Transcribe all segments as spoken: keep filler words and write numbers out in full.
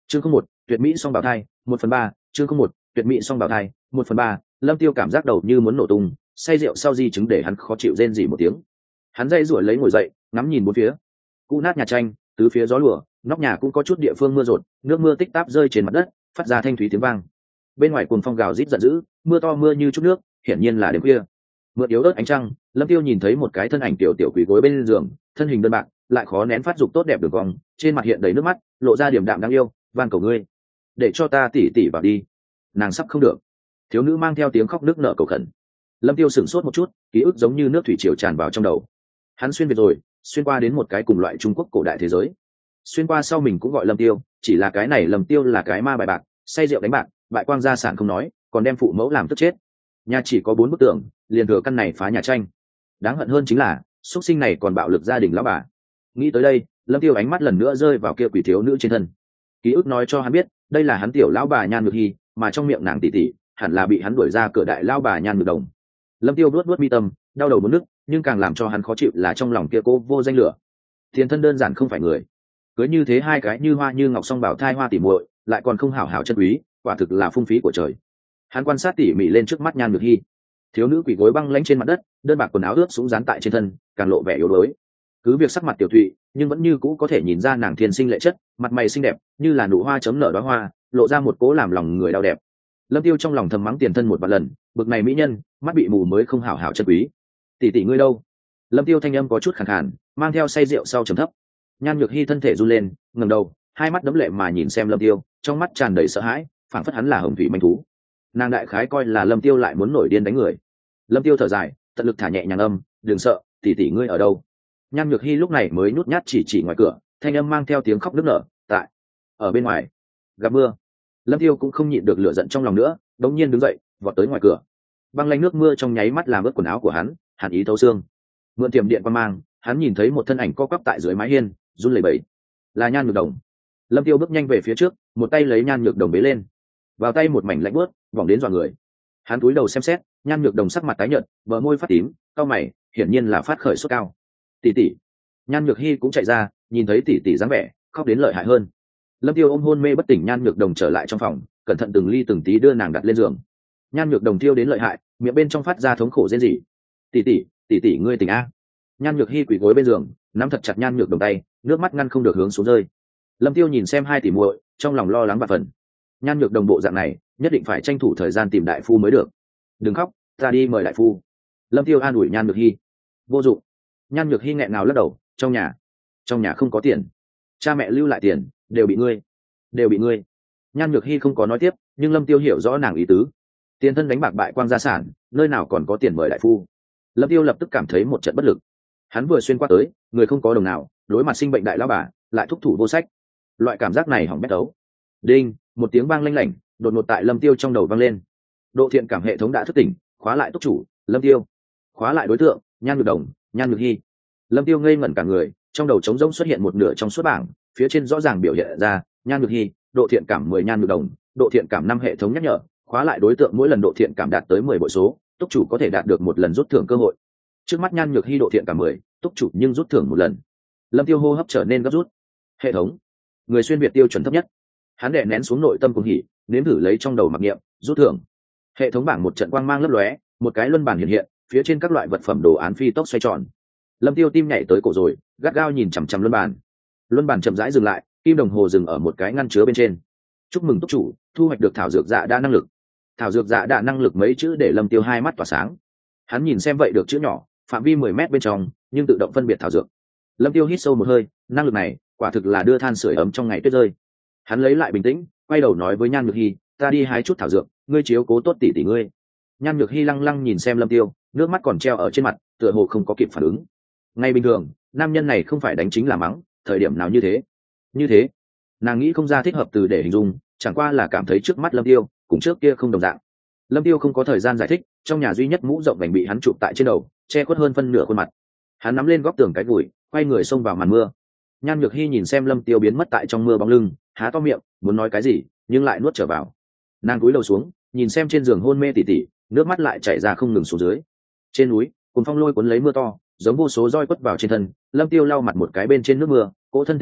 chương không một tuyệt mỹ song bào thai một phần ba chương không một tuyệt mỹ song bào thai một phần ba Lâm Tiêu cảm giác đầu như muốn nổ tung, say rượu sau di chứng để hắn khó chịu rên rỉ một tiếng. Hắn dây rủa lấy ngồi dậy, ngắm nhìn bốn phía. Cũ nát nhà tranh, tứ phía gió lùa, nóc nhà cũng có chút địa phương mưa rột, nước mưa tích táp rơi trên mặt đất, phát ra thanh thúy tiếng vang. Bên ngoài cuồng phong gào rít giận dữ, mưa to mưa như chút nước, hiển nhiên là đêm khuya. Mượn yếu ớt ánh trăng, Lâm Tiêu nhìn thấy một cái thân ảnh tiểu tiểu quỷ gối bên giường, thân hình đơn bạc, lại khó nén phát dục tốt đẹp đường cong, trên mặt hiện đầy nước mắt, lộ ra điểm đạm đáng yêu, van cầu ngươi, để cho ta tỉ tỉ vào đi. Nàng sắp không được. Thiếu nữ mang theo tiếng khóc nức nở cầu khẩn. Lâm Tiêu sửng sốt một chút, ký ức giống như nước thủy triều tràn vào trong đầu. Hắn xuyên việt rồi, xuyên qua đến một cái cùng loại Trung Quốc cổ đại thế giới. Xuyên qua sau mình cũng gọi Lâm Tiêu, chỉ là cái này Lâm Tiêu là cái ma bài bạc, say rượu đánh bạc, bại quang gia sản không nói, còn đem phụ mẫu làm tức chết. Nhà chỉ có bốn bức tường, liền thừa căn này phá nhà tranh. Đáng hận hơn chính là, xuất sinh này còn bạo lực gia đình lão bà. Nghĩ tới đây, Lâm Tiêu ánh mắt lần nữa rơi vào kia quỷ thiếu nữ trên thân. Ký ức nói cho hắn biết, đây là hắn tiểu lão bà Nhan Nhược Hi, mà trong miệng nàng tỷ tỷ, hẳn là bị hắn đuổi ra cửa đại lão bà Nhan Nhược Đồng. Lâm Tiêu luốt luốt mi tâm, đau đầu muốn nức, nhưng càng làm cho hắn khó chịu là trong lòng kia cô vô danh lửa. Tiền thân đơn giản không phải người, cưới như thế hai cái như hoa như ngọc song bảo thai hoa tỉ muội, lại còn không hảo hảo chân quý, quả thực là phung phí của trời. Hắn quan sát tỉ mỉ lên trước mắt Nhan Nhược Hi, thiếu nữ quỳ gối băng lãnh trên mặt đất, đơn bạc quần áo ướt sũng dán tại trên thân, càng lộ vẻ yếu đuối. Cứ việc sắc mặt tiểu thụy, nhưng vẫn như cũ có thể nhìn ra nàng thiên sinh lệ chất, mặt mày xinh đẹp, như là nụ hoa chấm nở đóa hoa, lộ ra một cố làm lòng người đau đẹp. Lâm Tiêu trong lòng thầm mắng tiền thân một vạn lần, bực này mỹ nhân, mắt bị mù mới không hảo hảo chân quý. Tỷ tỷ ngươi đâu? Lâm Tiêu thanh âm có chút khàn khàn, mang theo say rượu sau trầm thấp. Nhan Nhược Hi thân thể run lên, ngẩng đầu, hai mắt đẫm lệ mà nhìn xem Lâm Tiêu, trong mắt tràn đầy sợ hãi, phảng phất hắn là hồng thủy manh thú. Nàng đại khái coi là Lâm Tiêu lại muốn nổi điên đánh người. Lâm Tiêu thở dài, tận lực thả nhẹ nhàng âm, đừng sợ, tỷ tỷ ngươi ở đâu? Nhan Nhược Hi lúc này mới nhút nhát chỉ chỉ ngoài cửa, thanh âm mang theo tiếng khóc nức nở, tại ở bên ngoài gặp mưa. Lâm Tiêu cũng không nhịn được lửa giận trong lòng nữa, đống nhiên đứng dậy, vọt tới ngoài cửa. Băng lanh nước mưa trong nháy mắt làm ướt quần áo của hắn, hàn ý thấu xương. Mượn tiềm điện qua mang, hắn nhìn thấy một thân ảnh co quắp tại dưới mái hiên, run lẩy bẩy. Là Nhan Nhược Đồng. Lâm Tiêu bước nhanh về phía trước, một tay lấy Nhan Nhược Đồng bế lên, vào tay một mảnh lạnh buốt, vòng đến dọa người. Hắn cúi đầu xem xét, Nhan Nhược Đồng sắc mặt tái nhợt, bờ môi phát tím, cau mày, hiển nhiên là phát khởi sốt cao. Tỷ tỷ. Nhan Nhược Hi cũng chạy ra, nhìn thấy tỷ tỷ dáng vẻ, khóc đến lợi hại hơn. Lâm Tiêu ôm hôn mê bất tỉnh Nhan Nhược Đồng trở lại trong phòng, cẩn thận từng ly từng tí đưa nàng đặt lên giường. Nhan Nhược Đồng tiêu đến lợi hại, miệng bên trong phát ra thống khổ rên rỉ. Tỷ tỷ, tỷ tỷ ngươi tỉnh a. Nhan Nhược Hi quỳ gối bên giường, nắm thật chặt Nhan Nhược Đồng tay, nước mắt ngăn không được hướng xuống rơi. Lâm Tiêu nhìn xem hai tỷ muội, trong lòng lo lắng và phần. Nhan Nhược Đồng bộ dạng này, nhất định phải tranh thủ thời gian tìm đại phu mới được. Đừng khóc, ta đi mời đại phu. Lâm Tiêu an ủi Nhan Nhược Hi. Vô dụng. Nhan Nhược Hi nghẹn ngào lắc đầu, trong nhà, trong nhà không có tiền, cha mẹ lưu lại tiền đều bị ngươi, đều bị ngươi. Nhan Nhược Hi không có nói tiếp, nhưng Lâm Tiêu hiểu rõ nàng ý tứ. Tiền thân đánh bạc bại quang gia sản, nơi nào còn có tiền mời đại phu. Lâm Tiêu lập tức cảm thấy một trận bất lực. Hắn vừa xuyên qua tới, người không có đồng nào, đối mặt sinh bệnh đại lão bà, lại thúc thủ vô sách. Loại cảm giác này hỏng bét đấu. Đinh, một tiếng vang lanh lảnh, đột ngột tại Lâm Tiêu trong đầu vang lên. Độ thiện cảm hệ thống đã thức tỉnh, khóa lại túc chủ, Lâm Tiêu. Khóa lại đối tượng, Nhan Nhược Đồng, Nhan Nhược Hi. Lâm Tiêu ngây ngẩn cả người, trong đầu trống rỗng xuất hiện một nửa trong suốt bảng, phía trên rõ ràng biểu hiện ra Nhan Nhược Hi, độ thiện cảm mười Nhan Nhược Đồng, độ thiện cảm năm hệ thống nhắc nhở, khóa lại đối tượng mỗi lần độ thiện cảm đạt tới mười bội số, túc chủ có thể đạt được một lần rút thưởng cơ hội. Trước mắt Nhan Nhược Hi độ thiện cảm mười, túc chủ nhưng rút thưởng một lần. Lâm Tiêu hô hấp trở nên gấp rút. Hệ thống, người xuyên việt tiêu chuẩn thấp nhất. Hắn đè nén xuống nội tâm cuồng hỉ, nếm thử lấy trong đầu mặc niệm, rút thưởng. Hệ thống bảng một trận quang mang lấp lóe, một cái luân bàn hiện hiện, phía trên các loại vật phẩm đồ án phi tốc xoay tròn. Lâm Tiêu tim nhảy tới cổ rồi, gắt gao nhìn chằm chằm luân bàn. Luân bàn chậm rãi dừng lại, kim đồng hồ dừng ở một cái ngăn chứa bên trên. Chúc mừng túc chủ, thu hoạch được thảo dược dạ đa năng lực. Thảo dược dạ đa năng lực mấy chữ để Lâm Tiêu hai mắt tỏa sáng. Hắn nhìn xem vậy được chữ nhỏ, phạm vi mười mét bên trong, nhưng tự động phân biệt thảo dược. Lâm Tiêu hít sâu một hơi, năng lực này, quả thực là đưa than sưởi ấm trong ngày tuyết rơi. Hắn lấy lại bình tĩnh, quay đầu nói với Nhan Nhược Hi, ta đi hái chút thảo dược, ngươi chiếu cố tốt tỷ tỷ ngươi. Nhan Nhược Hi lăng lăng nhìn xem Lâm Tiêu, nước mắt còn treo ở trên mặt, tựa hồ không có kịp phản ứng. Ngay bình thường, nam nhân này không phải đánh chính là mắng, thời điểm nào như thế? Như thế, nàng nghĩ không ra thích hợp từ để hình dung, chẳng qua là cảm thấy trước mắt Lâm Tiêu, cùng trước kia không đồng dạng. Lâm Tiêu không có thời gian giải thích, trong nhà duy nhất mũ rộng vành bị hắn chụp tại trên đầu, che khuất hơn phân nửa khuôn mặt. Hắn nắm lên góc tường cái gùi, quay người xông vào màn mưa. Nhan Nhược Hi nhìn xem Lâm Tiêu biến mất tại trong mưa bóng lưng, há to miệng, muốn nói cái gì, nhưng lại nuốt trở vào. Nàng cúi đầu xuống, nhìn xem trên giường hôn mê tỉ tỉ, nước mắt lại chảy ra không ngừng xuống dưới. Trên núi, cùng phong lôi cuốn lấy mưa to, giống vô số roi quất vào trên thân. Lâm Tiêu lau mặt một cái bên trên nước mưa, cỗ thân thể này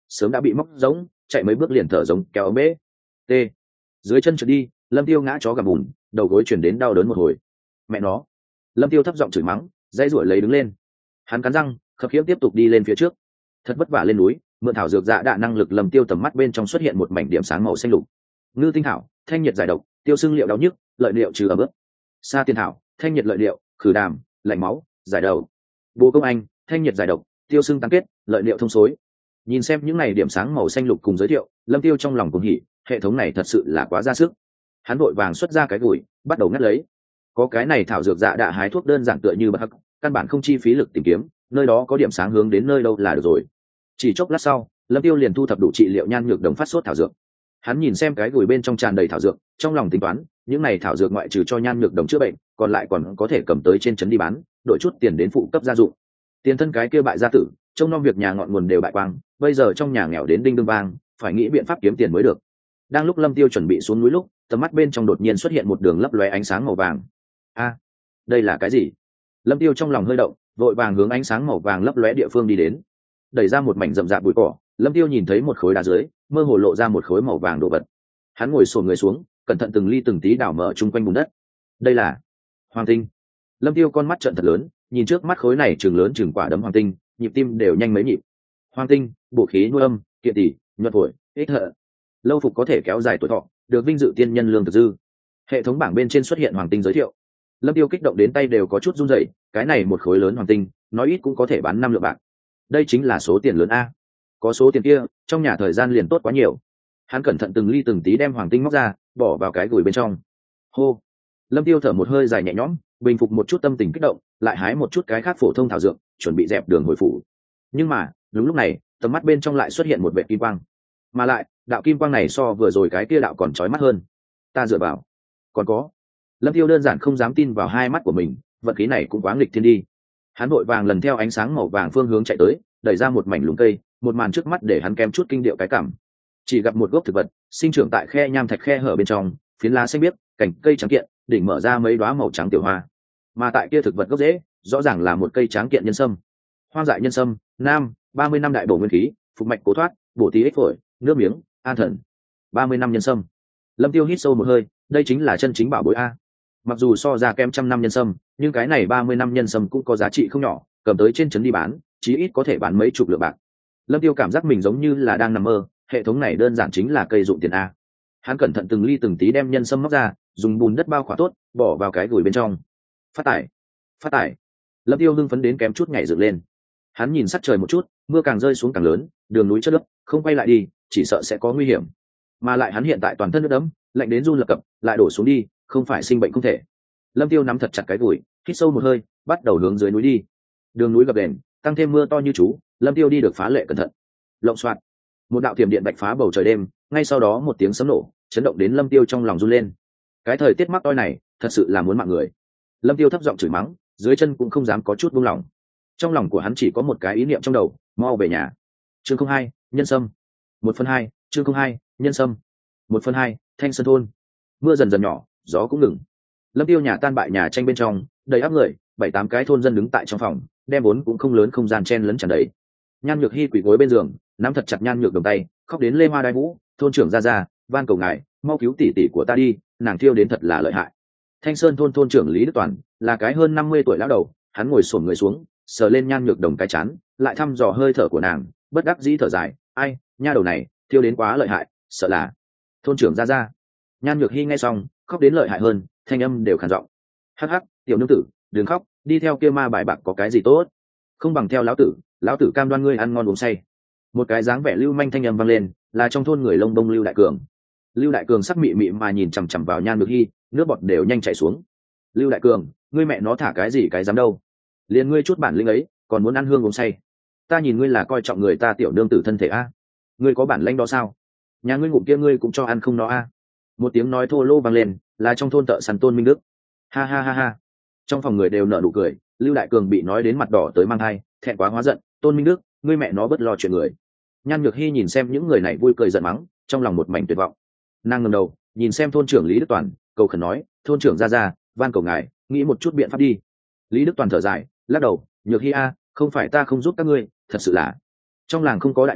sớm đã bị móc giống, chạy mấy bước liền thở giống kéo ống bể. T. Dưới chân trượt đi, Lâm Tiêu ngã chó gầm bùn, đầu gối chuyển đến đau đớn một hồi. Mẹ nó! Lâm Tiêu thấp giọng chửi mắng, dãy ruổi lấy đứng lên. Hắn cắn răng, khập khiễng tiếp tục đi lên phía trước. Thật vất vả lên núi, mượn thảo dược dạ đạ năng lực, Lâm Tiêu tầm mắt bên trong xuất hiện một mảnh điểm sáng màu xanh lục. Ngư tinh thảo, thanh nhiệt giải độc, tiêu xương liệu đau nhức, lợi liệu trừ ẩm ướt. Sa tiên thảo, thanh nhiệt lợi liệu, khử đàm, lạnh máu, giải đầu. Bồ công anh, thanh nhiệt giải độc, tiêu xương tăng kết, lợi liệu thông xối. Nhìn xem những này điểm sáng màu xanh lục cùng giới thiệu, Lâm Tiêu trong lòng cuồng hỉ, hệ thống này thật sự là quá ra sức. Hắn vội vàng xuất ra cái gùi, bắt đầu ngắt lấy. Có cái này thảo dược dạ đạ hái thuốc đơn giản tựa như bậc hắc, căn bản không chi phí lực tìm kiếm, nơi đó có điểm sáng hướng đến nơi đâu là được rồi. Chỉ chốc lát sau, Lâm Tiêu liền thu thập đủ trị liệu nhan nhược đồng phát sốt thảo dược. Hắn nhìn xem cái gùi bên trong tràn đầy thảo dược, trong lòng tính toán, những này thảo dược ngoại trừ cho nhan nhược đồng chữa bệnh, còn lại còn có thể cầm tới trên trấn đi bán, đổi chút tiền đến phụ cấp gia dụng. Tiền thân cái kia bại gia tử, trông nom việc nhà ngọn nguồn đều bại quang, bây giờ trong nhà nghèo đến đinh đương vang, phải nghĩ biện pháp kiếm tiền mới được. Đang lúc Lâm Tiêu chuẩn bị xuống núi lúc, tầm mắt bên trong đột nhiên xuất hiện một đường lấp lóe ánh sáng màu vàng. A, đây là cái gì? Lâm Tiêu trong lòng hơi động, vội vàng hướng ánh sáng màu vàng lấp lóe địa phương đi đến. Đẩy ra một mảnh rậm rạp bụi cỏ, Lâm Tiêu nhìn thấy một khối đá dưới, mơ hồ lộ ra một khối màu vàng đồ vật. Hắn ngồi xổm người xuống, cẩn thận từng ly từng tí đào mở chung quanh bùn đất. Đây là hoàng tinh. Lâm Tiêu con mắt trợn thật lớn, nhìn trước mắt khối này chừng lớn chừng quả đấm hoàng tinh, nhịp tim đều nhanh mấy nhịp. Hoàng tinh, bổ khí nuôi âm, kiện tỷ, nhuận phổi, ích hợ. Lâu phục có thể kéo dài tuổi thọ, được vinh dự tiên nhân lương thực dư. Hệ thống bảng bên trên xuất hiện hoàng tinh giới thiệu. Lâm Tiêu kích động đến tay đều có chút run rẩy, cái này một khối lớn hoàng tinh, nói ít cũng có thể bán năm lượng bạc. Đây chính là số tiền lớn a. Có số tiền kia, trong nhà thời gian liền tốt quá nhiều. Hắn cẩn thận từng ly từng tí đem hoàng tinh móc ra, bỏ vào cái gùi bên trong. Hô. Lâm Tiêu thở một hơi dài nhẹ nhõm, bình phục một chút tâm tình kích động, lại hái một chút cái khác phổ thông thảo dược, chuẩn bị dẹp đường hồi phủ. Nhưng mà, đúng lúc này, tầm mắt bên trong lại xuất hiện một vệt kim quang. Mà lại, đạo kim quang này so vừa rồi cái kia đạo còn chói mắt hơn. Ta dựa vào. Còn có. Lâm Tiêu đơn giản không dám tin vào hai mắt của mình, vận khí này cũng quá nghịch thiên đi. Hắn vội vàng lần theo ánh sáng màu vàng phương hướng chạy tới, đẩy ra một mảnh lùm cây, một màn trước mắt để hắn kém chút kinh điệu cái cảm. Chỉ gặp một gốc thực vật sinh trưởng tại khe nham thạch khe hở bên trong, phiến lá xanh biếc, cành cây trắng kiện, đỉnh mở ra mấy đóa màu trắng tiểu hoa. Mà tại kia thực vật gốc rễ, rõ ràng là một cây tráng kiện nhân sâm. Hoang dại nhân sâm, nam, ba mươi năm đại bổ nguyên khí, phục mạch cố thoát, bổ tí ích phổi, nước miếng, an thần. ba mươi năm nhân sâm. Lâm Tiêu hít sâu một hơi, đây chính là chân chính bảo bối a. Mặc dù so ra kém trăm năm nhân sâm, nhưng cái này ba mươi năm nhân sâm cũng có giá trị không nhỏ, cầm tới trên trấn đi bán, chí ít có thể bán mấy chục lượng bạc. Lâm Tiêu cảm giác mình giống như là đang nằm mơ, hệ thống này đơn giản chính là cây dụng tiền a. Hắn cẩn thận từng ly từng tí đem nhân sâm móc ra, dùng bùn đất bao khỏa tốt, bỏ vào cái gùi bên trong. Phát tải, phát tải. Lâm Tiêu hưng phấn đến kém chút nhảy dựng lên. Hắn nhìn sắc trời một chút, mưa càng rơi xuống càng lớn, đường núi chất đất, không quay lại đi, chỉ sợ sẽ có nguy hiểm. Mà lại hắn hiện tại toàn thân nước đẫm, lạnh đến run lập cập, lại đổ xuống đi, không phải sinh bệnh không thể. Lâm Tiêu nắm thật chặt cái gùi, hít sâu một hơi, bắt đầu hướng dưới núi đi. Đường núi gập ghềnh, tăng thêm mưa to như chú, Lâm Tiêu đi được phá lệ cẩn thận. Lộng xoạt, một đạo tiềm điện bạch phá bầu trời đêm, ngay sau đó một tiếng sấm nổ, chấn động đến Lâm Tiêu trong lòng run lên. Cái thời tiết mắc toi này, thật sự là muốn mạng người. Lâm Tiêu thấp giọng chửi mắng, dưới chân cũng không dám có chút buông lỏng. Trong lòng của hắn chỉ có một cái ý niệm trong đầu, mau về nhà. Chương không hai, nhân sâm. Một phần hai, chương không hai, nhân sâm. Một phần hai, Thanh Sơn thôn. Mưa dần dần nhỏ, gió cũng ngừng. Lâm Tiêu nhà tan bại nhà tranh bên trong, đầy áp người, bảy tám cái thôn dân đứng tại trong phòng, đem vốn cũng không lớn không gian chen lấn tràn đầy. Nhan Nhược Hi quỳ gối bên giường, nắm thật chặt Nhan Nhược Đồng tay, khóc đến lê hoa đai vũ, thôn trưởng ra ra, van cầu ngài, mau cứu tỷ tỷ của ta đi, nàng thiêu đến thật là lợi hại. Thanh Sơn thôn thôn trưởng Lý Đức Toàn là cái hơn năm mươi tuổi lão đầu, hắn ngồi xổm người xuống, sờ lên Nhan Nhược Đồng cái chán, lại thăm dò hơi thở của nàng, bất đắc dĩ thở dài, ai, nha đầu này, thiêu đến quá lợi hại, sợ là thôn trưởng ra ra. Nhan Nhược Hi nghe xong, khóc đến lợi hại hơn, thanh âm đều khàn giọng. Hắc hắc, tiểu nương tử, đừng khóc, đi theo kia ma bài bạc có cái gì tốt? Không bằng theo lão tử, lão tử cam đoan ngươi ăn ngon uống say. Một cái dáng vẻ lưu manh thanh âm vang lên, là trong thôn người lông bông Lưu Đại Cường. Lưu Đại Cường sắc mị mị mà nhìn chằm chằm vào Nhan Nhược Hi, nước bọt đều nhanh chảy xuống. Lưu Đại Cường, ngươi mẹ nó thả cái gì cái dám đâu? Liền ngươi chút bản lĩnh ấy, còn muốn ăn hương uống say? Ta nhìn ngươi là coi trọng người ta tiểu nương tử thân thể a. Ngươi có bản lĩnh đó sao? Nhà ngươi ngụm kia ngươi cũng cho ăn không nó a. Một tiếng nói thô lô vang lên, là trong thôn thợ săn Tôn Minh Đức. Ha ha ha ha. Trong phòng người đều nở nụ cười, Lưu Đại Cường bị nói đến mặt đỏ tới mang hai, thẹn quá hóa giận, Tôn Minh Đức, ngươi mẹ nó bất lo chuyện người. Nhan Nhược Hi nhìn xem những người này vui cười giận mắng, trong lòng một mảnh tuyệt vọng. Nàng ngẩng đầu, nhìn xem thôn trưởng Lý Đức Toàn, cầu khẩn nói, thôn trưởng ra ra, van cầu ngài, nghĩ một chút biện pháp đi. Lý Đức Toàn thở dài, lắc đầu, Nhược Hi a, không phải ta không giúp các ngươi, thật sự là trong làng không có đại phu,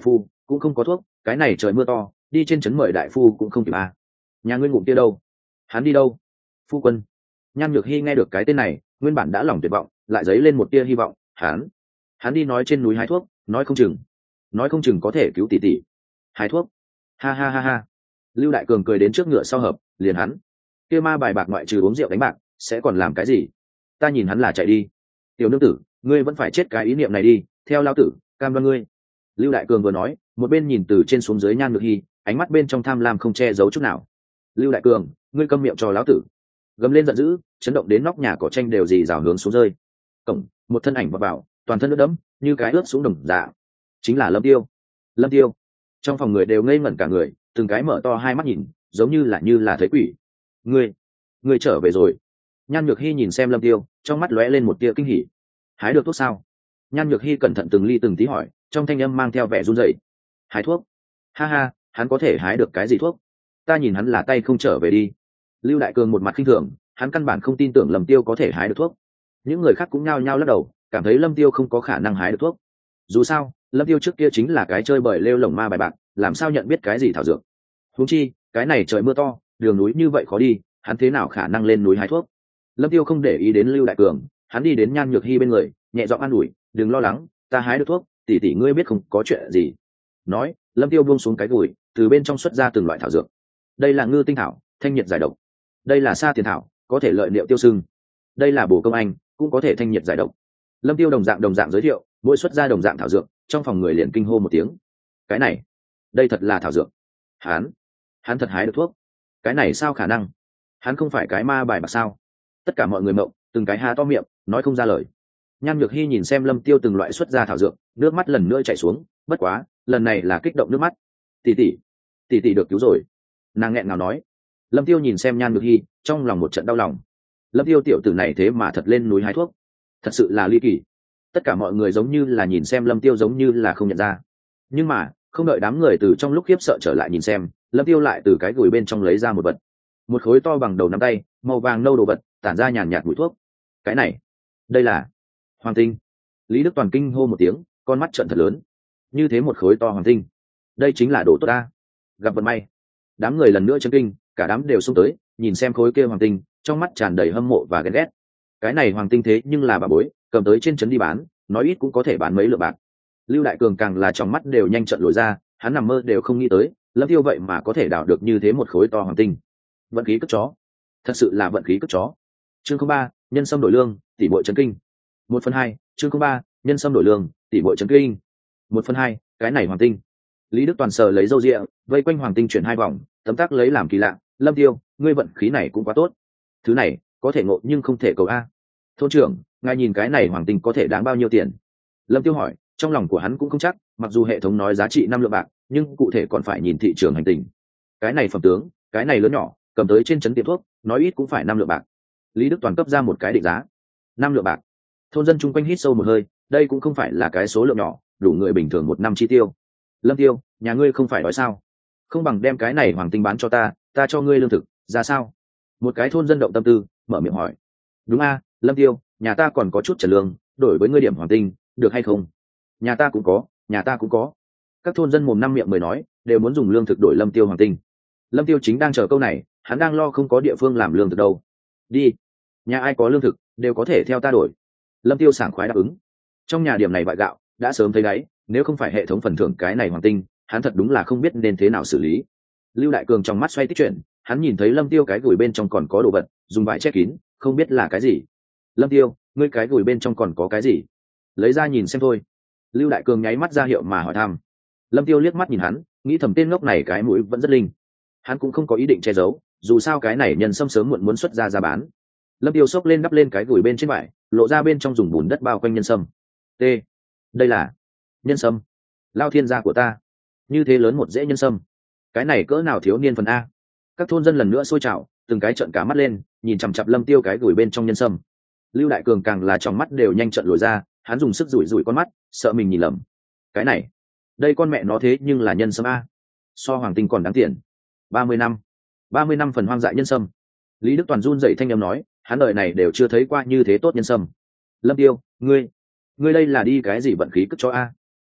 cũng không có thuốc, cái này trời mưa to, đi trên trấn mời đại phu cũng không kịp à. Nhà ngươi ngụm kia đâu? Hắn đi đâu? Phu quân. Nhan Nhược Hi nghe được cái tên này, nguyên bản đã lòng tuyệt vọng, lại dấy lên một tia hy vọng. Hắn, hắn đi nói trên núi hái thuốc, nói không chừng, nói không chừng có thể cứu tỷ tỷ. Hái thuốc? Ha ha ha ha. Lưu Đại Cường cười đến trước ngựa sau hợp, liền hắn, kia ma bài bạc ngoại trừ uống rượu đánh bạc, sẽ còn làm cái gì? Ta nhìn hắn là chạy đi. Tiểu nương tử, ngươi vẫn phải chết cái ý niệm này đi, theo lao tử, cam đoan ngươi. Lưu Đại Cường vừa nói, một bên nhìn từ trên xuống dưới Nhan Nhược Hi, ánh mắt bên trong tham lam không che giấu chút nào. Lưu Đại Cường, ngươi câm miệng cho lão tử. Gầm lên giận dữ, chấn động đến nóc nhà cỏ tranh đều dì rào hướng xuống rơi. Cổng, một thân ảnh vào vào, toàn thân ướt đẫm, như cái ướt xuống đồng dạ. Chính là Lâm Tiêu. Lâm Tiêu. Trong phòng người đều ngây ngẩn cả người, từng cái mở to hai mắt nhìn, giống như là như là thấy quỷ. Ngươi, ngươi trở về rồi. Nhan Nhược Hi nhìn xem Lâm Tiêu, trong mắt lóe lên một tia kinh hỉ. Hái được thuốc sao? Nhan Nhược Hi cẩn thận từng ly từng tí hỏi, trong thanh âm mang theo vẻ run rẩy. Hái thuốc? Ha ha, hắn có thể hái được cái gì thuốc? Ta nhìn hắn là tay không trở về đi. Lưu Đại Cường một mặt khinh thường, hắn căn bản không tin tưởng Lâm Tiêu có thể hái được thuốc. Những người khác cũng nhao nhao lắc đầu, cảm thấy Lâm Tiêu không có khả năng hái được thuốc. Dù sao, Lâm Tiêu trước kia chính là cái chơi bời lêu lổng ma bài bạc, làm sao nhận biết cái gì thảo dược? Huống chi, cái này trời mưa to, đường núi như vậy khó đi, hắn thế nào khả năng lên núi hái thuốc? Lâm Tiêu không để ý đến Lưu Đại Cường, hắn đi đến Nhan Nhược Hi bên người, nhẹ giọng an ủi, đừng lo lắng, ta hái được thuốc, tỷ tỷ ngươi biết không có chuyện gì. Nói, Lâm Tiêu buông xuống cái gùi, từ bên trong xuất ra từng loại thảo dược. Đây là ngư tinh thảo, thanh nhiệt giải độc. Đây là sa tiền thảo, có thể lợi niệu tiêu sưng. Đây là bổ công anh, cũng có thể thanh nhiệt giải độc. Lâm Tiêu đồng dạng đồng dạng giới thiệu, mỗi xuất ra đồng dạng thảo dược, trong phòng người liền kinh hô một tiếng. Cái này, đây thật là thảo dược. Hắn, hắn thật hái được thuốc. Cái này sao khả năng? Hắn không phải cái ma bài bạc sao? Tất cả mọi người mộng, từng cái há to miệng, nói không ra lời. Nhan Nhược Hi nhìn xem Lâm Tiêu từng loại xuất ra thảo dược, nước mắt lần nữa chảy xuống, bất quá, lần này là kích động nước mắt. Tỷ tỷ, tỷ tỷ được cứu rồi. Nàng nghẹn ngào nói. Lâm Tiêu nhìn xem Nhan Nhược Hi, trong lòng một trận đau lòng. Lâm Tiêu tiểu tử này thế mà thật lên núi hái thuốc, thật sự là ly kỳ. Tất cả mọi người giống như là nhìn xem Lâm Tiêu giống như là không nhận ra. Nhưng mà, không đợi đám người từ trong lúc khiếp sợ trở lại nhìn xem, Lâm Tiêu lại từ cái gùi bên trong lấy ra một vật, một khối to bằng đầu nắm tay, màu vàng nâu đồ vật, tản ra nhàn nhạt mùi thuốc. Cái này, đây là hoàng tinh. Lý Đức Toàn kinh hô một tiếng, con mắt trợn thật lớn. Như thế một khối to hoàng tinh, đây chính là đồ tốt ta. Gặp vận may. Đám người lần nữa chấn kinh, cả đám đều xông tới, nhìn xem khối kia hoàng tinh, trong mắt tràn đầy hâm mộ và ghen ghét. Cái này hoàng tinh thế nhưng là bà bối, cầm tới trên trấn đi bán, nói ít cũng có thể bán mấy lượng bạc. Lưu Đại Cường càng là trong mắt đều nhanh trận lồi ra, hắn nằm mơ đều không nghĩ tới, Lâm Tiêu vậy mà có thể đào được như thế một khối to hoàng tinh. Vận khí cất chó, thật sự là vận khí cất chó. Chương không ba, nhân sâm đổi lương, tỷ muội chấn kinh. Một phần hai, chương không ba, nhân sâm đổi lương, tỷ muội chấn kinh. Một phần hai, cái này hoàng tinh. Lý Đức Toàn sờ lấy râu ria, vây quanh hoàng tinh chuyển hai vòng, tấm tắc lấy làm kỳ lạ. Lâm Tiêu, ngươi vận khí này cũng quá tốt. Thứ này có thể ngộ nhưng không thể cầu a. Thôn trưởng, ngài nhìn cái này hoàng tinh có thể đáng bao nhiêu tiền? Lâm Tiêu hỏi, trong lòng của hắn cũng không chắc, mặc dù hệ thống nói giá trị năm lượng bạc, nhưng cụ thể còn phải nhìn thị trường hành tình. Cái này phẩm tướng, cái này lớn nhỏ, cầm tới trên trấn tiệm thuốc, nói ít cũng phải năm lượng bạc. Lý Đức Toàn cấp ra một cái định giá, năm lượng bạc. Thôn dân chung quanh hít sâu một hơi, đây cũng không phải là cái số lượng nhỏ, đủ người bình thường một năm chi tiêu. Lâm Tiêu, nhà ngươi không phải đói sao? Không bằng đem cái này hoàng tinh bán cho ta, ta cho ngươi lương thực, ra sao? Một cái thôn dân động tâm tư, mở miệng hỏi. Đúng a, Lâm Tiêu, nhà ta còn có chút trần lương, đổi với ngươi điểm hoàng tinh, được hay không? Nhà ta cũng có, nhà ta cũng có. Các thôn dân mồm năm miệng mười nói, đều muốn dùng lương thực đổi Lâm Tiêu hoàng tinh. Lâm Tiêu chính đang chờ câu này, hắn đang lo không có địa phương làm lương thực đâu. Đi, nhà ai có lương thực, đều có thể theo ta đổi. Lâm Tiêu sảng khoái đáp ứng. Trong nhà điểm này vại gạo, đã sớm thấy đáy, nếu không phải hệ thống phần thưởng cái này hoàng tinh, hắn thật đúng là không biết nên thế nào xử lý. Lưu Đại Cường trong mắt xoay tích chuyển, hắn nhìn thấy Lâm Tiêu cái gùi bên trong còn có đồ vật, dùng vải che kín, không biết là cái gì. Lâm Tiêu, ngươi cái gùi bên trong còn có cái gì? Lấy ra nhìn xem thôi. Lưu Đại Cường nháy mắt ra hiệu mà hỏi thăm. Lâm Tiêu liếc mắt nhìn hắn, nghĩ thầm tên ngốc này cái mũi vẫn rất linh. Hắn cũng không có ý định che giấu, dù sao cái này nhân sâm sớm muộn muốn xuất ra ra bán. Lâm Tiêu xốc lên đắp lên cái gùi bên trên vải, lộ ra bên trong dùng bùn đất bao quanh nhân sâm. T, đây là nhân sâm. Lao thiên gia của ta, như thế lớn một rễ nhân sâm, cái này cỡ nào thiếu niên phần a. Các thôn dân lần nữa sôi trào, từng cái trợn cả mắt lên, nhìn chằm chằm Lâm Tiêu cái gùi bên trong nhân sâm. Lưu Đại Cường càng là trong mắt đều nhanh trợn lồi ra, hắn dùng sức rủi rủi con mắt, sợ mình nhìn lầm. Cái này, đây con mẹ nó thế nhưng là nhân sâm a, so hoàng tinh còn đáng tiền. Ba mươi năm, ba mươi năm phần hoang dại nhân sâm. Lý Đức Toàn run rẩy thanh âm nói, hắn đời này đều chưa thấy qua như thế tốt nhân sâm. Lâm Tiêu, ngươi, ngươi đây là đi cái gì vận khí cất cho a?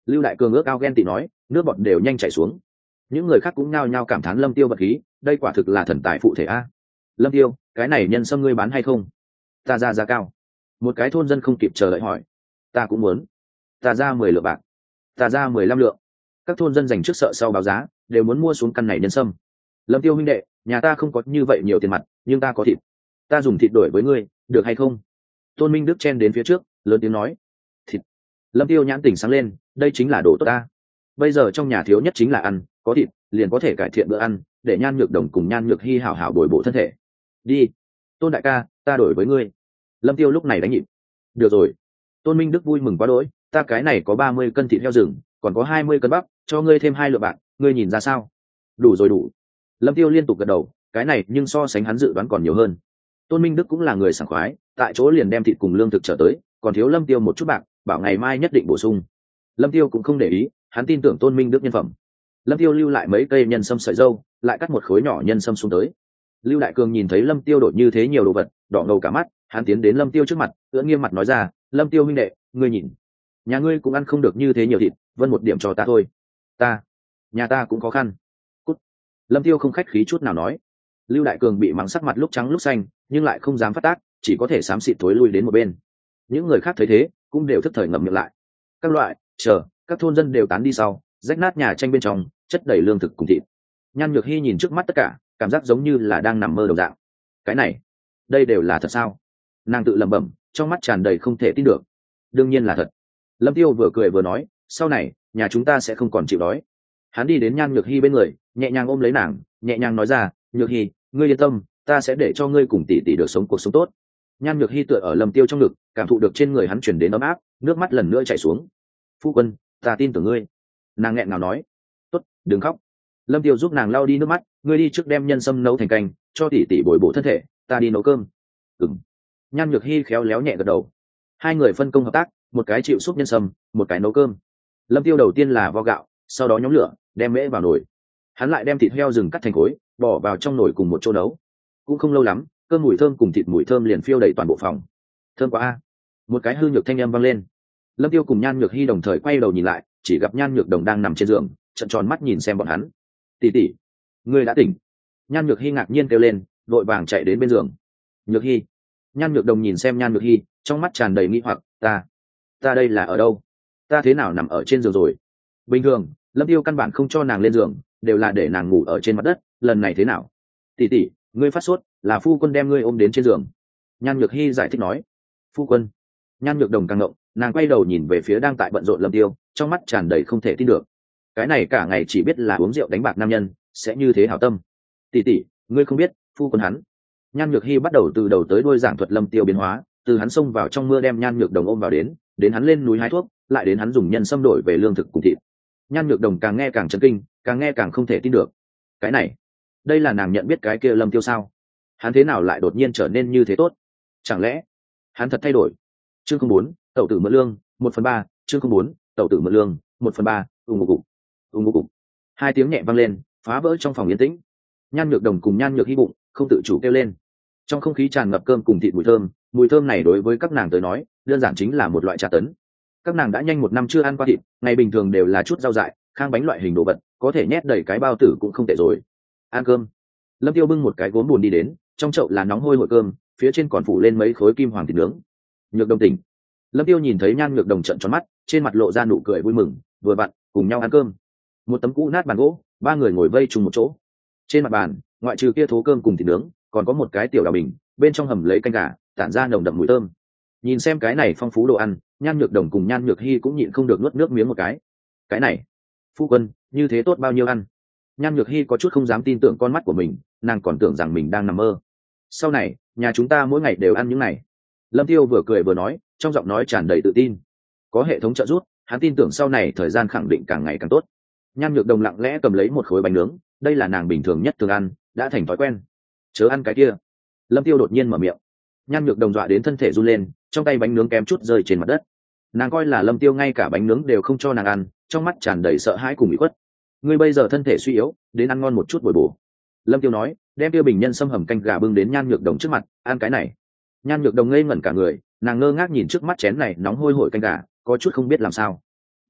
Lưu Đại Cường ước ao ghen tị nói, nước bọt đều nhanh chảy xuống. Những người khác cũng nhao nhao cảm thán Lâm Tiêu vật khí, đây quả thực là thần tài phụ thể a. Lâm Tiêu, cái này nhân sâm ngươi bán hay không? Ta ra giá cao. Một cái thôn dân không kịp chờ đợi hỏi. Ta cũng muốn. Ta ra mười lượng bạc. Ta ra mười lăm lượng. Các thôn dân dành trước sợ sau báo giá, đều muốn mua xuống căn này nhân sâm. Lâm Tiêu huynh đệ, nhà ta không có như vậy nhiều tiền mặt, nhưng ta có thịt. Ta dùng thịt đổi với ngươi, được hay không? Tôn Minh Đức chen đến phía trước, lớn tiếng nói. Thịt. Lâm Tiêu nhãn tỉnh sáng lên, đây chính là đồ tốt ta. Bây giờ trong nhà thiếu nhất chính là ăn, có thịt liền có thể cải thiện bữa ăn, để Nhan Nhược Đồng cùng Nhan Nhược Hi hảo hảo bồi bổ thân thể. Đi, Tôn đại ca, ta đổi với ngươi. Lâm Tiêu lúc này đánh nhịp. Được rồi. Tôn Minh Đức vui mừng quá đỗi, ta cái này có ba mươi cân thịt heo rừng, còn có hai mươi cân bắp, cho ngươi thêm hai lượng bạc, ngươi nhìn ra sao? Đủ rồi đủ. Lâm Tiêu liên tục gật đầu, cái này nhưng so sánh hắn dự đoán còn nhiều hơn. Tôn Minh Đức cũng là người sảng khoái, tại chỗ liền đem thịt cùng lương thực trở tới, còn thiếu Lâm Tiêu một chút bạc, bảo ngày mai nhất định bổ sung. Lâm Tiêu cũng không để ý, hắn tin tưởng Tôn Minh Đức nhân phẩm. Lâm Tiêu lưu lại mấy cây nhân sâm sợi dâu, lại cắt một khối nhỏ nhân sâm xuống tới. Lưu Đại Cường nhìn thấy Lâm Tiêu đổi như thế nhiều đồ vật, đỏ ngầu cả mắt, hắn tiến đến Lâm Tiêu trước mặt, ưỡn nghiêm mặt nói ra, Lâm Tiêu huynh đệ, ngươi nhìn, nhà ngươi cũng ăn không được như thế nhiều thịt, vân một điểm cho ta thôi. Ta, nhà ta cũng khó khăn. Cút. Lâm Tiêu không khách khí chút nào nói. Lưu Đại Cường bị mắng sắc mặt lúc trắng lúc xanh, nhưng lại không dám phát tác, chỉ có thể xám xịt thối lui đến một bên. Những người khác thấy thế, cũng đều thức thời ngậm miệng lại. Các loại, chờ, các thôn dân đều tán đi sau, rách nát nhà tranh bên trong, chất đầy lương thực cùng thịt. Nhan Nhược Hi nhìn trước mắt tất cả, cảm giác giống như là đang nằm mơ đồng dạng. Cái này, đây đều là thật sao? Nàng tự lẩm bẩm, trong mắt tràn đầy không thể tin được. Đương nhiên là thật. Lâm Tiêu vừa cười vừa nói, sau này, nhà chúng ta sẽ không còn chịu đói. Hắn đi đến Nhan Nhược Hi bên người, nhẹ nhàng ôm lấy nàng, nhẹ nhàng nói ra, Nhược Hi, ngươi yên tâm, ta sẽ để cho ngươi cùng tỷ tỷ được sống cuộc sống tốt. Nhan Nhược Hi tựa ở Lâm Tiêu trong ngực, cảm thụ được trên người hắn truyền đến ấm áp, nước mắt lần nữa chảy xuống. Phu quân, ta tin tưởng ngươi. Nàng nghẹn ngào nói. Tốt, đừng khóc. Lâm Tiêu giúp nàng lau đi nước mắt, ngươi đi trước đem nhân sâm nấu thành canh, cho tỷ tỷ bồi bổ thân thể, ta đi nấu cơm. Ừm. Nhan Nhược Hi khéo léo nhẹ gật đầu. Hai người phân công hợp tác, một cái chịu xúc nhân sâm, một cái nấu cơm. Lâm Tiêu đầu tiên là vo gạo, sau đó nhóm lửa, đem mễ vào nồi. Hắn lại đem thịt heo rừng cắt thành khối, bỏ vào trong nồi cùng một chỗ nấu. Cũng không lâu lắm, cơm mùi thơm cùng thịt mùi thơm liền phiêu đầy toàn bộ phòng. Thơm quá a. Một cái hư nhược thanh âm vang lên. Lâm Tiêu cùng Nhan Nhược Hi đồng thời quay đầu nhìn lại, chỉ gặp Nhan Nhược Đồng đang nằm trên giường, trợn tròn mắt nhìn xem bọn hắn. "Tỷ tỷ, ngươi đã tỉnh?" Nhan Nhược Hi ngạc nhiên kêu lên, vội vàng chạy đến bên giường. "Nhược Hi." Nhan Nhược Đồng nhìn xem Nhan Nhược Hi, trong mắt tràn đầy nghi hoặc, "Ta, ta đây là ở đâu? Ta thế nào nằm ở trên giường rồi?" Bình thường, Lâm Tiêu căn bản không cho nàng lên giường, đều là để nàng ngủ ở trên mặt đất, lần này thế nào? "Tỷ tỷ, ngươi phát sốt, là phu quân đem ngươi ôm đến trên giường." Nhan Nhược Hi giải thích nói. "Phu quân?" Nhan Nhược Đồng càng ngộng, nàng quay đầu nhìn về phía đang tại bận rộn Lâm Tiêu, trong mắt tràn đầy không thể tin được. Cái này cả ngày chỉ biết là uống rượu đánh bạc nam nhân, sẽ như thế hảo tâm. "Tỷ tỷ, ngươi không biết, phu quân hắn." Nhan Nhược Hi bắt đầu từ đầu tới đuôi giảng thuật Lâm Tiêu biến hóa, từ hắn xông vào trong mưa đem Nhan Nhược Đồng ôm vào đến, đến hắn lên núi hái thuốc, lại đến hắn dùng nhân sâm đổi về lương thực cùng thịt. Nhan Nhược Đồng càng nghe càng chấn kinh, càng nghe càng không thể tin được. Cái này, đây là nàng nhận biết cái kia Lâm Tiêu sao? Hắn thế nào lại đột nhiên trở nên như thế tốt? Chẳng lẽ hắn thật thay đổi? Chương không bốn, tẩu tử mượn lương, một phần ba. Chương không bốn, tẩu tử mượn lương, một phần ba. Ung ngục cục, ung ngục cục. Hai tiếng nhẹ vang lên, phá vỡ trong phòng yên tĩnh. Nhan Nhược Đồng cùng Nhan Nhược Hi bụng không tự chủ kêu lên. Trong không khí tràn ngập cơm cùng thịt mùi thơm, mùi thơm này đối với các nàng tới nói, đơn giản chính là một loại trà tấn. Các nàng đã nhanh một năm chưa ăn qua thịt, ngày bình thường đều là chút rau dại, khang bánh loại hình đồ vật, có thể nhét đầy cái bao tử cũng không tệ rồi. Ăn cơm. Lâm Tiêu bưng một cái gốm buồn đi đến, trong chậu là nóng hôi hổi cơm, phía trên còn phủ lên mấy khối kim hoàng thịt nướng. Nhược Đồng tỉnh. Lâm Tiêu nhìn thấy Nhan Nhược Đồng trợn tròn mắt, trên mặt lộ ra nụ cười vui mừng, vừa vặn cùng nhau ăn cơm. Một tấm cũ nát bàn gỗ, ba người ngồi vây chung một chỗ. Trên mặt bàn, ngoại trừ kia thố cơm cùng thịt nướng, còn có một cái tiểu đào bình, bên trong hầm lấy canh gà, tản ra nồng đậm mùi thơm. Nhìn xem cái này phong phú đồ ăn, Nhan Nhược Đồng cùng Nhan Nhược Hi cũng nhịn không được nuốt nước miếng một cái. Cái này, phu quân, như thế tốt bao nhiêu ăn? Nhan Nhược Hi có chút không dám tin tưởng con mắt của mình, nàng còn tưởng rằng mình đang nằm mơ. Sau này, nhà chúng ta mỗi ngày đều ăn những này. Lâm Tiêu vừa cười vừa nói, trong giọng nói tràn đầy tự tin. Có hệ thống trợ giúp, hắn tin tưởng sau này thời gian khẳng định càng ngày càng tốt. Nhan Nhược Đồng lặng lẽ cầm lấy một khối bánh nướng, đây là nàng bình thường nhất thường ăn, đã thành thói quen. Chớ ăn cái kia. Lâm Tiêu đột nhiên mở miệng. Nhan Nhược Đồng dọa đến thân thể run lên, trong tay bánh nướng kém chút rơi trên mặt đất. Nàng coi là Lâm Tiêu ngay cả bánh nướng đều không cho nàng ăn, trong mắt tràn đầy sợ hãi cùng ủy khuất. Ngươi bây giờ thân thể suy yếu, đến ăn ngon một chút bồi bổ. Lâm Tiêu nói, đem tiêu bình nhân sâm hầm canh gà bưng đến Nhan Nhược Đồng trước mặt, ăn cái này. Nhan Nhược Đồng ngây ngẩn cả người, nàng ngơ ngác nhìn trước mắt chén này nóng hôi hổi canh gà, có chút không biết làm sao.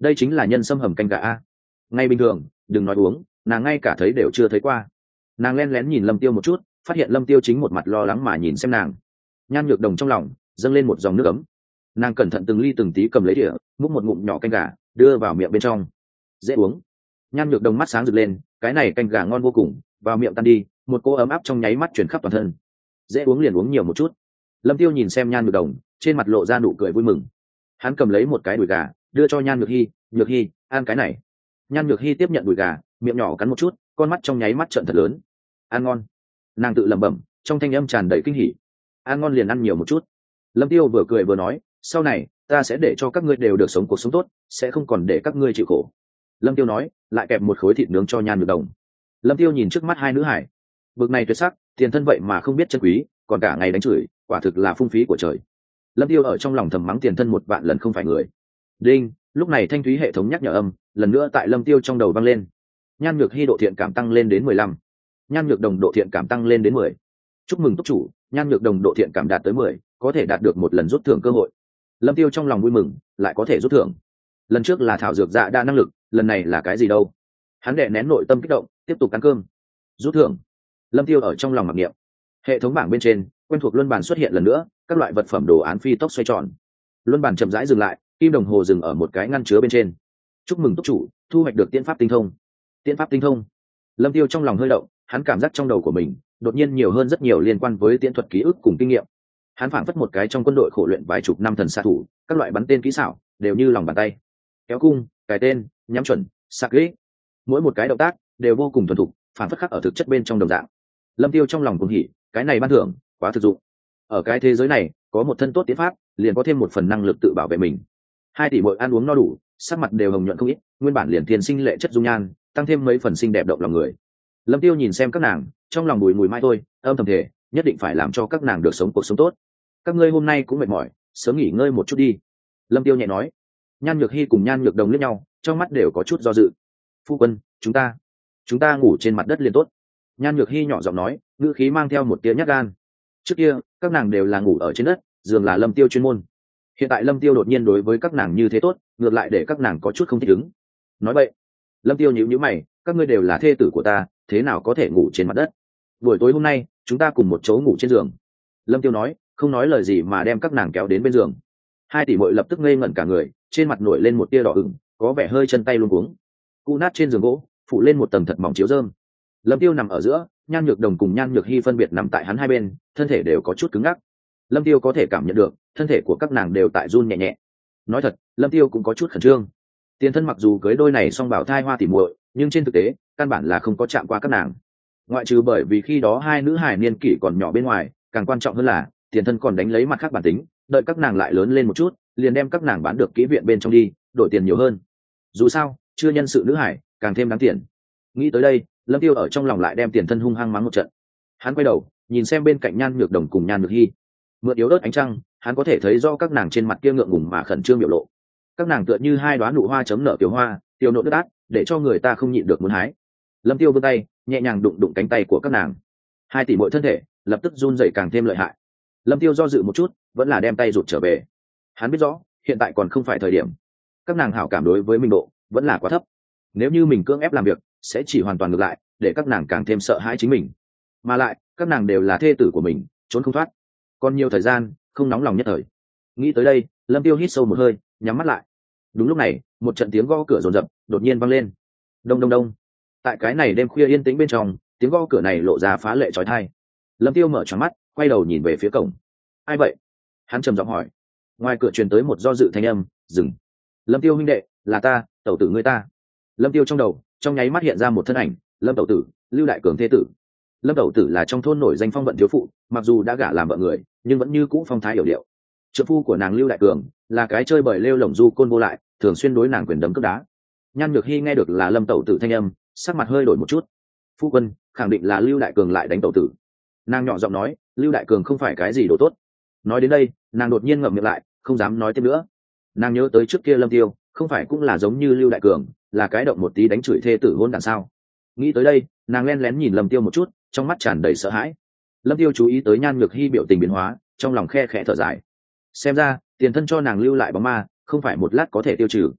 đây chính là nhân sâm hầm canh gà a. Ngay bình thường đừng nói uống, nàng ngay cả thấy đều chưa thấy qua. Nàng len lén nhìn Lâm Tiêu một chút, phát hiện Lâm Tiêu chính một mặt lo lắng mà nhìn xem nàng. Nhan Nhược Đồng trong lòng dâng lên một dòng nước ấm. Nàng cẩn thận từng ly từng tí cầm lấy đĩa, múc một ngụm nhỏ canh gà đưa vào miệng bên trong. Dễ uống. Nhan Nhược Đồng mắt sáng rực lên, cái này canh gà ngon vô cùng, vào miệng tan đi, một cỗ ấm áp trong nháy mắt truyền khắp toàn thân. Dễ uống liền uống nhiều một chút. Lâm Tiêu nhìn xem Nhan Nhược Đồng, trên mặt lộ ra nụ cười vui mừng. Hắn cầm lấy một cái đùi gà đưa cho Nhan Nhược Hi, Nhược Hi ăn cái này. Nhan Nhược Hi tiếp nhận đùi gà, miệng nhỏ cắn một chút, con mắt trong nháy mắt trợn thật lớn. Ăn ngon. Nàng tự lẩm bẩm, trong thanh âm tràn đầy kinh hỉ. Ăn ngon liền ăn nhiều một chút. Lâm Tiêu vừa cười vừa nói, sau này ta sẽ để cho các ngươi đều được sống cuộc sống tốt, sẽ không còn để các ngươi chịu khổ. Lâm Tiêu nói, lại kẹp một khối thịt nướng cho Nhan Nhược Đồng. Lâm Tiêu nhìn trước mắt hai nữ hải, bực này tuyệt sắc, tiền thân vậy mà không biết chân quý, còn cả ngày đánh chửi, quả thực là phung phí của trời. Lâm Tiêu ở trong lòng thầm mắng tiền thân một vạn lần không phải người. Đinh, lúc này thanh thúy hệ thống nhắc nhở âm lần nữa tại Lâm Tiêu trong đầu vang lên. Nhan Nhược Hi độ thiện cảm tăng lên đến mười lăm. Nhan Nhược Đồng độ thiện cảm tăng lên đến mười. Chúc mừng túc chủ, Nhan Nhược Đồng độ thiện cảm đạt tới mười, có thể đạt được một lần rút thưởng cơ hội. Lâm Tiêu trong lòng vui mừng, lại có thể rút thưởng. Lần trước là thảo dược dạ đa năng lực, lần này là cái gì đâu? Hắn đè nén nội tâm kích động, tiếp tục ăn cơm. Rút thưởng. Lâm Tiêu ở trong lòng mặc niệm. Hệ thống bảng bên trên, quen thuộc luân bàn xuất hiện lần nữa, các loại vật phẩm đồ án phi tốc xoay tròn. Luân bàn chậm rãi dừng lại, kim đồng hồ dừng ở một cái ngăn chứa bên trên. Chúc mừng túc chủ, thu hoạch được tiễn pháp tinh thông. Tiễn pháp tinh thông. Lâm Tiêu trong lòng hơi động, hắn cảm giác trong đầu của mình đột nhiên nhiều hơn rất nhiều liên quan với tiễn thuật ký ức cùng kinh nghiệm. Hắn phảng phất một cái trong quân đội khổ luyện vài chục năm thần xạ thủ, các loại bắn tên kỹ xảo đều như lòng bàn tay. Kéo cung, cài tên, nhắm chuẩn, sạc kỹ, mỗi một cái động tác đều vô cùng thuần thục, phảng phất khắc ở thực chất bên trong đồng dạng. Lâm Tiêu trong lòng cuồng hỉ, cái này ban thưởng quá thực dụng. Ở cái thế giới này, có một thân tốt tiến pháp, liền có thêm một phần năng lực tự bảo vệ mình. Hai tỷ muội ăn uống no đủ, sắc mặt đều hồng nhuận không ít, nguyên bản liền thiên sinh lệ chất dung nhan, tăng thêm mấy phần xinh đẹp động lòng người. Lâm Tiêu nhìn xem các nàng, trong lòng bùi mùi mai thôi, âm thầm thề, nhất định phải làm cho các nàng được sống cuộc sống tốt. Các ngươi hôm nay cũng mệt mỏi, sớm nghỉ ngơi một chút đi. Lâm Tiêu nhẹ nói. Nhan Nhược Hi cùng Nhan Nhược Đồng liếc nhau, trong mắt đều có chút do dự. Phu quân, chúng ta, chúng ta ngủ trên mặt đất liền tốt. Nhan Nhược Hi nhỏ giọng nói, ngữ khí mang theo một tia nhát gan. Trước kia, các nàng đều là ngủ ở trên đất, giường là Lâm Tiêu chuyên môn. Hiện tại Lâm Tiêu đột nhiên đối với các nàng như thế tốt, ngược lại để các nàng có chút không thích ứng. Nói vậy, Lâm Tiêu nhíu nhíu mày, các ngươi đều là thê tử của ta, thế nào có thể ngủ trên mặt đất? Buổi tối hôm nay, chúng ta cùng một chỗ ngủ trên giường. Lâm Tiêu nói, không nói lời gì mà đem các nàng kéo đến bên giường. Hai tỷ muội lập tức ngây ngẩn cả người, trên mặt nổi lên một tia đỏ ửng, có vẻ hơi chân tay luống cuống. Cụ nát trên giường gỗ, phủ lên một tầng thật mỏng chiếu rơm. Lâm Tiêu nằm ở giữa, Nhan Nhược Đồng cùng Nhan Nhược Hi phân biệt nằm tại hắn hai bên, thân thể đều có chút cứng ngắc. Lâm Tiêu có thể cảm nhận được, thân thể của các nàng đều tại run nhẹ nhẹ. Nói thật, Lâm Tiêu cũng có chút khẩn trương. Tiền thân mặc dù cưới đôi này song bảo thai hoa tỷ muội, nhưng trên thực tế, căn bản là không có chạm qua các nàng. Ngoại trừ bởi vì khi đó hai nữ hài niên kỷ còn nhỏ bên ngoài, càng quan trọng hơn là, tiền thân còn đánh lấy mặt khác bản tính, đợi các nàng lại lớn lên một chút, liền đem các nàng bán được kỹ viện bên trong đi, đổi tiền nhiều hơn. Dù sao, chưa nhân sự nữ hải, càng thêm đáng tiền. Nghĩ tới đây, Lâm Tiêu ở trong lòng lại đem tiền thân hung hăng mắng một trận. Hắn quay đầu, nhìn xem bên cạnh Nhan Nhược Đồng cùng Nhan Nhược Hi. Mượn yếu ớt ánh trăng, hắn có thể thấy do các nàng trên mặt kia ngượng ngùng mà khẩn trương biểu lộ. Các nàng tựa như hai đóa nụ hoa chấm nở tiểu hoa, tiểu nộ ướt át, để cho người ta không nhịn được muốn hái. Lâm Tiêu vươn tay, nhẹ nhàng đụng đụng cánh tay của các nàng. Hai tỷ muội thân thể lập tức run rẩy càng thêm lợi hại. Lâm Tiêu do dự một chút, vẫn là đem tay rụt trở về. Hắn biết rõ, hiện tại còn không phải thời điểm. Các nàng hảo cảm đối với mình độ vẫn là quá thấp. Nếu như mình cưỡng ép làm việc, sẽ chỉ hoàn toàn ngược lại, để các nàng càng thêm sợ hãi chính mình. Mà lại, các nàng đều là thê tử của mình, trốn không thoát. Còn nhiều thời gian, không nóng lòng nhất thời. Nghĩ tới đây, Lâm Tiêu hít sâu một hơi, nhắm mắt lại. Đúng lúc này, một trận tiếng gõ cửa rồn rập đột nhiên vang lên. Đông đông đông. Tại cái này đêm khuya yên tĩnh bên trong, tiếng gõ cửa này lộ ra phá lệ chói tai. Lâm Tiêu mở tròn mắt, quay đầu nhìn về phía cổng. Ai vậy? Hắn trầm giọng hỏi. Ngoài cửa truyền tới một do dự thanh âm, dừng. Lâm Tiêu huynh đệ, là ta, tẩu tử ngươi ta. Lâm Tiêu trong đầu, trong nháy mắt hiện ra một thân ảnh, Lâm tẩu tử, Lưu Đại Cường thế tử. Lâm tẩu tử là trong thôn nổi danh phong vận thiếu phụ, mặc dù đã gả làm vợ người, nhưng vẫn như cũ phong thái hiểu điệu. Trợ phu của nàng Lưu Đại Cường là cái chơi bời lêu lổng du côn vô lại, thường xuyên đối nàng quyền đấm cước đá. Nhan Nhược Hi nghe được là Lâm tẩu tử thanh âm, sắc mặt hơi đổi một chút. Phu quân, khẳng định là Lưu Đại Cường lại đánh tẩu tử. Nàng nhỏ giọng nói, Lưu Đại Cường không phải cái gì đồ tốt. Nói đến đây, nàng đột nhiên ngậm miệng lại, không dám nói tiếp nữa. Nàng nhớ tới trước kia Lâm Tiêu, không phải cũng là giống như Lưu Đại Cường, là cái động một tí đánh chửi thê tử hôn đàn sao? Nghĩ tới đây, nàng len lén nhìn Lâm Tiêu một chút, trong mắt tràn đầy sợ hãi. Lâm Tiêu chú ý tới Nhan Nhược Hi biểu tình biến hóa, trong lòng khe khẽ thở dài. Xem ra, tiền thân cho nàng lưu lại bóng ma, không phải một lát có thể tiêu trừ.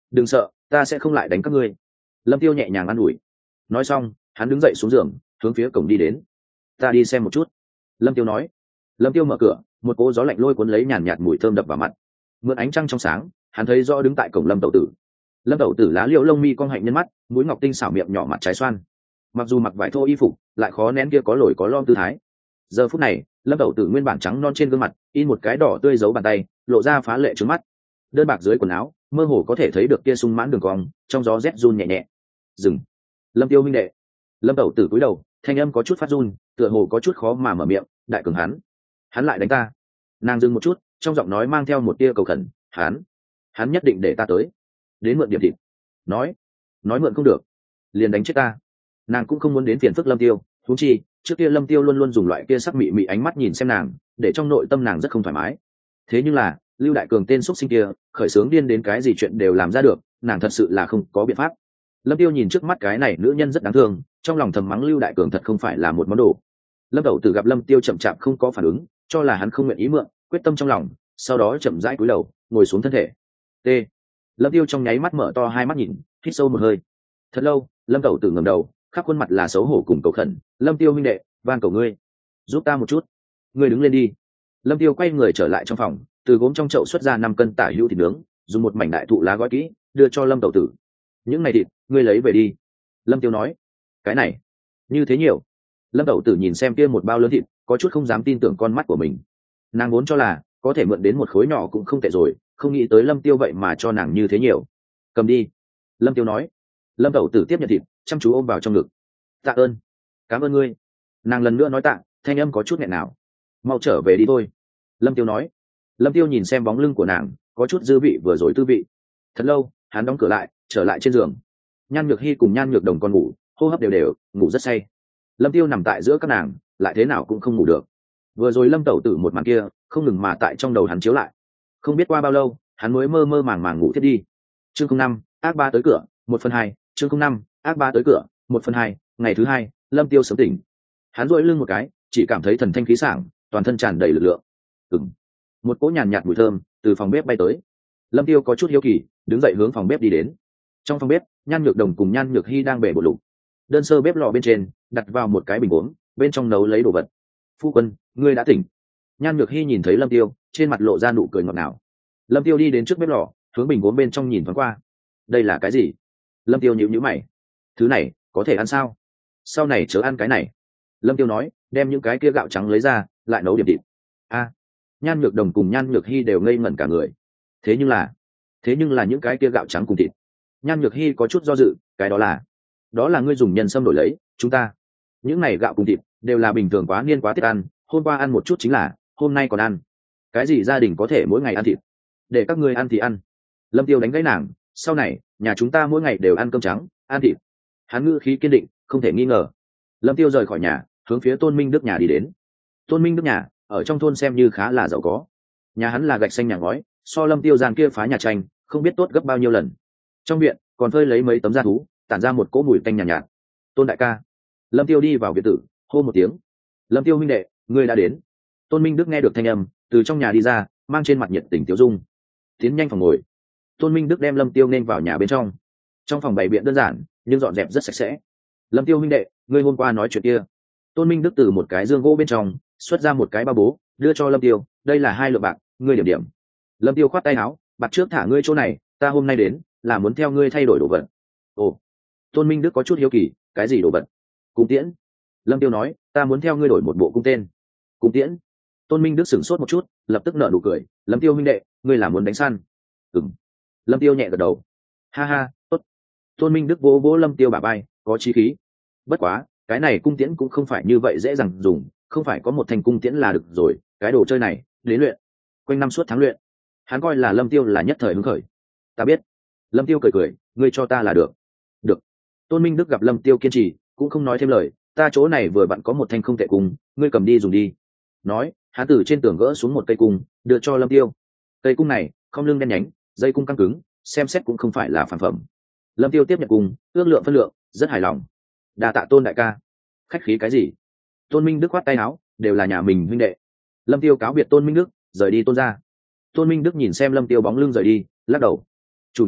đừng sợ, ta sẽ không lại đánh các ngươi. Lâm Tiêu nhẹ nhàng an ủi. Nói xong hắn đứng dậy xuống giường hướng phía cổng đi đến. Ta đi xem một chút. Lâm Tiêu nói. Lâm Tiêu mở cửa, một cỗ gió lạnh lôi cuốn lấy nhàn nhạt mùi thơm đập vào mặt. Mượn ánh trăng trong sáng, hắn thấy rõ đứng tại cổng Lâm Tẩu Tử. Lâm Tẩu Tử lá liễu lông mi cong hạnh nhân mắt, mũi ngọc tinh xảo miệng nhỏ mặt trái xoan. Mặc dù mặc vải thô y phục, lại khó nén kia có lồi có lõm tư thái. Giờ phút này, Lâm Tẩu Tử nguyên bản trắng non trên gương mặt, in một cái đỏ tươi dấu bàn tay, lộ ra phá lệ trướng mắt. Đơn bạc dưới quần áo, mơ hồ có thể thấy được kia sung mãn đường cong, trong gió rét run nhẹ nhẹ. Dừng. Lâm Tiêu huynh đệ. Lâm Tẩu Tử cúi đầu, thanh âm có chút phát run, tựa hồ có chút khó mà mở miệng. Đại cường hắn, hắn lại đánh ta. Nàng dừng một chút, trong giọng nói mang theo một tia cầu khẩn. Hắn, hắn nhất định để ta tới, đến mượn điểm thịt. Nói, nói mượn không được, liền đánh chết ta. Nàng cũng không muốn đến phiền phức Lâm Tiêu, huống chi trước kia Lâm Tiêu luôn luôn dùng loại kia sắc mị mị ánh mắt nhìn xem nàng, để trong nội tâm nàng rất không thoải mái. Thế nhưng là Lưu Đại Cường tên xuất sinh kia, khởi sướng điên đến cái gì chuyện đều làm ra được, nàng thật sự là không có biện pháp. Lâm Tiêu nhìn trước mắt cái này nữ nhân rất đáng thương, trong lòng thầm mắng Lưu Đại Cường thật không phải là một món đồ. Lâm Tẩu Tử gặp Lâm Tiêu chậm chạp không có phản ứng, cho là hắn không nguyện ý mượn, quyết tâm trong lòng, sau đó chậm rãi cúi đầu, ngồi xuống thân thể. T. Lâm Tiêu trong nháy mắt mở to hai mắt nhìn, hít sâu một hơi. Thật lâu, Lâm Tẩu Tử ngẩng đầu, khắp khuôn mặt là xấu hổ cùng cầu khẩn. Lâm Tiêu huynh đệ, van cầu ngươi, giúp ta một chút. Ngươi đứng lên đi. Lâm Tiêu quay người trở lại trong phòng, từ gốm trong chậu xuất ra năm cân tả hữu thịt nướng, dùng một mảnh đại thụ lá gói kỹ, đưa cho Lâm Tẩu Tử. Những này thịt, ngươi lấy về đi. Lâm Tiêu nói. Cái này, như thế nhiều. Lâm Tẩu Tử nhìn xem kia một bao lớn thịt, có chút không dám tin tưởng con mắt của mình. Nàng vốn cho là có thể mượn đến một khối nhỏ cũng không tệ rồi, không nghĩ tới Lâm Tiêu vậy mà cho nàng như thế nhiều. Cầm đi. Lâm Tiêu nói. Lâm Tẩu Tử tiếp nhận thịt, chăm chú ôm vào trong ngực. Tạ ơn, cảm ơn ngươi. Nàng lần nữa nói tạ, thanh âm có chút nghẹn nào. Mau trở về đi thôi. Lâm Tiêu nói. Lâm Tiêu nhìn xem bóng lưng của nàng, có chút dư vị vừa rồi tư vị. Thật lâu, hắn đóng cửa lại, trở lại trên giường. Nhan Nhược Hi cùng Nhan Nhược Đồng còn ngủ, hô hấp đều đều, ngủ rất say. Lâm Tiêu nằm tại giữa các nàng, lại thế nào cũng không ngủ được. Vừa rồi Lâm Tẩu Tử một màn kia, không ngừng mà tại trong đầu hắn chiếu lại. Không biết qua bao lâu, hắn mới mơ mơ màng màng ngủ thiết đi. Chương không năm, ác ba tới cửa, một phần hai. Chương không năm, ác ba tới cửa, một phần hai. Ngày thứ hai, Lâm Tiêu sớm tỉnh. Hắn duỗi lưng một cái, chỉ cảm thấy thần thanh khí sảng, toàn thân tràn đầy lực lượng. Ừm. Một cỗ nhàn nhạt mùi thơm từ phòng bếp bay tới. Lâm Tiêu có chút hiếu kỳ, đứng dậy hướng phòng bếp đi đến. Trong phòng bếp, Nhan Nhược Đồng cùng Nhan Nhược Hi đang bể bột lục. Đơn sơ bếp lò bên trên đặt vào một cái bình uống, bên trong nấu lấy đồ vật. Phu quân, ngươi đã tỉnh. Nhan Nhược Hi nhìn thấy Lâm Tiêu, trên mặt lộ ra nụ cười ngọt ngào. Lâm Tiêu đi đến trước bếp lò, hướng bình uống bên trong nhìn thoáng qua. Đây là cái gì? Lâm Tiêu nhíu nhíu mày. Thứ này có thể ăn sao? Sau này chớ ăn cái này. Lâm Tiêu nói, đem những cái kia gạo trắng lấy ra, lại nấu điểm thịt. A. Nhan Nhược Đồng cùng Nhan Nhược Hi đều ngây ngẩn cả người. Thế nhưng là, thế nhưng là những cái kia gạo trắng cùng thịt. Nhan Nhược Hi có chút do dự, cái đó là, đó là ngươi dùng nhân sâm đổi lấy, chúng ta. Những này gạo cùng thịt đều là bình thường quá niên quá tiết ăn, hôm qua ăn một chút chính là, hôm nay còn ăn. Cái gì gia đình có thể mỗi ngày ăn thịt? Để các ngươi ăn thì ăn. Lâm Tiêu đánh gãy nàng, sau này, nhà chúng ta mỗi ngày đều ăn cơm trắng, ăn thịt. Hắn ngữ khí kiên định, không thể nghi ngờ. Lâm Tiêu rời khỏi nhà, hướng phía Tôn Minh Đức nhà đi đến. Tôn Minh Đức nhà ở trong thôn xem như khá là giàu có. Nhà hắn là gạch xanh nhà ngói, so Lâm Tiêu giang kia phá nhà tranh không biết tốt gấp bao nhiêu lần. Trong viện còn phơi lấy mấy tấm da thú, tản ra một cỗ mùi tanh nhàn nhạt, nhạt. Tôn đại ca. Lâm Tiêu đi vào biệt tử, hô một tiếng. Lâm Tiêu huynh đệ, ngươi đã đến. Tôn Minh Đức nghe được thanh âm, từ trong nhà đi ra, mang trên mặt nhiệt tình tiêu dung. Tiến nhanh phòng ngồi. Tôn Minh Đức đem Lâm Tiêu nên vào nhà bên trong. Trong phòng bày biện đơn giản, nhưng dọn dẹp rất sạch sẽ. Lâm Tiêu huynh đệ, ngươi hôm qua nói chuyện kia. Tôn Minh Đức từ một cái dương gỗ bên trong xuất ra một cái ba bố, đưa cho Lâm Tiêu. Đây là hai lượng bạc, ngươi điểm điểm. Lâm Tiêu khoát tay áo, bạc trước thả ngươi chỗ này, ta hôm nay đến là muốn theo ngươi thay đổi đồ vật. Ồ. Tôn Minh Đức có chút hiếu kỳ, cái gì đồ vật? Cung tiễn. Lâm Tiêu nói, ta muốn theo ngươi đổi một bộ cung tên. Cung tiễn. Tôn Minh Đức sửng sốt một chút, lập tức nở nụ cười. Lâm Tiêu huynh đệ, ngươi là muốn đánh săn? Ừm. Lâm Tiêu nhẹ gật đầu. Ha ha, tốt. Tôn Minh Đức vỗ vỗ Lâm Tiêu bả vai, có chí khí. Bất quá, cái này cung tiễn cũng không phải như vậy dễ dàng dùng, không phải có một thanh cung tiễn là được rồi, cái đồ chơi này, đến luyện. Quanh năm suốt tháng luyện. Hắn coi là Lâm Tiêu là nhất thời hứng khởi. Ta biết. Lâm Tiêu cười cười, ngươi cho ta là được. Được. Tôn Minh Đức gặp Lâm Tiêu kiên trì, cũng không nói thêm lời, ta chỗ này vừa vặn có một thanh không tệ cung, ngươi cầm đi dùng đi. Nói, hắn từ trên tường gỡ xuống một cây cung, đưa cho Lâm Tiêu. Cây cung này, không lưng đen nhánh, dây cung căng cứng, xem xét cũng không phải là phản phẩm. Lâm Tiêu tiếp nhận cung, ước lượng phân lượng, rất hài lòng. Đa tạ Tôn đại ca. Khách khí cái gì? Tôn Minh Đức khoát tay áo, đều là nhà mình huynh đệ. Lâm Tiêu cáo biệt Tôn Minh Đức, rời đi Tôn gia. Tôn Minh Đức nhìn xem Lâm Tiêu bóng lưng rời đi, lắc đầu. Chủ nhà,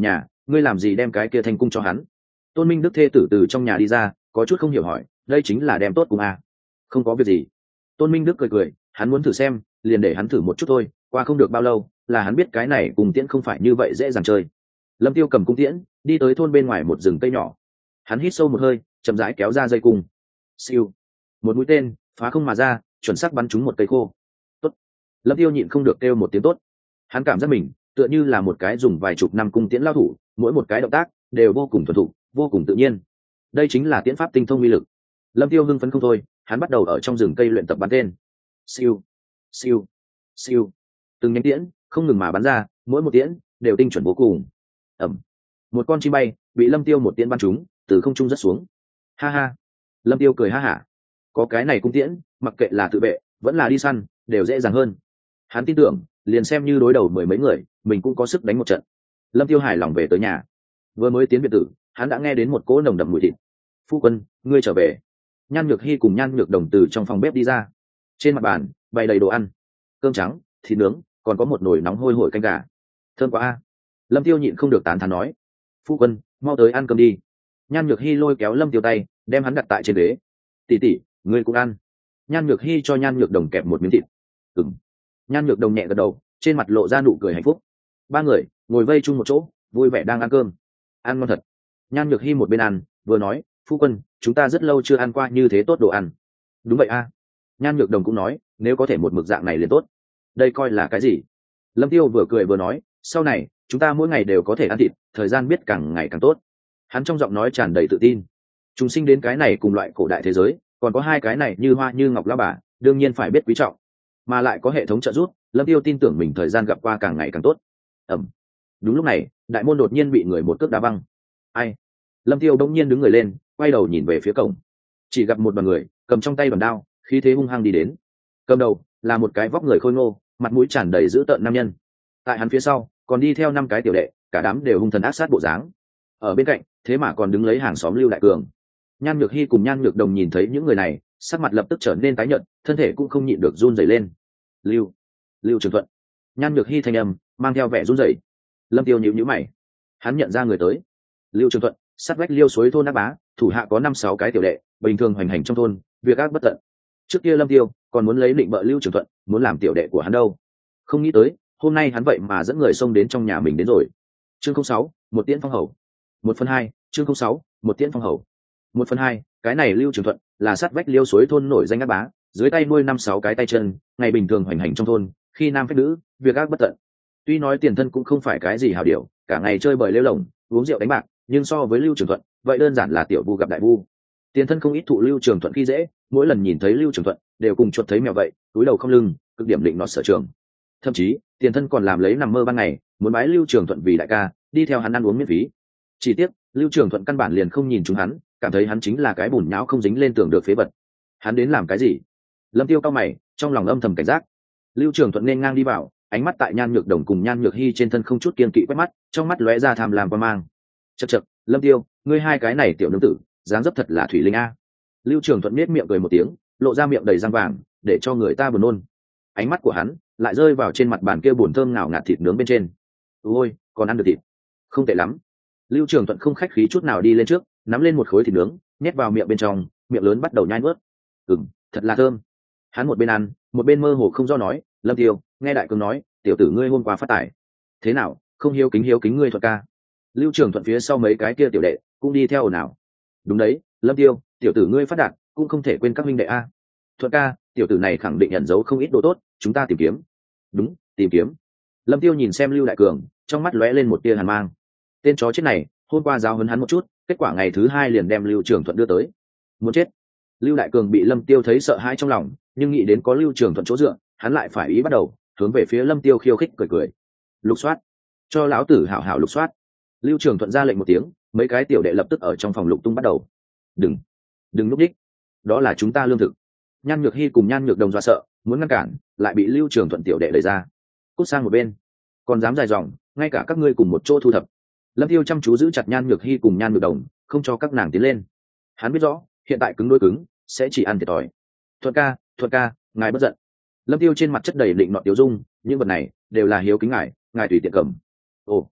ngươi làm gì đem cái kia thành cung cho hắn? Tôn Minh Đức thê tử từ trong nhà đi ra, có chút không hiểu hỏi, đây chính là đem tốt cùng à? Không có việc gì. Tôn Minh Đức cười cười, hắn muốn thử xem, liền để hắn thử một chút thôi, qua không được bao lâu là hắn biết cái này cung tiễn không phải như vậy dễ dàng chơi. Lâm Tiêu cầm cung tiễn đi tới thôn bên ngoài một rừng cây nhỏ, hắn hít sâu một hơi, chậm rãi kéo ra dây cung. Siêu, một mũi tên phá không mà ra, chuẩn xác bắn trúng một cây khô. Tốt. Lâm Tiêu nhịn không được kêu một tiếng tốt. Hắn cảm giác mình tựa như là một cái dùng vài chục năm cung tiễn lao thủ, mỗi một cái động tác đều vô cùng thuần thục, vô cùng tự nhiên. Đây chính là tiễn pháp tinh thông uy lực. Lâm Tiêu hưng phấn không thôi, hắn bắt đầu ở trong rừng cây luyện tập bắn tên. Siêu, siêu, siêu, từng nhánh tiễn không ngừng mà bắn ra, mỗi một tiễn đều tinh chuẩn vô cùng. Ẩm, một con chim bay bị Lâm Tiêu một tiễn bắn trúng, từ không trung rớt xuống. Ha ha, Lâm Tiêu cười ha hả. Có cái này cung tiễn, mặc kệ là tự vệ vẫn là đi săn đều dễ dàng hơn. Hắn tin tưởng liền xem như đối đầu mười mấy người mình cũng có sức đánh một trận. Lâm Tiêu hài lòng về tới nhà, vừa mới tiến biệt tử hắn đã nghe đến một cỗ nồng đậm mùi thịt. Phu quân, ngươi trở về. Nhan Nhược Hi cùng Nhan Nhược Đồng từ trong phòng bếp đi ra, trên mặt bàn bày đầy đồ ăn, cơm trắng, thịt nướng, còn có một nồi nóng hôi hổi canh gà, thơm quá a. Lâm Tiêu nhịn không được tán thán nói, phu quân, mau tới ăn cơm đi. Nhan Nhược Hi lôi kéo Lâm Tiêu tay, đem hắn đặt tại trên ghế. Tỷ tỷ, ngươi cũng ăn. Nhan Nhược Hi cho Nhan Nhược Đồng kẹp một miếng thịt. Ừm. Nhan Nhược Đồng nhẹ gật đầu, trên mặt lộ ra nụ cười hạnh phúc. Ba người ngồi vây chung một chỗ, vui vẻ đang ăn cơm. Ăn ngon thật. Nhan Nhược Hi một bên ăn vừa nói, phu quân, chúng ta rất lâu chưa ăn qua như thế tốt đồ ăn. Đúng vậy a. Nhan Nhược Đồng cũng nói, nếu có thể một mực dạng này liền tốt. Đây coi là cái gì? Lâm Tiêu vừa cười vừa nói, sau này chúng ta mỗi ngày đều có thể ăn thịt, thời gian biết càng ngày càng tốt. Hắn trong giọng nói tràn đầy tự tin. Chúng sinh đến cái này cùng loại cổ đại thế giới, còn có hai cái này như hoa như ngọc lão bà, đương nhiên phải biết quý trọng, mà lại có hệ thống trợ giúp. Lâm Tiêu tin tưởng mình thời gian gặp qua càng ngày càng tốt. Ẩm. Đúng lúc này, đại môn đột nhiên bị người một cước đá văng. Ai? Lâm Tiêu đống nhiên đứng người lên, quay đầu nhìn về phía cổng, chỉ gặp một đoàn người cầm trong tay đoàn đao, khí thế hung hăng đi đến. Cầm đầu là một cái vóc người khôi ngô, mặt mũi tràn đầy dữ tợn nam nhân. Tại hắn phía sau còn đi theo năm cái tiểu đệ, cả đám đều hung thần ác sát bộ dáng. Ở bên cạnh thế mà còn đứng lấy hàng xóm Lưu Đại Cường. Nhan Nhược Hi cùng Nhan Nhược Đồng nhìn thấy những người này, sắc mặt lập tức trở nên tái nhợt, thân thể cũng không nhịn được run rẩy lên. Lưu, Lưu Trường Thuận. Nhan Nhược Hi thanh âm mang theo vẻ run rẩy. Lâm Tiêu nhíu nhíu mày, hắn nhận ra người tới. Lưu Trường Thuận, sát vách Liêu Suối thôn Ác Bá, thủ hạ có năm sáu cái tiểu đệ, bình thường hoành hành trong thôn, việc ác bất tận. Trước kia Lâm Tiêu còn muốn lấy định bợ Lưu Trường Thuận, muốn làm tiểu đệ của hắn đâu. Không nghĩ tới, hôm nay hắn vậy mà dẫn người xông đến trong nhà mình đến rồi. Chương không sáu, một tiễn phong hầu. Một phần hai, chương không sáu, một tiễn phong hầu. Một phần hai, cái này Lưu Trường Thuận là sát vách Liêu Suối thôn nổi danh Ác Bá, dưới tay nuôi năm sáu cái tay chân, ngày bình thường hoành hành trong thôn, khi nam phách nữ, việc ác bất tận. Tuy nói tiền thân cũng không phải cái gì hảo điều, cả ngày chơi bời lêu lổng, uống rượu đánh bạc, nhưng so với Lưu Trường Thuận, vậy đơn giản là tiểu vu gặp đại vu. Tiền thân không ít thụ Lưu Trường Thuận khi dễ, mỗi lần nhìn thấy Lưu Trường Thuận, đều cùng chuột thấy mèo vậy, túi đầu không lưng, cực điểm định nọt sở trường. Thậm chí, tiền thân còn làm lấy nằm mơ ban ngày, muốn bái Lưu Trường Thuận vì đại ca, đi theo hắn ăn uống miễn phí. Chỉ tiếc, Lưu Trường Thuận căn bản liền không nhìn chúng hắn, cảm thấy hắn chính là cái bùn nhão không dính lên tường được phế vật. Hắn đến làm cái gì? Lâm Tiêu cao mày, trong lòng âm thầm cảnh giác. Lưu Trường Thuận nên ngang đi vào, ánh mắt tại Nhan Nhược Đồng cùng Nhan Nhược Hi trên thân không chút kiên kỵ quét mắt, trong mắt lóe ra tham lam quan mang. Chậc chậc, Lâm Tiêu, ngươi hai cái này tiểu nương tử, dáng dấp thật là thủy linh a. Lưu Trường Thuận nét miệng cười một tiếng, lộ ra miệng đầy răng vàng, để cho người ta buồn nôn. Ánh mắt của hắn lại rơi vào trên mặt bàn kia buồn thơm ngào ngạt thịt nướng bên trên. Ôi, còn ăn được thịt, không tệ lắm. Lưu Trường Thuận không khách khí chút nào đi lên trước, nắm lên một khối thịt nướng, nhét vào miệng bên trong, miệng lớn bắt đầu nhai nuốt. Ừm, thật là thơm. Hắn một bên ăn, một bên mơ hồ không do nói, Lâm Tiêu, nghe đại cường nói, tiểu tử ngươi hôm qua phát tài. Thế nào, không hiếu kính hiếu kính ngươi Thuận ca. Lưu Trường Thuận phía sau mấy cái kia tiểu đệ cũng đi theo ồn ào. Đúng đấy, Lâm Tiêu, tiểu tử ngươi phát đạt, cũng không thể quên các minh đệ a. Thuận ca, tiểu tử này khẳng định nhận dấu không ít đồ tốt, chúng ta tìm kiếm. Đúng, tìm kiếm. Lâm Tiêu nhìn xem Lưu Đại Cường, trong mắt lóe lên một tia hàn mang. Tên chó chết này, hôm qua giáo huấn hắn một chút, kết quả ngày thứ hai liền đem Lưu Trường Thuận đưa tới. Muốn chết. Lưu Đại Cường bị Lâm Tiêu thấy sợ hãi trong lòng, nhưng nghĩ đến có Lưu Trường Thuận chỗ dựa, hắn lại phải ý bắt đầu hướng về phía Lâm Tiêu khiêu khích cười cười. Lục soát, cho lão tử hảo hảo lục soát. Lưu Trường Thuận ra lệnh một tiếng, mấy cái tiểu đệ lập tức ở trong phòng lục tung bắt đầu. Đừng, đừng lúc đích, đó là chúng ta lương thực. Nhan Nhược Hi cùng Nhan Nhược Đồng dọa sợ, muốn ngăn cản, lại bị Lưu Trường Thuận tiểu đệ đẩy ra. Cút sang một bên, còn dám dài dòng, ngay cả các ngươi cùng một chỗ thu thập. Lâm Tiêu chăm chú giữ chặt Nhan Nhược Hi cùng Nhan Nhược Đồng, không cho các nàng tiến lên. Hắn biết rõ, hiện tại cứng đối cứng sẽ chỉ ăn thiệt thòi. Thuận ca, Thuận ca, ngài bất giận. Lâm Tiêu trên mặt chất đầy định nọ tiêu dung, những vật này đều là hiếu kính ngài, ngài tùy tiện cầm. Ồ,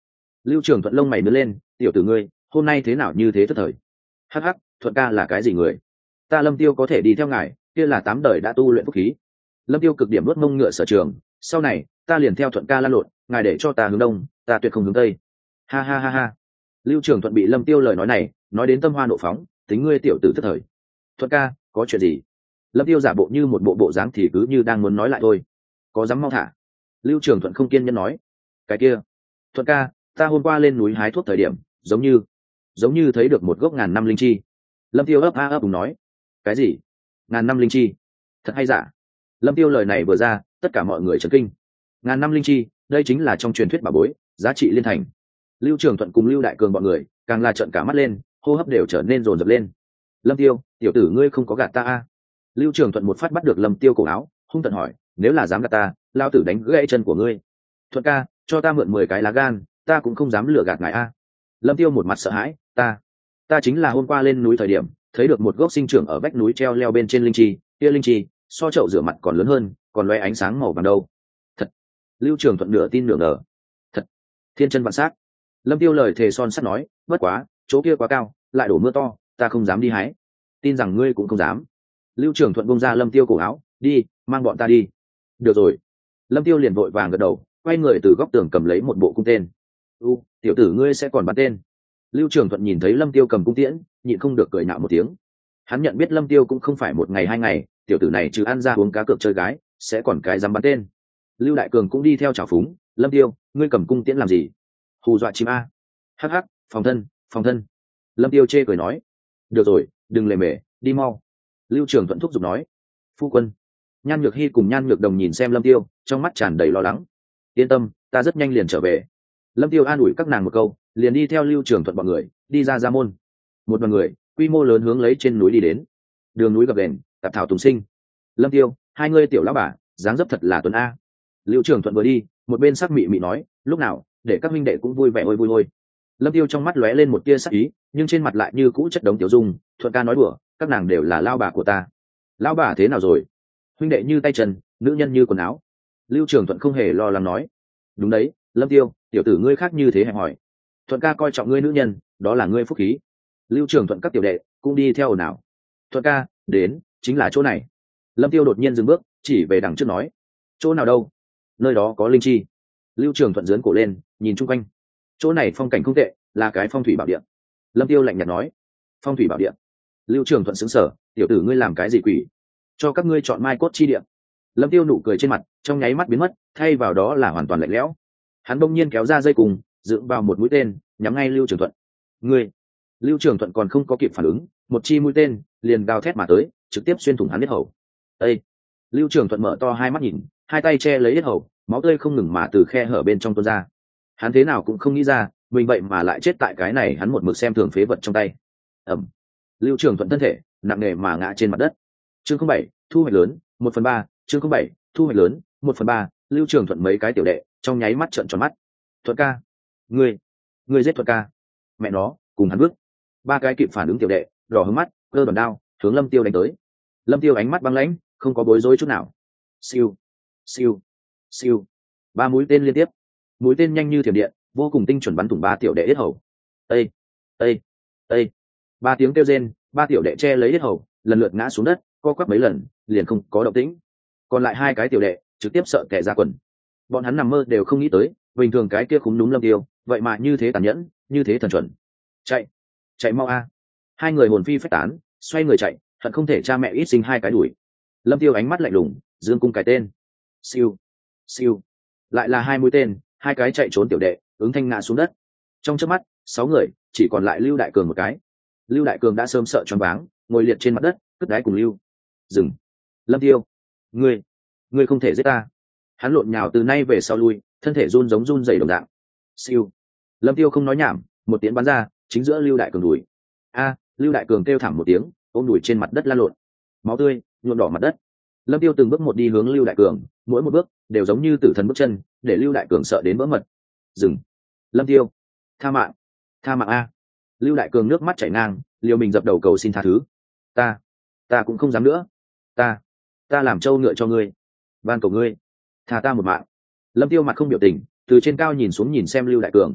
Lưu Trường Thuận lông mày nứt lên, tiểu tử ngươi hôm nay thế nào như thế thất thời? Hắc hắc, Thuận ca là cái gì người? Ta Lâm Tiêu có thể đi theo ngài, kia là tám đời đã tu luyện phúc khí. Lâm Tiêu cực điểm nuốt mông ngựa sở trường, sau này ta liền theo Thuận ca lan lộn, ngài để cho ta hướng đông, ta tuyệt không hướng tây. Ha ha ha ha. Lưu Trường Thuận bị Lâm Tiêu lời nói này nói đến tâm hoa nộ phóng, tính ngươi tiểu tử thất thời. Thuận ca có chuyện gì? Lâm Tiêu giả bộ như một bộ bộ dáng thì cứ như đang muốn nói lại thôi. Có dám mau thả? Lưu Trường Thuận không kiên nhẫn nói. Cái kia, Thuận ca, ta hôm qua lên núi hái thuốc thời điểm, giống như giống như thấy được một gốc ngàn năm linh chi. Lâm Tiêu ấp a ấp cùng nói. Cái gì? Ngàn năm linh chi? Thật hay giả? Lâm Tiêu lời này vừa ra, tất cả mọi người chấn kinh. Ngàn năm linh chi, đây chính là trong truyền thuyết bảo bối, giá trị liên thành. Lưu Trường Thuận cùng Lưu Đại Cường bọn người càng là trợn cả mắt lên, hô hấp đều trở nên rồn rập lên. Lâm Tiêu, tiểu tử ngươi không có gạt ta a? Lưu Trường Thuận một phát bắt được Lâm Tiêu cổ áo, hung tợn hỏi, nếu là dám gạt ta, lao tử đánh gãy chân của ngươi. Thuận ca, cho ta mượn mười cái lá gan, ta cũng không dám lừa gạt ngài a. Lâm Tiêu một mặt sợ hãi, ta, ta chính là hôm qua lên núi thời điểm, thấy được một gốc sinh trưởng ở vách núi treo leo bên trên linh chi, kia linh chi, so chậu rửa mặt còn lớn hơn, còn lóe ánh sáng màu vàng đâu. Thật. Lưu Trường Thuận nửa tin nửa ngờ. Thật. Thiên chân vạn sắc. Lâm Tiêu lời thề son sắt nói, bất quá, chỗ kia quá cao, lại đổ mưa to, ta không dám đi hái. Tin rằng ngươi cũng không dám. Lưu Trường Thuận bông ra Lâm Tiêu cổ áo, đi, mang bọn ta đi. Được rồi. Lâm Tiêu liền vội vàng gật đầu, quay người từ góc tường cầm lấy một bộ cung tên. U, tiểu tử ngươi sẽ còn bắn tên. Lưu Trường Thuận nhìn thấy Lâm Tiêu cầm cung tiễn, nhịn không được cười nhạo một tiếng. Hắn nhận biết Lâm Tiêu cũng không phải một ngày hai ngày, tiểu tử này trừ ăn ra uống cá cược chơi gái, sẽ còn cái dám bắn tên. Lưu Đại Cường cũng đi theo chảo phúng, Lâm Tiêu, ngươi cầm cung tiễn làm gì? Hù dọa chim a. Hắc hắc, phòng thân, phòng thân. Lâm Tiêu chê cười nói. Được rồi, đừng lề mề, đi mau. Lưu Trường Thuận thúc giục nói. Phu quân. Nhan Nhược Hi cùng Nhan Nhược Đồng nhìn xem Lâm Tiêu, trong mắt tràn đầy lo lắng. Yên tâm, ta rất nhanh liền trở về. Lâm Tiêu an ủi các nàng một câu, liền đi theo Lưu Trường Thuận bọn người đi ra gia môn. Một đoàn người quy mô lớn hướng lấy trên núi đi đến. Đường núi gập ghềnh, tạp thảo tùng sinh. Lâm Tiêu, hai ngươi tiểu lão bà, dáng dấp thật là tuấn a. Lưu Trường Thuận vừa đi, một bên sắc mị mị nói, lúc nào để các minh đệ cũng vui vẻ ôi vui ôi. Lâm Tiêu trong mắt lóe lên một tia sắc ý, nhưng trên mặt lại như cũ chất đống tiểu dung. Thuận ca nói đùa, các nàng đều là lao bà của ta. Lao bà thế nào rồi? Huynh đệ như tay chân, nữ nhân như quần áo. Lưu Trường Thuận không hề lo lắng nói. Đúng đấy, Lâm Tiêu, tiểu tử ngươi khác như thế hẹp hỏi. Thuận ca coi trọng ngươi nữ nhân, đó là ngươi phúc khí. Lưu Trường Thuận các tiểu đệ cũng đi theo ồn ào. Thuận ca, đến, chính là chỗ này. Lâm Tiêu đột nhiên dừng bước, chỉ về đằng trước nói. Chỗ nào đâu? Nơi đó có linh chi. Lưu Trường Thuận giớn cổ lên, nhìn chung quanh. Chỗ này phong cảnh không tệ, là cái phong thủy bảo địa. Lâm Tiêu lạnh nhạt nói. Phong thủy bảo địa. Lưu Trường Thuận sững sờ, tiểu tử ngươi làm cái gì quỷ? Cho các ngươi chọn mai cốt chi địa. Lâm Tiêu nụ cười trên mặt trong nháy mắt biến mất, thay vào đó là hoàn toàn lạnh lẽo. Hắn bỗng nhiên kéo ra dây cùng, dựng vào một mũi tên, nhắm ngay Lưu Trường Thuận. Ngươi! Lưu Trường Thuận còn không có kịp phản ứng, một chi mũi tên liền gào thét mà tới, trực tiếp xuyên thủng hắn huyết hầu. Ê! Lưu Trường Thuận mở to hai mắt nhìn, hai tay che lấy huyết hầu, máu tươi không ngừng mà từ khe hở bên trong tuôn ra. Hắn thế nào cũng không nghĩ ra, mình vậy mà lại chết tại cái này, hắn một mực xem thường phế vật trong tay. Ẩm! Lưu Trường Thuận thân thể nặng nề mà ngã trên mặt đất. Chương không bảy, thu hoạch lớn, một phần ba. Chương không bảy, thu hoạch lớn, một phần ba. Lưu Trường Thuận mấy cái tiểu đệ trong nháy mắt trợn tròn mắt. Thuận ca, ngươi, ngươi giết Thuận ca. Mẹ nó, cùng hắn bước. Ba cái kịp phản ứng tiểu đệ đỏ hướng mắt, cơ đòn đao hướng Lâm Tiêu đánh tới. Lâm Tiêu ánh mắt băng lãnh, không có bối rối chút nào. Siêu, siêu, siêu. Ba mũi tên liên tiếp, mũi tên nhanh như thiểm điện, vô cùng tinh chuẩn bắn thủng ba tiểu đệ yết hầu. Ê, ê, ê. Ba tiếng kêu rên, ba tiểu đệ che lấy yết hầu, lần lượt ngã xuống đất, co quắp mấy lần, liền không có động tĩnh. Còn lại hai cái tiểu đệ trực tiếp sợ kẻ ra quần. Bọn hắn nằm mơ đều không nghĩ tới, bình thường cái kia khúm núm Lâm Tiêu, vậy mà như thế tàn nhẫn, như thế thần chuẩn. Chạy, chạy mau a! Hai người hồn phi phách tán, xoay người chạy, thật không thể cha mẹ ít sinh hai cái đuổi. Lâm Tiêu ánh mắt lạnh lùng, dương cung cái tên. Siêu, siêu. Lại là hai mũi tên, hai cái chạy trốn tiểu đệ ứng thanh ngã xuống đất. Trong chớp mắt, sáu người chỉ còn lại Lưu Đại Cường một cái. Lưu Đại Cường đã sớm sợ choáng váng, ngồi liệt trên mặt đất, cất đái cùng Lưu. Dừng. Lâm Tiêu, ngươi, ngươi không thể giết ta. Hắn lộn nhào từ nay về sau lui, thân thể run giống run rẩy đồng dạng. Siêu. Lâm Tiêu không nói nhảm, một tiếng bắn ra, chính giữa Lưu Đại Cường đùi. A, Lưu Đại Cường kêu thảm một tiếng, ôm đùi trên mặt đất lăn lộn. Máu tươi nhuộm đỏ mặt đất. Lâm Tiêu từng bước một đi hướng Lưu Đại Cường, mỗi một bước đều giống như tử thần bước chân, để Lưu Đại Cường sợ đến vỡ mật. Dừng. Lâm Tiêu, tha mạng, tha mạng a. Lưu Đại Cường nước mắt chảy ngang, liều mình dập đầu cầu xin tha thứ. Ta, ta cũng không dám nữa. Ta, ta làm trâu ngựa cho ngươi, van cầu ngươi, tha ta một mạng. Lâm Tiêu mặt không biểu tình, từ trên cao nhìn xuống nhìn xem Lưu Đại Cường.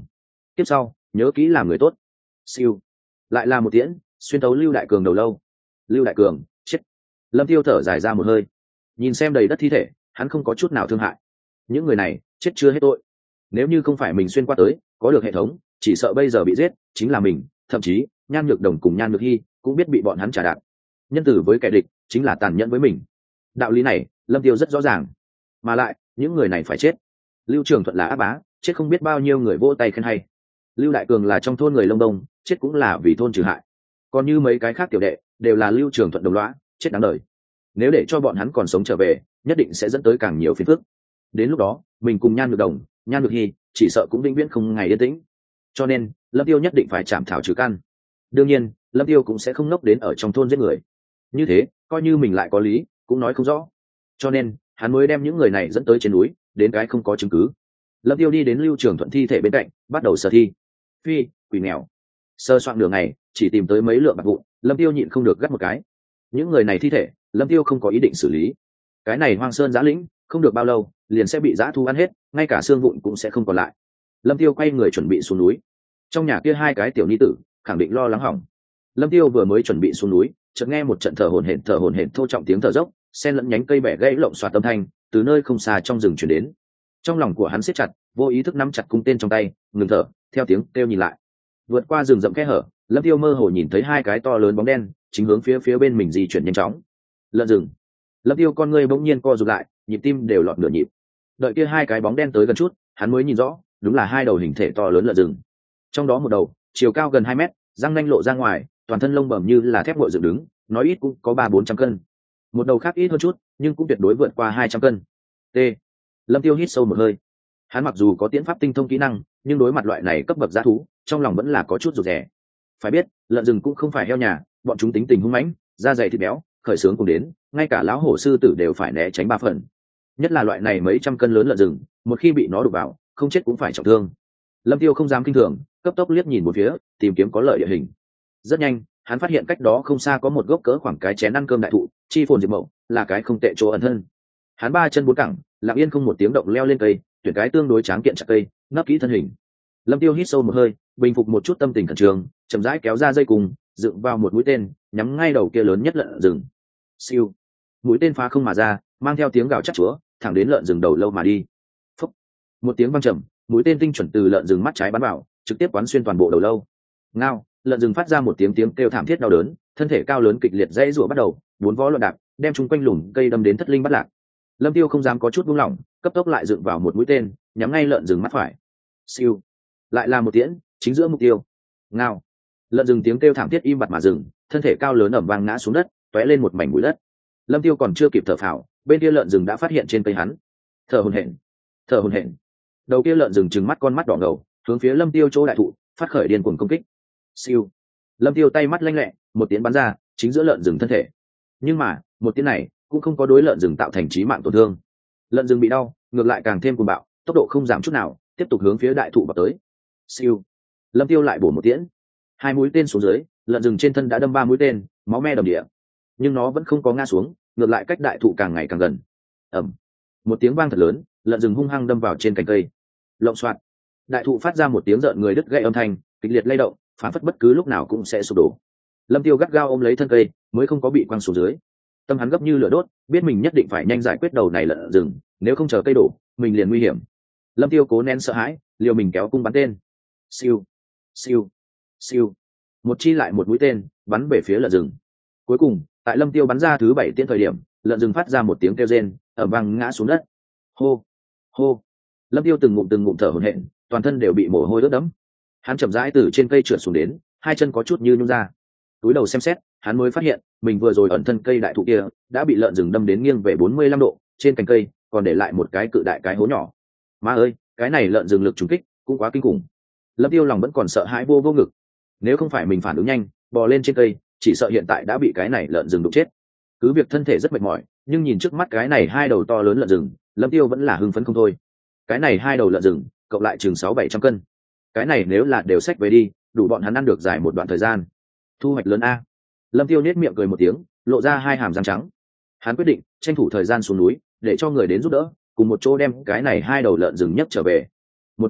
tiếp sau nhớ kỹ làm người tốt. Siêu, lại là một tiễn xuyên tấu Lưu Đại Cường đầu lâu. Lưu Đại Cường chết. Lâm Tiêu thở dài ra một hơi, nhìn xem đầy đất thi thể, hắn không có chút nào thương hại. Những người này chết chưa hết tội, nếu như không phải mình xuyên qua tới có được hệ thống, chỉ sợ bây giờ bị giết chính là mình, thậm chí Nhan Nhược Đồng cùng Nhan Nhược Hy cũng biết bị bọn hắn trả đạp. Nhân tử với kẻ địch chính là tàn nhẫn với mình, đạo lý này Lâm Tiêu rất rõ ràng. Mà lại những người này phải chết. Lưu Trường Thuận là ác bá, chết không biết bao nhiêu người vỗ tay khen hay. Lưu Đại Cường là trong thôn người Lông Đông, chết cũng là vì thôn trừ hại. Còn như mấy cái khác tiểu đệ đều là Lưu Trường Thuận đồng lõa, chết đáng đời. Nếu để cho bọn hắn còn sống trở về, nhất định sẽ dẫn tới càng nhiều phiền phức. Đến lúc đó mình cùng Nhan Nhược Đồng, Nhan Nhược Hy chỉ sợ cũng vĩnh viễn không ngày yên tĩnh. Cho nên Lâm Tiêu nhất định phải chạm thảo trừ căn. Đương nhiên Lâm Tiêu cũng sẽ không nốc đến ở trong thôn giết người, như thế coi như mình lại có lý cũng nói không rõ. Cho nên hắn mới đem những người này dẫn tới trên núi, đến cái không có chứng cứ. Lâm Tiêu đi đến Lưu Trường Thuận thi thể bên cạnh, bắt đầu sờ thi. Phi, quỷ nghèo. Sơ soạn nửa ngày chỉ tìm tới mấy lượng bạc vụn, Lâm Tiêu nhịn không được gắt một cái. Những người này thi thể Lâm Tiêu không có ý định xử lý. Cái này hoang sơn giã lĩnh không được bao lâu liền sẽ bị giã thu ăn hết, ngay cả xương vụn cũng sẽ không còn lại. Lâm Tiêu quay người chuẩn bị xuống núi. Trong nhà kia hai cái tiểu ni tử khẳng định lo lắng hỏng. Lâm Tiêu vừa mới chuẩn bị xuống núi, chợt nghe một trận thở hổn hển thở hổn hển thô trọng tiếng thở dốc, xen lẫn nhánh cây bẻ gãy lộn xoạt âm thanh từ nơi không xa trong rừng truyền đến. Trong lòng của hắn siết chặt, vô ý thức nắm chặt cung tên trong tay, ngừng thở, theo tiếng kêu nhìn lại. Vượt qua rừng rậm kẽ hở, Lâm Tiêu mơ hồ nhìn thấy hai cái to lớn bóng đen chính hướng phía phía bên mình di chuyển nhanh chóng. Lợn rừng. Lâm Tiêu con ngươi bỗng nhiên co rụt lại, nhịp tim đều lọt nửa nhịp. Đợi kia hai cái bóng đen tới gần chút, hắn mới nhìn rõ, đúng là hai đầu hình thể to lớn lợn rừng. Trong đó một đầu chiều cao gần hai mét, răng nanh lộ ra ngoài, toàn thân lông bẩm như là thép nguội dựng đứng, nói ít cũng có ba bốn trăm cân. Một đầu khác ít hơn chút, nhưng cũng tuyệt đối vượt qua hai trăm cân. T. Lâm Tiêu hít sâu một hơi. Hắn mặc dù có tiễn pháp tinh thông kỹ năng, nhưng đối mặt loại này cấp bậc dã thú, trong lòng vẫn là có chút rụt rè. Phải biết, lợn rừng cũng không phải heo nhà, bọn chúng tính tình hung mãnh, da dày thịt béo, khởi sướng cùng đến, ngay cả lão hổ sư tử đều phải né tránh ba phần. Nhất là loại này mấy trăm cân lớn lợn rừng, một khi bị nó đụng vào, không chết cũng phải trọng thương. Lâm Tiêu không dám kinh thường, cấp tốc liếc nhìn một phía, tìm kiếm có lợi địa hình. Rất nhanh, hắn phát hiện cách đó không xa có một gốc cỡ khoảng cái chén ăn cơm đại thụ, chi phồn diệp mậu, là cái không tệ chỗ ẩn thân. Hắn ba chân bốn cẳng, lặng yên không một tiếng động leo lên cây, tuyển cái tương đối tráng kiện chặt cây, nấp kỹ thân hình. Lâm Tiêu hít sâu một hơi, bình phục một chút tâm tình khẩn trương, chậm rãi kéo ra dây cùng, dựng vào một mũi tên, nhắm ngay đầu kia lớn nhất lợn rừng. Siêu, mũi tên phá không mà ra, mang theo tiếng gào chát chúa, thẳng đến lợn rừng đầu lâu mà đi. Phúc, một tiếng vang trầm, mũi tên tinh chuẩn từ lợn rừng mắt trái bắn vào, trực tiếp quán xuyên toàn bộ đầu lâu. Ngao, lợn rừng phát ra một tiếng tiếng kêu thảm thiết đau đớn, thân thể cao lớn kịch liệt dãy rủa bắt đầu, bốn vó loạn đạp, đem chúng quanh lùm cây đâm đến thất linh bắt lạc. Lâm Tiêu không dám có chút buông lỏng, cấp tốc lại dựng vào một mũi tên, nhắm ngay lợn rừng mắt phải. Siêu, lại là một tiễn, chính giữa mục tiêu. Ngao, lợn rừng tiếng kêu thảm thiết im bặt mà dừng, thân thể cao lớn ẩm vang ngã xuống đất, tóe lên một mảnh bụi đất. Lâm Tiêu còn chưa kịp thở phào, bên kia lợn rừng đã phát hiện trên cây hắn. Thở hổn hển, thở hổn hển. Đầu kia lợn rừng trừng mắt con mắt đỏ ngầu, hướng phía Lâm Tiêu chỗ đại thụ phát khởi điên cuồng công kích. Siêu, Lâm Tiêu tay mắt lanh lẹ, một tiếng bắn ra, chính giữa lợn rừng thân thể. Nhưng mà một tiếng này cũng không có đối lợn rừng tạo thành chí mạng tổn thương. Lợn rừng bị đau, ngược lại càng thêm cuồng bạo, tốc độ không giảm chút nào, tiếp tục hướng phía đại thụ vào tới. Siêu, Lâm Tiêu lại bổ một tiễn, hai mũi tên xuống dưới, lợn rừng trên thân đã đâm ba mũi tên, máu me đầm địa, nhưng nó vẫn không có ngã xuống, ngược lại cách đại thụ càng ngày càng gần. Ầm, một tiếng vang thật lớn, lợn rừng hung hăng đâm vào trên cành cây. Lộng xoạt, đại thụ phát ra một tiếng rợn người đứt gãy âm thanh, kịch liệt lay động, phản phất bất cứ lúc nào cũng sẽ sụp đổ. Lâm Tiêu gắt gao ôm lấy thân cây, mới không có bị quăng xuống dưới. Tâm hắn gấp như lửa đốt, biết mình nhất định phải nhanh giải quyết đầu này lợn rừng, nếu không chờ cây đổ, mình liền nguy hiểm. Lâm Tiêu cố nén sợ hãi, liều mình kéo cung bắn tên. Siêu, siêu, siêu, một chi lại một mũi tên bắn về phía lợn rừng. Cuối cùng, tại Lâm Tiêu bắn ra thứ bảy tiễn thời điểm, lợn rừng phát ra một tiếng kêu rên, ầm vang ngã xuống đất. Hô, hô. Lâm Tiêu từng ngụm từng ngụm thở hổn hển, toàn thân đều bị mồ hôi ướt đẫm. Hắn chậm rãi từ trên cây trượt xuống đến, hai chân có chút như nhũn ra. Túi đầu xem xét, hắn mới phát hiện mình vừa rồi ẩn thân cây đại thụ kia đã bị lợn rừng đâm đến nghiêng về bốn mươi lăm độ, trên cành cây còn để lại một cái cự đại cái hố nhỏ. Má ơi, cái này lợn rừng lực trùng kích cũng quá kinh khủng. Lâm Tiêu lòng vẫn còn sợ hãi vô vô ngực. Nếu không phải mình phản ứng nhanh, bò lên trên cây, chỉ sợ hiện tại đã bị cái này lợn rừng đụng chết. Cứ việc thân thể rất mệt mỏi, nhưng nhìn trước mắt cái này hai đầu to lớn lợn rừng, Lâm Tiêu vẫn là hưng phấn không thôi. Cái này hai đầu lợn rừng, cộng lại chừng sáu bảy trăm cân. Cái này nếu là đều xách về đi, đủ bọn hắn ăn được dài một đoạn thời gian. Thu hoạch lớn a. Lâm Tiêu nét miệng cười một tiếng, lộ ra hai hàm răng trắng. Hắn quyết định tranh thủ thời gian xuống núi, để cho người đến giúp đỡ, cùng một chỗ đem cái này hai đầu lợn rừng nhấc trở về. Một mình hắn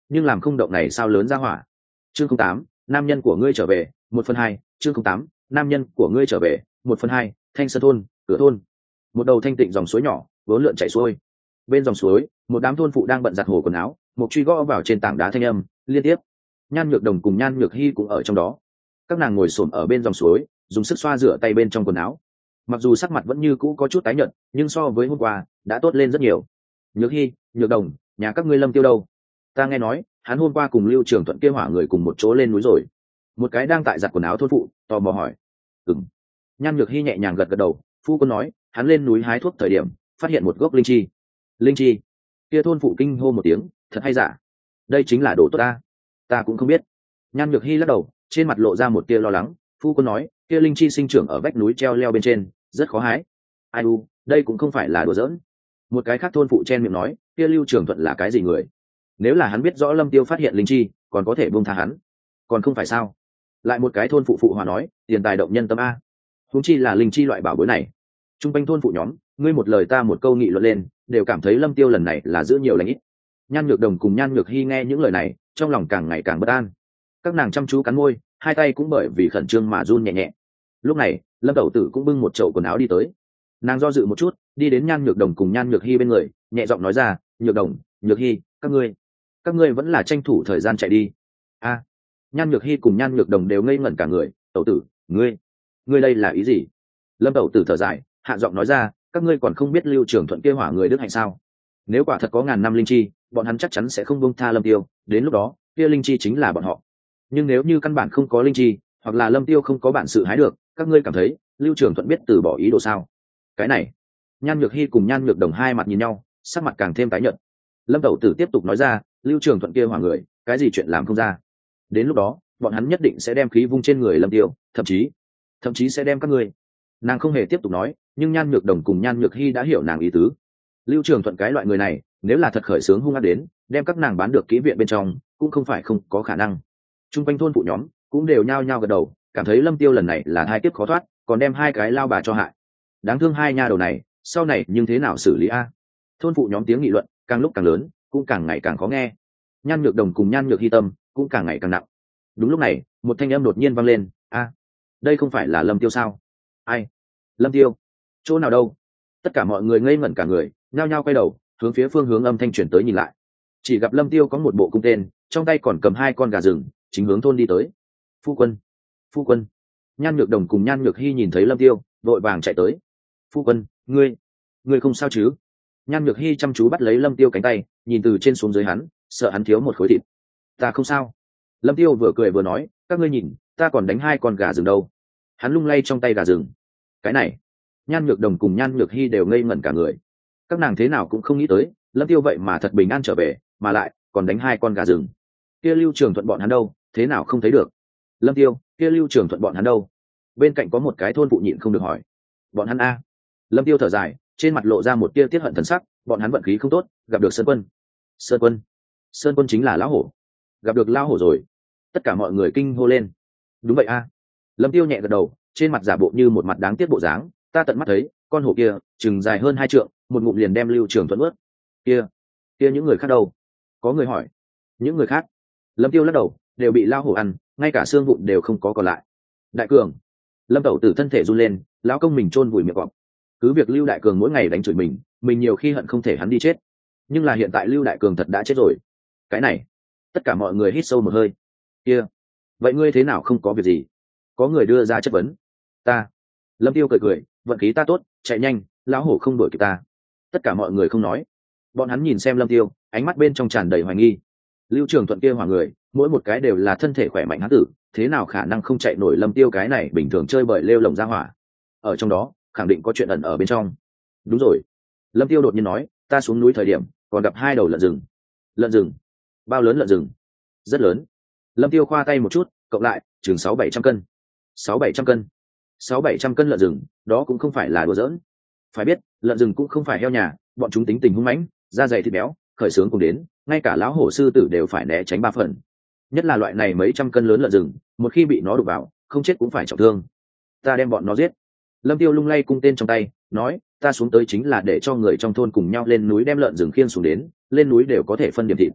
nhưng làm không động này sao lớn ra hỏa. Chương không tám, nam nhân của ngươi trở về, một phần hai. Chương không tám, nam nhân của ngươi trở về, một phần hai. Thanh Sơn thôn, cửa thôn. Một đầu thanh tịnh dòng suối nhỏ vốn lượn chảy xuôi. Bên dòng suối, một đám thôn phụ đang bận giặt hồ quần áo, một truy gõ vào trên tảng đá thanh âm liên tiếp. Nhan Nhược Đồng cùng Nhan Nhược Hy cũng ở trong đó. Các nàng ngồi xổm ở bên dòng suối, dùng sức xoa rửa tay bên trong quần áo. Mặc dù sắc mặt vẫn như cũ có chút tái nhợt, nhưng so với hôm qua đã tốt lên rất nhiều. Nhược Hy, Nhược Đồng, nhà các ngươi Lâm Tiêu đâu? Ta nghe nói hắn hôm qua cùng Lưu Trường Thuận kia hỏa người cùng một chỗ lên núi rồi. Một cái đang tại giặt quần áo thôn phụ tò mò hỏi. Ừm. Nhan Nhược Hy nhẹ nhàng gật gật đầu. Phu quân nói hắn lên núi hái thuốc thời điểm phát hiện một gốc linh chi. Linh chi? Kia thôn phụ kinh hô một tiếng, thật hay giả? Đây chính là đồ tốt ta. Ta cũng không biết. Nhan Nhược Hy lắc đầu, trên mặt lộ ra một tia lo lắng. Phu quân nói kia linh chi sinh trưởng ở vách núi treo leo bên trên, rất khó hái. Ai u, đây cũng không phải là đùa giỡn. Một cái khác thôn phụ chen miệng nói, kia Lưu Trường Thuận là cái gì người? Nếu là hắn biết rõ Lâm Tiêu phát hiện linh chi, còn có thể buông tha hắn, còn không phải sao? Lại một cái thôn phụ phụ hòa nói, tiền tài động nhân tâm a. Huống chi là linh chi loại bảo bối này. Trung quanh thôn phụ nhóm, ngươi một lời ta một câu nghị luận lên, đều cảm thấy Lâm Tiêu lần này là giữ nhiều lành ít. Nhan Nhược Đồng cùng Nhan Nhược Hy nghe những lời này, trong lòng càng ngày càng bất an. Các nàng chăm chú cắn môi, hai tay cũng bởi vì khẩn trương mà run nhẹ nhẹ. Lúc này, Lâm Tẩu Tử cũng bưng một chậu quần áo đi tới. Nàng do dự một chút, đi đến Nhan Nhược Đồng cùng Nhan Nhược Hy bên người, nhẹ giọng nói ra, Nhược Đồng, Nhược Hy, các ngươi các ngươi vẫn là tranh thủ thời gian chạy đi. A. Nhan Nhược Hy cùng Nhan Nhược Đồng đều ngây ngẩn cả người. Tẩu tử, ngươi ngươi đây là ý gì? Lâm Tẩu Tử thở dài, hạ giọng nói ra, các ngươi còn không biết Lưu Trường Thuận kia hỏa người đức hạnh sao? Nếu quả thật có ngàn năm linh chi, bọn hắn chắc chắn sẽ không buông tha Lâm Tiêu, đến lúc đó kia linh chi chính là bọn họ. Nhưng nếu như căn bản không có linh chi, hoặc là Lâm Tiêu không có bản sự hái được, các ngươi cảm thấy Lưu Trường Thuận biết từ bỏ ý đồ sao? Cái này. Nhan Nhược Hy cùng Nhan Nhược Đồng hai mặt nhìn nhau, sắc mặt càng thêm tái nhợt. Lâm Tẩu Tử tiếp tục nói ra, Lưu Trường Thuận kia hỏa người, cái gì chuyện làm không ra. Đến lúc đó, bọn hắn nhất định sẽ đem khí vung trên người Lâm Tiêu, thậm chí, thậm chí sẽ đem các ngươi. Nàng không hề tiếp tục nói, nhưng Nhan Nhược Đồng cùng Nhan Nhược Hy đã hiểu nàng ý tứ. Lưu Trường Thuận cái loại người này, nếu là thật khởi sướng hung ác đến, đem các nàng bán được kỹ viện bên trong, cũng không phải không có khả năng. Trung quanh thôn phụ nhóm cũng đều nhao nhao gật đầu, cảm thấy Lâm Tiêu lần này là hai kiếp khó thoát, còn đem hai cái lao bà cho hại. Đáng thương hai nha đầu này, sau này nhưng thế nào xử lý a? Thôn phụ nhóm tiếng nghị luận càng lúc càng lớn, cũng càng ngày càng khó nghe. Nhan Nhược Đồng cùng Nhan Nhược Hy tâm cũng càng ngày càng nặng. Đúng lúc này, một thanh âm đột nhiên vang lên, a, đây không phải là Lâm Tiêu sao? Ai? Lâm Tiêu? Chỗ nào đâu? Tất cả mọi người ngây ngẩn cả người, nhao nhao quay đầu, hướng phía phương hướng âm thanh truyền tới nhìn lại. Chỉ gặp Lâm Tiêu có một bộ cung tên, trong tay còn cầm hai con gà rừng, chính hướng thôn đi tới. Phu quân, phu quân. Nhan Nhược Đồng cùng Nhan Nhược Hy nhìn thấy Lâm Tiêu, vội vàng chạy tới. Phu quân, ngươi, ngươi không sao chứ? Nhan Nhược Hy chăm chú bắt lấy Lâm Tiêu cánh tay, nhìn từ trên xuống dưới hắn, sợ hắn thiếu một khối thịt. Ta không sao. Lâm Tiêu vừa cười vừa nói, các ngươi nhìn, ta còn đánh hai con gà rừng đâu. Hắn lung lay trong tay gà rừng. Cái này. Nhan Nhược Đồng cùng Nhan Nhược Hy đều ngây ngẩn cả người. Các nàng thế nào cũng không nghĩ tới, Lâm Tiêu vậy mà thật bình an trở về, mà lại còn đánh hai con gà rừng. Kia Lưu Trường Thuận bọn hắn đâu, thế nào không thấy được? Lâm Tiêu, kia Lưu Trường Thuận bọn hắn đâu? Bên cạnh có một cái thôn phụ nhịn không được hỏi. Bọn hắn a. Lâm Tiêu thở dài, trên mặt lộ ra một tia tiết hận thần sắc, bọn hắn vận khí không tốt, gặp được Sơn Quân. Sơn Quân? Sơn Quân chính là lão hổ. Gặp được lão hổ rồi. Tất cả mọi người kinh hô lên. Đúng vậy a. Lâm Tiêu nhẹ gật đầu, trên mặt giả bộ như một mặt đáng tiếc bộ dáng, ta tận mắt thấy, con hổ kia, chừng dài hơn hai trượng, một ngụm liền đem Lưu Trường Thuận ướt. Kia, kia những người khác đâu? Có người hỏi. Những người khác? Lâm Tiêu lắc đầu, đều bị lão hổ ăn, ngay cả xương vụn đều không có còn lại. Đại Cường. Lâm Tẩu Tử thân thể run lên, lão công mình chôn vùi miệng cọp. Cứ việc Lưu Đại Cường mỗi ngày đánh chửi mình, mình nhiều khi hận không thể hắn đi chết. Nhưng là hiện tại Lưu Đại Cường thật đã chết rồi. Cái này, tất cả mọi người hít sâu một hơi. Kia, vậy ngươi thế nào không có việc gì? Có người đưa ra chất vấn. Ta. Lâm Tiêu cười cười, vận khí ta tốt, chạy nhanh, lão hổ không đuổi kịp ta. Tất cả mọi người không nói. Bọn hắn nhìn xem Lâm Tiêu, ánh mắt bên trong tràn đầy hoài nghi. Lưu Trường Thuận kia hỏa người, mỗi một cái đều là thân thể khỏe mạnh hán tử, thế nào khả năng không chạy nổi Lâm Tiêu cái này bình thường chơi bời lêu lồng ra hỏa. Ở trong đó, khẳng định có chuyện ẩn ở bên trong. Đúng rồi. Lâm Tiêu đột nhiên nói, ta xuống núi thời điểm, còn gặp hai đầu lợn rừng. Lợn rừng? Bao lớn lợn rừng? Rất lớn. Lâm Tiêu khoa tay một chút, cộng lại, chừng sáu bảy trăm cân. Sáu bảy trăm cân. Sáu bảy trăm cân lợn rừng, đó cũng không phải là đùa giỡn. Phải biết, lợn rừng cũng không phải heo nhà, bọn chúng tính tình hung mãnh, da dày thịt béo, khởi sướng cùng đến, ngay cả lão hổ sư tử đều phải né tránh ba phần. Nhất là loại này mấy trăm cân lớn lợn rừng, một khi bị nó đụng vào, không chết cũng phải trọng thương. Ta đem bọn nó giết. Lâm Tiêu lung lay cung tên trong tay, nói, ta xuống tới chính là để cho người trong thôn cùng nhau lên núi đem lợn rừng khiêng xuống đến, lên núi đều có thể phân điểm thịt.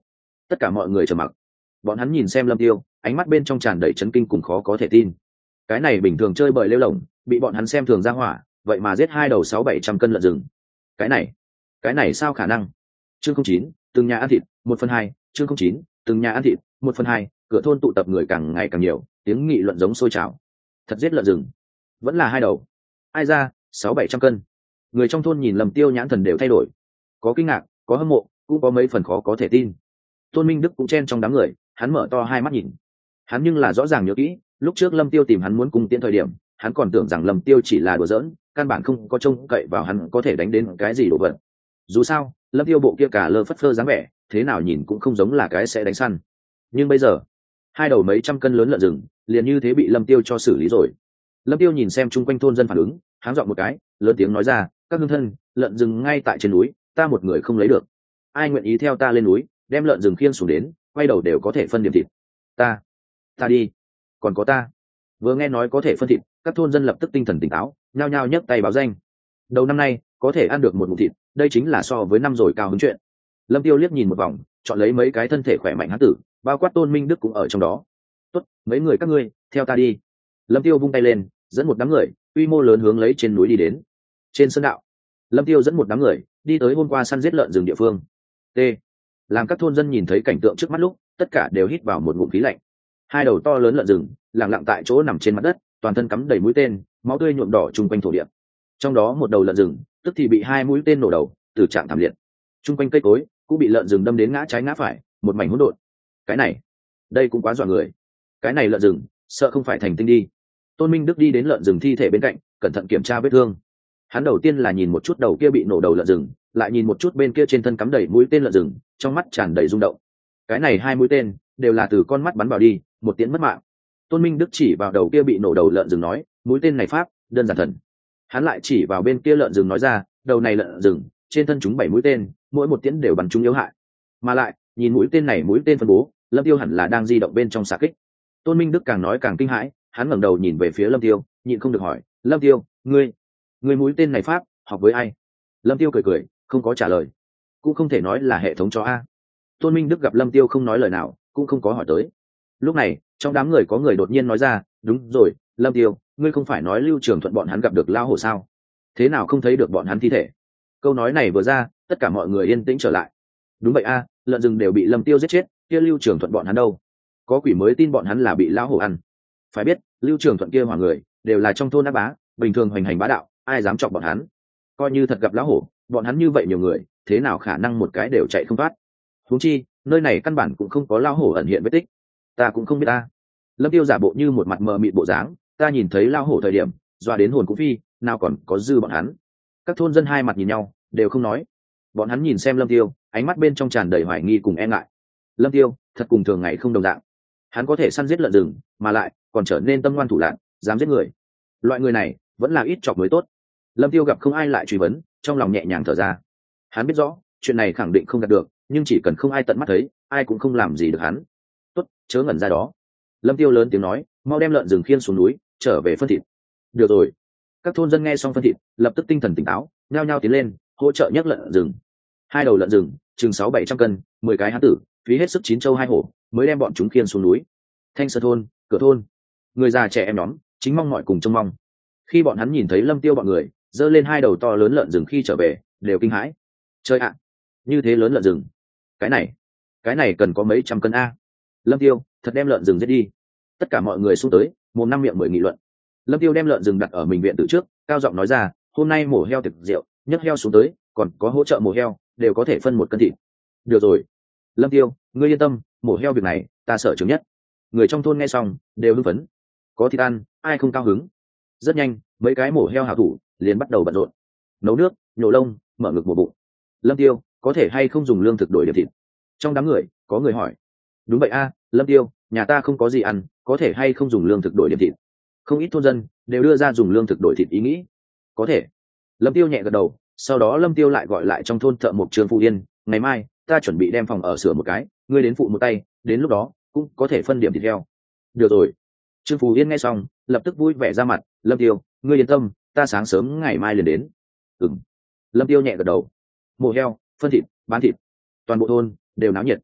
Tất cả mọi người trầm mặc. Bọn hắn nhìn xem lâm tiêu, ánh mắt bên trong tràn đầy chấn kinh cùng khó có thể tin. Cái này bình thường chơi bời lêu lỏng, bị bọn hắn xem thường ra hỏa, vậy mà giết hai đầu sáu bảy trăm cân lợn rừng. Cái này, cái này sao khả năng? Chương không chín, từng nhà ăn thịt, một phần hai. Chương không chín, từng nhà ăn thịt, một phần hai. Cửa thôn tụ tập người càng ngày càng nhiều, tiếng nghị luận giống sôi trào. Thật giết lợn rừng, vẫn là hai đầu. Ai ra, sáu bảy trăm cân. Người trong thôn nhìn Lâm Tiêu nhãn thần đều thay đổi, có kinh ngạc, có hâm mộ, cũng có mấy phần khó có thể tin. Tôn Minh Đức cũng chen trong đám người, hắn mở to hai mắt nhìn. Hắn nhưng là rõ ràng nhớ kỹ, lúc trước Lâm Tiêu tìm hắn muốn cùng tiễn thời điểm, hắn còn tưởng rằng Lâm Tiêu chỉ là đùa giỡn, căn bản không có trông cậy vào hắn có thể đánh đến cái gì đồ vật. Dù sao, Lâm Tiêu bộ kia cả lơ phất phơ dáng vẻ, thế nào nhìn cũng không giống là cái sẽ đánh săn. Nhưng bây giờ, hai đầu mấy trăm cân lớn lợn rừng, liền như thế bị Lâm Tiêu cho xử lý rồi. Lâm Tiêu nhìn xem chung quanh thôn dân phản ứng, háng giọng một cái, lớn tiếng nói ra, các hương thân, lợn rừng ngay tại trên núi, ta một người không lấy được. Ai nguyện ý theo ta lên núi, đem lợn rừng khiêng xuống đến, quay đầu đều có thể phân điểm thịt. Ta, ta đi. Còn có ta. Vừa nghe nói có thể phân thịt, các thôn dân lập tức tinh thần tỉnh táo, nhao nhao nhấc tay báo danh. Đầu năm nay, có thể ăn được một ngụm thịt, đây chính là so với năm rồi cao hứng chuyện. Lâm Tiêu liếc nhìn một vòng, chọn lấy mấy cái thân thể khỏe mạnh hán tử, bao quát Tôn Minh Đức cũng ở trong đó. Tốt, mấy người các ngươi, theo ta đi. Lâm Tiêu vung tay lên, dẫn một đám người, quy mô lớn hướng lấy trên núi đi đến. Trên sơn đạo, Lâm Tiêu dẫn một đám người đi tới hôm qua săn giết lợn rừng địa phương. T. Làm các thôn dân nhìn thấy cảnh tượng trước mắt lúc, tất cả đều hít vào một ngụm khí lạnh. Hai đầu to lớn lợn rừng, lặng lặng tại chỗ nằm trên mặt đất, toàn thân cắm đầy mũi tên, máu tươi nhuộm đỏ chung quanh thổ địa. Trong đó một đầu lợn rừng, tức thì bị hai mũi tên nổ đầu, tử trạng thảm liệt. Chung quanh cây cối cũng bị lợn rừng đâm đến ngã trái ngã phải, một mảnh hỗn độn. Cái này, đây cũng quá dọa người. Cái này lợn rừng, sợ không phải thành tinh đi. Tôn Minh Đức đi đến lợn rừng thi thể bên cạnh, cẩn thận kiểm tra vết thương. Hắn đầu tiên là nhìn một chút đầu kia bị nổ đầu lợn rừng, lại nhìn một chút bên kia trên thân cắm đầy mũi tên lợn rừng, trong mắt tràn đầy rung động. Cái này hai mũi tên đều là từ con mắt bắn vào đi, một tiễn mất mạng. Tôn Minh Đức chỉ vào đầu kia bị nổ đầu lợn rừng nói, mũi tên này pháp đơn giản thần. Hắn lại chỉ vào bên kia lợn rừng nói ra, đầu này lợn rừng trên thân chúng bảy mũi tên, mỗi một tiễn đều bắn trúng yếu hại. Mà lại nhìn mũi tên này mũi tên phân bố, Lâm Tiêu hẳn là đang di động bên trong xạ kích. Tôn Minh Đức càng nói càng kinh hãi, hắn ngẩng đầu nhìn về phía Lâm Tiêu, nhịn không được hỏi, Lâm Tiêu, ngươi, ngươi mũi tên này pháp học với ai? Lâm Tiêu cười cười, không có trả lời. Cũng không thể nói là hệ thống cho a. Tôn Minh Đức gặp Lâm Tiêu không nói lời nào, cũng không có hỏi tới. Lúc này, trong đám người có người đột nhiên nói ra, đúng rồi, Lâm Tiêu, ngươi không phải nói Lưu Trường Thuận bọn hắn gặp được lao hổ sao? Thế nào không thấy được bọn hắn thi thể? Câu nói này vừa ra, tất cả mọi người yên tĩnh trở lại. Đúng vậy a, lợn rừng đều bị Lâm Tiêu giết chết, kia Lưu Trường Thuận bọn hắn đâu? Có quỷ mới tin bọn hắn là bị lao hổ ăn. Phải biết, Lưu Trường Thuận kia hỏa người đều là trong thôn ác bá, bình thường hoành hành bá đạo, ai dám chọc bọn hắn? Coi như thật gặp lão hổ, bọn hắn như vậy nhiều người, thế nào khả năng một cái đều chạy không thoát? Huống chi, nơi này căn bản cũng không có lão hổ ẩn hiện vết tích. Ta cũng không biết ta. Lâm Tiêu giả bộ như một mặt mờ mịt bộ dáng, ta nhìn thấy lão hổ thời điểm, doa đến hồn cũng phi, nào còn có dư bọn hắn. Các thôn dân hai mặt nhìn nhau, đều không nói. Bọn hắn nhìn xem Lâm Tiêu, ánh mắt bên trong tràn đầy hoài nghi cùng e ngại. Lâm Tiêu, thật cùng thường ngày không đồng dạng. Hắn có thể săn giết lợn rừng, mà lại còn trở nên tâm ngoan thủ lạn, dám giết người. Loại người này vẫn là ít chọc mới tốt. Lâm Tiêu gặp không ai lại truy vấn, trong lòng nhẹ nhàng thở ra. Hắn biết rõ, chuyện này khẳng định không đạt được, nhưng chỉ cần không ai tận mắt thấy, ai cũng không làm gì được hắn. Tốt, chớ ngẩn ra đó. Lâm Tiêu lớn tiếng nói, mau đem lợn rừng khiêng xuống núi, trở về phân thịt. Được rồi. Các thôn dân nghe xong phân thịt, lập tức tinh thần tỉnh táo, nhao nhao tiến lên, hỗ trợ nhấc lợn rừng. Hai đầu lợn rừng, chừng sáu bảy trăm cân, mười cái hán tử, phí hết sức chín châu hai hổ, mới đem bọn chúng khiêng xuống núi. Thanh Sơn thôn, cửa thôn, người già trẻ em nhóm, chính mong mọi cùng trông mong. Khi bọn hắn nhìn thấy Lâm Tiêu bọn người giơ lên hai đầu to lớn lợn rừng khi trở về, đều kinh hãi. Chơi ạ, như thế lớn lợn rừng, cái này, cái này cần có mấy trăm cân a. Lâm Tiêu, thật đem lợn rừng giết đi. Tất cả mọi người xung tới, mồm năm miệng mười nghị luận. Lâm Tiêu đem lợn rừng đặt ở mình viện từ trước, cao giọng nói ra, hôm nay mổ heo thực rượu, nhấc heo xuống tới, còn có hỗ trợ mổ heo, đều có thể phân một cân thịt. Được rồi, Lâm Tiêu, ngươi yên tâm, mổ heo việc này, ta sợ chứng nhất. Người trong thôn nghe xong, đều hưng phấn. Có thịt ăn, ai không cao hứng? Rất nhanh, mấy cái mổ heo hảo thủ liền bắt đầu bận rộn, nấu nước, nhổ lông, mở ngực một bụng. Lâm Tiêu, có thể hay không dùng lương thực đổi điểm thịt? Trong đám người có người hỏi. Đúng vậy a, Lâm Tiêu, nhà ta không có gì ăn, có thể hay không dùng lương thực đổi điểm thịt? Không ít thôn dân đều đưa ra dùng lương thực đổi thịt ý nghĩ. Có thể. Lâm Tiêu nhẹ gật đầu, sau đó Lâm Tiêu lại gọi lại trong thôn thợ mộc Trương Phụ Yên, ngày mai ta chuẩn bị đem phòng ở sửa một cái, ngươi đến phụ một tay, đến lúc đó cũng có thể phân điểm thịt heo. Được rồi. Trương Phú Yên nghe xong, lập tức vui vẻ ra mặt, Lâm Tiêu, ngươi yên tâm, ta sáng sớm ngày mai liền đến. Ừm. Lâm Tiêu nhẹ gật đầu. Mổ heo, phân thịt, bán thịt, toàn bộ thôn đều náo nhiệt.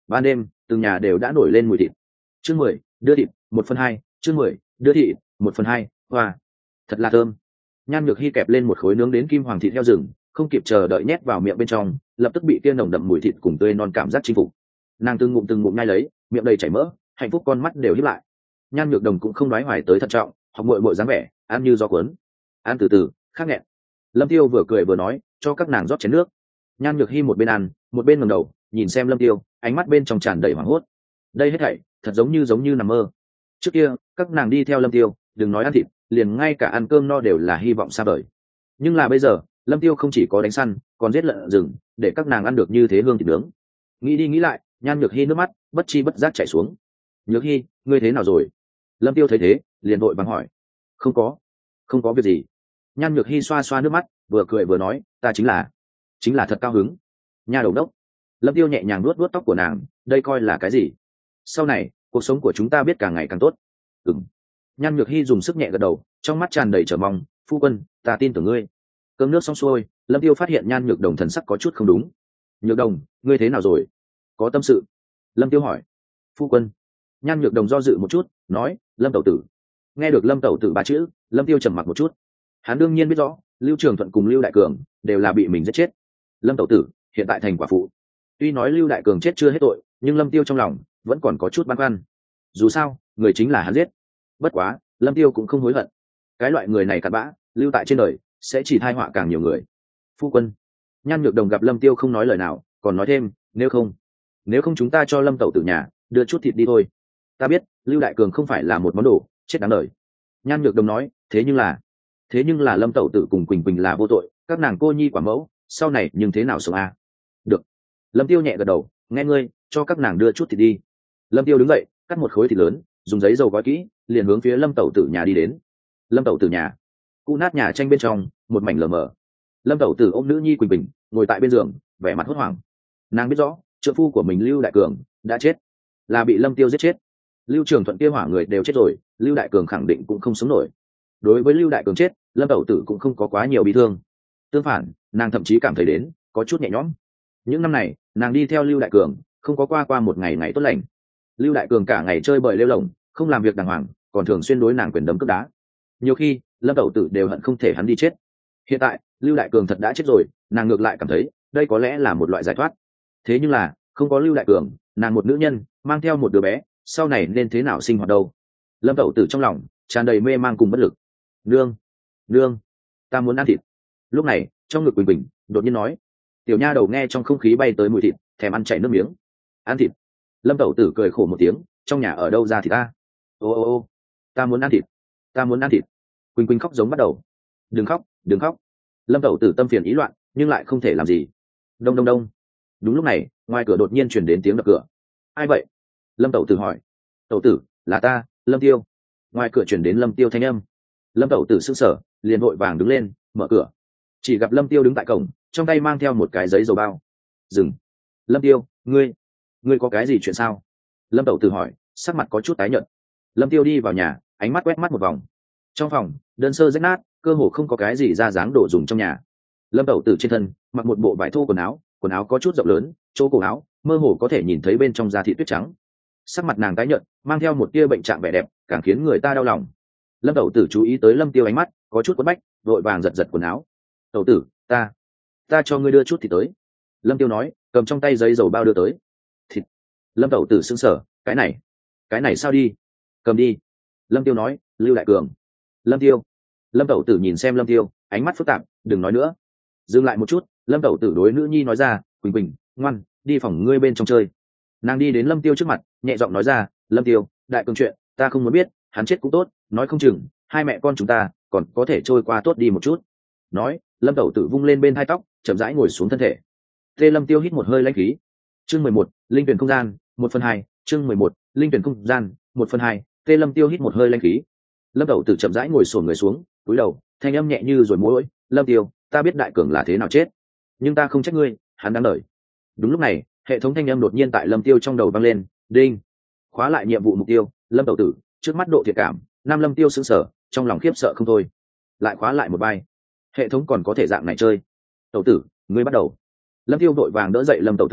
ban đêm từng nhà đều đã nổi lên mùi thịt. Chương mười, đưa thịt một phần hai. Chương mười, đưa thịt một phần hai. Hoa, thật là thơm. Nhan Nhược Hi kẹp lên một khối nướng đến kim hoàng thịt heo rừng, không kịp chờ đợi nhét vào miệng bên trong, lập tức bị kia nồng đậm mùi thịt cùng tươi non cảm giác chinh phục. Nàng từng ngụm từng ngụm nhai lấy, miệng đầy chảy mỡ, hạnh phúc con mắt đều híp lại. Nhan Nhược Đồng cũng không nói hoài tới thận trọng, học muội muội dáng vẻ, ăn như gió cuốn. Ăn từ từ, khắc nghẹn. Lâm Tiêu vừa cười vừa nói, cho các nàng rót chén nước. Nhan Nhược Hi một bên ăn, một bên ngẩng đầu, nhìn xem Lâm Tiêu, ánh mắt bên trong tràn đầy hoảng hốt. Đây hết thảy, thật giống như giống như nằm mơ. Trước kia, các nàng đi theo Lâm Tiêu, đừng nói ăn thịt, liền ngay cả ăn cơm no đều là hy vọng xa vời. Nhưng là bây giờ, Lâm Tiêu không chỉ có đánh săn, còn giết lợn rừng, để các nàng ăn được như thế hương thịt nướng. Nghĩ đi nghĩ lại, Nhan Nhược Hi nước mắt bất chi bất giác chảy xuống. Nhược Hi, ngươi thế nào rồi? Lâm Tiêu thấy thế, liền vội vàng hỏi. Không có, không có việc gì. Nhan Nhược Hi xoa xoa nước mắt, vừa cười vừa nói, ta chính là, chính là thật cao hứng. Nha đầu đốc. Lâm Tiêu nhẹ nhàng nuốt nuốt tóc của nàng, đây coi là cái gì? Sau này, cuộc sống của chúng ta biết càng ngày càng tốt. Ừm. Nhan Nhược Hi dùng sức nhẹ gật đầu, trong mắt tràn đầy chờ mong, phu quân, ta tin tưởng ngươi. Cơm nước xong xuôi, Lâm Tiêu phát hiện Nhan Nhược Đồng thần sắc có chút không đúng. Nhược Đồng, ngươi thế nào rồi? Có tâm sự? Lâm Tiêu hỏi. Phu quân. Nhan Nhược Đồng do dự một chút, nói, Lâm tẩu tử. Nghe được Lâm tẩu tử ba chữ, Lâm Tiêu trầm mặc một chút. Hắn đương nhiên biết rõ, Lưu Trường Thuận cùng Lưu Đại Cường đều là bị mình giết chết. Lâm tẩu tử hiện tại thành quả phụ. Tuy nói Lưu Đại Cường chết chưa hết tội, nhưng Lâm Tiêu trong lòng vẫn còn có chút băn khoăn. Dù sao, người chính là hắn giết. Bất quá, Lâm Tiêu cũng không hối hận. Cái loại người này cặn bã, lưu tại trên đời sẽ chỉ tai họa càng nhiều người. Phu quân. Nhan Nhược Đồng gặp Lâm Tiêu không nói lời nào, còn nói thêm, nếu không, nếu không chúng ta cho Lâm tẩu tử nhà đưa chút thịt đi thôi. Ta biết, Lưu Đại Cường không phải là một món đồ chết đáng đời. Nhan Nhược Đồng nói, thế nhưng là, thế nhưng là Lâm tẩu tử cùng Quỳnh Quỳnh là vô tội, các nàng cô nhi quả mẫu, sau này nhưng thế nào sống a? À? Được. Lâm Tiêu nhẹ gật đầu, nghe ngươi, cho các nàng đưa chút thịt đi. Lâm Tiêu đứng dậy, cắt một khối thịt lớn, dùng giấy dầu gói kỹ, liền hướng phía Lâm tẩu tử nhà đi đến. Lâm tẩu tử nhà, cụ nát nhà tranh bên trong, một mảnh lờ mờ. Lâm tẩu tử ôm nữ nhi Quỳnh Bình, ngồi tại bên giường, vẻ mặt hốt hoảng. Nàng biết rõ, trợ phu của mình Lưu Đại Cường đã chết, là bị Lâm Tiêu giết chết. Lưu Trường Thuận kia hỏa người đều chết rồi, Lưu Đại Cường khẳng định cũng không sống nổi. Đối với Lưu Đại Cường chết, Lâm tẩu tử cũng không có quá nhiều bi thương. Tương phản, nàng thậm chí cảm thấy đến có chút nhẹ nhõm. Những năm này, nàng đi theo Lưu Đại Cường, không có qua qua một ngày ngày tốt lành. Lưu Đại Cường cả ngày chơi bời lêu lổng, không làm việc đàng hoàng, còn thường xuyên đối nàng quyền đấm cướp đá. Nhiều khi, Lâm tẩu tử đều hận không thể hắn đi chết. Hiện tại, Lưu Đại Cường thật đã chết rồi, nàng ngược lại cảm thấy đây có lẽ là một loại giải thoát. Thế nhưng là, không có Lưu Đại Cường, nàng một nữ nhân mang theo một đứa bé, sau này nên thế nào sinh hoạt đâu? Lâm tẩu tử trong lòng tràn đầy mê mang cùng bất lực. Nương, nương, ta muốn ăn thịt. Lúc này, trong ngực Quỳnh Quỳnh đột nhiên nói. Tiểu nha đầu nghe trong không khí bay tới mùi thịt, thèm ăn chảy nước miếng. Ăn thịt. Lâm tẩu tử cười khổ một tiếng, trong nhà ở đâu ra thịt ta? Ô ô ô, ta muốn ăn thịt, ta muốn ăn thịt. Quỳnh Quỳnh khóc giống bắt đầu. Đừng khóc, đừng khóc. Lâm tẩu tử tâm phiền ý loạn, nhưng lại không thể làm gì. Đông đông đông. Đúng lúc này, ngoài cửa đột nhiên truyền đến tiếng đập cửa. Ai vậy? Lâm tẩu tử hỏi. Tẩu tử, là ta, Lâm Tiêu. Ngoài cửa truyền đến Lâm Tiêu thanh âm. Lâm tẩu tử sững sờ, liền vội vàng đứng lên, mở cửa. Chỉ gặp Lâm Tiêu đứng tại cổng, trong tay mang theo một cái giấy dầu bao. Dừng. Lâm Tiêu, ngươi, ngươi có cái gì chuyện sao? Lâm tẩu tử hỏi, sắc mặt có chút tái nhợt. Lâm Tiêu đi vào nhà, ánh mắt quét mắt một vòng. Trong phòng, đơn sơ rách nát, cơ hồ không có cái gì ra dáng đồ dùng trong nhà. Lâm tẩu tử trên thân mặc một bộ vải thô quần áo, quần áo có chút rộng lớn, chỗ cổ áo mơ hồ có thể nhìn thấy bên trong da thịt tuyết trắng. Sắc mặt nàng tái nhợt, mang theo một tia bệnh trạng vẻ đẹp, càng khiến người ta đau lòng. Lâm tẩu tử chú ý tới Lâm Tiêu ánh mắt có chút quấn bách, vội vàng giật giật quần áo. Tẩu tử, ta ta cho ngươi đưa chút thịt tới. Lâm Tiêu nói, cầm trong tay giấy dầu bao đưa tới. Thịt. Lâm tẩu tử sững sờ, cái này cái này sao đi? Cầm đi. Lâm Tiêu nói, Lưu Đại Cường. Lâm Tiêu. Lâm tẩu tử nhìn xem Lâm Tiêu, ánh mắt phức tạp, đừng nói nữa. Dừng lại một chút, Lâm tẩu tử đối nữ nhi nói ra, Quỳnh Quỳnh, ngoan, đi phòng ngươi bên trong chơi. Nàng đi đến Lâm Tiêu trước mặt, nhẹ giọng nói ra, Lâm Tiêu, Đại Cường chuyện ta không muốn biết, hắn chết cũng tốt, nói không chừng hai mẹ con chúng ta còn có thể trôi qua tốt đi một chút. Nói, Lâm tẩu tử vung lên bên hai tóc, chậm rãi ngồi xuống thân thể. Tê Lâm Tiêu hít một hơi lãnh khí. Chương mười một, linh tuyển không gian, một phần hai. Chương mười một, linh tuyển không gian, một phần hai. Tê Lâm Tiêu hít một hơi lãnh khí. Lâm tẩu tử chậm rãi ngồi xổm người xuống, cúi đầu, thanh âm nhẹ như rồi mối. Lâm Tiêu, ta biết Đại Cường là thế nào chết, nhưng ta không trách ngươi, hắn đáng đời. Đúng lúc này, hệ thống thanh âm đột nhiên tại Lâm Tiêu trong đầu vang lên, đinh. Khóa lại nhiệm vụ mục tiêu, Lâm tẩu tử, trước mắt độ thiệt cảm, Nam Lâm Tiêu sững sờ, trong lòng khiếp sợ không thôi. Lại khóa lại một bài. Hệ thống còn có thể dạng này chơi. Tẩu tử, ngươi bắt đầu. Lâm Tiêu đội vàng đỡ dậy Lâm tẩu tử,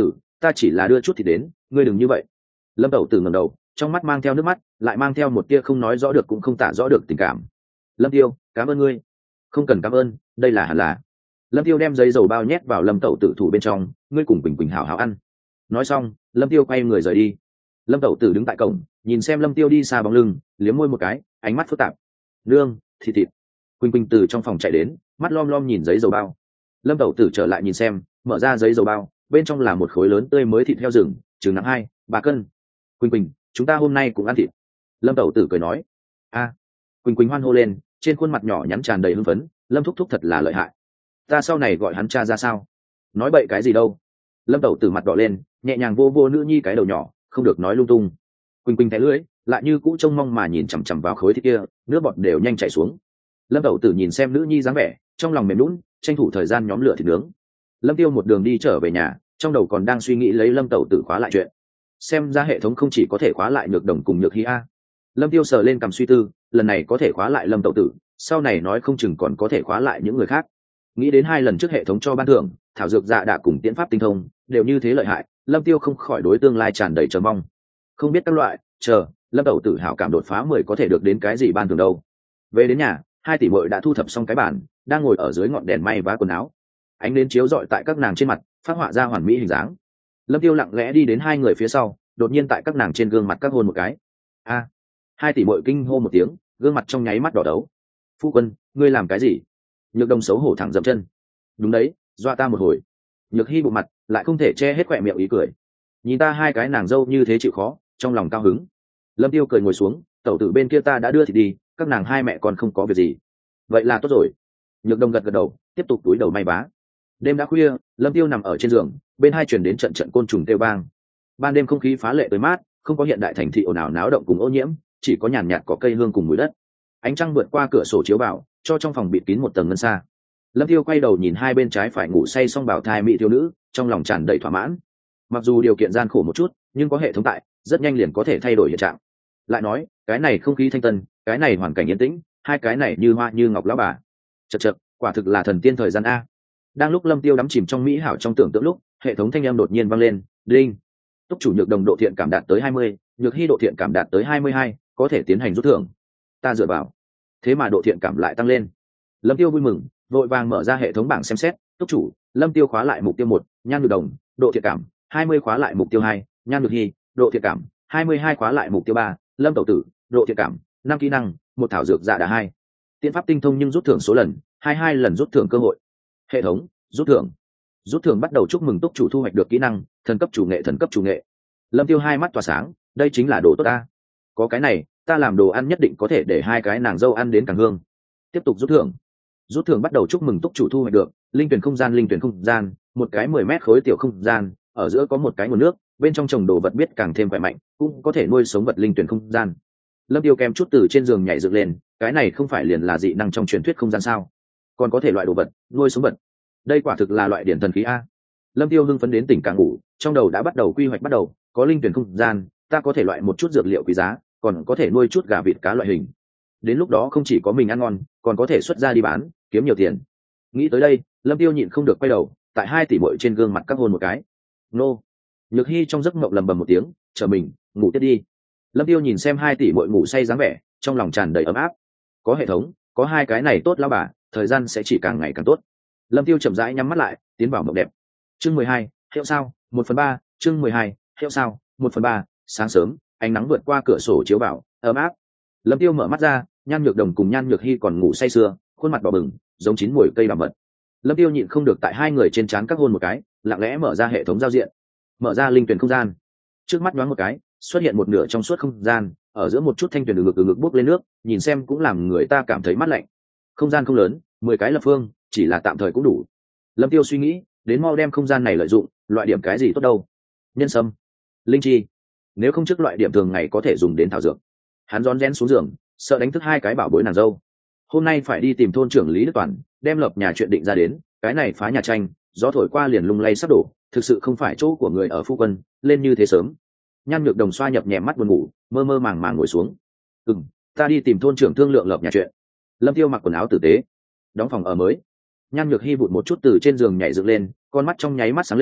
ta chỉ là đưa chút thì đến, ngươi đừng như vậy. Lâm Tẩu Tử ngẩng đầu, trong mắt mang theo nước mắt, lại mang theo một tia không nói rõ được cũng không tả rõ được tình cảm. Lâm Tiêu, cảm ơn ngươi. Không cần cảm ơn, đây là hẳn là. Lâm Tiêu đem giấy dầu bao nhét vào Lâm Tẩu Tử thủ bên trong, ngươi cùng Quỳnh Quỳnh hảo hảo ăn. Nói xong, Lâm Tiêu quay người rời đi. Lâm Tẩu Tử đứng tại cổng, nhìn xem Lâm Tiêu đi xa bóng lưng, liếm môi một cái, ánh mắt phức tạp. Nương, thịt thịt. Quỳnh Quỳnh từ trong phòng chạy đến, mắt lom lom nhìn giấy dầu bao. Lâm Tẩu Tử trở lại nhìn xem, mở ra giấy dầu bao, bên trong là một khối lớn tươi mới thịt heo rừng, chừng nặng hai ba cân. Quỳnh Quỳnh, chúng ta hôm nay cũng ăn thịt. Lâm Tẩu Tử cười nói. A. Quỳnh Quỳnh hoan hô lên, trên khuôn mặt nhỏ nhắn tràn đầy hưng phấn. Lâm thúc thúc thật là lợi hại. Ta sau này gọi hắn cha ra sao? Nói bậy cái gì đâu. Lâm Tẩu Tử mặt đỏ lên, nhẹ nhàng vô vô nữ nhi cái đầu nhỏ, không được nói lung tung. Quỳnh Quỳnh thẻ lưỡi, lại như cũ trông mong mà nhìn chằm chằm vào khối thịt kia, nước bọt đều nhanh chảy xuống. Lâm Tẩu Tử nhìn xem nữ nhi dáng vẻ, trong lòng mềm lún, tranh thủ thời gian nhóm lửa thịt nướng. Lâm Tiêu một đường đi trở về nhà, trong đầu còn đang suy nghĩ lấy Lâm Tẩu Tử khóa lại chuyện. Xem ra hệ thống không chỉ có thể khóa lại Nhược Đồng cùng Nhược Hy a. Lâm Tiêu sờ lên cầm suy tư, lần này có thể khóa lại Lâm Tẩu Tử, sau này nói không chừng còn có thể khóa lại những người khác. Nghĩ đến hai lần trước hệ thống cho ban thưởng, thảo dược dạ đạ cùng tiễn pháp tinh thông đều như thế lợi hại, Lâm Tiêu không khỏi đối tương lai tràn đầy chờ mong. Không biết các loại, chờ Lâm Tẩu Tử hảo cảm đột phá mười có thể được đến cái gì ban thưởng đâu. Về đến nhà, hai tỷ muội đã thu thập xong cái bàn, đang ngồi ở dưới ngọn đèn may vá quần áo. Ánh nến chiếu rọi tại các nàng trên mặt, phát họa ra hoàn mỹ hình dáng. Lâm Tiêu lặng lẽ đi đến hai người phía sau, đột nhiên tại các nàng trên gương mặt các hôn một cái. A! Hai tỷ muội kinh hô một tiếng, gương mặt trong nháy mắt đỏ đấu. Phu quân, ngươi làm cái gì? Nhược Đồng xấu hổ thẳng dậm chân. Đúng đấy, dọa ta một hồi. Nhược Hy bộ mặt lại không thể che hết khỏe miệng ý cười. Nhìn ta hai cái nàng dâu như thế chịu khó, trong lòng cao hứng. Lâm Tiêu cười ngồi xuống, tẩu tử bên kia ta đã đưa thì đi, các nàng hai mẹ còn không có việc gì. Vậy là tốt rồi. Nhược Đồng gật gật đầu, tiếp tục túi đầu may vá. Đêm đã khuya, Lâm Tiêu nằm ở trên giường, bên hai truyền đến trận trận côn trùng kêu vang. Ban đêm không khí phá lệ tới mát, không có hiện đại thành thị ồn ào náo động cùng ô nhiễm, chỉ có nhàn nhạt có cây hương cùng mùi đất. Ánh trăng vượt qua cửa sổ chiếu vào, cho trong phòng bịt kín một tầng ngân sa. Lâm Tiêu quay đầu nhìn hai bên trái phải ngủ say song bảo thai mỹ thiếu nữ, trong lòng tràn đầy thỏa mãn. Mặc dù điều kiện gian khổ một chút, nhưng có hệ thống tại, rất nhanh liền có thể thay đổi hiện trạng. Lại nói, cái này không khí thanh tân, cái này hoàn cảnh yên tĩnh, hai cái này như hoa như ngọc lão bà. Chậc chậc, quả thực là thần tiên thời gian a. Đang lúc Lâm Tiêu đắm chìm trong mỹ hảo trong tưởng tượng lúc, hệ thống thanh âm đột nhiên vang lên, đinh. Túc chủ Nhược Đồng độ thiện cảm đạt tới hai mươi, Nhược Hy độ thiện cảm đạt tới hai mươi hai, có thể tiến hành rút thưởng. Ta dựa vào, thế mà độ thiện cảm lại tăng lên. Lâm Tiêu vui mừng, vội vàng mở ra hệ thống bảng xem xét. Túc chủ, Lâm Tiêu khóa lại mục tiêu một, Nhan Nhược Đồng, độ thiện cảm hai mươi, khóa lại mục tiêu hai, Nhan Nhược Hy, độ thiện cảm hai mươi hai, khóa lại mục tiêu ba, Lâm Tẩu Tử, độ thiện cảm năm kỹ năng, một thảo dược dạ đà hai, tiễn pháp tinh thông nhưng rút thưởng số lần hai hai lần rút thưởng cơ hội. Hệ thống rút thưởng. Rút thưởng bắt đầu, chúc mừng túc chủ thu hoạch được kỹ năng thần cấp chủ nghệ. Thần cấp chủ nghệ. Lâm Tiêu hai mắt tỏa sáng, đây chính là đồ tốt ta. Có cái này, ta làm đồ ăn nhất định có thể để hai cái nàng dâu ăn đến càng hương. Tiếp tục rút thưởng. Rút thưởng bắt đầu, chúc mừng túc chủ thu hoạch được linh tuyển không gian. Linh tuyển không gian, một cái mười mét khối tiểu không gian, ở giữa có một cái nguồn nước, bên trong trồng đồ vật biết càng thêm khỏe mạnh, cũng có thể nuôi sống vật. Linh tuyển không gian. Lâm Tiêu kèm chút từ trên giường nhảy dựng lên, cái này không phải liền là dị năng trong truyền thuyết không gian sao? Còn có thể loại đồ vật, nuôi sống vật. Đây quả thực là loại điển thần khí a. Lâm Tiêu hưng phấn đến tỉnh càng ngủ, trong đầu đã bắt đầu quy hoạch bắt đầu, có linh tuyển không gian, ta có thể loại một chút dược liệu quý giá, còn có thể nuôi chút gà vịt cá loại hình. Đến lúc đó không chỉ có mình ăn ngon, còn có thể xuất ra đi bán, kiếm nhiều tiền. Nghĩ tới đây, Lâm Tiêu nhịn không được quay đầu, tại hai tỷ muội trên gương mặt các hôn một cái. Nô. Nhược Hy trong giấc mộng lầm bầm một tiếng, chờ mình, ngủ tiếp đi. Lâm Tiêu nhìn xem hai tỷ muội ngủ say dáng vẻ, trong lòng tràn đầy ấm áp. Có hệ thống, có hai cái này tốt lão bà, thời gian sẽ chỉ càng ngày càng tốt. Lâm Tiêu chậm rãi nhắm mắt lại, tiến vào mộng đẹp. Chương mười hai, hiệu sao, một phần ba, chương mười hai, hiệu sao, một phần ba. Sáng sớm, ánh nắng vượt qua cửa sổ chiếu vào, ấm áp. Lâm Tiêu mở mắt ra, Nhan Nhược Đồng cùng Nhan Nhược Hy còn ngủ say sưa, khuôn mặt đỏ bừng, giống chín mùi cây bảo mật. Lâm Tiêu nhịn không được tại hai người trên trán các hôn một cái, lặng lẽ mở ra hệ thống giao diện, mở ra linh tuyển không gian. Trước mắt nhoáng một cái, xuất hiện một nửa trong suốt không gian, ở giữa một chút thanh tuyển ngực ngực bốc lên nước, nhìn xem cũng làm người ta cảm thấy mát lạnh. Không gian không lớn, mười cái lập phương, chỉ là tạm thời cũng đủ. Lâm Tiêu suy nghĩ, đến mau đem không gian này lợi dụng, loại điểm cái gì tốt đâu? Nhân sâm, linh chi, nếu không trước loại điểm thường ngày có thể dùng đến thảo dược. Hắn rón rén xuống giường, sợ đánh thức hai cái bảo bối nàng dâu. Hôm nay phải đi tìm thôn trưởng Lý Đức Toàn, đem lập nhà chuyện định ra đến, cái này phá nhà tranh, gió thổi qua liền lung lay sắp đổ, thực sự không phải chỗ của người ở phu quân, lên như thế sớm. Nhan Nhược Đồng xoa nhập nhẹ mắt buồn ngủ, mơ mơ màng màng ngồi xuống. Ừm, ta đi tìm thôn trưởng thương lượng lập nhà chuyện. Lâm Tiêu mặc quần áo tử tế, đóng phòng ở mới. Nhan Nhược Hy vụt một chút từ trên giường nhảy dựng lên, con mắt trong nháy mắt sáng lên,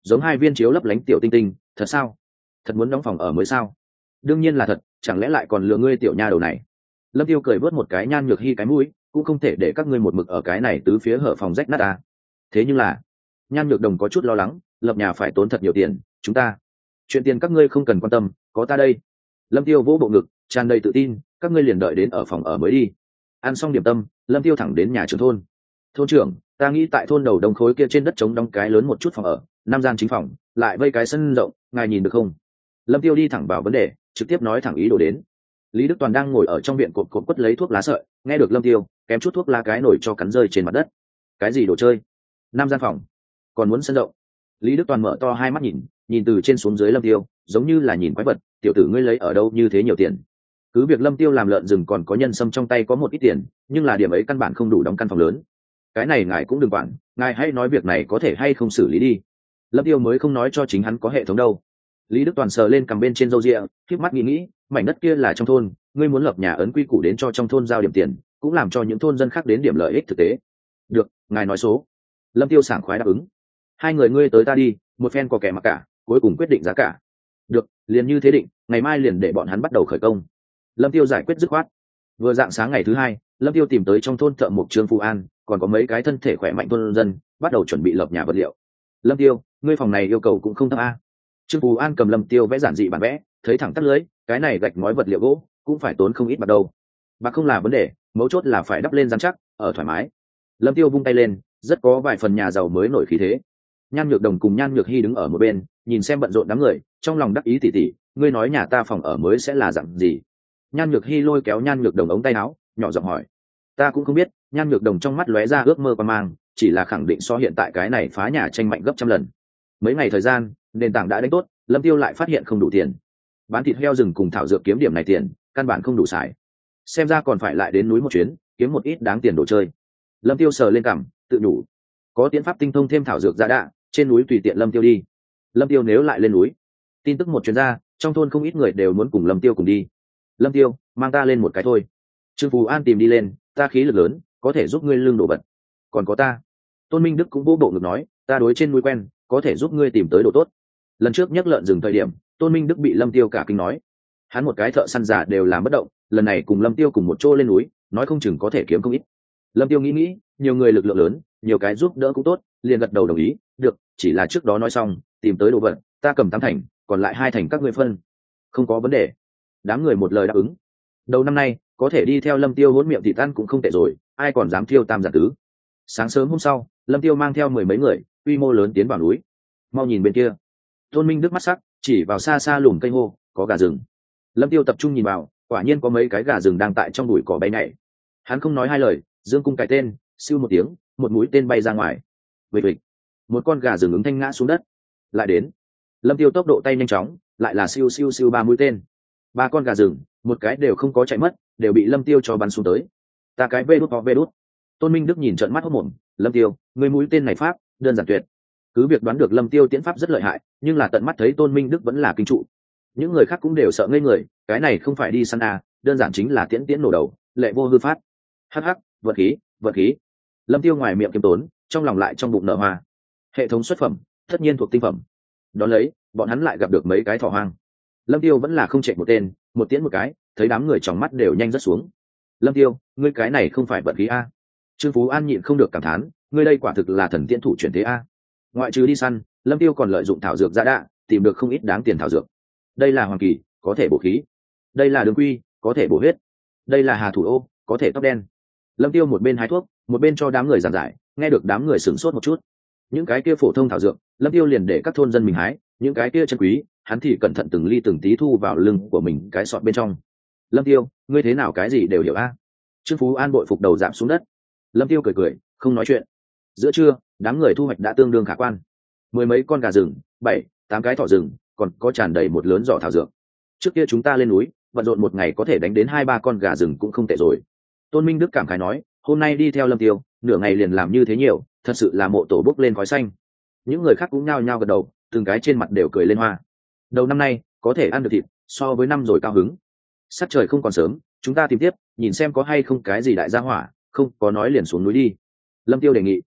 giống hai viên chiếu lấp lánh tiểu tinh tinh. Thật sao? Thật muốn đóng phòng ở mới sao? Đương nhiên là thật, chẳng lẽ lại còn lừa ngươi tiểu nha đầu này? Lâm Tiêu cười vớt một cái Nhan Nhược Hi cái mũi, cũng không thể để các ngươi một mực ở cái này tứ phía hở phòng rách nát à. Thế nhưng là, Nhan Nhược Đồng có chút lo lắng, lập nhà phải tốn thật nhiều tiền, chúng ta, chuyện tiền các ngươi không cần quan tâm, có ta đây. Lâm Tiêu vỗ bộ ngực, tràn đầy tự tin, các ngươi liền đợi đến ở phòng ở mới đi. Ăn xong điểm tâm, Lâm Tiêu thẳng đến nhà trưởng thôn. Thôn trưởng, ta nghĩ tại thôn đầu đông khối kia trên đất trống đóng cái lớn một chút phòng ở, năm gian chính phòng, lại vây cái sân rộng, ngài nhìn được không? Lâm Tiêu đi thẳng vào vấn đề, trực tiếp nói thẳng ý đồ đến. Lý Đức Toàn đang ngồi ở trong viện cột cột quất lấy thuốc lá sợi, nghe được Lâm Tiêu, kém chút thuốc lá cái nổi cho cắn rơi trên mặt đất. Cái gì đồ chơi? Năm gian phòng, còn muốn sân rộng? Lý Đức Toàn mở to hai mắt nhìn, nhìn từ trên xuống dưới Lâm Tiêu, giống như là nhìn quái vật. Tiểu tử ngươi lấy ở đâu như thế nhiều tiền? Cứ việc Lâm Tiêu làm lợn rừng còn có nhân sâm trong tay có một ít tiền, nhưng là điểm ấy căn bản không đủ đóng căn phòng lớn. Cái này ngài cũng đừng quản, ngài hãy nói việc này có thể hay không xử lý đi. Lâm Tiêu mới không nói cho chính hắn có hệ thống đâu. Lý Đức Toàn sờ lên cầm bên trên râu ria, khép mắt nghĩ nghĩ, mảnh đất kia là trong thôn, ngươi muốn lập nhà ấn quy củ đến cho trong thôn giao điểm tiền, cũng làm cho những thôn dân khác đến điểm lợi ích thực tế. Được, ngài nói số. Lâm Tiêu sảng khoái đáp ứng. Hai người ngươi tới ta đi, một phen có kẻ mặc cả, cuối cùng quyết định giá cả. Được, liền như thế định, ngày mai liền để bọn hắn bắt đầu khởi công. Lâm Tiêu giải quyết dứt khoát. Vừa dạng sáng ngày thứ hai, Lâm Tiêu tìm tới trong thôn thợ mộc Trương Phú An, còn có mấy cái thân thể khỏe mạnh thôn dân, bắt đầu chuẩn bị lập nhà vật liệu. Lâm Tiêu, ngươi phòng này yêu cầu cũng không thấp a. Trương Phú An cầm Lâm Tiêu vẽ giản dị bản vẽ, thấy thẳng tắt lưới, cái này gạch ngói vật liệu gỗ cũng phải tốn không ít bạc đâu. Bạc không là vấn đề, mấu chốt là phải đắp lên rắn chắc, ở thoải mái. Lâm Tiêu vung tay lên, rất có vài phần nhà giàu mới nổi khí thế. Nhan Nhược Đồng cùng Nhan Nhược Hi đứng ở một bên, nhìn xem bận rộn đám người, trong lòng đắc ý tỉ tỉ, ngươi nói nhà ta phòng ở mới sẽ là dạng gì? Nhan Nhược Hi lôi kéo Nhan Nhược Đồng ống tay áo, nhỏ giọng hỏi. Ta cũng không biết. Nhan Nhược Đồng trong mắt lóe ra ước mơ quan mang, chỉ là khẳng định so hiện tại cái này phá nhà tranh mạnh gấp trăm lần. Mấy ngày thời gian, nền tảng đã đánh tốt, Lâm Tiêu lại phát hiện không đủ tiền. Bán thịt heo rừng cùng thảo dược kiếm điểm này tiền, căn bản không đủ xài. Xem ra còn phải lại đến núi một chuyến, kiếm một ít đáng tiền đồ chơi. Lâm Tiêu sờ lên cằm, tự nhủ, có tiến pháp tinh thông thêm thảo dược ra đạ, trên núi tùy tiện Lâm Tiêu đi. Lâm Tiêu nếu lại lên núi, tin tức một chuyến ra, trong thôn không ít người đều muốn cùng Lâm Tiêu cùng đi. Lâm Tiêu, mang ta lên một cái thôi. Trương Phú An tìm đi lên, ta khí lực lớn, có thể giúp ngươi lương đổ bật. Còn có ta. Tôn Minh Đức cũng vô bộ ngực nói, ta đối trên núi quen, có thể giúp ngươi tìm tới đồ tốt. Lần trước nhắc lợn dừng thời điểm, Tôn Minh Đức bị Lâm Tiêu cả kinh nói, hắn một cái thợ săn giả đều làm bất động, lần này cùng Lâm Tiêu cùng một chỗ lên núi, nói không chừng có thể kiếm không ít. Lâm Tiêu nghĩ nghĩ, nhiều người lực lượng lớn, nhiều cái giúp đỡ cũng tốt, liền gật đầu đồng ý, được, chỉ là trước đó nói xong, tìm tới đồ vật, ta cầm tám thành, còn lại hai thành các ngươi phân. Không có vấn đề. Đám người một lời đáp ứng. Đầu năm nay, có thể đi theo Lâm Tiêu hỗn miệng thịt ăn cũng không tệ rồi, ai còn dám thiêu tam giả tứ. Sáng sớm hôm sau, Lâm Tiêu mang theo mười mấy người, quy mô lớn tiến vào núi. Mau nhìn bên kia. Tôn Minh Đức mắt sắc, chỉ vào xa xa lùm cây hô, có gà rừng. Lâm Tiêu tập trung nhìn vào, quả nhiên có mấy cái gà rừng đang tại trong bụi cỏ bay nhảy. Hắn không nói hai lời, dương cung cái tên, siêu một tiếng, một mũi tên bay ra ngoài. Vịch vịch, một con gà rừng ứng thanh ngã xuống đất. Lại đến. Lâm Tiêu tốc độ tay nhanh chóng, lại là siêu siêu siêu ba mũi tên. Ba con gà rừng, một cái đều không có chạy mất, đều bị Lâm Tiêu cho bắn xuống tới. Ta cái vê đút ho vê đút. Tôn Minh Đức nhìn trợn mắt hốt mồm, Lâm Tiêu, người mũi tên này pháp, đơn giản tuyệt. Cứ việc đoán được Lâm Tiêu tiễn pháp rất lợi hại, nhưng là tận mắt thấy Tôn Minh Đức vẫn là kinh trụ. Những người khác cũng đều sợ ngây người, cái này không phải đi săn à, đơn giản chính là tiễn tiễn nổ đầu, lệ vô hư phát. Hắc hắc, vật khí, vật khí. Lâm Tiêu ngoài miệng kiêm tốn, trong lòng lại trong bụng nở hoa. Hệ thống xuất phẩm, tất nhiên thuộc tinh phẩm. Đón lấy, bọn hắn lại gặp được mấy cái thỏ hoang. Lâm Tiêu vẫn là không chạy một tên, một tiễn một cái, thấy đám người trong mắt đều nhanh rất xuống. Lâm Tiêu, ngươi cái này không phải vật khí a? Trương Phú An nhịn không được cảm thán, ngươi đây quả thực là thần tiễn thủ chuyển thế a. Ngoại trừ đi săn, Lâm Tiêu còn lợi dụng thảo dược gia đạ, tìm được không ít đáng tiền thảo dược. Đây là hoàng kỳ, có thể bổ khí. Đây là đường quy, có thể bổ huyết. Đây là hà thủ ô, có thể tóc đen. Lâm Tiêu một bên hái thuốc, một bên cho đám người giảng giải, nghe được đám người sửng sốt một chút. Những cái kia phổ thông thảo dược, Lâm Tiêu liền để các thôn dân mình hái, những cái kia chân quý, hắn thì cẩn thận từng ly từng tí thu vào lưng của mình cái sọt bên trong. Lâm Tiêu, ngươi thế nào cái gì đều hiểu a? Trương Phú An bội phục đầu giảm xuống đất. Lâm Tiêu cười cười, không nói chuyện. Giữa trưa, đám người thu hoạch đã tương đương khả quan. Mười mấy con gà rừng, bảy, tám cái thỏ rừng, còn có tràn đầy một lớn giỏ thảo dược. Trước kia chúng ta lên núi, bận rộn một ngày có thể đánh đến hai ba con gà rừng cũng không tệ rồi. Tôn Minh Đức cảm khái nói, hôm nay đi theo Lâm Tiêu, nửa ngày liền làm như thế nhiều, thật sự là mộ tổ bốc lên khói xanh. Những người khác cũng nhao nhao gật đầu, từng cái trên mặt đều cười lên hoa. Đầu năm nay, có thể ăn được thịt, so với năm rồi cao hứng. Sắc trời không còn sớm, chúng ta tìm tiếp, nhìn xem có hay không cái gì đại gia hỏa, không có nói liền xuống núi đi. Lâm Tiêu đề nghị.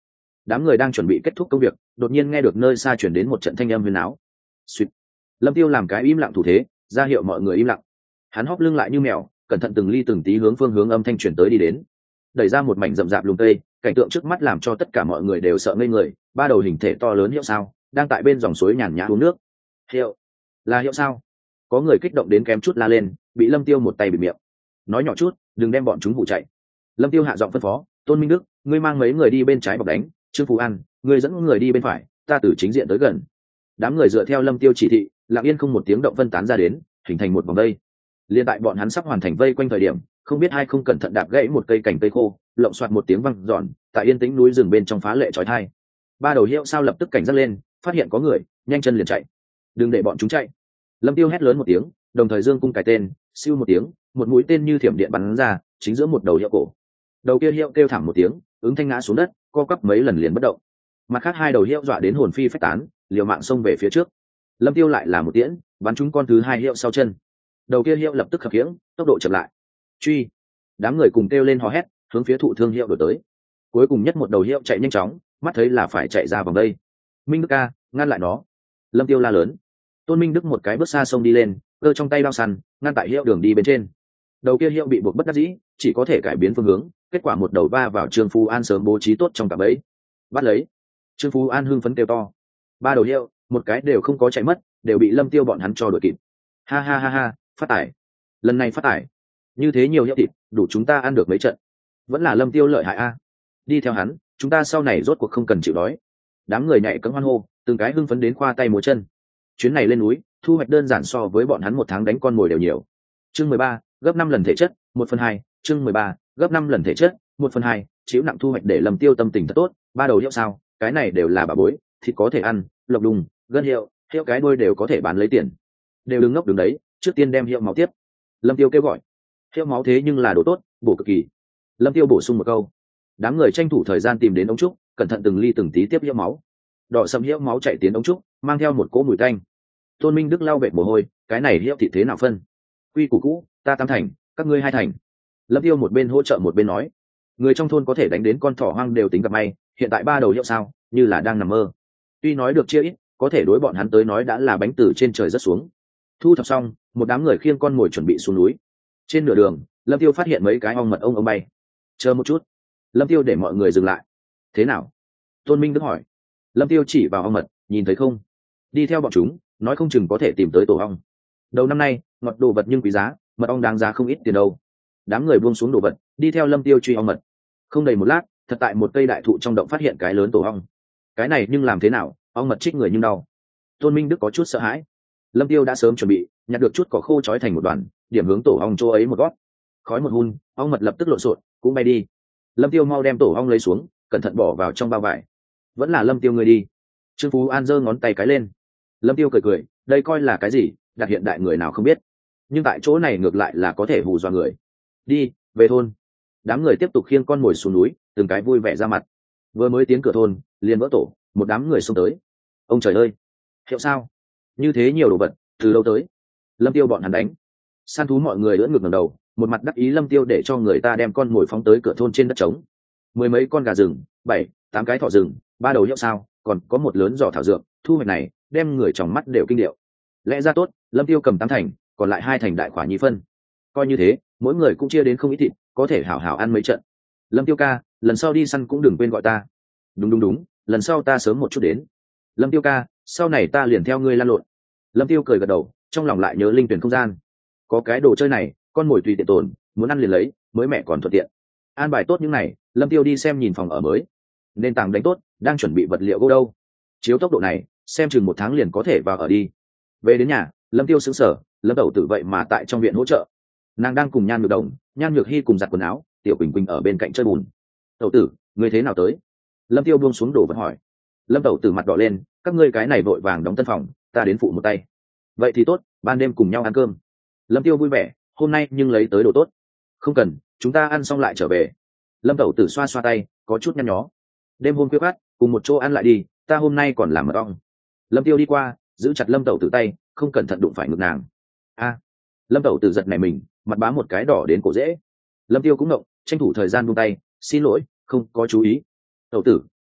đám người đang chuẩn bị kết thúc công việc, đột nhiên nghe được nơi xa chuyển đến một trận thanh âm huyền áo. Suýt. Lâm Tiêu làm cái im lặng thủ thế, ra hiệu mọi người im lặng. Hắn hóp lưng lại như mèo, cẩn thận từng ly từng tí hướng phương hướng âm thanh chuyển tới đi đến. Đẩy ra một mảnh rậm rạp lùm cây, cảnh tượng trước mắt làm cho tất cả mọi người đều sợ ngây người. Ba đầu hình thể to lớn hiệu sao đang tại bên dòng suối nhàn nhã uống nước. Hiệu là hiệu sao? Có người kích động đến kém chút la lên, bị Lâm Tiêu một tay bịt miệng. Nói nhỏ chút, đừng đem bọn chúng hù chạy. Lâm Tiêu hạ giọng phân phó, Tôn Minh Đức, ngươi mang mấy người đi bên trái bọc đánh, Trương Phú An, ngươi dẫn người đi bên phải, ta từ chính diện tới gần. Đám người dựa theo Lâm Tiêu chỉ thị, lặng yên không một tiếng động phân tán ra đến, hình thành một vòng vây. Liên tại bọn hắn sắp hoàn thành vây quanh thời điểm, không biết ai không cẩn thận đạp gãy một cây cành cây khô, lộng xoạt một tiếng vang giòn, tại yên tĩnh núi rừng bên trong phá lệ chói tai. Ba đầu hiệu sao lập tức cảnh giác lên, phát hiện có người, nhanh chân liền chạy. Đừng để bọn chúng chạy. Lâm Tiêu hét lớn một tiếng, đồng thời dương cung cài tên, siêu một tiếng, một mũi tên như thiểm điện bắn ra, chính giữa một đầu hiệu cổ. Đầu kia hiệu kêu thảm một tiếng, ứng thanh ngã xuống đất, co quắp mấy lần liền bất động. Mặt khác hai đầu hiệu dọa đến hồn phi phách tán, liều mạng xông về phía trước. Lâm Tiêu lại là một tiễn, bắn trúng con thứ hai hiệu sau chân. Đầu kia hiệu lập tức khập khiễng, tốc độ chậm lại. Truy! Đám người cùng kêu lên hò hét, hướng phía thụ thương hiệu đuổi tới. Cuối cùng nhất một đầu hiệu chạy nhanh chóng, mắt thấy là phải chạy ra vòng đây. Minh Đức ca, ngăn lại nó! Lâm Tiêu la lớn. Tôn Minh Đức một cái bước xa sông đi lên, cơ trong tay đao săn, ngăn tại hiệu đường đi bên trên. Đầu kia hiệu bị buộc bất đắc dĩ, chỉ có thể cải biến phương hướng, kết quả một đầu va vào Trương Phú An sớm bố trí tốt trong cạm bẫy. Bắt lấy! Trương Phú An hưng phấn kêu to. Ba đầu hiệu, một cái đều không có chạy mất, đều bị Lâm Tiêu bọn hắn cho đuổi kịp. Ha ha ha ha, phát tải! Lần này phát tải! Như thế nhiều hiệu thịt, đủ chúng ta ăn được mấy trận. Vẫn là Lâm Tiêu lợi hại a. Đi theo hắn, chúng ta sau này rốt cuộc không cần chịu đói. Đám người nhảy cẫng hoan hô, từng cái hưng phấn đến khoa tay múa chân. Chuyến này lên núi, thu hoạch đơn giản so với bọn hắn một tháng đánh con mồi đều nhiều. Chương mười ba, gấp năm lần thể chất, một phần hai. Chương mười ba, gấp năm lần thể chất, một phần hai. Chịu nặng thu hoạch để Lâm Tiêu tâm tình thật tốt. Ba đầu hiệu sao, cái này đều là bà bối, thịt có thể ăn, lộc đùng, gân hiệu, hiệu cái đuôi đều có thể bán lấy tiền. Đều đứng ngốc đứng đấy, trước tiên đem hiệu máu tiếp. Lâm Tiêu kêu gọi. Hiệu máu thế nhưng là đồ tốt, bổ cực kỳ. Lâm Tiêu bổ sung một câu. Đám người tranh thủ thời gian tìm đến ống trúc, cẩn thận từng ly từng tí tiếp hiệu máu. Đỏ sẫm hiệu máu chạy tiến ống trúc, mang theo một cỗ mùi tanh. Tôn Minh Đức lau vệt mồ hôi, cái này hiệu thị thế nào phân? Quy củ cũ, ta tam thành, các ngươi hai thành. Lâm Tiêu một bên hỗ trợ một bên nói, người trong thôn có thể đánh đến con thỏ hoang đều tính gặp may, hiện tại ba đầu hiệu sao, như là đang nằm mơ. Tuy nói được chia ít, có thể đối bọn hắn tới nói đã là bánh từ trên trời rất xuống. Thu thập xong, một đám người khiêng con mồi chuẩn bị xuống núi. Trên nửa đường, Lâm Tiêu phát hiện mấy cái ong mật ông ông bay. Chờ một chút. Lâm Tiêu để mọi người dừng lại. Thế nào? Tôn Minh Đức hỏi. Lâm Tiêu chỉ vào ong mật, nhìn thấy không? Đi theo bọn chúng, nói không chừng có thể tìm tới tổ ong. Đầu năm nay, ngọt đồ vật nhưng quý giá, mật ong đáng giá không ít tiền đâu. Đám người buông xuống đồ vật, đi theo Lâm Tiêu truy ong mật. Không đầy một lát, thật tại một cây đại thụ trong động phát hiện cái lớn tổ ong. Cái này nhưng làm thế nào? Ong mật chích người nhưng đau. Tôn Minh Đức có chút sợ hãi. Lâm Tiêu đã sớm chuẩn bị, nhặt được chút cỏ khô trói thành một đoàn, điểm hướng tổ ong chỗ ấy một gót. Khói một hun, ong mật lập tức lộn xộn, cũng bay đi. Lâm Tiêu mau đem tổ ong lấy xuống, cẩn thận bỏ vào trong bao vải. Vẫn là Lâm Tiêu người đi. Trương Phú An giơ ngón tay cái lên. Lâm Tiêu cười cười, đây coi là cái gì, đặt hiện đại người nào không biết. Nhưng tại chỗ này ngược lại là có thể hù dọa người. Đi, về thôn. Đám người tiếp tục khiêng con mồi xuống núi, từng cái vui vẻ ra mặt. Vừa mới tiến cửa thôn, liền vỡ tổ, một đám người xông tới. Ông trời ơi, hiệu sao? Như thế nhiều đồ vật, từ đâu tới? Lâm Tiêu bọn hắn đánh. Săn thú mọi người ưỡn ngược ngẩng đầu, một mặt đắc ý Lâm Tiêu để cho người ta đem con mồi phóng tới cửa thôn trên đất trống. Mười mấy con gà rừng, bảy, tám cái thỏ rừng, ba đầu hiệu sao, còn có một lớn giỏ thảo dược, thu hoạch này, đem người trong mắt đều kinh điệu. Lẽ ra tốt, Lâm Tiêu cầm tám thành, còn lại hai thành đại khỏa nhị phân. Coi như thế, mỗi người cũng chia đến không ít thịt, có thể hảo hảo ăn mấy trận. Lâm Tiêu ca, lần sau đi săn cũng đừng quên gọi ta. Đúng đúng đúng, lần sau ta sớm một chút đến. Lâm Tiêu ca, sau này ta liền theo ngươi lan lộn. Lâm Tiêu cười gật đầu, trong lòng lại nhớ linh tuyển không gian. Có cái đồ chơi này, con mồi tùy tiện tồn, muốn ăn liền lấy, mới mẹ còn thuận tiện. An bài tốt những này, Lâm Tiêu đi xem nhìn phòng ở mới. Nền tảng đánh tốt, đang chuẩn bị vật liệu gỗ đâu. Chiếu tốc độ này, xem chừng một tháng liền có thể vào ở đi. Về đến nhà, Lâm Tiêu sững sờ, Lâm Tẩu Tử vậy mà tại trong viện hỗ trợ. Nàng đang cùng Nhan Nhược Đồng, Nhan Nhược Hy cùng giặt quần áo, Tiểu Quỳnh Quỳnh ở bên cạnh chơi bùn. Tẩu Tử, ngươi thế nào tới? Lâm Tiêu buông xuống đổ vật hỏi. Lâm Tẩu Tử mặt đỏ lên, các ngươi cái này vội vàng đóng tân phòng, ta đến phụ một tay. Vậy thì tốt, ban đêm cùng nhau ăn cơm. Lâm Tiêu vui vẻ, hôm nay nhưng lấy tới đồ tốt. Không cần, chúng ta ăn xong lại trở về. Lâm Tẩu Tử xoa xoa tay, có chút nhăn nhó. Đêm hôm khuya khát, cùng một chỗ ăn lại đi, ta hôm nay còn làm mật ong. Lâm Tiêu đi qua, giữ chặt Lâm Tẩu Tử tay, không cẩn thận đụng phải ngực nàng. A! Lâm Tẩu Tử giật nảy mình, mặt bám một cái đỏ đến cổ rễ. Lâm Tiêu cũng ngộng, tranh thủ thời gian buông tay, xin lỗi, không có chú ý. Tẩu Tử,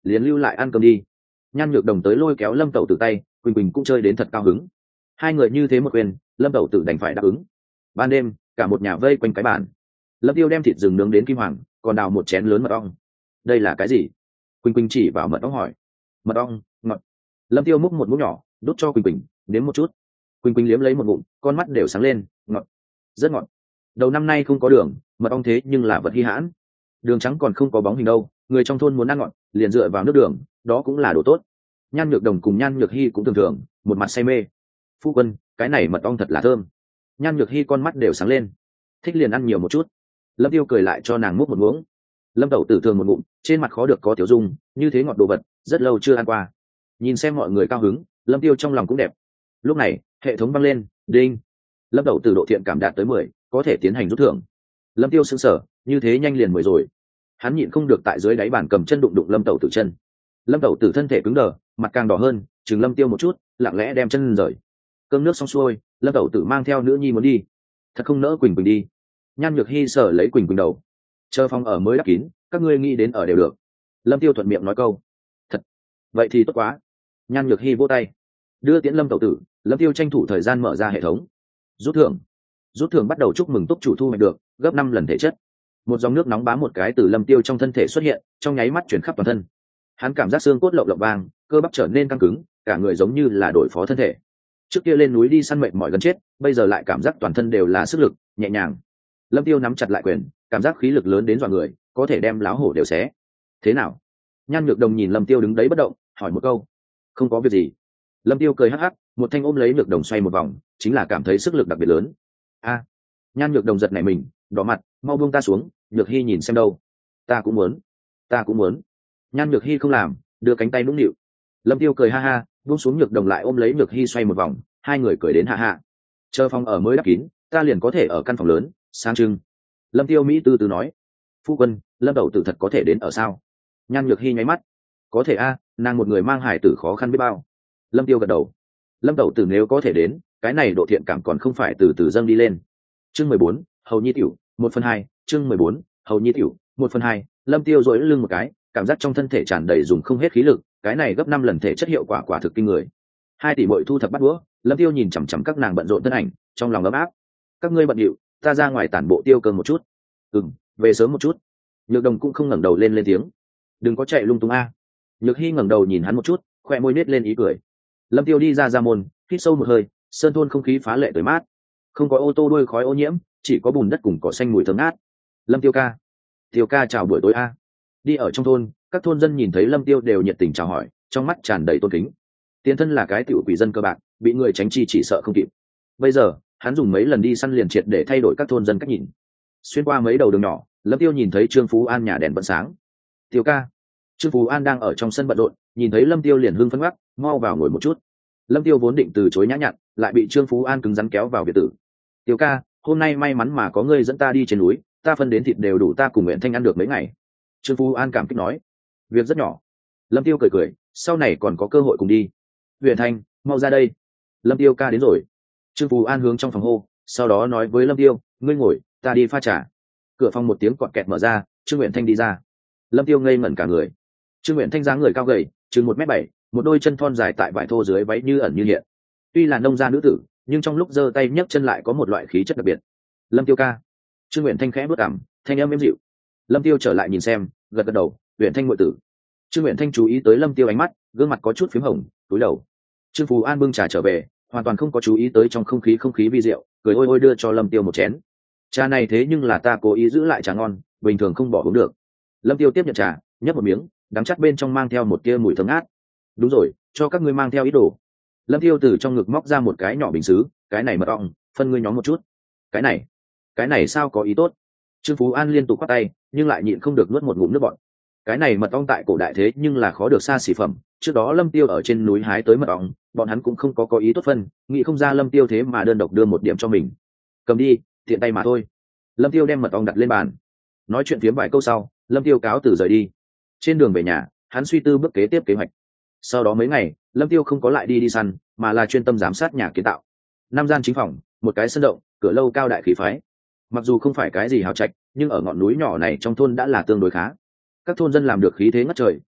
liền lưu lại ăn cơm đi. Nhan Nhược Đồng tới lôi kéo Lâm Tẩu Tử tay, Quỳnh Quỳnh cũng chơi đến thật cao hứng. Hai người như thế một quyền, Lâm Tẩu Tử đành phải đáp ứng. Ban đêm, cả một nhà vây quanh cái bàn. Lâm Tiêu đem thịt rừng nướng đến kim hoàng, còn đào một chén lớn mật ong. Đây là cái gì? Quỳnh Quỳnh chỉ vào mật ong hỏi. Mật ong, ngọt. Lâm Tiêu múc một muỗng nhỏ, đút cho Quỳnh Quỳnh, nếm một chút. Quỳnh Quỳnh liếm lấy một ngụm, con mắt đều sáng lên, ngọt, rất ngọt. Đầu năm nay không có đường, mật ong thế nhưng là vật hi hãn. Đường trắng còn không có bóng hình đâu, người trong thôn muốn ăn ngọt, liền dựa vào nước đường, đó cũng là đồ tốt. Nhan Nhược Đồng cùng Nhan Nhược Hi cũng thường thường, một mặt say mê. Phu quân, cái này mật ong thật là thơm. Nhan Nhược Hi con mắt đều sáng lên, thích liền ăn nhiều một chút. Lâm Tiêu cười lại cho nàng múc một muỗng. Lâm Tẩu Tử thường một ngụm, trên mặt khó được có tiểu dung, như thế ngọt đồ vật, rất lâu chưa ăn qua. Nhìn xem mọi người cao hứng, Lâm Tiêu trong lòng cũng đẹp. Lúc này, hệ thống vang lên, đinh. Lâm Tẩu Tử độ thiện cảm đạt tới mười, có thể tiến hành rút thưởng. Lâm Tiêu sững sờ, như thế nhanh liền mười rồi. Hắn nhịn không được tại dưới đáy bàn cầm chân đụng đụng Lâm Tẩu Tử chân. Lâm Tẩu Tử thân thể cứng đờ, mặt càng đỏ hơn, chừng Lâm Tiêu một chút, lặng lẽ đem chân rời. Cơm nước xong xuôi, Lâm Tẩu Tử mang theo nữ nhi muốn đi. Thật không nỡ Quỳnh Quỳnh đi. Nhan Nhược Hi sở lấy Quỳnh Quỳnh đầu. Chờ phòng ở mới đắp kín, các ngươi nghĩ đến ở đều được. Lâm Tiêu thuận miệng nói câu. Thật. Vậy thì tốt quá. Nhan Nhược Hi vỗ tay. Đưa tiễn Lâm Tẩu Tử, Lâm Tiêu tranh thủ thời gian mở ra hệ thống. Rút thưởng. Rút thưởng bắt đầu chúc mừng túc chủ thu hoạch được gấp năm lần thể chất. Một dòng nước nóng bám một cái từ Lâm Tiêu trong thân thể xuất hiện, trong nháy mắt chuyển khắp toàn thân. Hắn cảm giác xương cốt lộng lộng vang, cơ bắp trở nên căng cứng, cả người giống như là đổi phó thân thể. Trước kia lên núi đi săn mệt mỏi gần chết, bây giờ lại cảm giác toàn thân đều là sức lực, nhẹ nhàng. Lâm Tiêu nắm chặt lại quyền, cảm giác khí lực lớn đến dọa người, có thể đem láo hổ đều xé. Thế nào? Nhan Nhược Đồng nhìn Lâm Tiêu đứng đấy bất động, hỏi một câu. Không có việc gì. Lâm Tiêu cười hắc hắc, một thanh ôm lấy Nhược Đồng xoay một vòng, chính là cảm thấy sức lực đặc biệt lớn. A. Nhan Nhược Đồng giật nảy mình, đỏ mặt, mau buông ta xuống. Nhược Hi nhìn xem đâu. Ta cũng muốn, ta cũng muốn. Nhan Nhược Hi không làm, đưa cánh tay nũng nịu. Lâm Tiêu cười ha ha, buông xuống Nhược Đồng lại ôm lấy Nhược Hi xoay một vòng, hai người cười đến hạ hạ. Chờ phòng ở mới đắp kín, ta liền có thể ở căn phòng lớn, sang trưng. Lâm Tiêu mỹ tư tư nói. Phu quân, Lâm Tẩu Tử thật có thể đến ở sao? Nhan Nhược Hi nháy mắt. Có thể a, nàng một người mang hải tử khó khăn biết bao. Lâm Tiêu gật đầu. Lâm Tẩu Tử nếu có thể đến, cái này độ thiện cảm còn không phải từ từ dâng đi lên. Chương mười bốn, Hầu Nhi tiểu, một phần hai. Chương mười bốn, Hầu Nhi tiểu, một phần hai. Lâm Tiêu duỗi lưng một cái, cảm giác trong thân thể tràn đầy dùng không hết khí lực, cái này gấp năm lần thể chất hiệu quả quả thực kinh người. Hai tỷ muội thu thập bắt đũa, Lâm Tiêu nhìn chằm chằm các nàng bận rộn thân ảnh, trong lòng ấm áp. Các ngươi bận điệu, ta ra ngoài tản bộ tiêu cơm một chút. Ừm, về sớm một chút. Nhược Đồng cũng không ngẩng đầu lên lên tiếng. Đừng có chạy lung tung a. Nhược Hi ngẩng đầu nhìn hắn một chút, khoe môi nết lên ý cười. Lâm Tiêu đi ra ra môn, hít sâu một hơi, sơn thôn không khí phá lệ tới mát. Không có ô tô đuôi khói ô nhiễm, chỉ có bùn đất cùng cỏ xanh mùi thơm ngát. Lâm Tiêu ca. Tiêu ca chào buổi tối a. Đi ở trong thôn, các thôn dân nhìn thấy Lâm Tiêu đều nhiệt tình chào hỏi, trong mắt tràn đầy tôn kính. Tiền thân là cái tiểu quỷ dân cơ bạc, bị người tránh chi chỉ sợ không kịp. Bây giờ, hắn dùng mấy lần đi săn liền triệt để thay đổi các thôn dân cách nhìn. Xuyên qua mấy đầu đường nhỏ, Lâm Tiêu nhìn thấy Trương Phú An nhà đèn vẫn sáng. Tiêu ca. Trương Phú An đang ở trong sân bận rộn, nhìn thấy Lâm Tiêu liền hưng phấn gắt, mau vào ngồi một chút. Lâm Tiêu vốn định từ chối nhã nhặn, lại bị Trương Phú An cứng rắn kéo vào biệt tử. Tiêu ca, hôm nay may mắn mà có ngươi dẫn ta đi trên núi, ta phân đến thịt đều đủ ta cùng Nguyện Thanh ăn được mấy ngày. Trương Phú An cảm kích nói. Việc rất nhỏ. Lâm Tiêu cười cười, sau này còn có cơ hội cùng đi. Nguyện Thanh, mau ra đây. Lâm Tiêu ca đến rồi. Trương Phú An hướng trong phòng hô, sau đó nói với Lâm Tiêu, ngươi ngồi, ta đi pha trà. Cửa phòng một tiếng cọt kẹt mở ra, Trương Nguyện Thanh đi ra. Lâm Tiêu ngây ngẩn cả người. Trương Nguyện Thanh dáng người cao gầy, chừng một mét bảy, một đôi chân thon dài tại vải thô dưới váy như ẩn như hiện. Tuy là nông gia nữ tử, nhưng trong lúc giơ tay nhấc chân lại có một loại khí chất đặc biệt. Lâm Tiêu ca. Trương Nguyện Thanh khẽ bước cằm, thanh âm êm dịu. Lâm Tiêu trở lại nhìn xem, gật gật đầu, Nguyện Thanh muội tử. Trương Nguyện Thanh chú ý tới Lâm Tiêu ánh mắt, gương mặt có chút phím hồng, cúi đầu. Trương Phú An bưng trà trở về, hoàn toàn không có chú ý tới trong không khí không khí vi diệu, cười ôi ôi đưa cho Lâm Tiêu một chén. Trà này thế nhưng là ta cố ý giữ lại trà ngon, bình thường không bỏ uống được. Lâm Tiêu tiếp nhận trà, nhấp một miếng, đắng chát bên trong mang theo một tia mùi thơm ngát. Đúng rồi, cho các ngươi mang theo ít đồ. Lâm Tiêu từ trong ngực móc ra một cái nhỏ bình sứ, cái này mật ong, phân ngươi nhóm một chút. Cái này, cái này sao có ý tốt? Trương Phú An liên tục quát tay, nhưng lại nhịn không được nuốt một ngụm nước bọt. Cái này mật ong tại cổ đại thế nhưng là khó được xa xỉ phẩm, trước đó Lâm Tiêu ở trên núi hái tới mật ong, bọn hắn cũng không có có ý tốt phân, nghĩ không ra Lâm Tiêu thế mà đơn độc đưa một điểm cho mình. Cầm đi, tiện tay mà thôi. Lâm Tiêu đem mật ong đặt lên bàn. Nói chuyện phiếm vài câu sau, Lâm Tiêu cáo từ rời đi. Trên đường về nhà, hắn suy tư bước kế tiếp kế hoạch. Sau đó mấy ngày, Lâm Tiêu không có lại đi đi săn, mà là chuyên tâm giám sát nhà kiến tạo. Năm gian chính phòng, một cái sân động, cửa lâu cao đại khí phái. Mặc dù không phải cái gì hào trạch, nhưng ở ngọn núi nhỏ này trong thôn đã là tương đối khá. Các thôn dân làm được khí thế ngất trời,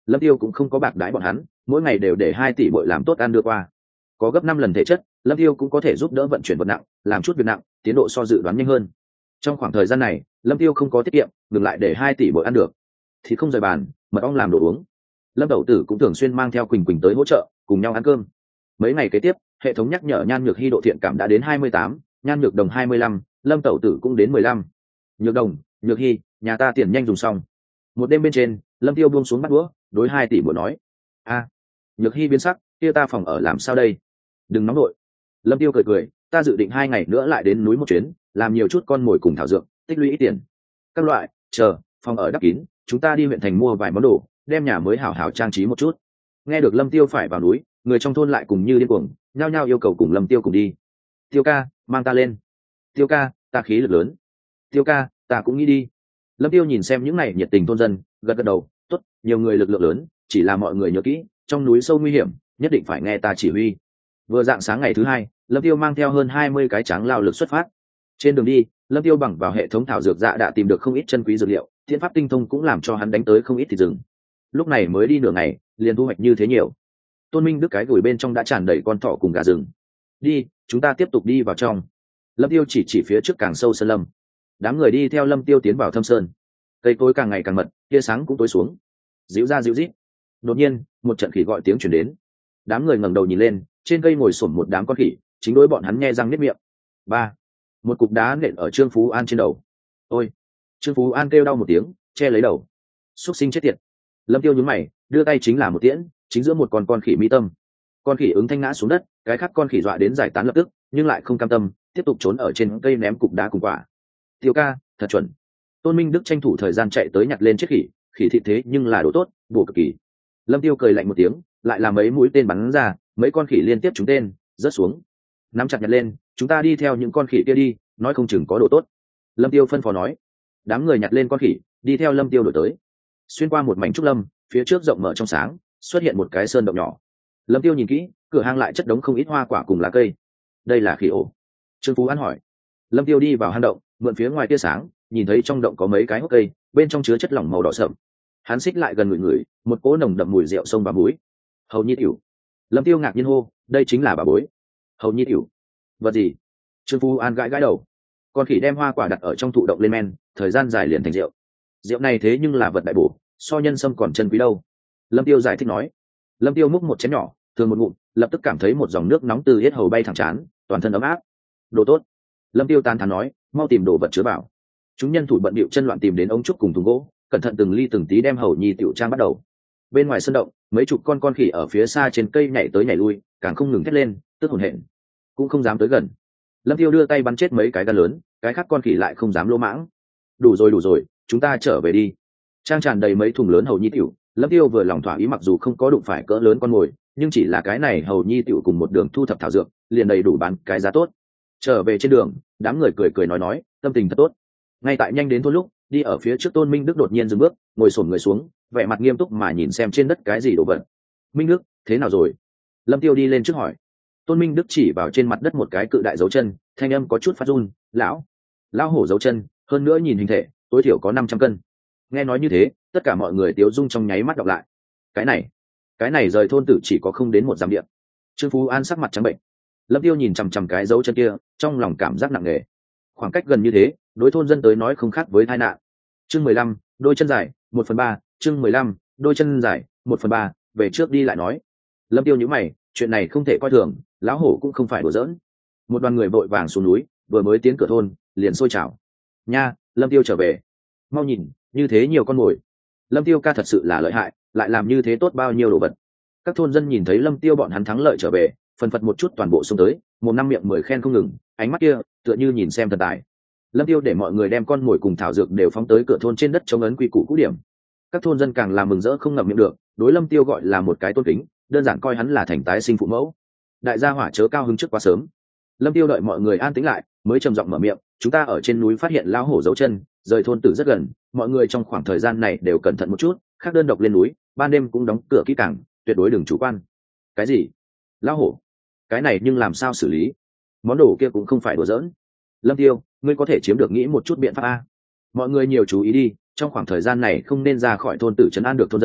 Lâm Tiêu cũng không có bạc đái bọn hắn, mỗi ngày đều để hai tỷ bội làm tốt ăn đưa qua. Có gấp năm lần thể chất, Lâm Tiêu cũng có thể giúp đỡ vận chuyển vật nặng, làm chút việc nặng, tiến độ so dự đoán nhanh hơn. Trong khoảng thời gian này, Lâm Tiêu không có tiết kiệm, ngừng lại để hai tỷ bội ăn được. Thì không rời bàn, mật ong làm đồ uống. Lâm Đậu Tử cũng thường xuyên mang theo Quỳnh Quỳnh tới hỗ trợ, cùng nhau ăn cơm. Mấy ngày kế tiếp, hệ thống nhắc nhở Nhan Nhược Hi độ thiện cảm đã đến hai mươi tám, Nhan Nhược Đồng hai mươi lăm, Lâm Đậu Tử cũng đến mười lăm. Nhược Đồng, Nhược Hi, nhà ta tiền nhanh dùng xong. Một đêm bên trên, Lâm Tiêu buông xuống bắt đũa, đối hai tỷ bội nói: "A." Nhược Hi biến sắc, kia ta phòng ở làm sao đây? Đừng nóng nội. Lâm Tiêu cười cười, ta dự định hai ngày nữa lại đến núi một chuyến, làm nhiều chút con mồi cùng thảo dược, tích lũy ít tiền. Các loại, chờ, phòng ở đắp kín, chúng ta đi huyện thành mua vài món đồ, đem nhà mới hảo hảo trang trí một chút. Nghe được Lâm Tiêu phải vào núi, người trong thôn lại cùng như điên cuồng, nhao nhao yêu cầu cùng Lâm Tiêu cùng đi. Tiêu ca, mang ta lên. Tiêu ca, ta khí lực lớn. Tiêu ca, ta cũng nghĩ đi. Lâm Tiêu nhìn xem những này nhiệt tình thôn dân, gật gật đầu, tốt, nhiều người lực lượng lớn, chỉ là mọi người nhớ kỹ, trong núi sâu nguy hiểm, nhất định phải nghe ta chỉ huy. Vừa dạng sáng ngày thứ hai, Lâm Tiêu mang theo hơn hai mươi cái tráng lao lực xuất phát. Trên đường đi, Lâm Tiêu bằng vào hệ thống thảo dược dạ đã tìm được không ít chân quý dược liệu, thiên pháp tinh thông cũng làm cho hắn đánh tới không ít thịt rừng. Lúc này mới đi nửa ngày, liền thu hoạch như thế nhiều. Tôn Minh Đức cái gửi bên trong đã tràn đầy con thỏ cùng gà rừng. Đi, chúng ta tiếp tục đi vào trong. Lâm Tiêu chỉ chỉ phía trước càng sâu sơn lâm. Đám người đi theo Lâm Tiêu tiến vào thâm sơn. Cây cối càng ngày càng mật, tia sáng cũng tối xuống. Dịu ra dịu rít. Đột nhiên, một trận khỉ gọi tiếng truyền đến. Đám người ngẩng đầu nhìn lên, trên cây ngồi xổm một đám con khỉ, chính đối bọn hắn nhe răng niết miệng. Ba, một cục đá nện ở Trương Phú An trên đầu. Ôi! Trương Phú An kêu đau một tiếng, che lấy đầu. Súc sinh chết tiệt. Lâm Tiêu nhướng mày, đưa tay chính là một tiễn, chính giữa một con con khỉ mỹ tâm. Con khỉ ứng thanh ngã xuống đất, cái khác con khỉ dọa đến giải tán lập tức, nhưng lại không cam tâm, tiếp tục trốn ở trên cây ném cục đá cùng quả. Tiêu ca, thật chuẩn. Tôn Minh Đức tranh thủ thời gian chạy tới nhặt lên chiếc khỉ, khỉ thịt thế nhưng là đồ tốt, bổ cực kỳ. Lâm Tiêu cười lạnh một tiếng, lại làm mấy mũi tên bắn ra, mấy con khỉ liên tiếp trúng tên, rớt xuống. Nắm chặt nhặt lên, chúng ta đi theo những con khỉ kia đi, nói không chừng có đồ tốt. Lâm Tiêu phân phó nói. Đám người nhặt lên con khỉ, đi theo Lâm Tiêu đổi tới. Xuyên qua một mảnh trúc lâm, phía trước rộng mở trong sáng, xuất hiện một cái sơn động nhỏ. Lâm Tiêu nhìn kỹ, cửa hang lại chất đống không ít hoa quả cùng lá cây. Đây là khỉ ổ. Trương Phú An hỏi. Lâm Tiêu đi vào hang động, mượn phía ngoài tia sáng, nhìn thấy trong động có mấy cái hốc cây, bên trong chứa chất lỏng màu đỏ sậm. Hắn xích lại gần người người, một cỗ nồng đậm mùi rượu sông và muối. Hầu Nhi tiểu. Lâm Tiêu ngạc nhiên hô, đây chính là bà bối. Hầu Nhi tiểu. Vật gì? Trương Phú An gãi gãi đầu. Con khỉ đem hoa quả đặt ở trong thụ động lên men, thời gian dài liền thành rượu. Rượu này thế nhưng là vật đại bổ, so nhân sâm còn chân quý đâu. Lâm Tiêu giải thích nói. Lâm Tiêu múc một chén nhỏ, thường một ngụm, lập tức cảm thấy một dòng nước nóng từ yết hầu bay thẳng chán, toàn thân ấm áp. Đồ tốt. Lâm Tiêu tán thán nói, mau tìm đồ vật chứa vào. Chúng nhân thủ bận bịu chân loạn tìm đến ống trúc cùng thùng gỗ, cẩn thận từng ly từng tí đem Hầu Nhi tiểu trang bắt đầu. Bên ngoài sân động, mấy chục con con khỉ ở phía xa trên cây nhảy tới nhảy lui, càng không ngừng thét lên, tức hổn hển, cũng không dám tới gần. Lâm Tiêu đưa tay bắn chết mấy cái gan lớn, cái khác con khỉ lại không dám lỗ mãng. Đủ rồi đủ rồi, chúng ta trở về đi. Trang tràn đầy mấy thùng lớn Hầu Nhi tiểu, Lâm Tiêu vừa lòng thỏa ý, mặc dù không có đụng phải cỡ lớn con mồi, nhưng chỉ là cái này Hầu Nhi tiểu cùng một đường thu thập thảo dược, liền đầy đủ bán cái giá tốt. Trở về trên đường, đám người cười cười nói nói, tâm tình thật tốt. Ngay tại nhanh đến thôn lúc, đi ở phía trước Tôn Minh Đức đột nhiên dừng bước, ngồi xổm người xuống, vẻ mặt nghiêm túc mà nhìn xem trên đất cái gì đồ vật. Minh Đức, thế nào rồi? Lâm Tiêu đi lên trước hỏi. Tôn Minh Đức chỉ vào trên mặt đất một cái cự đại dấu chân, thanh âm có chút phát run, lão, lão hổ dấu chân, hơn nữa nhìn hình thể, tối thiểu có năm trăm cân. Nghe nói như thế, tất cả mọi người tiếu dung trong nháy mắt đọc lại. Cái này, cái này rời thôn tử chỉ có không đến một dặm địa. Trương Phú An sắc mặt trắng bệnh. Lâm Tiêu nhìn chằm chằm cái dấu chân kia, trong lòng cảm giác nặng nề. Khoảng cách gần như thế, đối thôn dân tới nói không khác với tai nạn. Chương mười lăm, đôi chân dài, một phần ba. Chương mười lăm, đôi chân dài, một phần ba. Về trước đi lại nói. Lâm Tiêu nhíu mày, chuyện này không thể coi thường, lão hổ cũng không phải đùa giỡn. Một đoàn người vội vàng xuống núi, vừa mới tiến cửa thôn, liền sôi trào. Nha, Lâm Tiêu trở về. Mau nhìn, như thế nhiều con mồi. Lâm Tiêu ca thật sự là lợi hại, lại làm như thế tốt bao nhiêu đồ vật. Các thôn dân nhìn thấy Lâm Tiêu bọn hắn thắng lợi trở về, phần phật một chút toàn bộ xông tới, một năm miệng mười khen không ngừng, ánh mắt kia tựa như nhìn xem thần tài. Lâm Tiêu để mọi người đem con mồi cùng thảo dược đều phóng tới cửa thôn trên đất chống ấn quy củ cũ điểm. Các thôn dân càng làm mừng rỡ không ngậm miệng được, đối Lâm Tiêu gọi là một cái tôn kính, đơn giản coi hắn là thành tái sinh phụ mẫu. Đại gia hỏa chớ cao hứng trước quá sớm. Lâm Tiêu đợi mọi người an tĩnh lại, mới trầm giọng mở miệng, chúng ta ở trên núi phát hiện lão hổ dấu chân, rời thôn tử rất gần, mọi người trong khoảng thời gian này đều cẩn thận một chút, khác đơn độc lên núi, ban đêm cũng đóng cửa kỹ càng, tuyệt đối đừng chủ quan. Cái gì? Lão hổ? Cái này nhưng làm sao xử lý? Món đồ kia cũng không phải đùa giỡn. Lâm Tiêu, ngươi có thể chiếm được nghĩ một chút biện pháp a. Mọi người nhiều chú ý đi, trong khoảng thời gian này không nên ra khỏi thôn tử trấn an được thôn dân,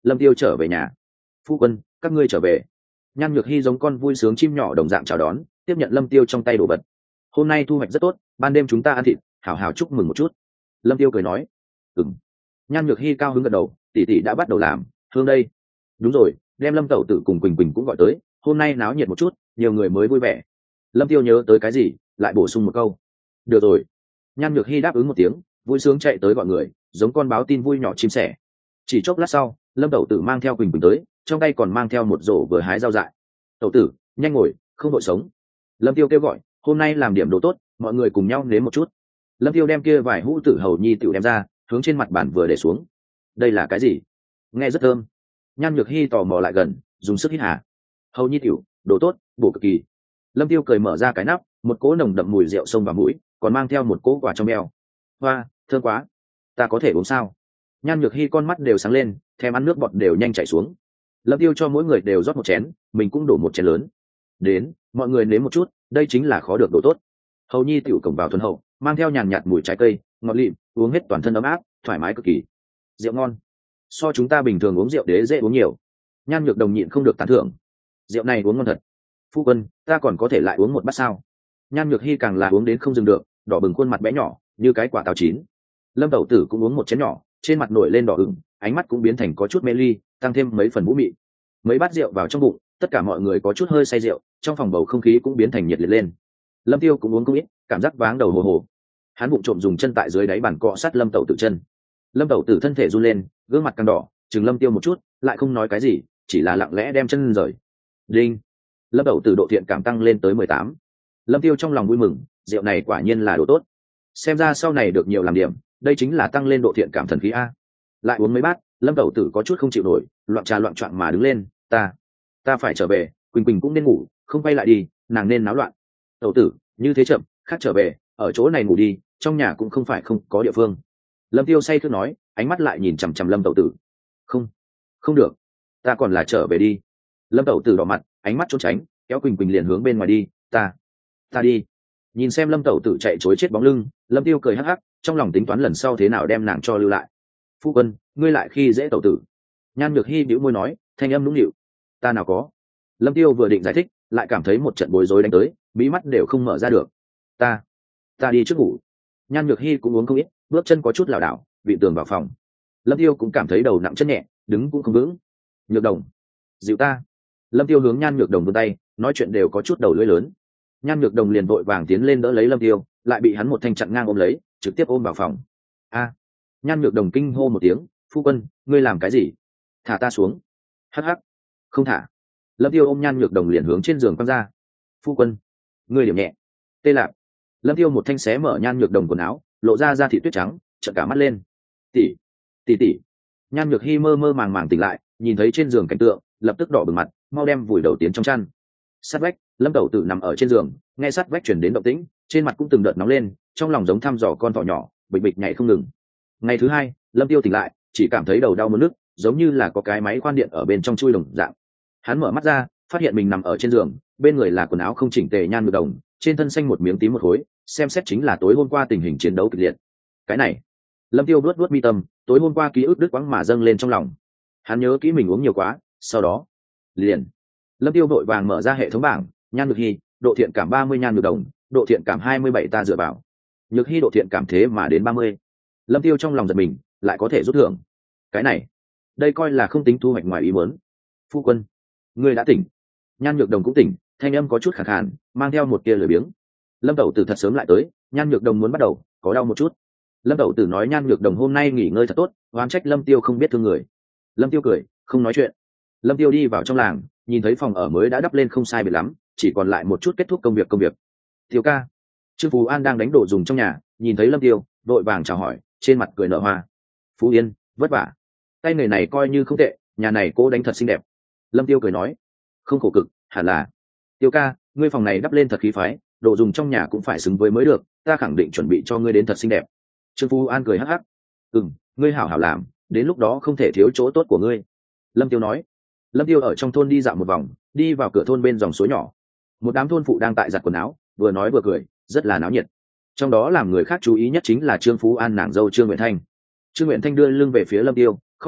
Lâm Tiêu trở về nhà. Phu quân, các ngươi trở về. Nhan Nhược Hi giống con vui sướng chim nhỏ đồng dạng chào đón, tiếp nhận Lâm Tiêu trong tay đồ vật. Hôm nay thu hoạch rất tốt, ban đêm chúng ta ăn thịt, hảo hảo chúc mừng một chút. Lâm Tiêu cười nói. Ừm. Nhan Nhược Hi cao hứng gật đầu, tỷ tỷ đã bắt đầu làm, hương đây. Đúng rồi, đem Lâm Tẩu Tử cùng Quỳnh Quỳnh cũng gọi tới, hôm nay náo nhiệt một chút, nhiều người mới vui vẻ. Lâm Tiêu nhớ tới cái gì, lại bổ sung một câu. Được rồi. Nhan Nhược Hi đáp ứng một tiếng, vui sướng chạy tới gọi người, giống con báo tin vui nhỏ chim sẻ. Chỉ chốc lát sau, Lâm Tẩu Tử mang theo Quỳnh Quỳnh tới, trong tay còn mang theo một rổ vừa hái rau dại. Tẩu Tử, nhanh ngồi, không đội sống. Lâm Tiêu kêu gọi, hôm nay làm điểm đồ tốt, mọi người cùng nhau nếm một chút. Lâm Tiêu đem kia vài hũ tử hầu nhi tiểu đem ra, hướng trên mặt bàn vừa để xuống. Đây là cái gì? Nghe rất thơm. Nhan Nhược Hi tò mò lại gần, dùng sức hít hà. Hầu nhi tiểu, đồ tốt, bổ cực kỳ. Lâm Tiêu cười mở ra cái nắp, một cỗ nồng đậm mùi rượu xông vào mũi, còn mang theo một cỗ quả trong eo. Hoa, thơm quá. Ta có thể uống sao? Nhan Nhược Hi con mắt đều sáng lên, thèm ăn nước bọt đều nhanh chảy xuống. Lâm Tiêu cho mỗi người đều rót một chén, mình cũng đổ một chén lớn. Đến, mọi người nếm một chút, đây chính là khó được đồ tốt. Hầu nhi tiểu cổng vào thuần hậu, mang theo nhàn nhạt mùi trái cây, ngọt lịm, uống hết toàn thân ấm áp, thoải mái cực kỳ. Rượu ngon. So chúng ta bình thường uống rượu đế dễ uống nhiều. Nhan Nhược Đồng nhịn không được tán thưởng. Rượu này uống ngon thật. Phu quân, ta còn có thể lại uống một bát sao? Nhan Nhược Hi càng là uống đến không dừng được, đỏ bừng khuôn mặt bé nhỏ, như cái quả táo chín. Lâm Tẩu Tử cũng uống một chén nhỏ, trên mặt nổi lên đỏ ửng, ánh mắt cũng biến thành có chút mê ly, tăng thêm mấy phần vũ mị. Mấy bát rượu vào trong bụng, tất cả mọi người có chút hơi say rượu, trong phòng bầu không khí cũng biến thành nhiệt liệt lên. Lâm Tiêu cũng uống không ít, cảm giác váng đầu hồ hồ. Hắn bụng trộm dùng chân tại dưới đáy bàn cọ sát Lâm Tẩu Tử chân. Lâm Tẩu Tử thân thể run lên, gương mặt càng đỏ, chừng Lâm Tiêu một chút, lại không nói cái gì, chỉ là lặng lẽ đem chân rời. Đinh. Lâm Tẩu Tử độ thiện cảm tăng lên tới mười tám. Lâm Tiêu trong lòng vui mừng, rượu này quả nhiên là đồ tốt. Xem ra sau này được nhiều làm điểm, đây chính là tăng lên độ thiện cảm thần khí a. Lại uống mấy bát, Lâm Tẩu Tử có chút không chịu nổi, loạn trà loạn choạng mà đứng lên, ta, ta phải trở về, Quỳnh Quỳnh cũng nên ngủ, không quay lại đi, nàng nên náo loạn. Tẩu Tử, như thế chậm, khác trở về, ở chỗ này ngủ đi, trong nhà cũng không phải không có địa phương. Lâm Tiêu say khước nói, ánh mắt lại nhìn chằm chằm Lâm Tẩu Tử. Không, không được, ta còn là trở về đi. Lâm Tẩu Tử đỏ mặt, ánh mắt trốn tránh, kéo Quỳnh Quỳnh liền hướng bên ngoài đi, ta, ta đi. Nhìn xem Lâm Tẩu Tử chạy chối chết bóng lưng, Lâm Tiêu cười hắc hắc, trong lòng tính toán lần sau thế nào đem nàng cho lưu lại. Phu quân, ngươi lại khi dễ Tẩu Tử. Nhan Nhược Hi bĩu môi nói, thanh âm nũng nịu. Ta nào có. Lâm Tiêu vừa định giải thích, lại cảm thấy một trận bối rối đánh tới, mí mắt đều không mở ra được. Ta, ta đi trước ngủ. Nhan Nhược Hi cũng uống không ít, bước chân có chút lảo đảo, bị tường vào phòng. Lâm Tiêu cũng cảm thấy đầu nặng chân nhẹ, đứng cũng không vững. Nhược Đồng, dịu ta. Lâm Tiêu hướng Nhan Nhược Đồng vươn tay, nói chuyện đều có chút đầu lưỡi lớn. Nhan Nhược Đồng liền vội vàng tiến lên đỡ lấy Lâm Tiêu, lại bị hắn một thanh chặn ngang ôm lấy, trực tiếp ôm vào phòng. A! Nhan Nhược Đồng kinh hô một tiếng, phu quân, ngươi làm cái gì? Thả ta xuống. Hắc hắc, không thả. Lâm Tiêu ôm Nhan Nhược Đồng liền hướng trên giường quăng ra. Phu quân, ngươi điểm nhẹ. Tê lạc. Lâm Tiêu một thanh xé mở Nhan Nhược Đồng quần áo, lộ ra da thịt tuyết trắng, trợn cả mắt lên. Tỷ, tỷ tỷ. Nhan Nhược Hi mơ mơ màng màng tỉnh lại, nhìn thấy trên giường cảnh tượng, lập tức đỏ bừng mặt, mau đem vùi đầu tiến trong chăn. Sát vách, Lâm Tẩu Tử nằm ở trên giường, nghe sát vách truyền đến động tĩnh, trên mặt cũng từng đợt nóng lên, trong lòng giống thăm dò con thỏ nhỏ, bịch bịch nhảy không ngừng. Ngày thứ hai, Lâm Tiêu tỉnh lại, chỉ cảm thấy đầu đau muốn nức, giống như là có cái máy khoan điện ở bên trong chui đồng dạng. Hắn mở mắt ra, phát hiện mình nằm ở trên giường, bên người là quần áo không chỉnh tề Nhan Nhược Đồng, trên thân xanh một miếng tím một khối, xem xét chính là tối hôm qua tình hình chiến đấu kịch liệt. Cái này, Lâm Tiêu vuốt vuốt mi tâm, tối hôm qua ký ức đứt quãng mà dâng lên trong lòng. Hắn nhớ kỹ mình uống nhiều quá, sau đó, liền Lâm Tiêu vội vàng mở ra hệ thống bảng, Nhan Nhược Hi, độ thiện cảm ba mươi Nhan Nhược Đồng, độ thiện cảm hai mươi bảy ta dựa vào. Nhược Hi độ thiện cảm thế mà đến ba mươi. Lâm Tiêu trong lòng giật mình, lại có thể rút thưởng. Cái này, đây coi là không tính thu hoạch ngoài ý muốn. Phu quân, ngươi đã tỉnh. Nhan Nhược Đồng cũng tỉnh, thanh âm có chút khàn khàn, mang theo một tia lười biếng. Lâm Tẩu Tử thật sớm lại tới, Nhan Nhược Đồng muốn bắt đầu, có đau một chút. Lâm Tẩu Tử nói Nhan Nhược Đồng hôm nay nghỉ ngơi thật tốt, oán trách Lâm Tiêu không biết thương người. Lâm Tiêu cười, không nói chuyện. Lâm Tiêu đi vào trong làng, nhìn thấy phòng ở mới đã đắp lên không sai biệt lắm, chỉ còn lại một chút kết thúc công việc công việc. Tiêu ca. Trương Phú An đang đánh đồ dùng trong nhà, nhìn thấy Lâm Tiêu, đội vàng chào hỏi, trên mặt cười nở hoa. Phú Yên, vất vả. Tay nghề này coi như không tệ, nhà này cô đánh thật xinh đẹp. Lâm Tiêu cười nói, không khổ cực, hẳn là. Tiêu ca, ngươi phòng này đắp lên thật khí phái, đồ dùng trong nhà cũng phải xứng với mới được, ta khẳng định chuẩn bị cho ngươi đến thật xinh đẹp. Trương Phú An cười hắc hắc. Ừm, ngươi hảo hảo làm, đến lúc đó không thể thiếu chỗ tốt của ngươi. Lâm Tiêu nói. Lâm Tiêu ở trong thôn đi dạo một vòng, đi vào cửa thôn bên dòng suối nhỏ. Một đám thôn phụ đang tại giặt quần áo, vừa nói vừa cười, rất là náo nhiệt. Trong đó làm người khác chú ý nhất chính là Trương Phú An nàng dâu Trương Nguyện Thanh. Trương Nguyện Thanh đưa lưng về phía Lâm Tiêu, không người,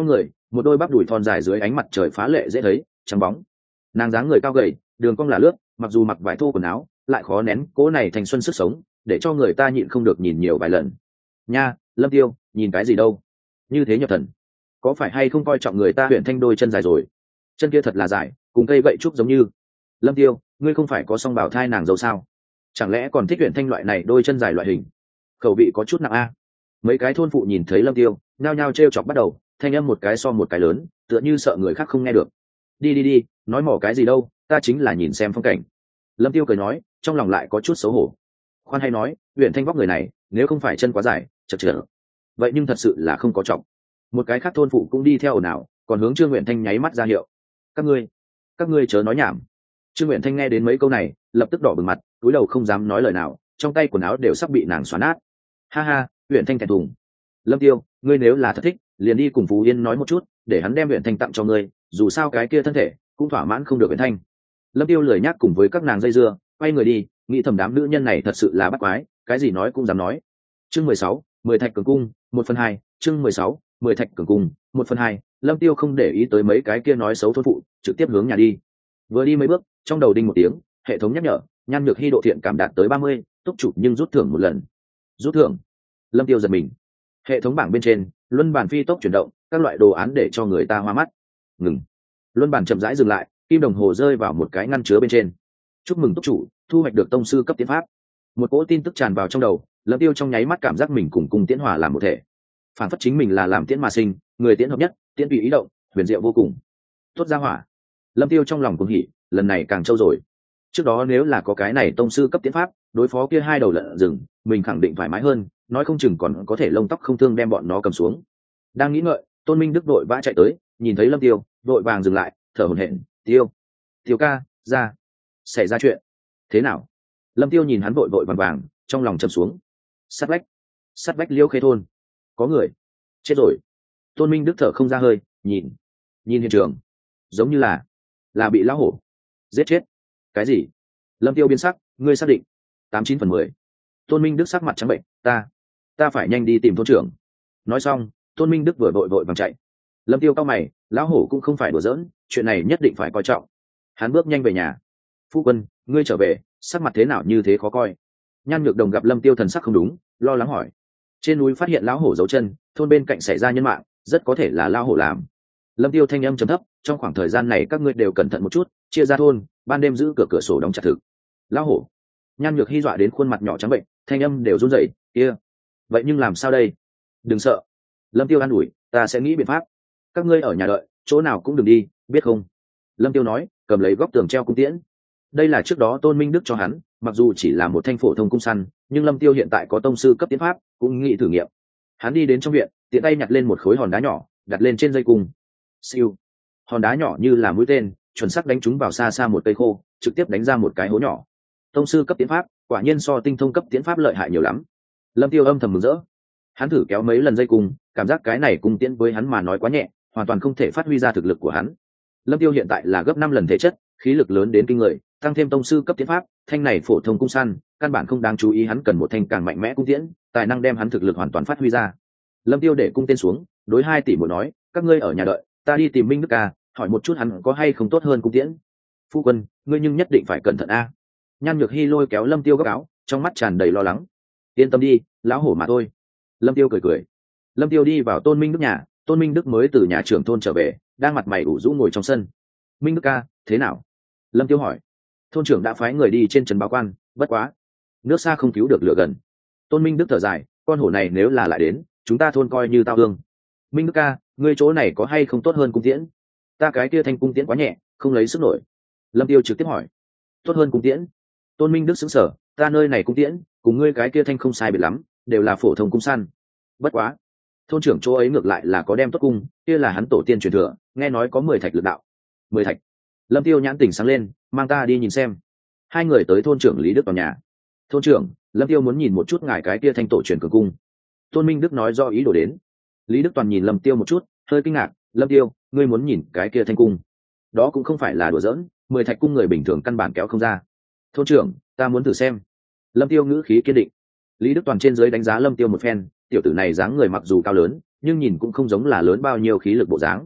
một đôi bắp đùi thon dài dưới ánh mặt trời phá lệ dễ thấy trắng bóng. Nàng dáng người cao gầy, đường cong là lướt, mặc dù mặc vải thô quần áo lại khó nén cố này thành xuân sức sống, để cho người ta nhịn không được nhìn nhiều vài lần. Nha, Lâm Tiêu, nhìn cái gì đâu, như thế nhập thần, có phải hay không coi trọng người ta huyện thanh đôi chân dài rồi? Chân kia thật là dài, cùng cây gậy trúc giống như. Lâm Tiêu, ngươi không phải có song bảo thai nàng dâu sao, chẳng lẽ còn thích huyện thanh loại này đôi chân dài loại hình? Khẩu vị có chút nặng a. Mấy cái thôn phụ nhìn thấy Lâm Tiêu nhao nhao trêu chọc bắt đầu, thanh âm một cái so một cái lớn, tựa như sợ người khác không nghe được. Đi đi đi, nói mỏ cái gì đâu, ta chính là nhìn xem phong cảnh. Lâm Tiêu cười nói, trong lòng lại có chút xấu hổ. Khoan hay nói, huyện thanh vóc người này nếu không phải chân quá dài chật chật, vậy nhưng thật sự là không có trọng. Một cái khác thôn phụ cũng đi theo ồn ào, còn hướng Trương Nguyện Thanh nháy mắt ra hiệu. Các ngươi, các ngươi chớ nói nhảm. Trương Nguyện Thanh nghe đến mấy câu này lập tức đỏ bừng mặt, cúi đầu không dám nói lời nào, trong tay quần áo đều sắp bị nàng xóa nát. Ha ha, Nguyện Thanh thẹn thùng. Lâm Tiêu, ngươi nếu là thật thích liền đi cùng Phú Yên nói một chút, để hắn đem Nguyện Thanh tặng cho ngươi, dù sao cái kia thân thể cũng thỏa mãn không được Nguyện Thanh. Lâm Tiêu lười nhác cùng với các nàng dây dưa, quay người đi, nghĩ thầm đám nữ nhân này thật sự là bắt quái, cái gì nói cũng dám nói. Chương mười sáu, mười thạch cường cung, một phần hai. Chương mười sáu, mười thạch cường cung, một phần hai. Lâm Tiêu không để ý tới mấy cái kia nói xấu thôn phụ, trực tiếp hướng nhà đi. Vừa đi mấy bước, trong đầu đinh một tiếng, hệ thống nhắc nhở, Nhan Nhược Hy độ thiện cảm đạt tới ba mươi, túc chủ nhưng rút thưởng một lần. Rút thưởng. Lâm Tiêu giật mình. Hệ thống bảng bên trên, luân bàn phi tốc chuyển động, các loại đồ án để cho người ta hoa mắt. Ngừng. Luân bàn chậm rãi dừng lại, kim đồng hồ rơi vào một cái ngăn chứa bên trên. Chúc mừng túc chủ thu hoạch được tông sư cấp tiến pháp. Một cỗ tin tức tràn vào trong đầu, Lâm Tiêu trong nháy mắt cảm giác mình cùng cung tiễn hòa làm một thể, phản phất chính mình là làm tiễn mà sinh, người tiễn hợp nhất, tiễn tùy ý động, huyền diệu vô cùng. Tốt ra hỏa. Lâm Tiêu trong lòng cuồng hỉ, lần này càng trâu rồi. Trước đó nếu là có cái này tông sư cấp tiến pháp, đối phó kia hai đầu lợn rừng, mình khẳng định thoải mái hơn, nói không chừng còn có thể lông tóc không thương đem bọn nó cầm xuống. Đang nghĩ ngợi, Tôn Minh Đức đội vã chạy tới, nhìn thấy Lâm Tiêu, đội vàng dừng lại, thở hổn hển, "Tiêu, Tiêu ca, ra, xảy ra chuyện." "Thế nào?" Lâm Tiêu nhìn hắn vội vội vàng vàng, trong lòng trầm xuống. "Sát vách, sát vách Liêu Khê thôn, có người chết rồi." Tôn Minh Đức thở không ra hơi, nhìn, nhìn hiện trường, giống như là là bị lão hổ giết chết. "Cái gì?" Lâm Tiêu biến sắc, "Ngươi xác định?" Tám chín phần mười. Tôn Minh Đức sắc mặt trắng bệnh, "Ta, ta phải nhanh đi tìm thôn trưởng." Nói xong, Tôn Minh Đức vừa vội vội vàng chạy. Lâm Tiêu cao mày, lão hổ cũng không phải đùa giỡn, chuyện này nhất định phải coi trọng. Hắn bước nhanh về nhà. "Phu quân, ngươi trở về, sắc mặt thế nào như thế khó coi?" Nhan Nhược Đồng gặp Lâm Tiêu thần sắc không đúng, lo lắng hỏi. Trên núi phát hiện lão hổ dấu chân, thôn bên cạnh xảy ra nhân mạng, rất có thể là lão hổ làm. Lâm Tiêu thanh âm trầm thấp, "Trong khoảng thời gian này các ngươi đều cẩn thận một chút, chia ra thôn, ban đêm giữ cửa cửa sổ đóng chặt thực." Lão hổ. Nhan Nhược Hy dọa đến khuôn mặt nhỏ trắng bệnh, thanh âm đều run rẩy, "Kia, vậy nhưng làm sao đây?" "Đừng sợ." Lâm Tiêu an ủi, "Ta sẽ nghĩ biện pháp. Các ngươi ở nhà đợi, chỗ nào cũng đừng đi, biết không?" Lâm Tiêu nói, cầm lấy góc tường treo cung tiễn. Đây là trước đó Tôn Minh Đức cho hắn, mặc dù chỉ là một thanh phổ thông cung săn, nhưng Lâm Tiêu hiện tại có tông sư cấp tiến pháp, cũng nghĩ thử nghiệm. Hắn đi đến trong viện, tiện tay nhặt lên một khối hòn đá nhỏ, đặt lên trên dây cung. Siêu. Hòn đá nhỏ như là mũi tên, chuẩn xác đánh trúng vào xa xa một cây khô, trực tiếp đánh ra một cái hố nhỏ. Tông sư cấp tiến pháp, quả nhiên so tinh thông cấp tiến pháp lợi hại nhiều lắm. Lâm Tiêu âm thầm mừng rỡ. Hắn thử kéo mấy lần dây cung, cảm giác cái này cung tiễn với hắn mà nói quá nhẹ, hoàn toàn không thể phát huy ra thực lực của hắn. Lâm Tiêu hiện tại là gấp năm lần thể chất, khí lực lớn đến kinh người, tăng thêm tông sư cấp tiến pháp, thanh này phổ thông cung săn, căn bản không đáng chú ý, hắn cần một thanh càng mạnh mẽ cung tiễn, tài năng đem hắn thực lực hoàn toàn phát huy ra. Lâm Tiêu để cung tên xuống, đối hai tỷ muội nói, "Các ngươi ở nhà đợi, ta đi tìm Minh Đức ca, hỏi một chút hắn có hay không tốt hơn cung tiễn." "Phu quân, ngươi nhưng nhất định phải cẩn thận a." Nhan Nhược Hy lôi kéo Lâm Tiêu góc áo, trong mắt tràn đầy lo lắng. "Yên tâm đi, lão hổ mà thôi." Lâm Tiêu cười cười. Lâm Tiêu đi vào Tôn Minh Đức nhà, Tôn Minh Đức mới từ nhà trưởng thôn trở về, đang mặt mày ủ rũ ngồi trong sân. "Minh Đức ca, thế nào?" Lâm Tiêu hỏi. "Thôn trưởng đã phái người đi trên trấn báo quan, bất quá nước xa không cứu được lửa gần." Tôn Minh Đức thở dài, "Con hổ này nếu là lại đến, chúng ta thôn coi như tao hương." "Minh Đức ca, ngươi chỗ này có hay không tốt hơn cung tiễn?" "Ta cái kia thanh cung tiễn quá nhẹ, không lấy sức nổi." Lâm Tiêu trực tiếp hỏi. "Tốt hơn cung tiễn?" Tôn Minh Đức sững sờ, "Ta nơi này cung tiễn cùng ngươi cái kia thanh không sai biệt lắm, đều là phổ thông cung săn. Bất quá thôn trưởng chỗ ấy ngược lại là có đem tốt cung, kia là hắn tổ tiên truyền thừa, nghe nói có mười thạch lực đạo." "Mười thạch?" Lâm Tiêu nhãn tỉnh sáng lên, "Mang ta đi nhìn xem." Hai người tới thôn trưởng Lý Đức vào nhà. "Thôn trưởng, Lâm Tiêu muốn nhìn một chút ngài cái kia thanh tổ truyền cường cung." Tôn Minh Đức nói do ý đồ đến. Lý Đức Toàn nhìn Lâm Tiêu một chút, hơi kinh ngạc, "Lâm Tiêu, ngươi muốn nhìn cái kia thanh cung? Đó cũng không phải là đùa giỡn, mười thạch cung người bình thường căn bản kéo không ra." "Thôn trưởng, ta muốn thử xem." Lâm Tiêu ngữ khí kiên định. Lý Đức Toàn trên dưới đánh giá Lâm Tiêu một phen, tiểu tử này dáng người mặc dù cao lớn, nhưng nhìn cũng không giống là lớn bao nhiêu khí lực bộ dáng,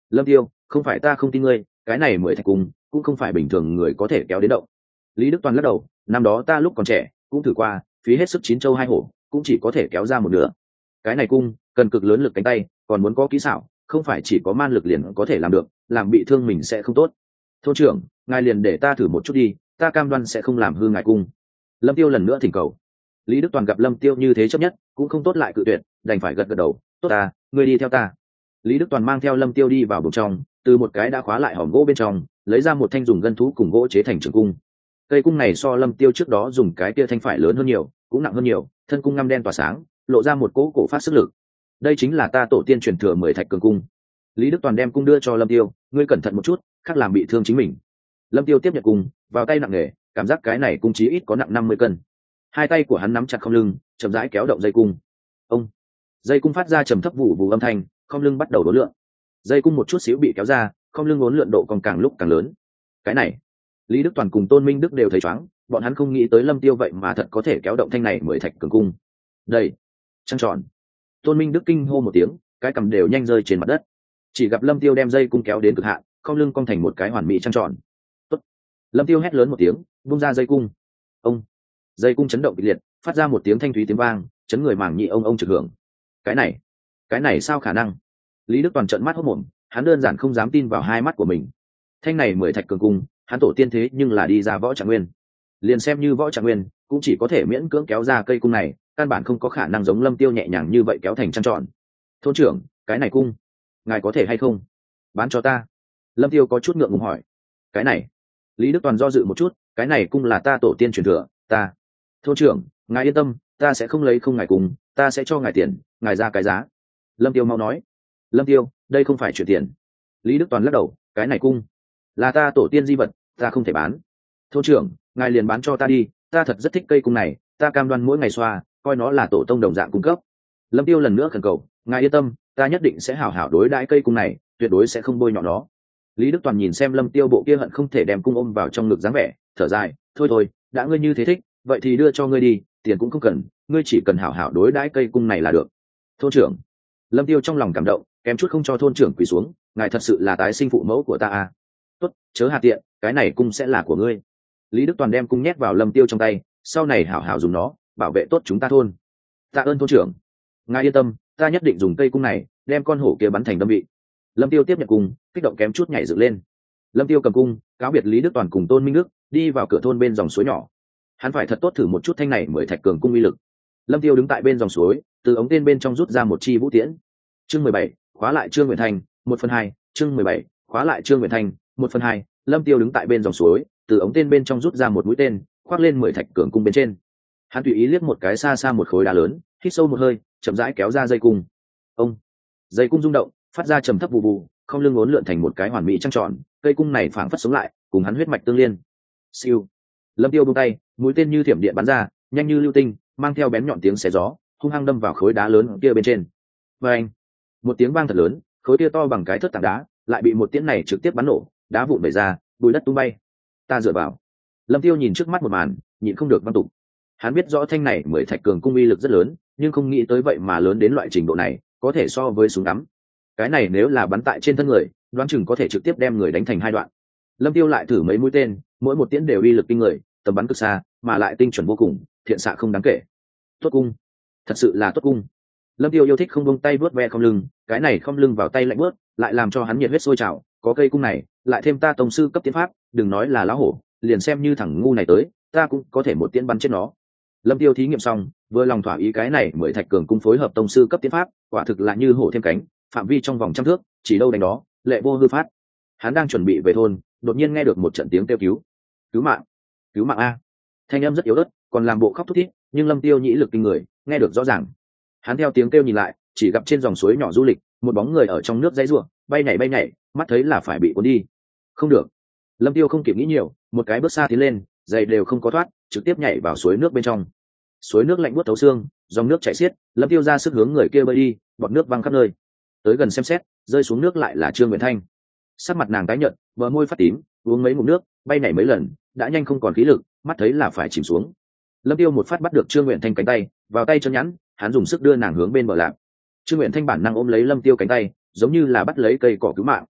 Lâm Tiêu, không phải ta không tin ngươi, cái này mười thạch cung cũng không phải bình thường người có thể kéo đến động. Lý Đức Toàn lắc đầu, năm đó ta lúc còn trẻ cũng thử qua, phí hết sức chín châu hai hổ cũng chỉ có thể kéo ra một nửa. Cái này cung cần cực lớn lực cánh tay, còn muốn có kỹ xảo, không phải chỉ có man lực liền có thể làm được, làm bị thương mình sẽ không tốt. Thôn trưởng, ngài liền để ta thử một chút đi, ta cam đoan sẽ không làm hư ngài cung. Lâm Tiêu lần nữa thỉnh cầu. Lý Đức Toàn gặp Lâm Tiêu như thế chấp nhất, cũng không tốt lại cự tuyệt, đành phải gật gật đầu, tốt ta, ngươi đi theo ta. Lý Đức Toàn mang theo Lâm Tiêu đi vào buồng trong, từ một cái đã khóa lại hòm gỗ bên trong lấy ra một thanh dùng gân thú cùng gỗ chế thành trường cung. Cây cung này so Lâm Tiêu trước đó dùng cái kia thanh phải lớn hơn nhiều, cũng nặng hơn nhiều, thân cung ngăm đen tỏa sáng, lộ ra một cỗ cổ phát sức lực. Đây chính là ta tổ tiên truyền thừa mười thạch cường cung. Lý Đức Toàn đem cung đưa cho Lâm Tiêu, ngươi cẩn thận một chút, khác làm bị thương chính mình. Lâm Tiêu tiếp nhận cung, vào tay nặng nề, cảm giác cái này cung chí ít có nặng năm mươi cân. Hai tay của hắn nắm chặt không lưng, chậm rãi kéo động dây cung. Ông, dây cung phát ra trầm thấp vụ vụ âm thanh, không lưng bắt đầu đốn lượn. Dây cung một chút xíu bị kéo ra, không lưng uốn lượn độ còn càng lúc càng lớn. Cái này, Lý Đức Toàn cùng Tôn Minh Đức đều thấy chóng, bọn hắn không nghĩ tới Lâm Tiêu vậy mà thật có thể kéo động thanh này mười thạch cường cung. Đây, trăng tròn. Tôn Minh Đức kinh hô một tiếng, cái cầm đều nhanh rơi trên mặt đất. Chỉ gặp Lâm Tiêu đem dây cung kéo đến cực hạn, không lưng cong thành một cái hoàn mỹ trăng tròn. Tốt. Lâm Tiêu hét lớn một tiếng, buông ra dây cung. Ông, dây cung chấn động kịch liệt, phát ra một tiếng thanh thúy tiếng vang, chấn người màng nhĩ ông ông trực hưởng. Cái này, cái này sao khả năng? Lý Đức Toàn trợn mắt hốt mồm, hắn đơn giản không dám tin vào hai mắt của mình. Thanh này mười thạch cường cung, hắn tổ tiên thế nhưng là đi ra võ trạng nguyên, liền xem như võ trạng nguyên cũng chỉ có thể miễn cưỡng kéo ra cây cung này, căn bản không có khả năng giống Lâm Tiêu nhẹ nhàng như vậy kéo thành trăng tròn. Thôn trưởng, cái này cung ngài có thể hay không bán cho ta? Lâm Tiêu có chút ngượng ngùng hỏi. Cái này, Lý Đức Toàn do dự một chút, cái này cung là ta tổ tiên truyền thừa, ta. Thôn trưởng, ngài yên tâm, ta sẽ không lấy không ngài cung, ta sẽ cho ngài tiền, ngài ra cái giá. Lâm Tiêu mau nói. Lâm Tiêu, đây không phải chuyện tiền. Lý Đức Toàn lắc đầu, cái này cung là ta tổ tiên di vật, ta không thể bán. Thôn trưởng, ngài liền bán cho ta đi, ta thật rất thích cây cung này, ta cam đoan mỗi ngày xoa, coi nó là tổ tông đồng dạng cung cấp. Lâm Tiêu lần nữa khẩn cầu, ngài yên tâm, ta nhất định sẽ hảo hảo đối đãi cây cung này, tuyệt đối sẽ không bôi nhọ nó. Lý Đức Toàn nhìn xem Lâm Tiêu bộ kia hận không thể đem cung ôm vào trong ngực dáng vẻ, thở dài, thôi thôi, đã ngươi như thế thích, vậy thì đưa cho ngươi đi, tiền cũng không cần, ngươi chỉ cần hảo hảo đối đãi cây cung này là được. Thôn trưởng. Lâm Tiêu trong lòng cảm động, kém chút không cho thôn trưởng quỳ xuống, ngài thật sự là tái sinh phụ mẫu của ta à? Tốt, chớ hà tiện, cái này cung sẽ là của ngươi. Lý Đức Toàn đem cung nhét vào Lâm Tiêu trong tay, sau này hảo hảo dùng nó, bảo vệ tốt chúng ta thôn. Tạ ơn thôn trưởng. Ngài yên tâm, ta nhất định dùng cây cung này đem con hổ kia bắn thành đâm vị. Lâm Tiêu tiếp nhận cung, kích động kém chút nhảy dựng lên. Lâm Tiêu cầm cung, cáo biệt Lý Đức Toàn cùng Tôn Minh Đức, đi vào cửa thôn bên dòng suối nhỏ. Hắn phải thật tốt thử một chút thanh này mới thạch cường cung uy lực. Lâm Tiêu đứng tại bên dòng suối, từ ống tên bên trong rút ra một chi vũ tiễn. Chương mười bảy, khóa lại Trương Nguyện Thành, một phần hai. Chương mười bảy, khóa lại Trương Nguyện Thành, một phần hai. Lâm Tiêu đứng tại bên dòng suối, từ ống tên bên trong rút ra một mũi tên, khoác lên mười thạch cường cung bên trên. Hắn tùy ý liếc một cái xa xa một khối đá lớn, hít sâu một hơi, chậm rãi kéo ra dây cung. Ông, dây cung rung động, phát ra trầm thấp vụ vụ, không lưng uốn lượn thành một cái hoàn mỹ trăng tròn, cây cung này phảng phất sống lại, cùng hắn huyết mạch tương liên. Siêu. Lâm Tiêu buông tay, mũi tên như thiểm điện bắn ra, nhanh như lưu tinh, mang theo bén nhọn tiếng xé gió, hung hăng đâm vào khối đá lớn kia bên trên. Và anh, một tiếng vang thật lớn, khối kia to bằng cái thớt tảng đá, lại bị một tiếng này trực tiếp bắn nổ, đá vụn vẩy ra, bụi đất tung bay. Ta dựa vào. Lâm Tiêu nhìn trước mắt một màn, nhịn không được văn tục. Hắn biết rõ thanh này mười thạch cường cung uy lực rất lớn, nhưng không nghĩ tới vậy mà lớn đến loại trình độ này, có thể so với súng ngắm. Cái này nếu là bắn tại trên thân người, đoán chừng có thể trực tiếp đem người đánh thành hai đoạn. Lâm Tiêu lại thử mấy mũi tên, mỗi một tiễn đều uy lực kinh người, tầm bắn cực xa, mà lại tinh chuẩn vô cùng, thiện xạ không đáng kể. Tốt cung, thật sự là tốt cung. Lâm Tiêu yêu thích không buông tay vuốt ve không lưng, cái này không lưng vào tay lạnh bước, lại làm cho hắn nhiệt huyết sôi trào. Có cây cung này, lại thêm ta tông sư cấp tiến pháp, đừng nói là lão hổ, liền xem như thằng ngu này tới, ta cũng có thể một tiễn bắn chết nó. Lâm Tiêu thí nghiệm xong, vừa lòng thỏa ý cái này mười thạch cường cung phối hợp tông sư cấp tiến pháp, quả thực là như hổ thêm cánh, phạm vi trong vòng trăm thước, chỉ đâu đánh đó, lệ vô hư phát. Hắn đang chuẩn bị về thôn, đột nhiên nghe được một trận tiếng kêu cứu. Cứu mạng, cứu mạng a! Thanh âm rất yếu ớt, còn làm bộ khóc thút thít, nhưng Lâm Tiêu nhĩ lực kinh người, nghe được rõ ràng. Hắn theo tiếng kêu nhìn lại, chỉ gặp trên dòng suối nhỏ du lịch, một bóng người ở trong nước dãy rủa, bay nhảy bay nhảy, mắt thấy là phải bị cuốn đi. Không được. Lâm Tiêu không kịp nghĩ nhiều, một cái bước xa tiến lên, giày đều không có thoát, trực tiếp nhảy vào suối nước bên trong. Suối nước lạnh buốt thấu xương, dòng nước chảy xiết, Lâm Tiêu ra sức hướng người kia bơi đi, bọt nước văng khắp nơi. Tới gần xem xét, rơi xuống nước lại là Trương Nguyện Thanh. Sắc mặt nàng tái nhợt, bờ môi phát tím, uống mấy ngụm nước, bay nhảy mấy lần, đã nhanh không còn khí lực, mắt thấy là phải chìm xuống. Lâm Tiêu một phát bắt được Trương Nguyện Thanh cánh tay, vào tay chân nhẵn, hắn dùng sức đưa nàng hướng bên bờ lạc. Trương Nguyện Thanh bản năng ôm lấy Lâm Tiêu cánh tay, giống như là bắt lấy cây cỏ cứu mạng,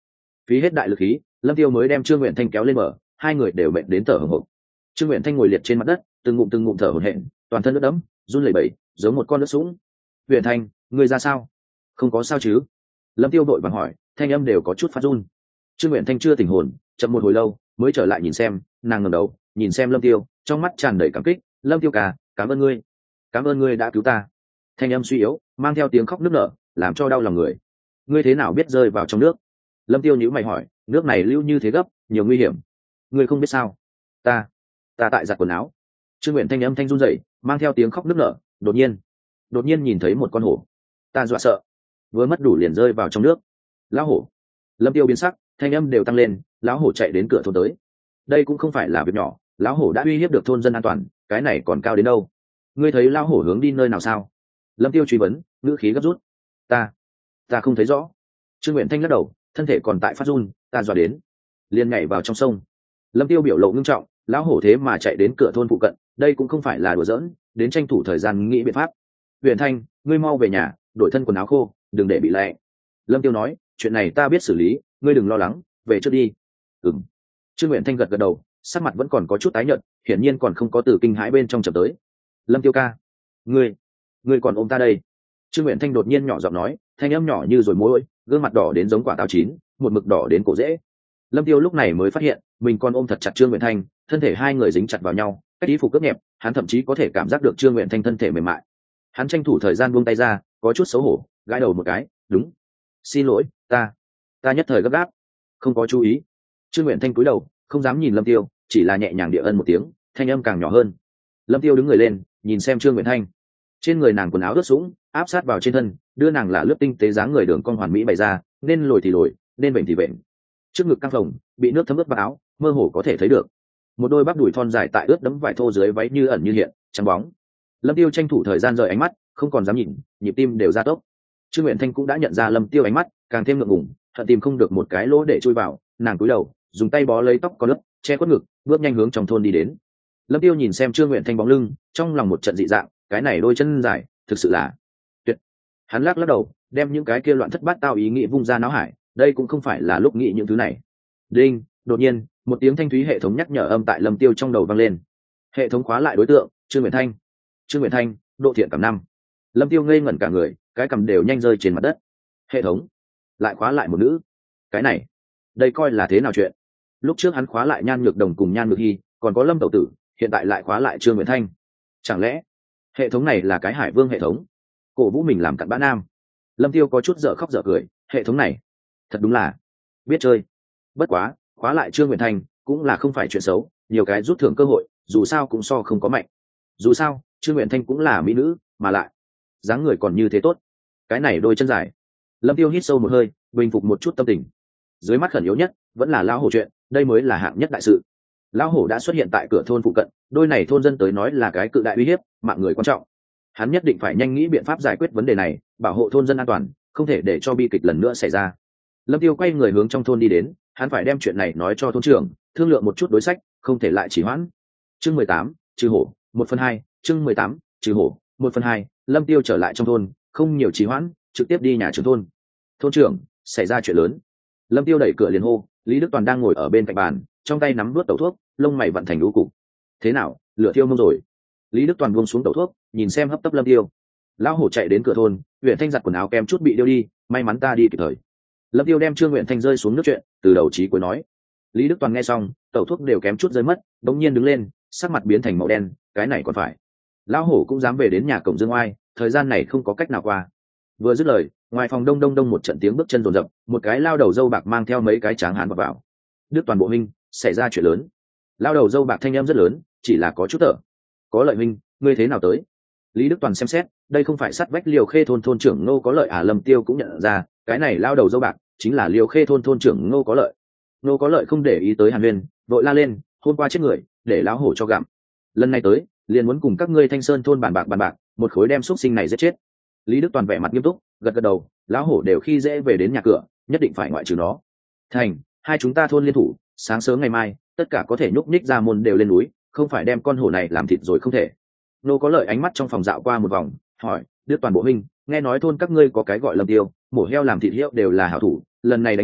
phí hết đại lực khí, lâm tiêu mới đem trương nguyện thanh kéo lên bờ, hai người đều mệt đến thở hổn hển. Trương nguyện thanh ngồi liệt trên mặt đất, từng ngụm từng ngụm thở hổn hển, toàn thân nước đẫm, run lẩy bẩy, giống một con nước sũng. Nguyện thanh, ngươi ra sao? Không có sao chứ? Lâm tiêu vội vàng hỏi, thanh âm đều có chút phát run. Trương nguyện thanh chưa tỉnh hồn, chậm một hồi lâu mới trở lại nhìn xem, nàng ngẩng đầu nhìn xem lâm tiêu, trong mắt tràn đầy cảm kích. Lâm tiêu ca, cảm ơn ngươi, cảm ơn ngươi đã cứu ta. Thanh âm suy yếu, mang theo tiếng khóc nức nở, làm cho đau lòng người. Ngươi thế nào biết rơi vào trong nước? Lâm tiêu nhíu mày hỏi, nước này lưu như thế gấp, nhiều nguy hiểm. Ngươi không biết sao? Ta, ta tại giặt quần áo. Trương nguyện thanh âm thanh run rẩy, mang theo tiếng khóc nức nở. Đột nhiên, đột nhiên nhìn thấy một con hổ, ta dọa sợ, vừa mất đủ liền rơi vào trong nước. Lão hổ. Lâm tiêu biến sắc, thanh âm đều tăng lên. Lão hổ chạy đến cửa thôn tới. Đây cũng không phải là việc nhỏ, lão hổ đã uy hiếp được thôn dân an toàn, cái này còn cao đến đâu? Ngươi thấy lão hổ hướng đi nơi nào sao? Lâm tiêu truy vấn, ngữ khí gấp rút. Ta, ta không thấy rõ. Trương nguyện thanh lắc đầu, thân thể còn tại phát run. Ta dọa đến, liền nhảy vào trong sông. Lâm tiêu biểu lộ ngưng trọng, lão hổ thế mà chạy đến cửa thôn phụ cận, đây cũng không phải là đùa giỡn, đến tranh thủ thời gian nghĩ biện pháp. Huyền thanh, ngươi mau về nhà, đổi thân quần áo khô, đừng để bị lạnh. Lâm tiêu nói, chuyện này ta biết xử lý, ngươi đừng lo lắng, về trước đi. Ừm. Trương nguyện thanh gật gật đầu, sắc mặt vẫn còn có chút tái nhợt, hiển nhiên còn không có từ kinh hãi bên trong chậm tới. Lâm tiêu ca, ngươi, ngươi còn ôm ta đây. Trương nguyện thanh đột nhiên nhỏ giọng nói, thanh âm nhỏ như rồi môi, gương mặt đỏ đến giống quả táo chín, một mực đỏ đến cổ rễ. Lâm tiêu lúc này mới phát hiện mình còn ôm thật chặt Trương nguyện thanh, thân thể hai người dính chặt vào nhau, cách ý phục cướp nhẹp, hắn thậm chí có thể cảm giác được Trương nguyện thanh thân thể mềm mại. Hắn tranh thủ thời gian buông tay ra, có chút xấu hổ, gãi đầu một cái. Đúng, xin lỗi, ta ta nhất thời gấp gáp, không có chú ý. Trương nguyện thanh cúi đầu, không dám nhìn lâm tiêu, chỉ là nhẹ nhàng địa ân một tiếng, thanh âm càng nhỏ hơn. Lâm tiêu đứng người lên, nhìn xem Trương nguyện thanh, trên người nàng quần áo ướt sũng, áp sát vào trên thân, đưa nàng là lướt tinh tế dáng người đường con hoàn mỹ bày ra, nên lồi thì lồi, nên vểnh thì vểnh. Trước ngực căng phồng, bị nước thấm ướt vào áo, mơ hồ có thể thấy được một đôi bắp đùi thon dài tại ướt đẫm vải thô dưới váy như ẩn như hiện, trắng bóng. Lâm tiêu tranh thủ thời gian rời ánh mắt, không còn dám nhìn, nhịp tim đều gia tốc. Trương nguyện thanh cũng đã nhận ra lâm tiêu ánh mắt, càng thêm ngượng ngùng, hận tìm không được một cái lỗ để chui vào, nàng cúi đầu, dùng tay bó lấy tóc có nước, che khuất ngực, bước nhanh hướng trong thôn đi đến. Lâm tiêu nhìn xem Trương nguyện thanh bóng lưng, trong lòng một trận dị dạng, cái này đôi chân dài, thực sự là tuyệt. Hắn lắc lắc đầu, đem những cái kia loạn thất bát tao ý nghĩ vung ra não hải, đây cũng không phải là lúc nghĩ những thứ này. Đinh, đột nhiên, một tiếng thanh thúy hệ thống nhắc nhở âm tại lâm tiêu trong đầu vang lên. Hệ thống khóa lại đối tượng, Trương nguyện thanh. Trương nguyện thanh, độ thiện cảm năm. Lâm tiêu ngây ngẩn cả người, cái cằm đều nhanh rơi trên mặt đất. Hệ thống lại khóa lại một nữ, cái này, đây coi là thế nào chuyện? Lúc trước hắn khóa lại Nhan Nhược Đồng cùng Nhan Nhược Hy, còn có Lâm Tẩu Tử, hiện tại lại khóa lại Trương nguyện thanh. Chẳng lẽ hệ thống này là cái Hải Vương hệ thống, cổ vũ mình làm cặn bã nam? Lâm tiêu có chút dở khóc dở cười, hệ thống này thật đúng là biết chơi. Bất quá khóa lại Trương nguyện thanh cũng là không phải chuyện xấu, nhiều cái rút thưởng cơ hội, dù sao cũng so không có mạnh. Dù sao Trương nguyện thanh cũng là mỹ nữ, mà lại dáng người còn như thế tốt, cái này đôi chân dài. Lâm tiêu hít sâu một hơi, bình phục một chút tâm tình. Dưới mắt khẩn yếu nhất vẫn là lão hổ chuyện, đây mới là hạng nhất đại sự. Lão hổ đã xuất hiện tại cửa thôn phụ cận, đôi này thôn dân tới nói là cái cự đại uy hiếp, mạng người quan trọng. Hắn nhất định phải nhanh nghĩ biện pháp giải quyết vấn đề này, bảo hộ thôn dân an toàn, không thể để cho bi kịch lần nữa xảy ra. Lâm tiêu quay người hướng trong thôn đi đến, hắn phải đem chuyện này nói cho thôn trưởng, thương lượng một chút đối sách, không thể lại trì hoãn. Chương mười tám, trừ hổ, một phần hai. Chương mười tám, trừ hổ, một phần hai. Lâm tiêu trở lại trong thôn, không nhiều trì hoãn, trực tiếp đi nhà trưởng thôn. Thôn trưởng, xảy ra chuyện lớn. Lâm tiêu đẩy cửa liền hô. Lý Đức Toàn đang ngồi ở bên cạnh bàn, trong tay nắm đuốt tẩu thuốc, lông mày vận thành lũ cục. Thế nào, lửa thiêu mông rồi? Lý Đức Toàn buông xuống tẩu thuốc, nhìn xem hấp tấp Lâm tiêu. Lão hổ chạy đến cửa thôn, Uyển Thanh giặt quần áo kem chút bị điêu đi, may mắn ta đi kịp thời. Lâm tiêu đem Trương Uyển Thanh rơi xuống nước chuyện, từ đầu chí cuối nói. Lý Đức Toàn nghe xong, tẩu thuốc đều kém chút rơi mất, đống nhiên đứng lên, sắc mặt biến thành màu đen, cái này còn phải. Lão hổ cũng dám về đến nhà cổng Dương Oai, thời gian này không có cách nào qua. Vừa dứt lời, ngoài phòng đông đông đông một trận tiếng bước chân rồn rập, một cái lao đầu dâu bạc mang theo mấy cái tráng hán vào vào. Đức Toàn bộ huynh, xảy ra chuyện lớn. Lao đầu dâu bạc thanh âm rất lớn, chỉ là có chút thở. Có Lợi huynh, ngươi thế nào tới? Lý Đức Toàn xem xét, đây không phải sát vách Liều Khê thôn thôn trưởng Ngô Có Lợi à? Lâm Tiêu cũng nhận ra, cái này lao đầu dâu bạc chính là Liều Khê thôn thôn trưởng Ngô Có Lợi. Ngô Có Lợi không để ý tới Hàn Huyên, vội la lên, hôm qua chết người, để lão hổ cho gặm. Lần này tới, liền muốn cùng các ngươi Thanh Sơn thôn bàn bạc bàn bạc, một khối đem xúc sinh này giết chết. Lý Đức Toàn vẻ mặt nghiêm túc, gật gật đầu, lão hổ đều khi dễ về đến nhà cửa, nhất định phải ngoại trừ nó. Thành, hai chúng ta thôn liên thủ, sáng sớm ngày mai, tất cả có thể nhúc nhích ra môn đều lên núi, không phải đem con hổ này làm thịt rồi không thể. Nô Có Lợi ánh mắt trong phòng dạo qua một vòng, hỏi, Đức Toàn bộ huynh, nghe nói thôn các ngươi có cái gọi Lâm Tiêu, mổ heo làm thịt heo đều là hảo thủ, lần này đánh hổ,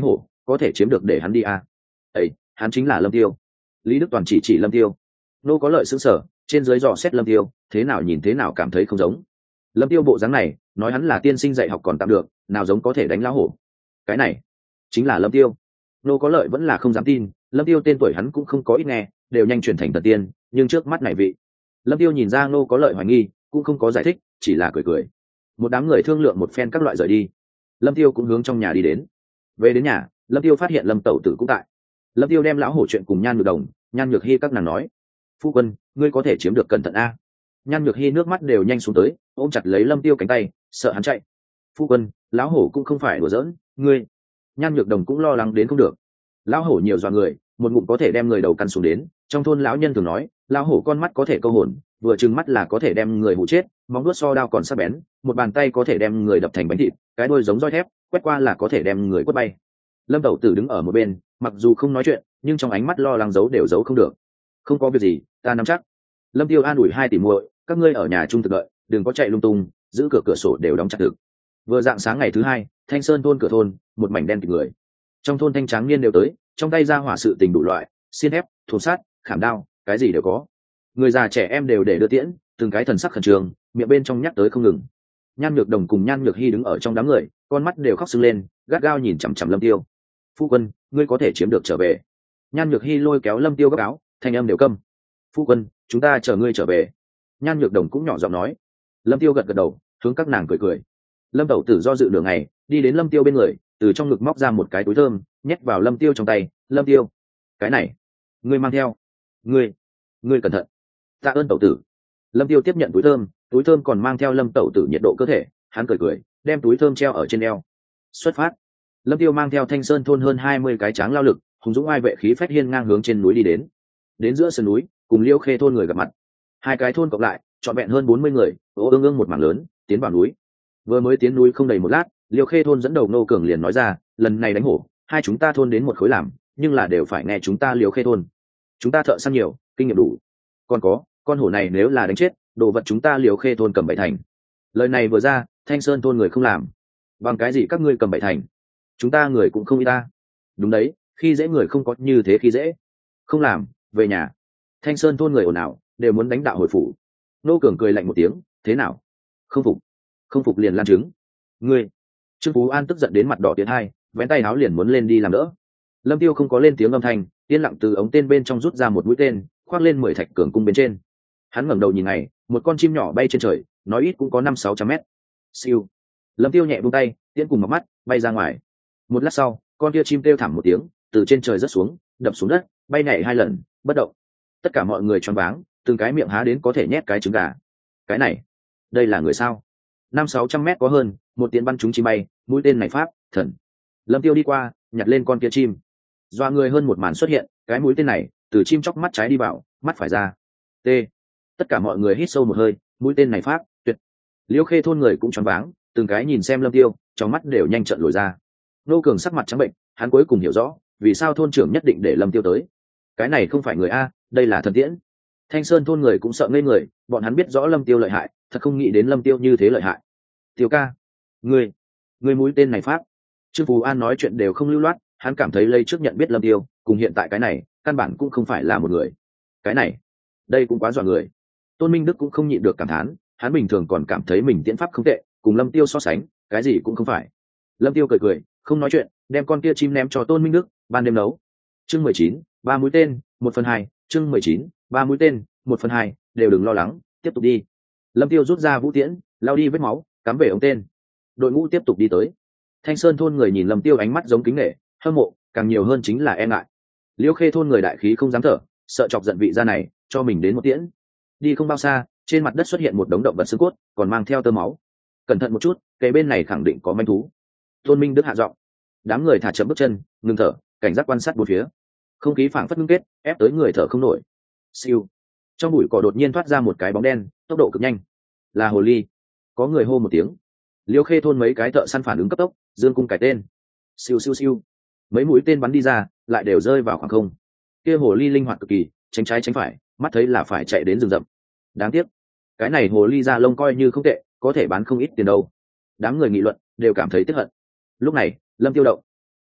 có thể chiếm được để hắn đi à. Ấy, hắn chính là Lâm Tiêu. Lý Đức Toàn chỉ chỉ Lâm Tiêu. Nô có lợi sững sờ, trên dưới dò xét Lâm Tiêu, thế nào nhìn thế nào cảm thấy không giống. Lâm Tiêu bộ dáng này, nói hắn là tiên sinh dạy học còn tạm được, nào giống có thể đánh lão hổ. Cái này chính là Lâm Tiêu. Nô có lợi vẫn là không dám tin, Lâm Tiêu tên tuổi hắn cũng không có ít nghe, đều nhanh chuyển thành thần tiên, nhưng trước mắt này vị. Lâm Tiêu nhìn ra Nô có lợi hoài nghi, cũng không có giải thích, chỉ là cười cười. Một đám người thương lượng một phen các loại rời đi. Lâm Tiêu cũng hướng trong nhà đi đến. Về đến nhà, Lâm Tiêu phát hiện Lâm Tẩu Tử cũng tại. Lâm Tiêu đem lão hổ chuyện cùng Nhan Nhược Đồng, Nhan Nhược Hi các nàng nói. Phu quân, ngươi có thể chiếm được cẩn thận a. Nhan Nhược Hi nước mắt đều nhanh xuống tới, ôm chặt lấy Lâm Tiêu cánh tay, sợ hắn chạy. Phu quân, lão hổ cũng không phải đùa giỡn, ngươi. Nhan Nhược Đồng cũng lo lắng đến không được. Lão hổ nhiều dọa người, một ngụm có thể đem người đầu căn xuống đến. Trong thôn lão nhân thường nói, lão hổ con mắt có thể câu hồn, vừa trừng mắt là có thể đem người hụ chết, móng vuốt so đao còn sắc bén, một bàn tay có thể đem người đập thành bánh thịt, cái đuôi giống roi thép, quét qua là có thể đem người quất bay. Lâm Tẩu Tử đứng ở một bên, mặc dù không nói chuyện, nhưng trong ánh mắt lo lắng giấu đều giấu không được. Không có việc gì, ta nắm chắc. Lâm Tiêu an ủi hai tỷ muội, các ngươi ở nhà chung thực đợi, đừng có chạy lung tung, giữ cửa cửa sổ đều đóng chặt thực. Vừa dạng sáng ngày thứ hai, Thanh Sơn thôn cửa thôn, một mảnh đen kịt người. Trong thôn thanh tráng niên đều tới, trong tay ra hỏa sự tình đủ loại, xiên thép, thùng sắt, khảm đao, cái gì đều có. Người già trẻ em đều để đưa tiễn, từng cái thần sắc khẩn trương, miệng bên trong nhắc tới không ngừng. Nhan Nhược Đồng cùng Nhan Nhược Hi đứng ở trong đám người, con mắt đều khóc sưng lên, gắt gao nhìn chằm chằm Lâm Tiêu. Phu quân, ngươi có thể chiếm được trở về. Nhan Nhược Hi lôi kéo Lâm Tiêu góc áo, thanh âm đều câm. Phu quân, chúng ta chờ ngươi trở về. Nhan Nhược Đồng cũng nhỏ giọng nói. Lâm Tiêu gật gật đầu, hướng các nàng cười cười. Lâm Tẩu Tử do dự nửa ngày, đi đến Lâm Tiêu bên người, từ trong ngực móc ra một cái túi thơm, nhét vào Lâm Tiêu trong tay. Lâm Tiêu, cái này, ngươi mang theo. Ngươi, ngươi cẩn thận. Tạ ơn Tẩu Tử. Lâm Tiêu tiếp nhận túi thơm, túi thơm còn mang theo Lâm Tẩu Tử nhiệt độ cơ thể, hắn cười cười, đem túi thơm treo ở trên eo. Xuất phát. Lâm Tiêu mang theo Thanh Sơn thôn hơn hai mươi cái tráng lao lực, hùng dũng ai vệ khí phách hiên ngang hướng trên núi đi đến. Đến giữa sườn núi, cùng Liêu Khê thôn người gặp mặt. Hai cái thôn cộng lại, trọn vẹn hơn bốn mươi người, ố ương ương một mảng lớn, tiến vào núi. Vừa mới tiến núi không đầy một lát, Liêu Khê thôn dẫn đầu Nô Cường liền nói ra, lần này đánh hổ, hai chúng ta thôn đến một khối làm, nhưng là đều phải nghe chúng ta Liêu Khê thôn. Chúng ta thợ săn nhiều, kinh nghiệm đủ. Còn có, con hổ này nếu là đánh chết, đồ vật chúng ta Liêu Khê thôn cầm bảy thành. Lời này vừa ra, Thanh Sơn thôn người không làm. Bằng cái gì các ngươi cầm bảy thành? Chúng ta người cũng không y ta. Đúng đấy, khi dễ người không có như thế khi dễ. Không làm, về nhà. Thanh Sơn thôn người ồn ào, đều muốn đánh đạo hồi phủ. Nô Cường cười lạnh một tiếng, thế nào? Không phục. Không phục liền lan trứng. Ngươi. Trương Phú An tức giận đến mặt đỏ tiến hai, vén tay áo liền muốn lên đi làm đỡ. Lâm Tiêu không có lên tiếng âm thanh, yên lặng từ ống tên bên trong rút ra một mũi tên, khoác lên mười thạch cường cung bên trên. Hắn ngẩng đầu nhìn ngày, một con chim nhỏ bay trên trời, nói ít cũng có năm sáu trăm mét. Siêu. Lâm Tiêu nhẹ buông tay, tiễn cùng một mắt, bay ra ngoài. Một lát sau, con kia chim kêu thảm một tiếng, từ trên trời rớt xuống, đập xuống đất, bay nhảy hai lần, bất động. Tất cả mọi người choáng váng, từng cái miệng há đến có thể nhét cái trứng gà. Cái này, đây là người sao? Năm sáu trăm mét có hơn, một tiếng bắn trúng chim bay, mũi tên này pháp, thần. Lâm Tiêu đi qua, nhặt lên con kia chim. Doa người hơn một màn xuất hiện, cái mũi tên này từ chim chóc mắt trái đi vào, mắt phải ra. T. Tất cả mọi người hít sâu một hơi, mũi tên này pháp, tuyệt. Liêu Khê thôn người cũng choáng váng, từng cái nhìn xem Lâm Tiêu, trong mắt đều nhanh trợn lồi ra. Nô Cường sắc mặt trắng bệnh, hắn cuối cùng hiểu rõ, vì sao thôn trưởng nhất định để Lâm Tiêu tới. Cái này không phải người a, đây là thần tiễn. Thanh Sơn thôn người cũng sợ ngây người, bọn hắn biết rõ Lâm Tiêu lợi hại, thật không nghĩ đến Lâm Tiêu như thế lợi hại. Tiêu ca, ngươi, ngươi mũi tên này pháp. Trương Phú An nói chuyện đều không lưu loát, hắn cảm thấy lây trước nhận biết Lâm Tiêu, cùng hiện tại cái này, căn bản cũng không phải là một người. Cái này, đây cũng quá dọa người. Tôn Minh Đức cũng không nhịn được cảm thán, hắn bình thường còn cảm thấy mình tiễn pháp không tệ, cùng Lâm Tiêu so sánh, cái gì cũng không phải. Lâm Tiêu cười cười, không nói chuyện, đem con kia chim ném cho Tôn Minh Đức, ban đêm nấu. Chương mười chín, ba mũi tên, một phần hai, chương mười chín, ba mũi tên, một phần hai, đều đừng lo lắng, tiếp tục đi. Lâm Tiêu rút ra vũ tiễn, lao đi vết máu, cắm về ống tên. Đội ngũ tiếp tục đi tới. Thanh Sơn thôn người nhìn Lâm Tiêu ánh mắt giống kính nể, hâm mộ, càng nhiều hơn chính là e ngại. Liêu Khê thôn người đại khí không dám thở, sợ chọc giận vị gia này, cho mình đến một tiễn. Đi không bao xa, trên mặt đất xuất hiện một đống động vật xương cốt, còn mang theo tơ máu. Cẩn thận một chút, cây bên này khẳng định có manh thú. Tôn Minh Đức hạ giọng. Đám người thả chậm bước chân, ngừng thở, cảnh giác quan sát bốn phía. Không khí phảng phất ngưng kết, ép tới người thở không nổi. Siêu. Trong bụi cỏ đột nhiên thoát ra một cái bóng đen, tốc độ cực nhanh. Là hồ ly. Có người hô một tiếng. Liêu Khê thôn mấy cái thợ săn phản ứng cấp tốc, dương cung cải tên. Siêu siêu siêu. Mấy mũi tên bắn đi ra, lại đều rơi vào khoảng không. Kia hồ ly linh hoạt cực kỳ, tránh trái tránh phải, mắt thấy là phải chạy đến rừng rậm. Đáng tiếc, cái này hồ ly da lông coi như không tệ, có thể bán không ít tiền đâu. Đám người nghị luận đều cảm thấy tiếc hận. Lúc này, Lâm Tiêu động.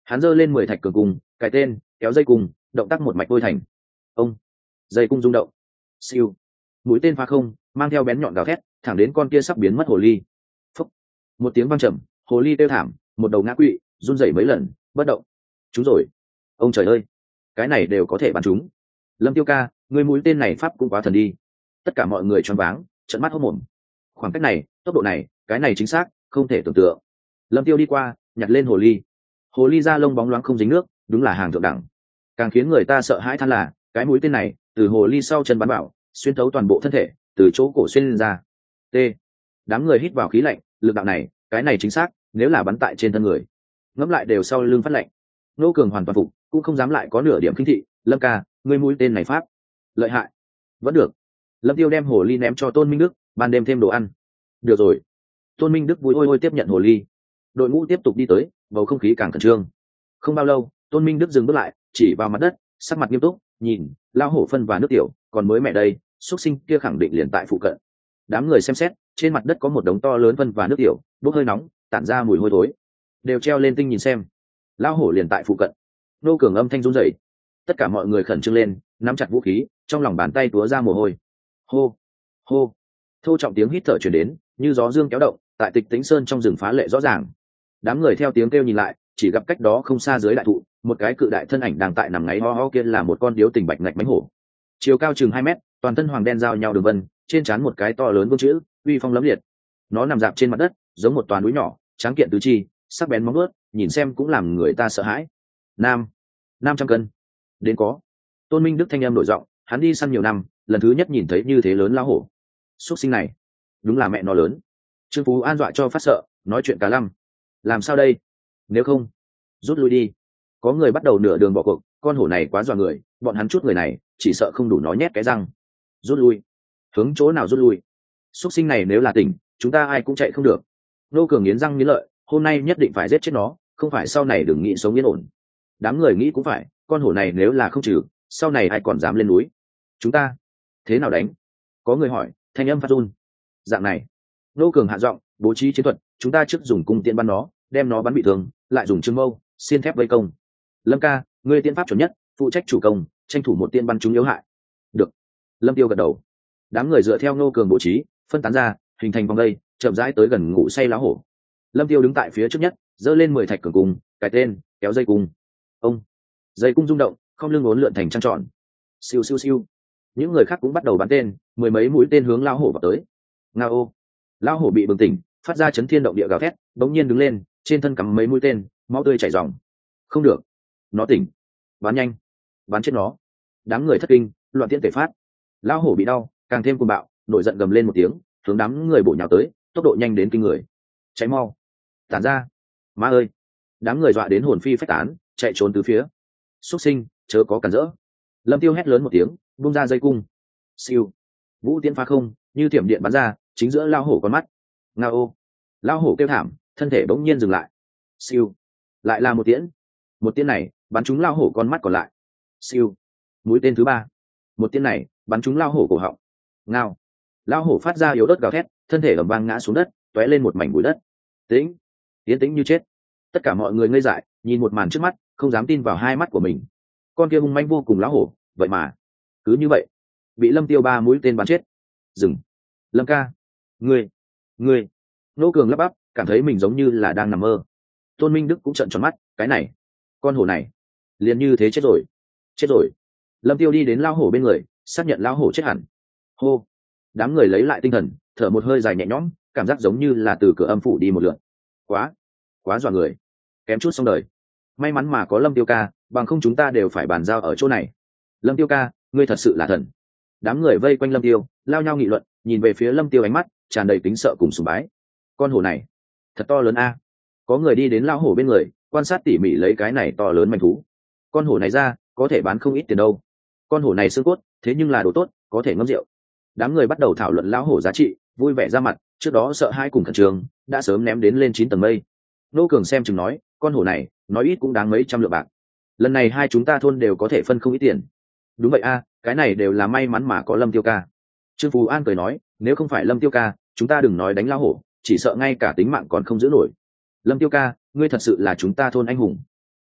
hắn giơ lên mười thạch cường cung, cài tên, kéo dây cung, động tác một mạch đôi thành. Ông, dây cung rung động, siêu, mũi tên phá không, mang theo bén nhọn gào thét, thẳng đến con kia sắp biến mất hồ ly. Phúc, một tiếng vang trầm, hồ ly kêu thảm, một đầu ngã quỵ, run rẩy mấy lần, bất động. Chúng rồi, ông trời ơi, cái này đều có thể bắn chúng. Lâm Tiêu ca, người mũi tên này pháp cũng quá thần đi. Tất cả mọi người choáng váng, trợn mắt hốt mồm. Khoảng cách này, tốc độ này, cái này chính xác, không thể tưởng tượng. Lâm Tiêu đi qua, nhặt lên hồ ly. Hồ ly da lông bóng loáng không dính nước, đúng là hàng thượng đẳng. Càng khiến người ta sợ hãi than là cái mũi tên này từ hồ ly sau chân bắn vào, xuyên thấu toàn bộ thân thể, từ chỗ cổ xuyên lên ra. T. Đám người hít vào khí lạnh, lực đạo này, cái này chính xác, nếu là bắn tại trên thân người, ngẫm lại đều sau lưng phát lạnh. Nô Cường hoàn toàn phục, cũng không dám lại có nửa điểm khinh thị. Lâm ca, ngươi mũi tên này pháp lợi hại. Vẫn được. Lâm Tiêu đem hồ ly ném cho Tôn Minh Đức, ban đêm thêm đồ ăn. Được rồi. Tôn Minh Đức vui ôi ôi tiếp nhận hồ ly. Đội ngũ tiếp tục đi tới, bầu không khí càng khẩn trương. Không bao lâu, Tôn Minh Đức dừng bước lại, chỉ vào mặt đất, sắc mặt nghiêm túc, nhìn, lao hổ phân và nước tiểu, còn mới mẹ đây, xuất sinh kia khẳng định liền tại phụ cận. Đám người xem xét, trên mặt đất có một đống to lớn phân và nước tiểu, bốc hơi nóng, tản ra mùi hôi thối. Đều treo lên tinh nhìn xem. Lao hổ liền tại phụ cận. Nô Cường âm thanh run rẩy. Tất cả mọi người khẩn trương lên, nắm chặt vũ khí, trong lòng bàn tay túa ra mồ hôi. Hô, hô. Thô trọng tiếng hít thở truyền đến, như gió dương kéo động, tại Tịch Tĩnh Sơn trong rừng phá lệ rõ ràng. Đám người theo tiếng kêu nhìn lại, chỉ gặp cách đó không xa dưới đại thụ, một cái cự đại thân ảnh đang tại nằm ngáy ho ho kia là một con điếu tình bạch ngạch mánh hổ. Chiều cao chừng hai mét, toàn thân hoàng đen giao nhau đường vân, trên trán một cái to lớn vương chữ, uy phong lẫm liệt. Nó nằm dạp trên mặt đất, giống một toàn núi nhỏ, tráng kiện tứ chi, sắc bén móng vuốt, nhìn xem cũng làm người ta sợ hãi. Nam, năm trăm cân. Đến có. Tôn Minh Đức thanh em đổi giọng, hắn đi săn nhiều năm, lần thứ nhất nhìn thấy như thế lớn lao hổ. Xuất sinh này, đúng là mẹ nó lớn. Trương Phú An dọa cho phát sợ, nói chuyện cả lăm. Làm sao đây? Nếu không, rút lui đi. Có người bắt đầu nửa đường bỏ cuộc, con hổ này quá dọa người, bọn hắn chút người này chỉ sợ không đủ nó nhét cái răng. Rút lui. Hướng chỗ nào rút lui? Xuất sinh này nếu là tỉnh, chúng ta ai cũng chạy không được. Nô Cường nghiến răng nghiến lợi, hôm nay nhất định phải giết chết nó, không phải sau này đừng nghĩ sống yên ổn. Đám người nghĩ cũng phải, con hổ này nếu là không trừ, sau này ai còn dám lên núi? Chúng ta thế nào đánh? Có người hỏi, thanh âm phát run. Dạng này, Nô Cường hạ giọng, bố trí chiến thuật, chúng ta trước dùng cung tiễn bắn nó, đem nó bắn bị thương, lại dùng trương mâu, xiên thép vây công. Lâm ca, ngươi tiễn pháp chuẩn nhất, phụ trách chủ công, tranh thủ một tiễn bắn chúng yếu hại. Được. Lâm Tiêu gật đầu. Đám người dựa theo Nô Cường bố trí, phân tán ra, hình thành vòng dây, chậm rãi tới gần ngủ say lá hổ. Lâm Tiêu đứng tại phía trước nhất, giơ lên mười thạch cường cung, cài tên, kéo dây cung. Ông, dây cung rung động, không lưng uốn lượn thành trăng tròn. Siêu siêu siêu. Những người khác cũng bắt đầu bắn tên, mười mấy mũi tên hướng lao hổ vào tới. Ngao. Lao hổ bị bừng tỉnh, phát ra chấn thiên động địa gào thét, bỗng nhiên đứng lên, trên thân cắm mấy mũi tên, máu tươi chảy ròng. Không được, nó tỉnh. Bắn nhanh, bắn chết nó. Đám người thất kinh, loạn tiễn tể phát. Lao hổ bị đau, càng thêm cuồng bạo, nổi giận gầm lên một tiếng, hướng đám người bổ nhào tới, tốc độ nhanh đến kinh người. Cháy mau, tản ra. Má ơi. Đám người dọa đến hồn phi phách tán, chạy trốn từ phía. Xuất sinh, chớ có cản rỡ. Lâm Tiêu hét lớn một tiếng, buông ra dây cung. Siêu. Vũ tiễn phá không, như thiểm điện bắn ra, chính giữa lao hổ con mắt. Ngao. Lao hổ kêu thảm, thân thể bỗng nhiên dừng lại. Siêu. Lại là một tiễn. Một tiễn này bắn trúng lao hổ con mắt còn lại. Siêu. Mũi tên thứ ba. Một tiễn này bắn trúng lao hổ cổ họng. Ngao. Lao hổ phát ra yếu ớt gào thét, thân thể ầm vang ngã xuống đất, tóe lên một mảnh bụi đất. Tĩnh. Tiến tĩnh như chết. Tất cả mọi người ngây dại, nhìn một màn trước mắt, không dám tin vào hai mắt của mình. Con kia hung manh vô cùng lão hổ, vậy mà cứ như vậy bị Lâm Tiêu ba mũi tên bắn chết. Dừng. Lâm ca, ngươi, ngươi. Nô Cường lắp bắp, cảm thấy mình giống như là đang nằm mơ. Tôn Minh Đức cũng trợn tròn mắt, cái này, con hổ này, liền như thế chết rồi, chết rồi. Lâm Tiêu đi đến lão hổ bên người, xác nhận lão hổ chết hẳn. Hô. Đám người lấy lại tinh thần, thở một hơi dài nhẹ nhõm, cảm giác giống như là từ cửa âm phủ đi một lượt. Quá, quá dọa người, kém chút xong đời. May mắn mà có Lâm Tiêu ca, bằng không chúng ta đều phải bàn giao ở chỗ này. Lâm Tiêu ca, ngươi thật sự là thần. Đám người vây quanh Lâm Tiêu, lao nhau nghị luận, nhìn về phía Lâm Tiêu ánh mắt tràn đầy kính sợ cùng sùng bái. Con hổ này thật to lớn a. Có người đi đến lao hổ bên người, quan sát tỉ mỉ lấy cái này to lớn manh thú. Con hổ này ra có thể bán không ít tiền đâu. Con hổ này xương cốt, thế nhưng là đồ tốt, có thể ngâm rượu. Đám người bắt đầu thảo luận lao hổ giá trị, vui vẻ ra mặt, trước đó sợ hai cùng khẩn trương, đã sớm ném đến lên chín tầng mây. Nô Cường xem chừng nói, con hổ này nói ít cũng đáng mấy trăm lượng bạc. Lần này hai chúng ta thôn đều có thể phân không ít tiền. Đúng vậy a, cái này đều là may mắn mà có Lâm Tiêu ca. Trương Phú An cười nói, nếu không phải Lâm Tiêu ca, chúng ta đừng nói đánh lao hổ, chỉ sợ ngay cả tính mạng còn không giữ nổi. Lâm Tiêu ca, ngươi thật sự là chúng ta thôn anh hùng.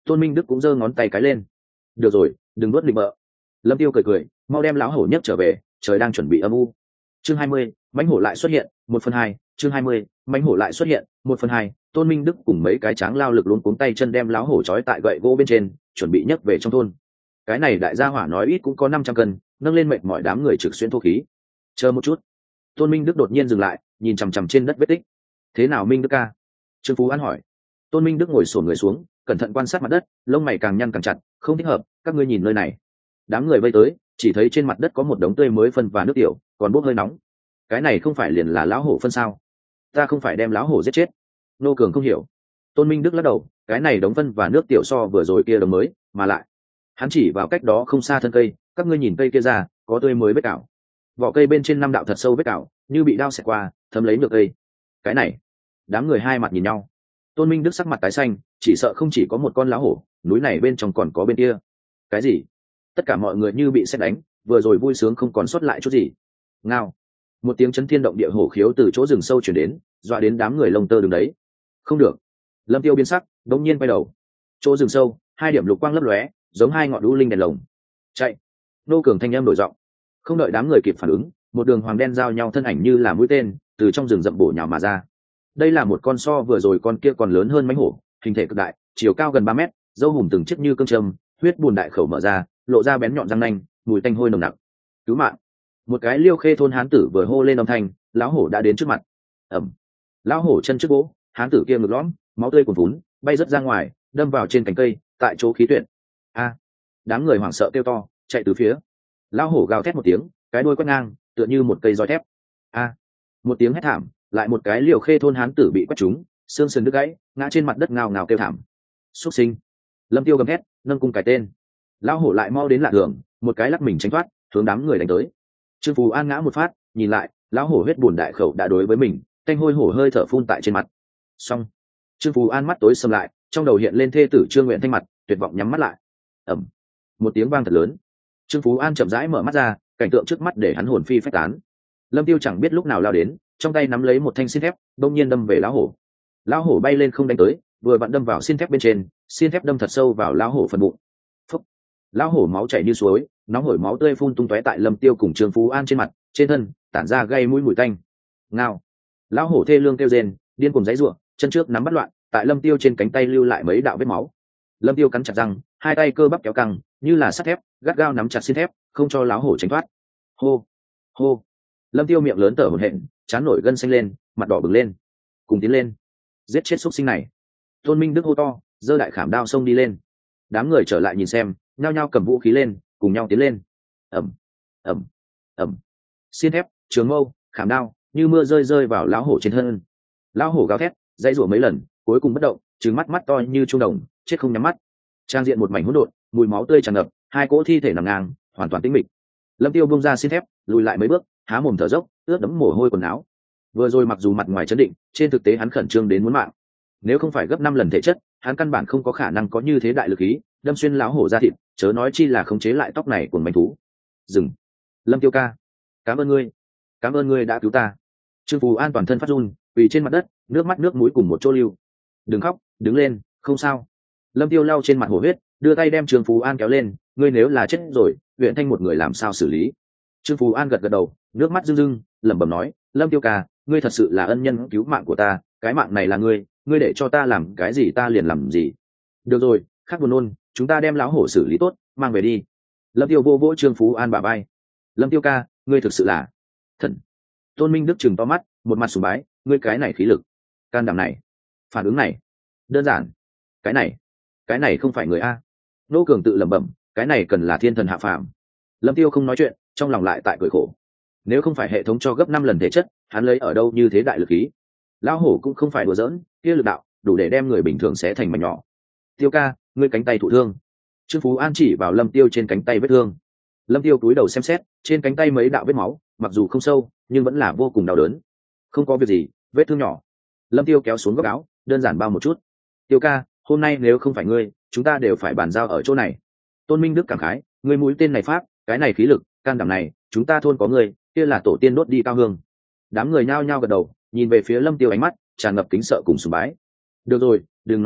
Tôn Minh Đức cũng giơ ngón tay cái lên. Được rồi, đừng nuốt định bợ. Lâm Tiêu cười cười, mau đem lão hổ nhấc trở về, trời đang chuẩn bị âm u. Chương hai mươi, mãnh hổ lại xuất hiện, một phần hai. Chương hai mươi, mãnh hổ lại xuất hiện, một phần hai. Tôn Minh Đức cùng mấy cái tráng lao lực luống cuống tay chân đem lão hổ trói tại gậy gỗ bên trên, chuẩn bị nhấc về trong thôn. Cái này đại gia hỏa nói ít cũng có năm trăm cân, nâng lên mệt mỏi đám người trực xuyên thô khí. Chờ một chút. Tôn Minh Đức đột nhiên dừng lại, nhìn chằm chằm trên đất vết tích. Thế nào Minh Đức ca? Trương Phú An hỏi. Tôn Minh Đức ngồi xổm người xuống, cẩn thận quan sát mặt đất, lông mày càng nhăn càng chặt. Không thích hợp, các ngươi nhìn nơi này. Đám người vây tới, chỉ thấy trên mặt đất có một đống tươi mới phân và nước tiểu, còn bốc hơi nóng. Cái này không phải liền là lão hổ phân sao? Ta không phải đem lão hổ giết chết. Nô Cường không hiểu. Tôn Minh Đức lắc đầu, cái này đống phân và nước tiểu so vừa rồi kia đống mới, mà lại hắn chỉ vào cách đó không xa thân cây, các ngươi nhìn cây kia ra, có tươi mới vết cào. Vỏ cây bên trên năm đạo thật sâu vết cào, như bị đao xẹt qua, thấm lấy được cây. Cái này, đám người hai mặt nhìn nhau. Tôn Minh Đức sắc mặt tái xanh, chỉ sợ không chỉ có một con lão hổ, núi này bên trong còn có bên kia. Cái gì? Tất cả mọi người như bị sét đánh, vừa rồi vui sướng không còn sót lại chút gì. Ngao. Một tiếng chấn thiên động địa hổ khiếu từ chỗ rừng sâu truyền đến, dọa đến đám người lông tơ đứng đấy. Không được. Lâm Tiêu biến sắc, đột nhiên quay đầu. Chỗ rừng sâu, hai điểm lục quang lấp lóe, giống hai ngọn đu linh đèn lồng. Chạy. Nô Cường thanh âm đổi giọng. Không đợi đám người kịp phản ứng, một đường hoàng đen giao nhau thân ảnh như là mũi tên, từ trong rừng rậm bổ nhào mà ra. Đây là một con so vừa rồi con kia còn lớn hơn mãnh hổ, hình thể cực đại, chiều cao gần ba mét, râu hùm từng chiếc như cương châm, huyết bùn đại khẩu mở ra, lộ ra bén nhọn răng nanh, mùi tanh hôi nồng nặc. Cứu mạng. Một cái Liêu Khê thôn hán tử vừa hô lên âm thanh, lão hổ đã đến trước mặt. Ầm. Lão hổ chân trước gỗ, hán tử kia ngực lõm, máu tươi cuồn vún, bay rất ra ngoài, đâm vào trên cành cây, tại chỗ khí tuyệt. A. Đám người hoảng sợ kêu to, chạy từ phía. Lão hổ gào thét một tiếng, cái đuôi quét ngang, tựa như một cây roi thép. A. Một tiếng hét thảm, lại một cái Liêu Khê thôn hán tử bị quét trúng, xương sườn đứt gãy, ngã trên mặt đất ngào ngào kêu thảm. Súc sinh. Lâm Tiêu gầm hét, nâng cung cải tên. Lão hổ lại mau đến lạ thường, một cái lắc mình tránh thoát, hướng đám người đánh tới. Trương Phú An ngã một phát, nhìn lại, lão hổ huyết buồn đại khẩu đã đối với mình, thanh hôi hổ hơi thở phun tại trên mặt. Xong. Trương Phú An mắt tối sầm lại, trong đầu hiện lên thê tử Trương Nguyện Thanh mặt, tuyệt vọng nhắm mắt lại. Ầm. Một tiếng vang thật lớn. Trương Phú An chậm rãi mở mắt ra, cảnh tượng trước mắt để hắn hồn phi phách tán. Lâm Tiêu chẳng biết lúc nào lao đến, trong tay nắm lấy một thanh xiên thép, đột nhiên đâm về lão hổ. Lão hổ bay lên không đánh tới, vừa vặn đâm vào xiên thép bên trên, xiên thép đâm thật sâu vào lão hổ phần bụng. Phúc. Lão hổ máu chảy như suối, nóng hổi máu tươi phun tung tóe tại Lâm Tiêu cùng Trương Phú An trên mặt, trên thân, tản ra gây mũi mùi tanh. Ngao. Lão hổ thê lương kêu rên, điên cuồng giãy giụa, chân trước nắm bắt loạn, tại Lâm Tiêu trên cánh tay lưu lại mấy đạo vết máu. Lâm Tiêu cắn chặt răng, hai tay cơ bắp kéo căng, như là sắt thép, gắt gao nắm chặt xiên thép, không cho lão hổ tránh thoát. Hô, hô. Lâm Tiêu miệng lớn thở hổn hển, trán nổi gân xanh lên, mặt đỏ bừng lên. Cùng tiến lên, giết chết xúc sinh này. Tôn Minh Đức hô to, giơ đại khảm đao xông đi lên. Đám người trở lại nhìn xem, nhao nhao cầm vũ khí lên, cùng nhau tiến lên. Ầm, ầm, ầm. Xiên thép, trường mâu, khảm đao, như mưa rơi rơi vào lão hổ trên thân. Lão hổ gào thét, dãy rủa mấy lần, cuối cùng bất động, trừng mắt mắt to như trung đồng, chết không nhắm mắt. Trang diện một mảnh hỗn độn, mùi máu tươi tràn ngập, hai cỗ thi thể nằm ngang, hoàn toàn tĩnh mịch. Lâm Tiêu bung ra xiên thép, lùi lại mấy bước, há mồm thở dốc, ướt đẫm mồ hôi quần áo. Vừa rồi mặc dù mặt ngoài chấn định, trên thực tế hắn khẩn trương đến muốn mạng. Nếu không phải gấp năm lần thể chất, hắn căn bản không có khả năng có như thế đại lực khí, đâm xuyên lão hổ ra thịt, chớ nói chi là khống chế lại tóc này của manh thú. Dừng. Lâm Tiêu ca, cảm ơn ngươi, cảm ơn ngươi đã cứu ta. Trương Phú An toàn thân phát run, quỳ trên mặt đất, nước mắt nước mũi cùng một chỗ lưu. Đừng khóc, đứng lên, không sao. Lâm Tiêu lau trên mặt hổ huyết, đưa tay đem Trương Phú An kéo lên. Ngươi nếu là chết rồi, huyện Thanh một người làm sao xử lý? Trương Phú An gật gật đầu, nước mắt rưng rưng, lẩm bẩm nói, Lâm Tiêu ca, ngươi thật sự là ân nhân cứu mạng của ta, cái mạng này là ngươi, ngươi để cho ta làm cái gì ta liền làm gì. Được rồi, khác buồn nôn, chúng ta đem lão hổ xử lý tốt, mang về đi. Lâm Tiêu vô vỗ Trương Phú An bả vai. Lâm Tiêu ca, ngươi thực sự là thần. Tôn Minh Đức trừng to mắt, một mặt sùng bái, ngươi cái này khí lực, can đảm này, phản ứng này, đơn giản. Cái này, cái này không phải người a. Nô Cường tự lẩm bẩm, cái này cần là thiên thần hạ phàm. Lâm Tiêu không nói chuyện, trong lòng lại tại cười khổ. Nếu không phải hệ thống cho gấp năm lần thể chất, hắn lấy ở đâu như thế đại lực khí? Lão hổ cũng không phải đùa giỡn, kia lực đạo đủ để đem người bình thường xé thành mảnh nhỏ. Tiêu ca, ngươi cánh tay thụ thương. Trương Phú An chỉ vào Lâm Tiêu trên cánh tay vết thương. Lâm Tiêu cúi đầu xem xét, trên cánh tay mấy đạo vết máu, mặc dù không sâu, nhưng vẫn là vô cùng đau đớn. Không có việc gì, vết thương nhỏ. Lâm Tiêu kéo xuống góc áo, đơn giản bao một chút. Tiêu ca, hôm nay nếu không phải ngươi, chúng ta đều phải bàn giao ở chỗ này. Tôn Minh Đức cảm khái, ngươi mũi tên này pháp, cái này khí lực, can đảm này, chúng ta thôn có ngươi, kia là tổ tiên đốt đi cao hương. Đám người nhao nhao gật đầu, nhìn về phía Lâm Tiêu ánh mắt tràn ngập kính sợ cùng sùng bái. Được rồi, đừng nói nữa,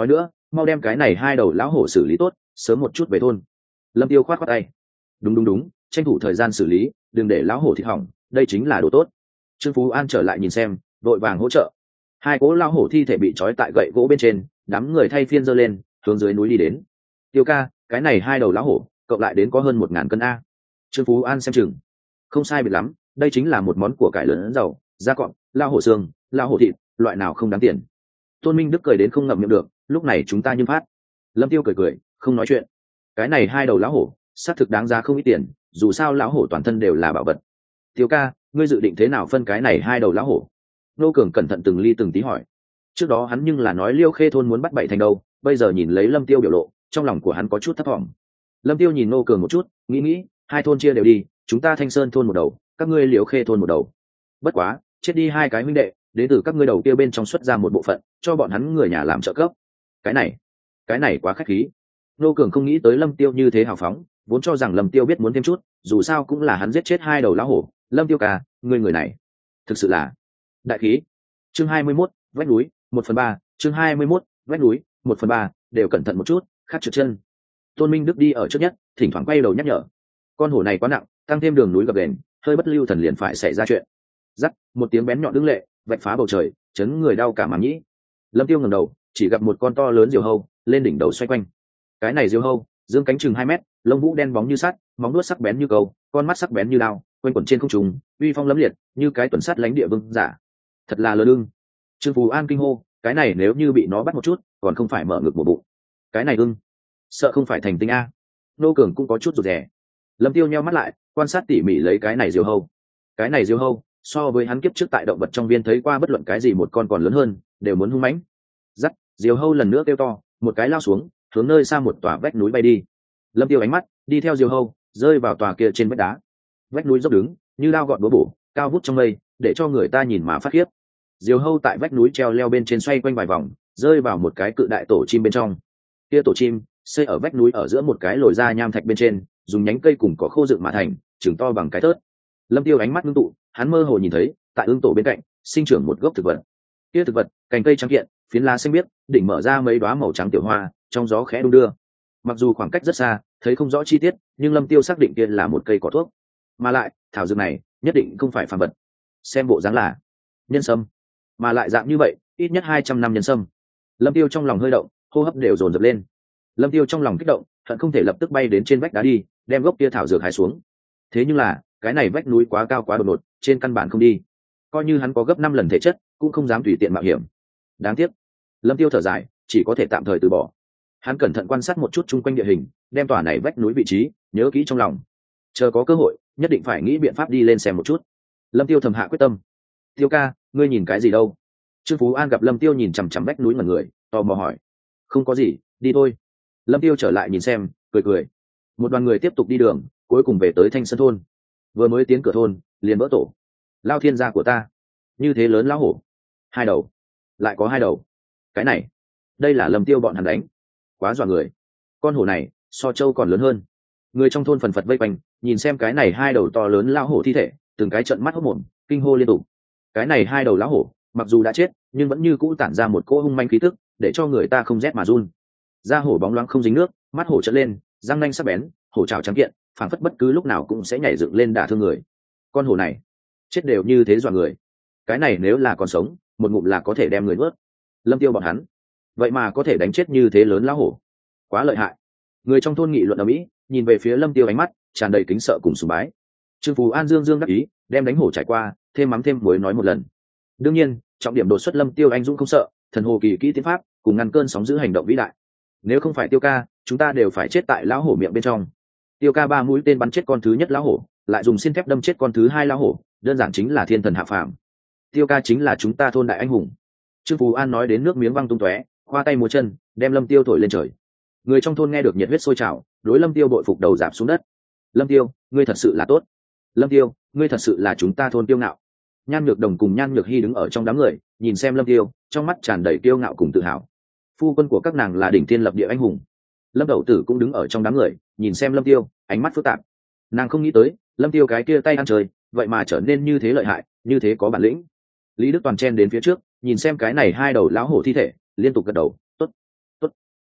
mau đem cái này hai đầu lão hổ xử lý tốt, sớm một chút về thôn. Lâm Tiêu khoát khoát tay. Đúng đúng đúng, tranh thủ thời gian xử lý, đừng để lão hổ thịt hỏng, đây chính là đồ tốt. Trương Phú An trở lại nhìn xem, vội vàng hỗ trợ. Hai cố lão hổ thi thể bị trói tại gậy gỗ bên trên, đám người thay phiên giơ lên, hướng dưới núi đi đến. Tiêu ca, cái này hai đầu lão hổ, cộng lại đến có hơn một ngàn cân a. Trương Phú An xem chừng, không sai biệt lắm, đây chính là một món của cải lớn giàu, da cọp, lão hổ xương, lão hổ thịt, loại nào không đáng tiền. Tôn Minh Đức cười đến không ngậm miệng được, lúc này chúng ta như phát. Lâm Tiêu cười cười, không nói chuyện. Cái này hai đầu lão hổ, xác thực đáng giá không ít tiền, dù sao lão hổ toàn thân đều là bảo vật. Tiêu ca, ngươi dự định thế nào phân cái này hai đầu lão hổ? Nô Cường cẩn thận từng ly từng tí hỏi. Trước đó hắn nhưng là nói Liêu Khê thôn muốn bắt bảy thành đâu, bây giờ nhìn lấy Lâm Tiêu biểu lộ, trong lòng của hắn có chút thấp thỏm. Lâm Tiêu nhìn Nô Cường một chút, nghĩ nghĩ, hai thôn chia đều đi, chúng ta Thanh Sơn thôn một đầu, các ngươi Liêu Khê thôn một đầu. Bất quá, chết đi hai cái huynh đệ, đến từ các ngươi đầu kia bên trong xuất ra một bộ phận, cho bọn hắn người nhà làm trợ cấp. Cái này, cái này quá khách khí. Nô Cường không nghĩ tới Lâm Tiêu như thế hào phóng, vốn cho rằng Lâm Tiêu biết muốn thêm chút, dù sao cũng là hắn giết chết hai đầu lão hổ. Lâm Tiêu ca, ngươi người này, thực sự là đại khí. Chương hai mươi mốt, vách núi, một phần ba. Chương hai mươi mốt, vách núi, một phần ba, đều cẩn thận một chút, khát trượt chân. Tôn Minh Đức đi ở trước nhất, thỉnh thoảng quay đầu nhắc nhở. Con hổ này quá nặng, tăng thêm đường núi gập ghềnh, hơi bất lưu thần liền phải xảy ra chuyện. Rắc, một tiếng bén nhọn đứng lệ, vạch phá bầu trời, chấn người đau cả màng nhĩ. Lâm Tiêu ngẩng đầu, chỉ gặp một con to lớn diều hâu lên đỉnh đầu xoay quanh. Cái này diều hâu dương cánh chừng hai mét, lông vũ đen bóng như sắt, móng vuốt sắc bén như câu, con mắt sắc bén như đao, quanh quẩn trên không trung, uy phong lẫm liệt, như cái tuần sát lãnh địa vương giả. Thật là lơ lưng. Trương Phú An kinh hô, cái này nếu như bị nó bắt một chút, còn không phải mở ngực một bụng. Cái này ưng, sợ không phải thành tinh a. Nô Cường cũng có chút rụt rè. Lâm Tiêu nheo mắt lại, quan sát tỉ mỉ lấy cái này diều hâu. Cái này diều hâu so với hắn kiếp trước tại động vật trong viên thấy qua bất luận cái gì một con còn lớn hơn, đều muốn hung mãnh. Dắt, diều hâu lần nữa kêu to, một cái lao xuống, hướng nơi xa một tòa vách núi bay đi. Lâm Tiêu ánh mắt đi theo diều hâu, rơi vào tòa kia trên vách đá. Vách núi dốc đứng, như lao gọn búa bổ, cao vút trong mây, để cho người ta nhìn mà phát khiếp. Diều hâu tại vách núi treo leo bên trên xoay quanh vài vòng, rơi vào một cái cự đại tổ chim bên trong. Kia tổ chim xây ở vách núi ở giữa một cái lồi ra nham thạch bên trên, dùng nhánh cây cùng cỏ khô dựng mà thành, chừng to bằng cái thớt. Lâm Tiêu ánh mắt ngưng tụ, hắn mơ hồ nhìn thấy, tại ương tổ bên cạnh sinh trưởng một gốc thực vật. Kia thực vật, cành cây trắng kiện, phiến lá xanh biếc, đỉnh mở ra mấy đóa màu trắng tiểu hoa, trong gió khẽ đung đưa. Mặc dù khoảng cách rất xa, thấy không rõ chi tiết, nhưng Lâm Tiêu xác định kia là một cây cỏ thuốc. Mà lại, thảo dược này nhất định không phải phàm vật. Xem bộ dáng là nhân sâm, mà lại dạng như vậy, ít nhất hai trăm năm nhân sâm. Lâm Tiêu trong lòng hơi động, hô hấp đều dồn dập lên. Lâm Tiêu trong lòng kích động, hận không thể lập tức bay đến trên vách đá đi, đem gốc kia thảo dược hái xuống. Thế nhưng là, cái này vách núi quá cao quá đột ngột, trên căn bản không đi. Coi như hắn có gấp năm lần thể chất, cũng không dám tùy tiện mạo hiểm. Đáng tiếc. Lâm Tiêu thở dài, chỉ có thể tạm thời từ bỏ. Hắn cẩn thận quan sát một chút chung quanh địa hình, đem tòa này vách núi vị trí nhớ kỹ trong lòng. Chờ có cơ hội, nhất định phải nghĩ biện pháp đi lên xem một chút. Lâm Tiêu thầm hạ quyết tâm. Tiêu ca, ngươi nhìn cái gì đâu? Trương Phú An gặp Lâm Tiêu nhìn chằm chằm vách núi mà người, tò mò hỏi. Không có gì, đi thôi. Lâm Tiêu trở lại nhìn xem, cười cười. Một đoàn người tiếp tục đi đường, cuối cùng về tới Thanh Sơn thôn. Vừa mới tiến cửa thôn, liền vỡ tổ. Lao thiên gia của ta, như thế lớn lão hổ, hai đầu, lại có hai đầu. Cái này, đây là Lâm Tiêu bọn hắn đánh, quá dọa người. Con hổ này so trâu còn lớn hơn. Người trong thôn phần phật vây quanh, nhìn xem cái này hai đầu to lớn lão hổ thi thể, từng cái trợn mắt hốt mồm, kinh hô liên tục. Cái này hai đầu lão hổ, mặc dù đã chết, nhưng vẫn như cũ tản ra một cỗ hung manh khí tức, để cho người ta không rét mà run. Da hổ bóng loáng không dính nước, mắt hổ trợn lên, răng nanh sắc bén, hổ trảo trắng kiện, phảng phất bất cứ lúc nào cũng sẽ nhảy dựng lên đả thương người. Con hổ này chết đều như thế dọa người. Cái này nếu là còn sống, một ngụm là có thể đem người nuốt. Lâm Tiêu bọn hắn, vậy mà có thể đánh chết như thế lớn lão hổ, quá lợi hại. Người trong thôn nghị luận ở mỹ, nhìn về phía Lâm Tiêu ánh mắt tràn đầy kính sợ cùng sùng bái. Trương Phú An dương dương đắc ý, đem đánh hổ trải qua, thêm mắm thêm muối nói một lần. Đương nhiên, trọng điểm đột xuất Lâm Tiêu anh dũng không sợ, thần hồ kỳ kỹ tiến pháp, cùng ngăn cơn sóng dữ hành động vĩ đại. Nếu không phải Tiêu ca, chúng ta đều phải chết tại lão hổ miệng bên trong. Tiêu ca ba mũi tên bắn chết con thứ nhất lão hổ, lại dùng xiên thép đâm chết con thứ hai lão hổ, đơn giản chính là thiên thần hạ phàm. Tiêu ca chính là chúng ta thôn đại anh hùng. Trương Phú An nói đến nước miếng văng tung tóe, khoa tay múa chân, đem Lâm Tiêu thổi lên trời. Người trong thôn nghe được nhiệt huyết sôi trào, đối Lâm Tiêu bội phục đầu giảm xuống đất. Lâm Tiêu, ngươi thật sự là tốt. Lâm Tiêu, ngươi thật sự là chúng ta thôn Tiêu ngạo. Nhan Nhược Đồng cùng Nhan Nhược Hy đứng ở trong đám người, nhìn xem Lâm Tiêu, trong mắt tràn đầy kiêu ngạo cùng tự hào. Phu quân của các nàng là đỉnh thiên lập địa anh hùng. Lâm Đậu Tử cũng đứng ở trong đám người, nhìn xem Lâm Tiêu, ánh mắt phức tạp. Nàng không nghĩ tới, Lâm Tiêu cái kia tay ăn chơi, vậy mà trở nên như thế lợi hại, như thế có bản lĩnh. Lý Đức Toàn chen đến phía trước, nhìn xem cái này hai đầu lão hổ thi thể, liên tục gật đầu, tốt, tốt.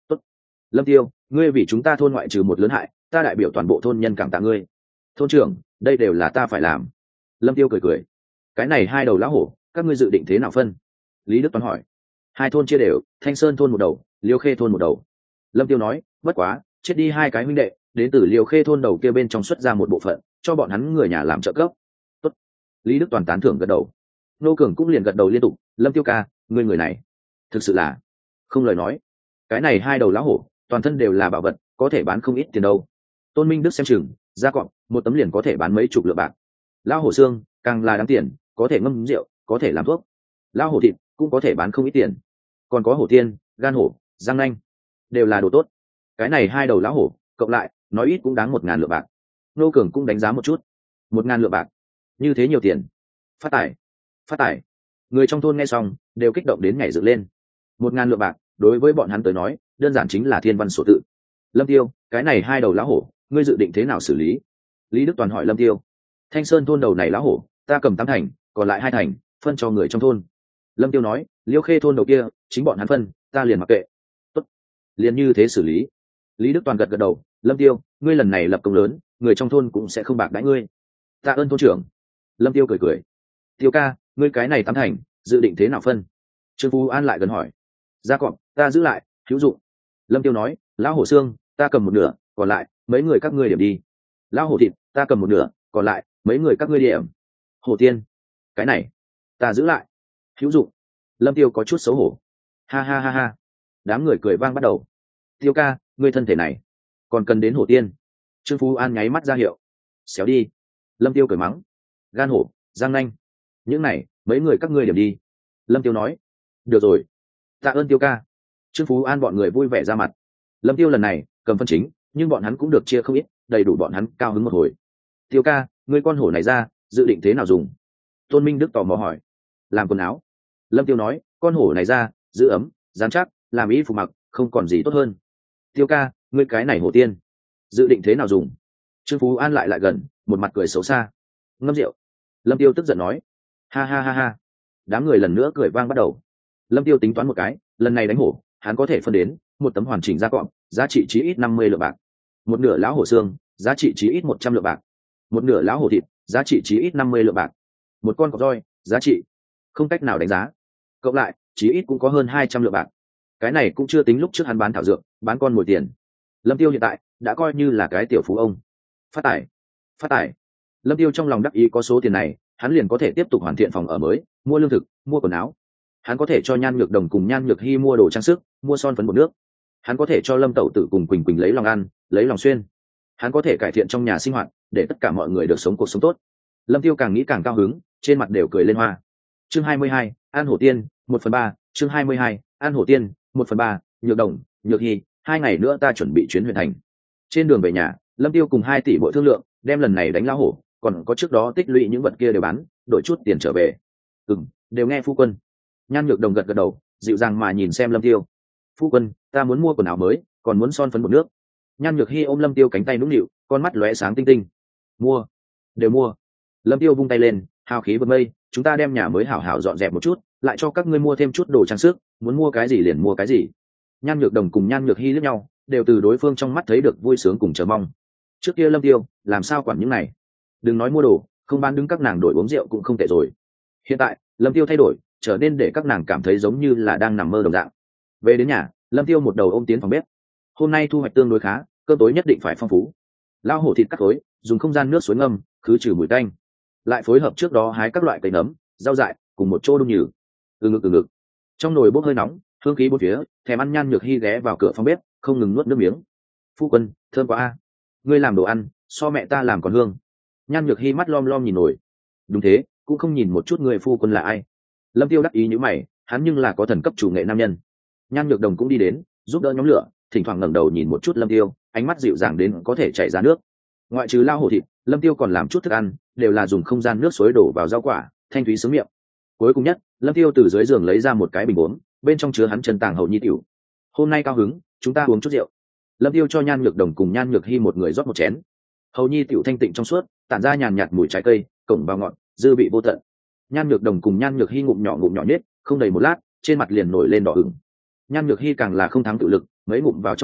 Lâm Tiêu, ngươi vì chúng ta thôn ngoại trừ một lớn hại, ta đại biểu toàn bộ thôn nhân cảm tạ ngươi. Thôn trưởng, đây đều là ta phải làm. Lâm Tiêu cười cười. Cái này hai đầu lão hổ, các ngươi dự định thế nào phân? Lý Đức Toàn hỏi. Hai thôn chia đều, Thanh Sơn thôn một đầu, Liêu Khê thôn một đầu. Lâm Tiêu nói, bất quá, chết đi hai cái huynh đệ, đến từ Liêu Khê thôn đầu kia bên trong xuất ra một bộ phận, cho bọn hắn người nhà làm trợ cấp. Tốt. Lý Đức Toàn tán thưởng gật đầu. Nô Cường cũng liền gật đầu liên tục. Lâm Tiêu ca, ngươi người này, thực sự là không lời nói. Cái này hai đầu lão hổ, toàn thân đều là bảo vật, có thể bán không ít tiền đâu. Tôn Minh Đức xem chừng, ra cọp, một tấm liền có thể bán mấy chục lượng bạc. Lão hổ xương, càng là đáng tiền, có thể ngâm rượu, có thể làm thuốc. Lão hổ thịt cũng có thể bán không ít tiền. Còn có hổ tiên, gan hổ, răng nanh, đều là đồ tốt. Cái này hai đầu lão hổ, cộng lại, nói ít cũng đáng một ngàn lượng bạc. Nô Cường cũng đánh giá một chút, một ngàn lượng bạc, như thế nhiều tiền. Phát tài, phát tài. Người trong thôn nghe xong, đều kích động đến nhảy dựng lên. Một ngàn lượng bạc, đối với bọn hắn tới nói, đơn giản chính là thiên văn sổ tự. Lâm Tiêu, cái này hai đầu lão hổ, ngươi dự định thế nào xử lý? Lý Đức Toàn hỏi Lâm Tiêu. Thanh Sơn thôn đầu này lão hổ, ta cầm tám thành, còn lại hai thành, phân cho người trong thôn. Lâm Tiêu nói, Liêu Khê thôn đầu kia, chính bọn hắn phân, ta liền mặc kệ. Tốt, liền như thế xử lý. Lý Đức Toàn gật gật đầu. Lâm Tiêu, ngươi lần này lập công lớn, người trong thôn cũng sẽ không bạc đãi ngươi. Tạ ơn thôn trưởng. Lâm Tiêu cười cười. Tiêu ca, ngươi cái này tám thành, dự định thế nào phân? Trương Phú An lại gần hỏi. Ra cọp, ta giữ lại, hữu dụng. Lâm Tiêu nói, lão hổ xương, ta cầm một nửa, còn lại mấy người các ngươi điểm đi. Lão hổ thịt, ta cầm một nửa, còn lại mấy người các ngươi điểm. Hổ tiên, cái này ta giữ lại, hữu dụng. Lâm Tiêu có chút xấu hổ. Ha ha ha ha. Đám người cười vang bắt đầu. Tiêu ca, ngươi thân thể này còn cần đến hổ tiên. Trương Phú An nháy mắt ra hiệu. Xéo đi. Lâm Tiêu cười mắng. Gan hổ, giang nanh, những này mấy người các ngươi điểm đi. Lâm Tiêu nói. Được rồi, tạ ơn Tiêu ca. Trương Phú An bọn người vui vẻ ra mặt. Lâm Tiêu lần này cầm phân chính, nhưng bọn hắn cũng được chia không ít, đầy đủ bọn hắn cao hứng một hồi. Tiêu ca, ngươi con hổ này ra, dự định thế nào dùng? Tôn Minh Đức tò mò hỏi. Làm quần áo. Lâm Tiêu nói, con hổ này ra, giữ ấm, dán chắc, làm y phục mặc, không còn gì tốt hơn. Tiêu ca, ngươi cái này hổ tiên, dự định thế nào dùng? Trương Phú An lại lại gần, một mặt cười xấu xa. Ngâm rượu. Lâm Tiêu tức giận nói. Ha ha ha ha. Đám người lần nữa cười vang bắt đầu. Lâm Tiêu tính toán một cái, lần này đánh hổ, hắn có thể phân đến một tấm hoàn chỉnh da cọp, giá trị chí ít năm mươi lượng bạc. Một nửa lão hổ xương, giá trị chí ít một trăm lượng bạc. Một nửa lão hổ thịt, giá trị chí ít năm mươi lượng bạc. Một con cọp roi, giá trị không cách nào đánh giá. Cộng lại, chí ít cũng có hơn hai trăm lượng bạc. Cái này cũng chưa tính lúc trước hắn bán thảo dược, bán con mồi tiền. Lâm Tiêu hiện tại đã coi như là cái tiểu phú ông. Phát tài, phát tài. Lâm Tiêu trong lòng đắc ý có số tiền này, hắn liền có thể tiếp tục hoàn thiện phòng ở mới, mua lương thực, mua quần áo. Hắn có thể cho Nhan Nhược Đồng cùng Nhan Nhược Hi mua đồ trang sức, mua son phấn bột nước. Hắn có thể cho Lâm Tẩu Tử cùng Quỳnh Quỳnh lấy lòng ăn, lấy lòng xuyên. Hắn có thể cải thiện trong nhà sinh hoạt, để tất cả mọi người được sống cuộc sống tốt. Lâm Tiêu càng nghĩ càng cao hứng, trên mặt đều cười lên hoa. Chương hai mươi hai, An Hổ Tiên, một phần ba. Chương hai mươi hai, An Hổ Tiên, một phần ba. Nhược Đồng, Nhược Hi, hai ngày nữa ta chuẩn bị chuyến huyện thành. Trên đường về nhà, Lâm Tiêu cùng hai tỷ bộ thương lượng, đem lần này đánh lao hổ, còn có trước đó tích lũy những vật kia đều bán, đổi chút tiền trở về. Ừm, đều nghe phu quân. Nhan Nhược Đồng gật gật đầu, dịu dàng mà nhìn xem Lâm Tiêu. Phu quân, ta muốn mua quần áo mới, còn muốn son phấn bột nước. Nhan Nhược Hi ôm Lâm Tiêu cánh tay nũng nịu, con mắt lóe sáng tinh tinh. Mua, đều mua. Lâm Tiêu vung tay lên, hào khí vượt mây, chúng ta đem nhà mới hảo hảo dọn dẹp một chút, lại cho các ngươi mua thêm chút đồ trang sức, muốn mua cái gì liền mua cái gì. Nhan Nhược Đồng cùng Nhan Nhược Hi liếc nhau, đều từ đối phương trong mắt thấy được vui sướng cùng chờ mong. Trước kia Lâm Tiêu làm sao quản những này, đừng nói mua đồ, không bán đứng các nàng đổi uống rượu cũng không tệ rồi. Hiện tại Lâm Tiêu thay đổi, trở nên để các nàng cảm thấy giống như là đang nằm mơ đồng dạng. Về đến nhà, Lâm Tiêu một đầu ôm tiến phòng bếp. Hôm nay thu hoạch tương đối khá, cơm tối nhất định phải phong phú. Lao hổ thịt cắt khối, dùng không gian nước suối ngâm, khứ trừ mùi tanh. Lại phối hợp trước đó hái các loại cây nấm, rau dại, cùng một chỗ đun nhừ. Từ ngực từ ngực. Trong nồi bốc hơi nóng, hương khí bốn phía, thèm ăn Nhan Nhược Hi ghé vào cửa phòng bếp, không ngừng nuốt nước miếng. Phu quân, thơm quá a. Ngươi làm đồ ăn, so mẹ ta làm còn hương. Nhan Nhược Hi mắt lom lom nhìn nồi. Đúng thế, cũng không nhìn một chút người phu quân là ai. Lâm Tiêu đắc ý như mày, hắn nhưng là có thần cấp chủ nghệ nam nhân. Nhan Nhược Đồng cũng đi đến, giúp đỡ nhóm lửa, thỉnh thoảng ngẩng đầu nhìn một chút Lâm Tiêu, ánh mắt dịu dàng đến có thể chảy ra nước. Ngoại trừ lao hổ thịt, Lâm Tiêu còn làm chút thức ăn, đều là dùng không gian nước suối đổ vào rau quả, thanh thúy sướng miệng. Cuối cùng nhất, Lâm Tiêu từ dưới giường lấy ra một cái bình uống, bên trong chứa hắn chân tàng hầu nhi tiểu. Hôm nay cao hứng, chúng ta uống chút rượu. Lâm Tiêu cho Nhan Nhược Đồng cùng Nhan Nhược Hi một người rót một chén. Hầu nhi tiểu thanh tịnh trong suốt, tản ra nhàn nhạt mùi trái cây, cổng vào ngọt, dư vị vô tận. Nhan Nhược Đồng cùng Nhan Nhược Hi ngụm nhỏ ngụm nhỏ nhất, không đầy một lát, trên mặt liền nổi lên đỏ ửng. Nhan Nhược Hi càng là không thắng tự lực, mấy ngụm vào trong bụng,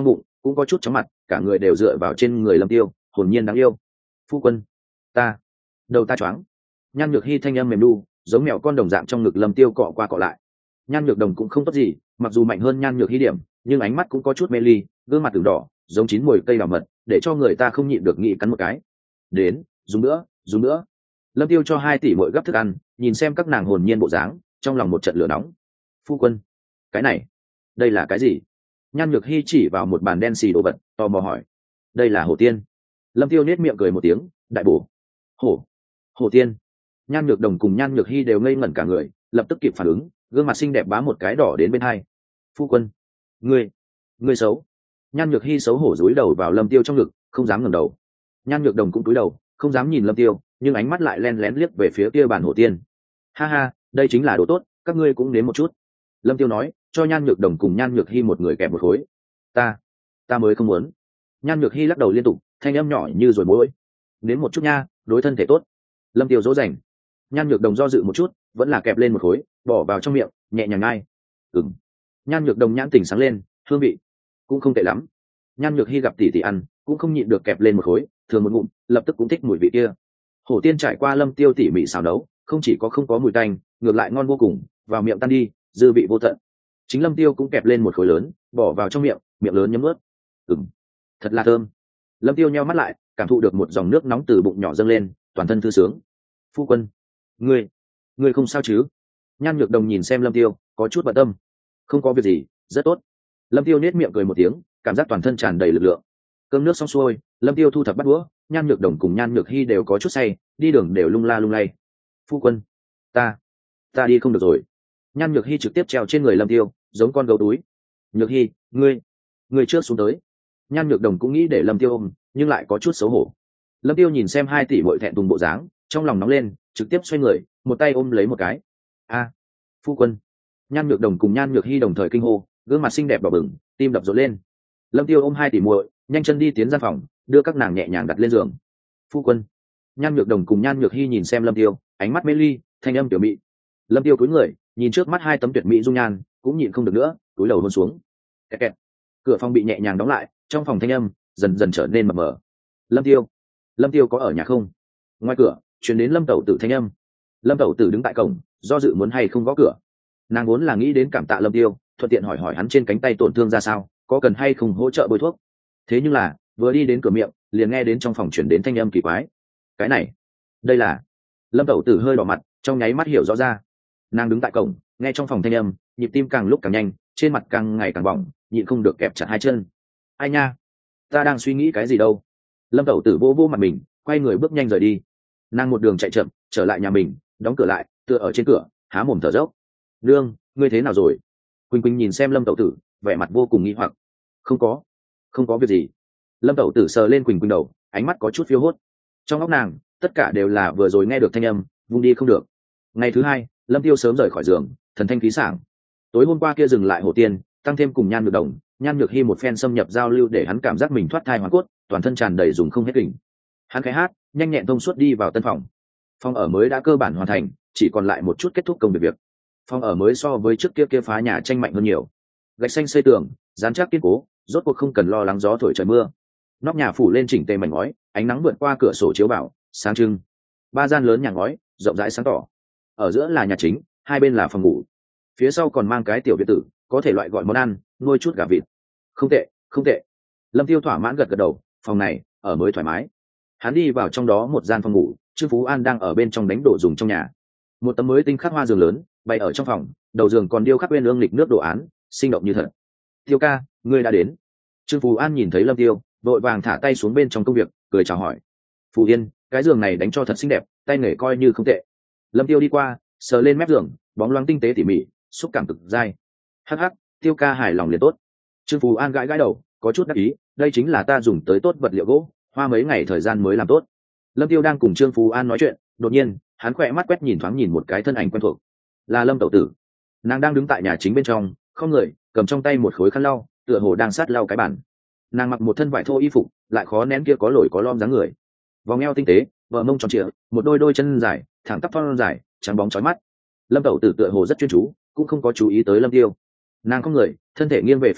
cũng có chút chóng mặt, cả người đều dựa vào trên người lâm tiêu, hồn nhiên đáng yêu. Phu quân, ta đầu ta choáng. Nhan Nhược Hi thanh âm mềm nu, giống mèo con đồng dạng trong ngực lâm tiêu cọ qua cọ lại. Nhan Nhược Đồng cũng không tốt gì, mặc dù mạnh hơn Nhan Nhược Hi điểm, nhưng ánh mắt cũng có chút mê ly, gương mặt từng đỏ giống chín mùi cây đào mật, để cho người ta không nhịn được nghĩ cắn một cái. Đến, dùng nữa, dùng nữa. Lâm tiêu cho hai tỷ muội gấp thức ăn, nhìn xem các nàng hồn nhiên bộ dáng, trong lòng một trận lửa nóng. Phu quân, cái này, đây là cái gì? Nhan Nhược Hi chỉ vào một bàn đen xì đồ vật, tò mò hỏi. Đây là hổ tiên. Lâm tiêu nét miệng cười một tiếng, đại bổ. Hổ, hổ tiên. Nhan Nhược Đồng cùng Nhan Nhược Hi đều ngây ngẩn cả người, lập tức kịp phản ứng, gương mặt xinh đẹp bá một cái đỏ đến bên hai. Phu quân, ngươi, ngươi xấu. Nhan Nhược Hi xấu hổ cúi đầu vào lâm tiêu trong ngực, không dám ngẩng đầu. Nhan Nhược Đồng cũng cúi đầu, không dám nhìn lâm tiêu, nhưng ánh mắt lại len lén liếc về phía kia bàn hổ tiên. Ha ha, đây chính là đồ tốt, các ngươi cũng nếm một chút. Lâm tiêu nói, cho Nhan Nhược Đồng cùng Nhan Nhược Hi một người kẹp một khối. Ta, ta mới không muốn. Nhan Nhược Hi lắc đầu liên tục, thanh âm nhỏ như rồi môi. Nếm một chút nha, đối thân thể tốt. Lâm tiêu dỗ dành. Nhan Nhược Đồng do dự một chút, vẫn là kẹp lên một khối, bỏ vào trong miệng, nhẹ nhàng nhai. Ừm. Nhan Nhược Đồng nhãn tỉnh sáng lên, hương vị cũng không tệ lắm. Nhan Nhược Hi gặp tỷ tỷ ăn, cũng không nhịn được kẹp lên một khối, thường một ngụm, lập tức cũng thích mùi vị kia. Hổ tiên trải qua lâm tiêu tỉ mỉ xào nấu, không chỉ có không có mùi tanh, ngược lại ngon vô cùng, vào miệng tan đi, dư vị vô tận. Chính lâm tiêu cũng kẹp lên một khối lớn, bỏ vào trong miệng, miệng lớn nhấm nuốt. Ừm, thật là thơm. Lâm tiêu nheo mắt lại, cảm thụ được một dòng nước nóng từ bụng nhỏ dâng lên, toàn thân thư sướng. Phu quân, ngươi, ngươi không sao chứ? Nhan Nhược Đồng nhìn xem lâm tiêu, có chút bận tâm. Không có việc gì, rất tốt. Lâm tiêu nét miệng cười một tiếng, cảm giác toàn thân tràn đầy lực lượng. Cơm nước xong xuôi, lâm tiêu thu thập bát đũa, Nhan Nhược Đồng cùng Nhan Nhược Hi đều có chút say, đi đường đều lung la lung lay. Phu quân, ta ta đi không được rồi. Nhan Nhược Hi trực tiếp treo trên người lâm tiêu, giống con gấu túi. Nhược Hi, ngươi ngươi trước xuống tới. Nhan Nhược Đồng cũng nghĩ để lâm tiêu ôm, nhưng lại có chút xấu hổ. Lâm tiêu nhìn xem hai tỷ muội thẹn thùng bộ dáng, trong lòng nóng lên, trực tiếp xoay người, một tay ôm lấy một cái. A, phu quân. Nhan Nhược Đồng cùng Nhan Nhược Hi đồng thời kinh hô, gương mặt xinh đẹp đỏ bừng, tim đập rộn lên. Lâm tiêu ôm hai tỷ muội, nhanh chân đi tiến gian phòng, đưa các nàng nhẹ nhàng đặt lên giường. Phu quân. Nhan Nhược Đồng cùng Nhan Nhược Hi nhìn xem lâm tiêu, ánh mắt mê ly, thanh âm tiểu mị. Lâm tiêu cúi người, nhìn trước mắt hai tấm tuyệt mỹ dung nhan, cũng nhịn không được nữa, cúi đầu hôn xuống. Kẹt kẹt. Cửa phòng bị nhẹ nhàng đóng lại, trong phòng thanh âm dần dần trở nên mờ mờ. Lâm tiêu, lâm tiêu có ở nhà không? Ngoài cửa truyền đến lâm tẩu tử thanh âm. Lâm tẩu tử đứng tại cổng, do dự muốn hay không gõ cửa. Nàng vốn là nghĩ đến cảm tạ lâm tiêu, thuận tiện hỏi hỏi hắn trên cánh tay tổn thương ra sao, có cần hay không hỗ trợ bôi thuốc. Thế nhưng là vừa đi đến cửa miệng, liền nghe đến trong phòng truyền đến thanh âm kỳ quái. Cái này, đây là... Lâm tẩu tử hơi đỏ mặt, trong nháy mắt hiểu rõ ra. Nàng đứng tại cổng, nghe trong phòng thanh âm, nhịp tim càng lúc càng nhanh, trên mặt càng ngày càng bỏng, nhịn không được kẹp chặt hai chân. Ai nha, ta đang suy nghĩ cái gì đâu. Lâm tẩu tử vô vô mặt mình, quay người bước nhanh rời đi. Nàng một đường chạy chậm trở lại nhà mình, đóng cửa lại, tựa ở trên cửa, há mồm thở dốc. Nương, ngươi thế nào rồi? Quỳnh Quỳnh nhìn xem lâm tẩu tử, vẻ mặt vô cùng nghi hoặc. Không có, không có việc gì. Lâm tẩu tử sờ lên Quỳnh Quỳnh đầu, ánh mắt có chút phiêu hốt. Trong óc nàng tất cả đều là vừa rồi nghe được thanh âm, vung đi không được. Ngày thứ hai, lâm tiêu sớm rời khỏi giường, thần thanh khí sảng. Tối hôm qua kia dừng lại hổ tiên, tăng thêm cùng Nhan Nhược Đồng, Nhan Nhược Hi một phen xâm nhập giao lưu để hắn cảm giác mình thoát thai hoàn cốt, toàn thân tràn đầy dùng không hết kình. Hắn khẽ hát, nhanh nhẹn thông suốt đi vào tân phòng. Phòng ở mới đã cơ bản hoàn thành, chỉ còn lại một chút kết thúc công việc việc. Phòng ở mới so với trước kia kia phá nhà tranh mạnh hơn nhiều. Gạch xanh xây tường, dán chắc kiên cố, rốt cuộc không cần lo lắng gió thổi trời mưa. Nóc nhà phủ lên chỉnh tề mảnh ngói, ánh nắng vượt qua cửa sổ chiếu vào, sáng trưng. Ba gian lớn nhà ngói, rộng rãi sáng tỏ. Ở giữa là nhà chính, hai bên là phòng ngủ. Phía sau còn mang cái tiểu biệt tử, có thể loại gọi món ăn, nuôi chút gà vịt. Không tệ, không tệ. Lâm Tiêu thỏa mãn gật gật đầu, phòng này ở mới thoải mái. Hắn đi vào trong đó một gian phòng ngủ, Trương Phú An đang ở bên trong đánh đồ dùng trong nhà. Một tấm mới tinh khắc hoa giường lớn bày ở trong phòng, đầu giường còn điêu khắc bên ương lịch nước đồ án, sinh động như thật. Tiêu ca, ngươi đã đến. Trương Phú An nhìn thấy Lâm Tiêu, vội vàng thả tay xuống bên trong công việc, cười chào hỏi. Phù Yên, cái giường này đánh cho thật xinh đẹp, tay nghề coi như không tệ. Lâm Tiêu đi qua, sờ lên mép giường, bóng loáng tinh tế tỉ mỉ, xúc cảm cực dai. Hắc hắc, Tiêu ca hài lòng liền tốt. Trương Phú An gãi gãi đầu, có chút đắc ý, đây chính là ta dùng tới tốt vật liệu gỗ, hoa mấy ngày thời gian mới làm tốt. Lâm Tiêu đang cùng Trương Phú An nói chuyện, đột nhiên hắn khỏe mắt quét nhìn thoáng nhìn một cái thân ảnh quen thuộc, là Lâm tẩu tử. Nàng đang đứng tại nhà chính bên trong, không người, cầm trong tay một khối khăn lau, tựa hồ đang sát lau cái bàn. Nàng mặc một thân vải thô y phục, lại khó nén kia có lồi có lõm dáng người, vòng eo tinh tế, bờ mông tròn trịa, một đôi đôi chân dài, thẳng tắp thon dài, trắng bóng chói mắt. Lâm tẩu tử tựa hồ rất chuyên chú, cũng không có chú ý tới Lâm Tiêu. Nàng không người, thân thể nghiêng về phía trước,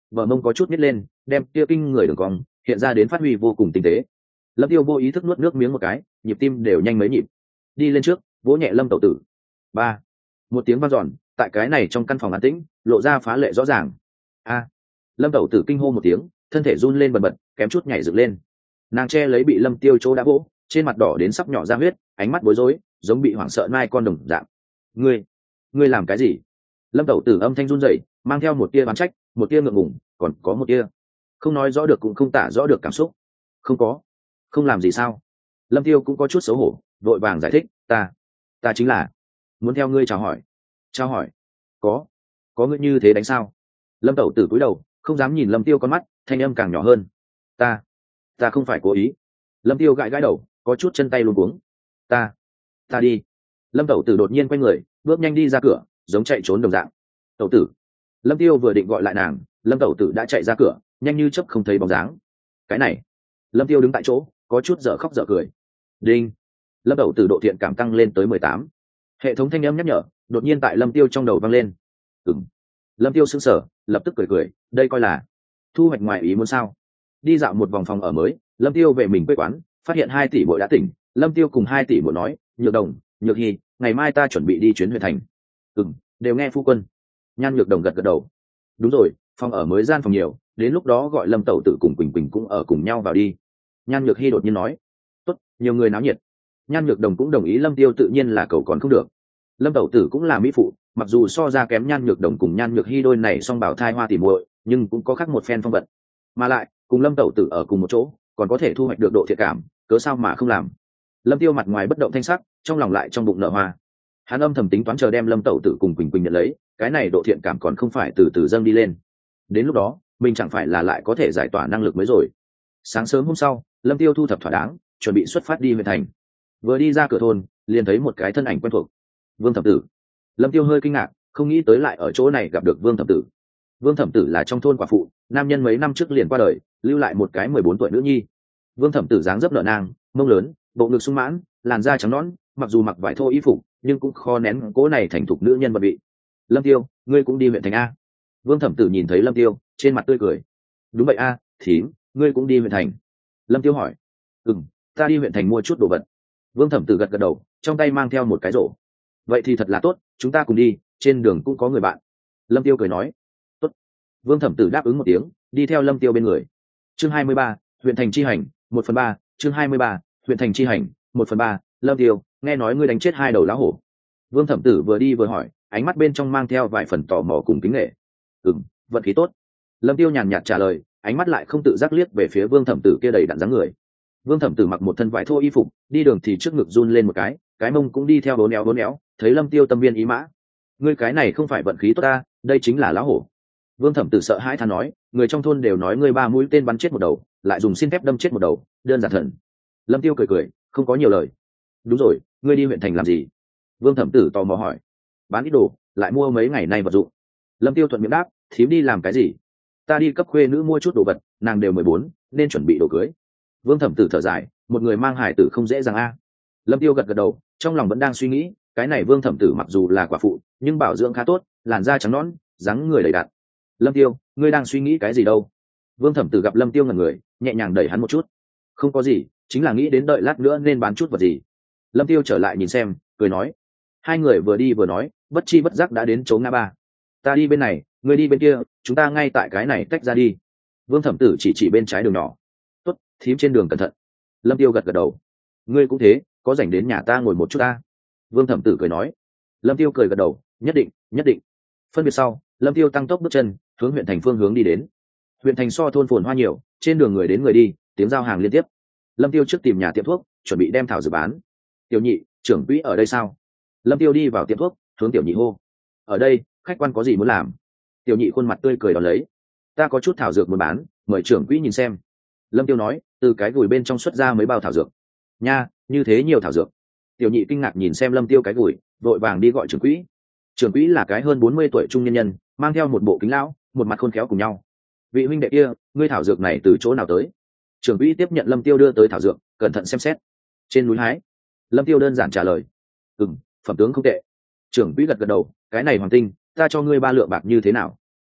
bờ mông có chút nít lên, đem kia kinh người đường cong hiện ra đến phát huy vô cùng tinh tế. Lâm Tiêu vô ý thức nuốt nước miếng một cái, nhịp tim đều nhanh mấy nhịp. Đi lên trước, vỗ nhẹ Lâm Tẩu Tử. Ba, một tiếng vang dọn, tại cái này trong căn phòng an tĩnh, lộ ra phá lệ rõ ràng. A! Lâm Tẩu Tử kinh hô một tiếng, thân thể run lên bần bật, kém chút nhảy dựng lên. Nàng che lấy bị Lâm Tiêu chỗ đã vỗ, trên mặt đỏ đến sắp nhỏ ra huyết, ánh mắt bối rối, giống bị hoảng sợ mai con đồng dạng. Ngươi, ngươi làm cái gì? Lâm Tẩu Tử âm thanh run rẩy, mang theo một tia oán trách, một tia ngượng ngùng, còn có một tia không nói rõ được cũng không tả rõ được cảm xúc. Không có, không làm gì sao? Lâm Tiêu cũng có chút xấu hổ, vội vàng giải thích, ta, ta chính là muốn theo ngươi chào hỏi. Chào hỏi? Có, có ngươi như thế đánh sao? Lâm Tẩu Tử cúi đầu, không dám nhìn Lâm Tiêu con mắt, thanh âm càng nhỏ hơn. Ta, ta không phải cố ý. Lâm Tiêu gãi gãi đầu, có chút chân tay luống cuống. Ta, ta đi. Lâm Tẩu Tử đột nhiên quay người, bước nhanh đi ra cửa, giống chạy trốn đồng dạng. Tẩu Tử. Lâm Tiêu vừa định gọi lại nàng, Lâm Tẩu Tử đã chạy ra cửa, nhanh như chớp không thấy bóng dáng. Cái này. Lâm Tiêu đứng tại chỗ, có chút dở khóc dở cười. Đinh. Lâm Tẩu Tử độ thiện cảm tăng lên tới mười tám. Hệ thống thanh âm nhắc nhở, đột nhiên tại Lâm Tiêu trong đầu vang lên. Ừm. Lâm Tiêu sững sờ, lập tức cười cười, đây coi là thu hoạch ngoài ý muốn sao? Đi dạo một vòng phòng ở mới, Lâm Tiêu về mình quê quán, phát hiện hai tỷ muội đã tỉnh. Lâm Tiêu cùng hai tỷ muội nói, Nhược Đồng, Nhược Hi, ngày mai ta chuẩn bị đi chuyến huyện thành. Ừm, đều nghe phu quân. Nhan Nhược Đồng gật gật đầu. Đúng rồi, phòng ở mới gian phòng nhiều, đến lúc đó gọi Lâm Tẩu Tử cùng Quỳnh Quỳnh cũng ở cùng nhau vào đi. Nhan Nhược Hi đột nhiên nói. Tốt, nhiều người náo nhiệt. Nhan Nhược Đồng cũng đồng ý, Lâm Tiêu tự nhiên là cầu còn không được. Lâm Tẩu Tử cũng là mỹ phụ, mặc dù so ra kém Nhan Nhược Đồng cùng Nhan Nhược Hi đôi này song bảo thai hoa tỷ muội, nhưng cũng có khác một phen phong vận. Mà lại, cùng Lâm Tẩu Tử ở cùng một chỗ, còn có thể thu hoạch được độ thiện cảm, cớ sao mà không làm. Lâm Tiêu mặt ngoài bất động thanh sắc, trong lòng lại trong bụng nở hoa. Hắn âm thầm tính toán chờ đem Lâm Tẩu Tử cùng Quỳnh Quỳnh nhận lấy, cái này độ thiện cảm còn không phải từ từ dâng đi lên. Đến lúc đó, mình chẳng phải là lại có thể giải tỏa năng lực mới rồi. Sáng sớm hôm sau, Lâm Tiêu thu thập thỏa đáng, chuẩn bị xuất phát đi huyện thành. Vừa đi ra cửa thôn, liền thấy một cái thân ảnh quen thuộc. Vương Thẩm Tử. Lâm Tiêu hơi kinh ngạc, không nghĩ tới lại ở chỗ này gặp được Vương Thẩm Tử. Vương Thẩm Tử là trong thôn quả phụ, nam nhân mấy năm trước liền qua đời, lưu lại một cái mười bốn tuổi nữ nhi. Vương Thẩm Tử dáng dấp nở nang, mông lớn, bộ ngực sung mãn, làn da trắng nõn, mặc dù mặc vải thô y phục, nhưng cũng khó nén cố này thành thục nữ nhân vật vị. Lâm Tiêu, ngươi cũng đi huyện thành a? Vương Thẩm Tử nhìn thấy Lâm Tiêu, trên mặt tươi cười. Đúng vậy a, thím, ngươi cũng đi huyện thành? Lâm Tiêu hỏi. Ừm, ta đi huyện thành mua chút đồ vật. Vương Thẩm Tử gật gật đầu, trong tay mang theo một cái rổ. Vậy thì thật là tốt, chúng ta cùng đi, trên đường cũng có người bạn. Lâm Tiêu cười nói. Tốt. Vương Thẩm Tử đáp ứng một tiếng, đi theo Lâm Tiêu bên người. Chương hai mươi ba, huyện thành chi hành, một phần ba. Chương hai mươi ba, huyện thành chi hành, một phần ba. Lâm Tiêu, nghe nói ngươi đánh chết hai đầu lá hổ. Vương Thẩm Tử vừa đi vừa hỏi, ánh mắt bên trong mang theo vài phần tò mò cùng kính nể. Ừm, vận khí tốt. Lâm Tiêu nhàn nhạt trả lời, ánh mắt lại không tự giác liếc về phía Vương Thẩm Tử kia đầy đặn dáng người. Vương Thẩm Tử mặc một thân vải thô y phục, đi đường thì trước ngực run lên một cái, cái mông cũng đi theo bốn éo bốn éo. Thấy Lâm Tiêu tâm viên ý mã. Ngươi cái này không phải vận khí tốt ta, đây chính là lá hổ. Vương Thẩm Tử sợ hãi than nói, người trong thôn đều nói ngươi ba mũi tên bắn chết một đầu, lại dùng xin thép đâm chết một đầu, đơn giản thần. Lâm Tiêu cười cười, không có nhiều lời. Đúng rồi, ngươi đi huyện thành làm gì? Vương Thẩm Tử tò mò hỏi. Bán ít đồ, lại mua mấy ngày nay vật dụng. Lâm Tiêu thuận miệng đáp, thím đi làm cái gì? Ta đi cấp khuê nữ mua chút đồ vật, nàng đều mười bốn, nên chuẩn bị đồ cưới. Vương Thẩm Tử thở dài, một người mang hài tử không dễ dàng a. Lâm Tiêu gật gật đầu, trong lòng vẫn đang suy nghĩ, cái này Vương Thẩm Tử mặc dù là quả phụ, nhưng bảo dưỡng khá tốt, làn da trắng nõn, dáng người đầy đặn. Lâm Tiêu, ngươi đang suy nghĩ cái gì đâu? Vương Thẩm Tử gặp Lâm Tiêu ngẩn người, nhẹ nhàng đẩy hắn một chút. Không có gì, chính là nghĩ đến đợi lát nữa nên bán chút vật gì. Lâm Tiêu trở lại nhìn xem, cười nói. Hai người vừa đi vừa nói, bất chi bất giác đã đến chỗ ngã ba. Ta đi bên này, ngươi đi bên kia, chúng ta ngay tại cái này tách ra đi. Vương Thẩm Tử chỉ chỉ bên trái đường nhỏ. Tốt, thím trên đường cẩn thận. Lâm Tiêu gật gật đầu. Ngươi cũng thế, có rảnh đến nhà ta ngồi một chút ta. Vương Thẩm Tử cười nói. Lâm Tiêu cười gật đầu, nhất định, nhất định. Phân biệt sau, Lâm Tiêu tăng tốc bước chân, hướng huyện thành phương hướng đi đến. Huyện thành so thôn phồn hoa nhiều, trên đường người đến người đi, tiếng giao hàng liên tiếp. Lâm Tiêu trước tìm nhà tiệm thuốc, chuẩn bị đem thảo dược bán. Tiểu Nhị, trưởng quỹ ở đây sao? Lâm Tiêu đi vào tiệm thuốc, hướng Tiểu Nhị hô. Ở đây, khách quan có gì muốn làm? Tiểu Nhị khuôn mặt tươi cười đón lấy. Ta có chút thảo dược muốn bán, mời trưởng quỹ nhìn xem. Lâm Tiêu nói, từ cái gùi bên trong xuất ra mấy bao thảo dược. Nha, như thế nhiều thảo dược. Tiểu Nhị kinh ngạc nhìn xem Lâm Tiêu cái gùi, vội vàng đi gọi trưởng quỹ. Trưởng quỹ là cái hơn bốn mươi tuổi trung nhân nhân, mang theo một bộ kính lão, một mặt khôn khéo cùng nhau. Vị huynh đệ kia, ngươi thảo dược này từ chỗ nào tới? Trưởng quỹ tiếp nhận Lâm Tiêu đưa tới thảo dược, cẩn thận xem xét. Trên núi hái. Lâm Tiêu đơn giản trả lời. Ừm, phẩm tướng không tệ. Trưởng quỹ gật gật đầu, cái này hoàng tinh, ta cho ngươi ba lượng bạc như thế nào?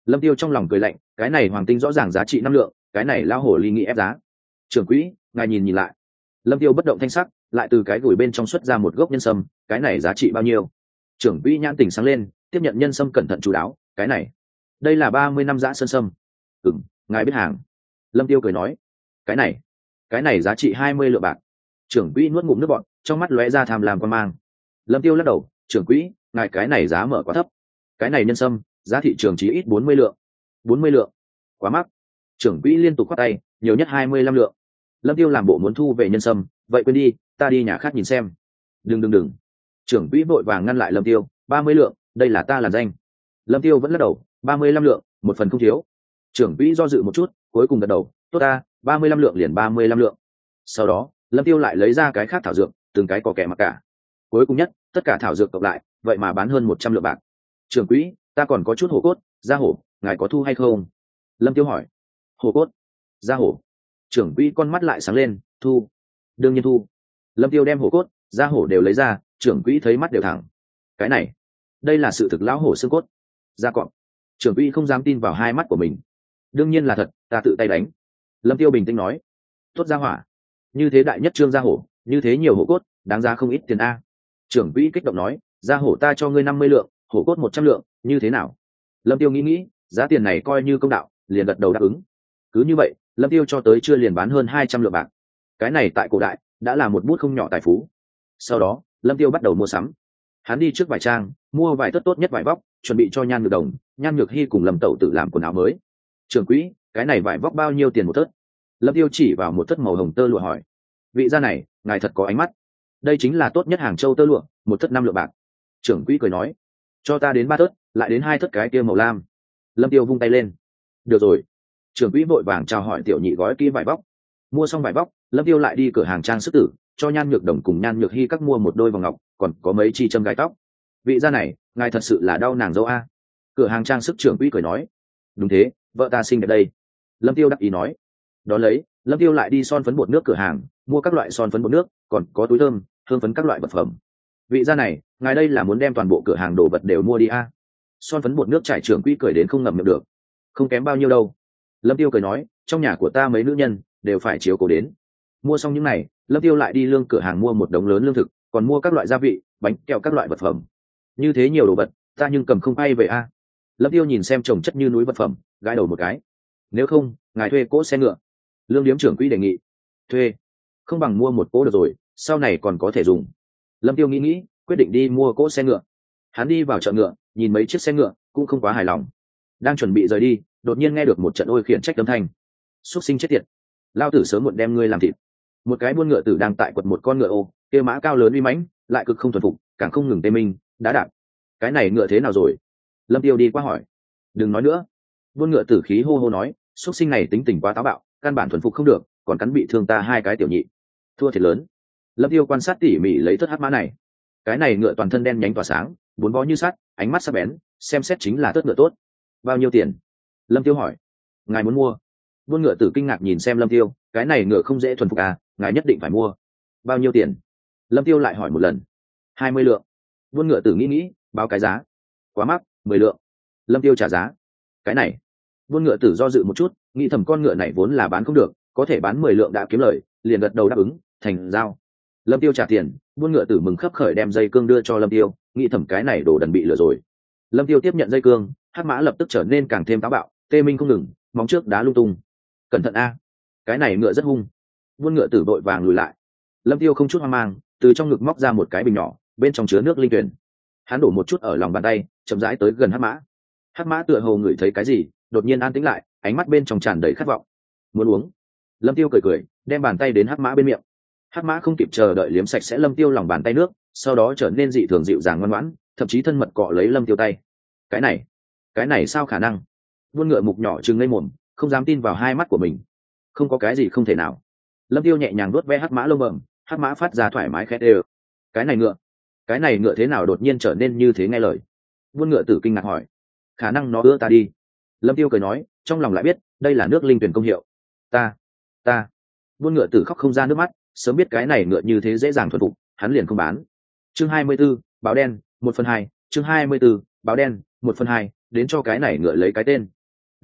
Lâm Tiêu trong lòng cười lạnh, cái này hoàng tinh rõ ràng giá trị năm lượng, cái này lao hổ ly nghĩ ép giá. Trưởng quỹ, ngài nhìn nhìn lại. Lâm Tiêu bất động thanh sắc, lại từ cái gửi bên trong xuất ra một gốc nhân sâm, cái này giá trị bao nhiêu? Trưởng quỹ nhãn tỉnh sáng lên, tiếp nhận nhân sâm cẩn thận chú đáo, cái này, đây là ba mươi năm giã sơn sâm. Ừm, ngài biết hàng. Lâm Tiêu cười nói, cái này, cái này giá trị hai mươi lượng bạc. Trưởng quỹ nuốt ngụm nước bọt, trong mắt lóe ra tham lam quan mang. Lâm Tiêu lắc đầu, trưởng quỹ, ngài cái này giá mở quá thấp. Cái này nhân sâm, giá thị trường chỉ ít bốn mươi lượng. bốn mươi lượng, quá mắc. Trưởng quỹ liên tục khoát tay, nhiều nhất hai mươi lăm lượng. Lâm Tiêu làm bộ muốn thu về nhân sâm, vậy quên đi, ta đi nhà khác nhìn xem. Đừng đừng đừng. Trưởng quỹ vội vàng ngăn lại Lâm Tiêu, ba mươi lượng, đây là ta làn danh. Lâm Tiêu vẫn lắc đầu, ba mươi lăm lượng, một phần không thiếu. Trưởng quỹ do dự một chút, cuối cùng gật đầu, tốt ta, ba mươi lăm lượng liền ba mươi lăm lượng. Sau đó, Lâm Tiêu lại lấy ra cái khác thảo dược, từng cái có kẻ mặc cả. Cuối cùng nhất, tất cả thảo dược cộng lại, vậy mà bán hơn một trăm lượng bạc. Trưởng quỹ, ta còn có chút hổ cốt, da hổ, ngài có thu hay không? Lâm Tiêu hỏi. Hổ cốt, da hổ. Trưởng quỹ con mắt lại sáng lên, thu. Đương nhiên thu. Lâm Tiêu đem hổ cốt, da hổ đều lấy ra, trưởng quỹ thấy mắt đều thẳng. Cái này, đây là sự thực lão hổ xương cốt, da cọp. Trưởng quỹ không dám tin vào hai mắt của mình. Đương nhiên là thật, ta tự tay đánh. Lâm Tiêu bình tĩnh nói. Tốt ra hỏa, như thế đại nhất trương da hổ, như thế nhiều hổ cốt, đáng giá không ít tiền a. Trưởng quỹ kích động nói, da hổ ta cho ngươi năm mươi lượng, hổ cốt một trăm lượng, như thế nào? Lâm Tiêu nghĩ nghĩ, giá tiền này coi như công đạo, liền gật đầu đáp ứng. Cứ như vậy, Lâm Tiêu cho tới chưa liền bán hơn hai trăm lượng bạc. Cái này tại cổ đại đã là một bút không nhỏ tài phú. Sau đó, Lâm Tiêu bắt đầu mua sắm. Hắn đi trước vải trang, mua vải tất tốt nhất vải vóc, chuẩn bị cho Nhan Nhược Đồng, Nhan Nhược Hi cùng Lâm Tẩu tự làm quần áo mới. Trưởng quỹ, cái này vải vóc bao nhiêu tiền một tấc? Lâm Tiêu chỉ vào một tấc màu hồng tơ lụa hỏi. Vị gia này, ngài thật có ánh mắt. Đây chính là tốt nhất Hàng Châu tơ lụa, một tấc năm lượng bạc. Trưởng quỹ cười nói, cho ta đến ba tấc, lại đến hai tấc cái kia màu lam. Lâm Tiêu vung tay lên. Được rồi. Trưởng quỹ vội vàng chào hỏi tiểu nhị gói kỹ vải vóc. Mua xong vải vóc, Lâm Tiêu lại đi cửa hàng trang sức tử, cho Nhan Nhược Đồng cùng Nhan Nhược Hi các mua một đôi vòng ngọc, còn có mấy chi châm gai tóc. Vị gia này, ngài thật sự là đau nàng dâu a. Cửa hàng trang sức trưởng quỹ cười nói, đúng thế, vợ ta xinh đẹp đây. Lâm Tiêu đắc ý nói. Đó lấy, Lâm Tiêu lại đi son phấn bột nước cửa hàng, mua các loại son phấn bột nước, còn có túi thơm, hương phấn các loại vật phẩm. Vị gia này, ngài đây là muốn đem toàn bộ cửa hàng đồ vật đều mua đi a? Son phấn bột nước trải trưởng quỹ cười đến không ngậm miệng được. Không kém bao nhiêu đâu. Lâm Tiêu cười nói, trong nhà của ta mấy nữ nhân đều phải chiếu cố đến. Mua xong những này, Lâm Tiêu lại đi lương cửa hàng mua một đống lớn lương thực, còn mua các loại gia vị, bánh kẹo các loại vật phẩm. Như thế nhiều đồ vật, ta nhưng cầm không ai về a. Lâm Tiêu nhìn xem chồng chất như núi vật phẩm, gãi đầu một cái. Nếu không, ngài thuê cỗ xe ngựa. Lương điếm trưởng quỹ đề nghị. Thuê? Không bằng mua một cỗ được rồi, sau này còn có thể dùng. Lâm Tiêu nghĩ nghĩ, quyết định đi mua cỗ xe ngựa. Hắn đi vào chợ ngựa, nhìn mấy chiếc xe ngựa, cũng không quá hài lòng. Đang chuẩn bị rời đi, đột nhiên nghe được một trận ôi khiển trách âm thanh. Xuất sinh chết tiệt, lao tử sớm muộn đem ngươi làm thịt. Một cái buôn ngựa tử đang tại quật một con ngựa ô, kia mã cao lớn uy mãnh, lại cực không thuần phục, càng không ngừng tê minh, đá đạp. Cái này ngựa thế nào rồi? Lâm Tiêu đi qua hỏi. Đừng nói nữa. Buôn ngựa tử khí hô hô nói, xuất sinh này tính tình quá táo bạo, căn bản thuần phục không được, còn cắn bị thương ta hai cái tiểu nhị. Thua thiệt lớn. Lâm Tiêu quan sát tỉ mỉ lấy thất hắc mã này. Cái này ngựa toàn thân đen nhánh tỏa sáng, bốn vó như sắt, ánh mắt sắc bén, xem xét chính là thất ngựa tốt. Bao nhiêu tiền? Lâm Tiêu hỏi. Ngài muốn mua? Buôn ngựa tử kinh ngạc nhìn xem Lâm Tiêu, cái này ngựa không dễ thuần phục à, ngài nhất định phải mua. Bao nhiêu tiền? Lâm Tiêu lại hỏi một lần. Hai mươi lượng. Buôn ngựa tử nghĩ nghĩ, báo cái giá. Quá mắc, mười lượng. Lâm Tiêu trả giá. Cái này. Buôn ngựa tử do dự một chút, nghĩ thầm con ngựa này vốn là bán không được, có thể bán mười lượng đã kiếm lời, liền gật đầu đáp ứng, thành giao. Lâm Tiêu trả tiền, buôn ngựa tử mừng khấp khởi đem dây cương đưa cho Lâm Tiêu, nghĩ thầm cái này đồ đần bị lừa rồi. Lâm Tiêu tiếp nhận dây cương, hắc mã lập tức trở nên càng thêm táo bạo, tê minh không ngừng, móng trước đá lung tung. Cẩn thận a, cái này ngựa rất hung. Buôn ngựa tử vội vàng lùi lại. Lâm Tiêu không chút hoang mang, từ trong ngực móc ra một cái bình nhỏ, bên trong chứa nước linh tuyển. Hắn đổ một chút ở lòng bàn tay, chậm rãi tới gần hắc mã. Hắc mã tựa hồ ngửi thấy cái gì, đột nhiên an tĩnh lại, ánh mắt bên trong tràn đầy khát vọng. Muốn uống. Lâm Tiêu cười cười, đem bàn tay đến hắc mã bên miệng. Hắc mã không kịp chờ đợi liếm sạch sẽ Lâm Tiêu lòng bàn tay nước, sau đó trở nên dị thường dịu dàng ngoan ngoãn, thậm chí thân mật cọ lấy Lâm Tiêu tay. Cái này, cái này sao khả năng? Buôn ngựa mục nhỏ trừng ngây mồm, không dám tin vào hai mắt của mình. Không có cái gì không thể nào. Lâm Tiêu nhẹ nhàng vuốt ve hắc mã lông bẩm, hắc mã phát ra thoải mái khét ê. Cái này ngựa, cái này ngựa thế nào đột nhiên trở nên như thế nghe lời? Buôn ngựa tử kinh ngạc hỏi. Khả năng nó ưa ta đi. Lâm Tiêu cười nói, trong lòng lại biết, đây là nước linh tuyển công hiệu. Ta, ta. Buôn ngựa tử khóc không ra nước mắt, sớm biết cái này ngựa như thế dễ dàng thuần phục, hắn liền không bán. Chương hai mươi 24, báo đen, một phần hai, chương hai mươi 24, báo đen, một phần hai, đến cho cái này ngựa lấy cái tên,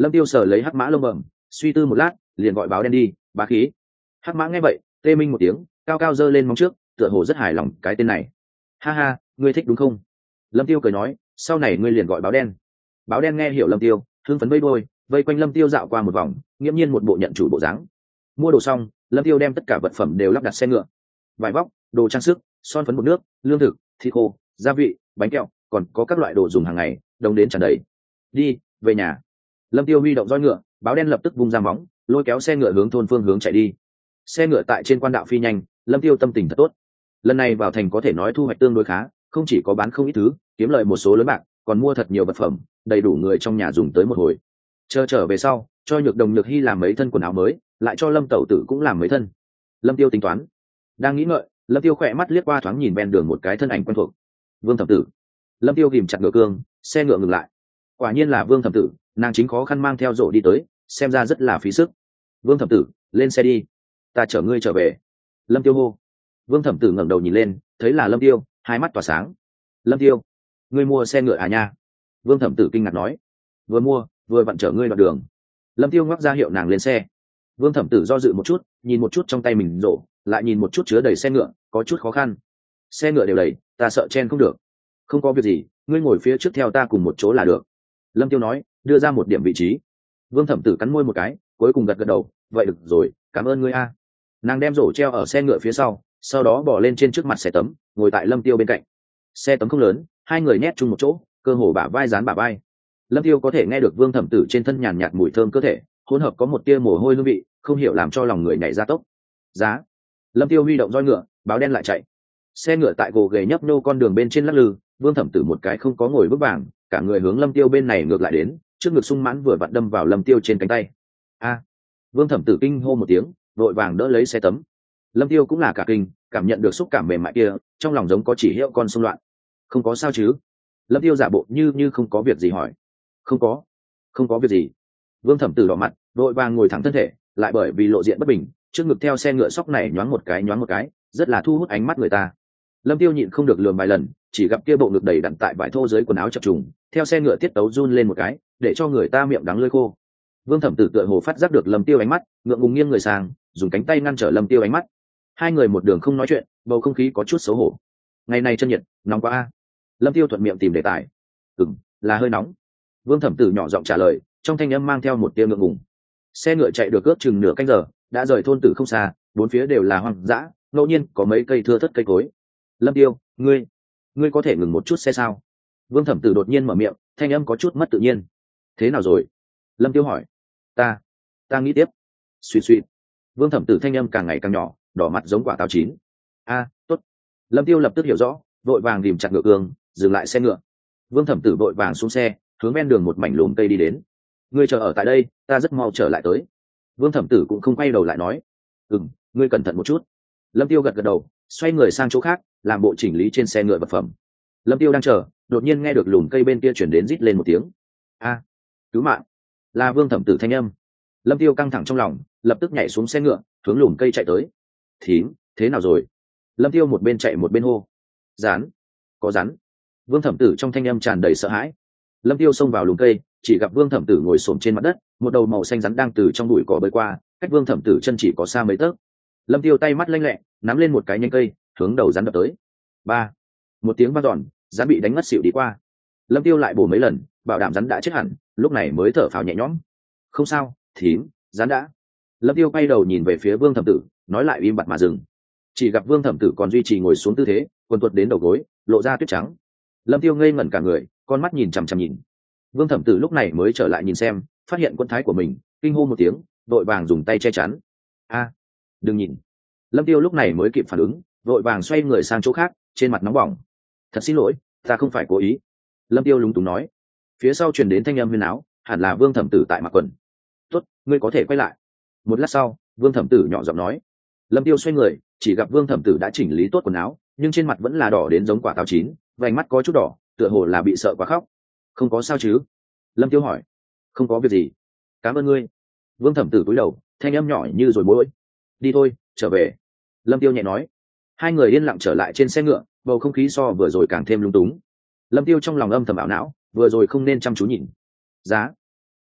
Lâm Tiêu sờ lấy hắc mã lông bẩm, suy tư một lát liền gọi báo đen đi. Bá khí. Hắc mã nghe vậy tê minh một tiếng, cao cao giơ lên móng trước, tựa hồ rất hài lòng cái tên này. Ha ha, ngươi thích đúng không? Lâm Tiêu cười nói, sau này ngươi liền gọi báo đen. Báo đen nghe hiểu Lâm Tiêu, hưng phấn vây đôi vây quanh Lâm Tiêu dạo qua một vòng, nghiễm nhiên một bộ nhận chủ bộ dáng. Mua đồ xong, Lâm Tiêu đem tất cả vật phẩm đều lắp đặt xe ngựa, vải vóc, đồ trang sức, son phấn bột nước, lương thực, thịt khô, gia vị, bánh kẹo, còn có các loại đồ dùng hàng ngày đồng đến tràn đầy. Đi về nhà. Lâm Tiêu huy động roi ngựa, báo đen lập tức vung ra móng, lôi kéo xe ngựa hướng thôn phương hướng chạy đi. Xe ngựa tại trên quan đạo phi nhanh, Lâm Tiêu tâm tình thật tốt. Lần này vào thành có thể nói thu hoạch tương đối khá, không chỉ có bán không ít thứ, kiếm lợi một số lớn bạc, còn mua thật nhiều vật phẩm, đầy đủ người trong nhà dùng tới một hồi. Chờ trở về sau, cho Nhược Đồng Nhược Hy làm mấy thân quần áo mới, lại cho Lâm Tẩu Tử cũng làm mấy thân. Lâm Tiêu tính toán, đang nghĩ ngợi, Lâm Tiêu khỏe mắt liếc qua thoáng nhìn ven đường một cái thân ảnh quen thuộc. Vương Thẩm Tử. Lâm Tiêu ghìm chặt ngựa cương, xe ngựa ngừng lại. Quả nhiên là Vương Thẩm Tử, nàng chính khó khăn mang theo rổ đi tới, xem ra rất là phí sức. Vương Thẩm Tử, lên xe đi, ta chở ngươi trở về. Lâm Tiêu hô. Vương Thẩm Tử ngẩng đầu nhìn lên, thấy là Lâm Tiêu, hai mắt tỏa sáng. Lâm Tiêu, ngươi mua xe ngựa à nha? Vương Thẩm Tử kinh ngạc nói. Vừa mua, vừa vặn chở ngươi đoạn đường. Lâm Tiêu ngoắc ra hiệu nàng lên xe. Vương Thẩm Tử do dự một chút, nhìn một chút trong tay mình rổ, lại nhìn một chút chứa đầy xe ngựa, có chút khó khăn. Xe ngựa đều đầy, ta sợ chen không được. Không có việc gì, ngươi ngồi phía trước theo ta cùng một chỗ là được. Lâm Tiêu nói, đưa ra một điểm vị trí. Vương Thẩm Tử cắn môi một cái, cuối cùng gật gật đầu, vậy được rồi, cảm ơn ngươi a. Nàng đem rổ treo ở xe ngựa phía sau, sau đó bỏ lên trên trước mặt xe tấm, ngồi tại Lâm Tiêu bên cạnh. Xe tấm không lớn, hai người nhét chung một chỗ, cơ hồ bả vai dán bả vai. Lâm Tiêu có thể nghe được Vương Thẩm Tử trên thân nhàn nhạt mùi thơm cơ thể, hỗn hợp có một tia mồ hôi hương vị, không hiểu làm cho lòng người nhảy ra tốc. Giá. Lâm Tiêu huy động roi ngựa, báo đen lại chạy. Xe ngựa tại gồ ghề nhấp nhô con đường bên trên lắc lư, Vương Thẩm Tử một cái không có ngồi vững vàng, cả người hướng Lâm Tiêu bên này ngược lại đến, trước ngực sung mãn vừa vặn đâm vào Lâm Tiêu trên cánh tay. A! Vương Thẩm Tử kinh hô một tiếng, vội vàng đỡ lấy xe tấm. Lâm Tiêu cũng là cả kinh, cảm nhận được xúc cảm mềm mại kia, trong lòng giống có chỉ hiệu con xung loạn. Không có sao chứ? Lâm Tiêu giả bộ như như không có việc gì hỏi. Không có, không có việc gì. Vương Thẩm Tử đỏ mặt, vội vàng ngồi thẳng thân thể, lại bởi vì lộ diện bất bình, trước ngực theo xe ngựa sóc này nhoáng một cái nhoáng một cái, rất là thu hút ánh mắt người ta. Lâm Tiêu nhịn không được lườm vài lần, chỉ gặp kia bộ ngực đầy đặn tại vải thô dưới quần áo chập trùng, theo xe ngựa tiết tấu run lên một cái, để cho người ta miệng đắng lưỡi khô. Vương Thẩm Tử tựa hồ phát giác được Lâm Tiêu ánh mắt, ngượng ngùng nghiêng người sang, dùng cánh tay ngăn trở Lâm Tiêu ánh mắt. Hai người một đường không nói chuyện, bầu không khí có chút xấu hổ. Ngày này chân nhiệt, nóng quá a. Lâm Tiêu thuận miệng tìm đề tài. Ừm, là hơi nóng. Vương Thẩm Tử nhỏ giọng trả lời, trong thanh âm mang theo một tia ngượng ngùng. Xe ngựa chạy được ước chừng nửa canh giờ, đã rời thôn tử không xa, bốn phía đều là hoang dã, ngẫu nhiên có mấy cây thưa thớt cây cối. Lâm Tiêu, ngươi, ngươi có thể ngừng một chút xe sao? Vương Thẩm Tử đột nhiên mở miệng, thanh âm có chút mất tự nhiên. Thế nào rồi? Lâm Tiêu hỏi. Ta, ta nghĩ tiếp. Suy suy. Vương Thẩm Tử thanh âm càng ngày càng nhỏ, đỏ mặt giống quả táo chín. A, tốt. Lâm Tiêu lập tức hiểu rõ, vội vàng ghìm chặt ngựa cương, dừng lại xe ngựa. Vương Thẩm Tử vội vàng xuống xe, hướng ven đường một mảnh lùm cây đi đến. Ngươi chờ ở tại đây, ta rất mau trở lại tới. Vương Thẩm Tử cũng không quay đầu lại nói. Ừm, ngươi cẩn thận một chút. Lâm Tiêu gật gật đầu, xoay người sang chỗ khác, làm bộ chỉnh lý trên xe ngựa vật phẩm. Lâm Tiêu đang chờ, đột nhiên nghe được lùm cây bên kia chuyển đến rít lên một tiếng. A, cứu mạng! Là Vương Thẩm Tử thanh âm. Lâm Tiêu căng thẳng trong lòng, lập tức nhảy xuống xe ngựa, hướng lùm cây chạy tới. Thím, thế nào rồi? Lâm Tiêu một bên chạy một bên hô. Rắn, có rắn. Vương Thẩm Tử trong thanh âm tràn đầy sợ hãi. Lâm Tiêu xông vào lùm cây, chỉ gặp Vương Thẩm Tử ngồi xổm trên mặt đất, một đầu màu xanh rắn đang từ trong bụi cỏ bơi qua, cách Vương Thẩm Tử chân chỉ có xa mấy tấc. Lâm Tiêu tay mắt lanh lẹ, nắm lên một cái nhánh cây, hướng đầu rắn đập tới. Ba, một tiếng vang dọn, rắn bị đánh ngất xỉu đi qua. Lâm Tiêu lại bổ mấy lần, bảo đảm rắn đã chết hẳn, lúc này mới thở phào nhẹ nhõm. Không sao, thím, rắn đã. Lâm Tiêu quay đầu nhìn về phía Vương Thẩm Tử, nói lại im bặt mà dừng. Chỉ gặp Vương Thẩm Tử còn duy trì ngồi xuống tư thế, quần tuột đến đầu gối, lộ ra tuyết trắng. Lâm Tiêu ngây ngẩn cả người, con mắt nhìn chằm chằm nhìn. Vương Thẩm Tử lúc này mới trở lại nhìn xem, phát hiện quân thái của mình, kinh hô một tiếng, vội vàng dùng tay che chắn. A, đừng nhìn. Lâm Tiêu lúc này mới kịp phản ứng, vội vàng xoay người sang chỗ khác, trên mặt nóng bỏng. Thật xin lỗi, ta không phải cố ý. Lâm Tiêu lúng túng nói. Phía sau truyền đến thanh âm huyên áo, hẳn là Vương Thẩm Tử tại mặc quần. Tốt, ngươi có thể quay lại. Một lát sau, Vương Thẩm Tử nhỏ giọng nói. Lâm Tiêu xoay người, chỉ gặp Vương Thẩm Tử đã chỉnh lý tốt quần áo, nhưng trên mặt vẫn là đỏ đến giống quả táo chín, vành mắt có chút đỏ, tựa hồ là bị sợ quá khóc. Không có sao chứ? Lâm Tiêu hỏi. Không có việc gì. Cảm ơn ngươi. Vương Thẩm Tử cúi đầu, thanh âm nhỏ như rồi môi. Đi thôi, trở về. Lâm Tiêu nhẹ nói. Hai người yên lặng trở lại trên xe ngựa, bầu không khí so vừa rồi càng thêm lung túng. Lâm Tiêu trong lòng âm thầm ảo não, vừa rồi không nên chăm chú nhìn. Giá.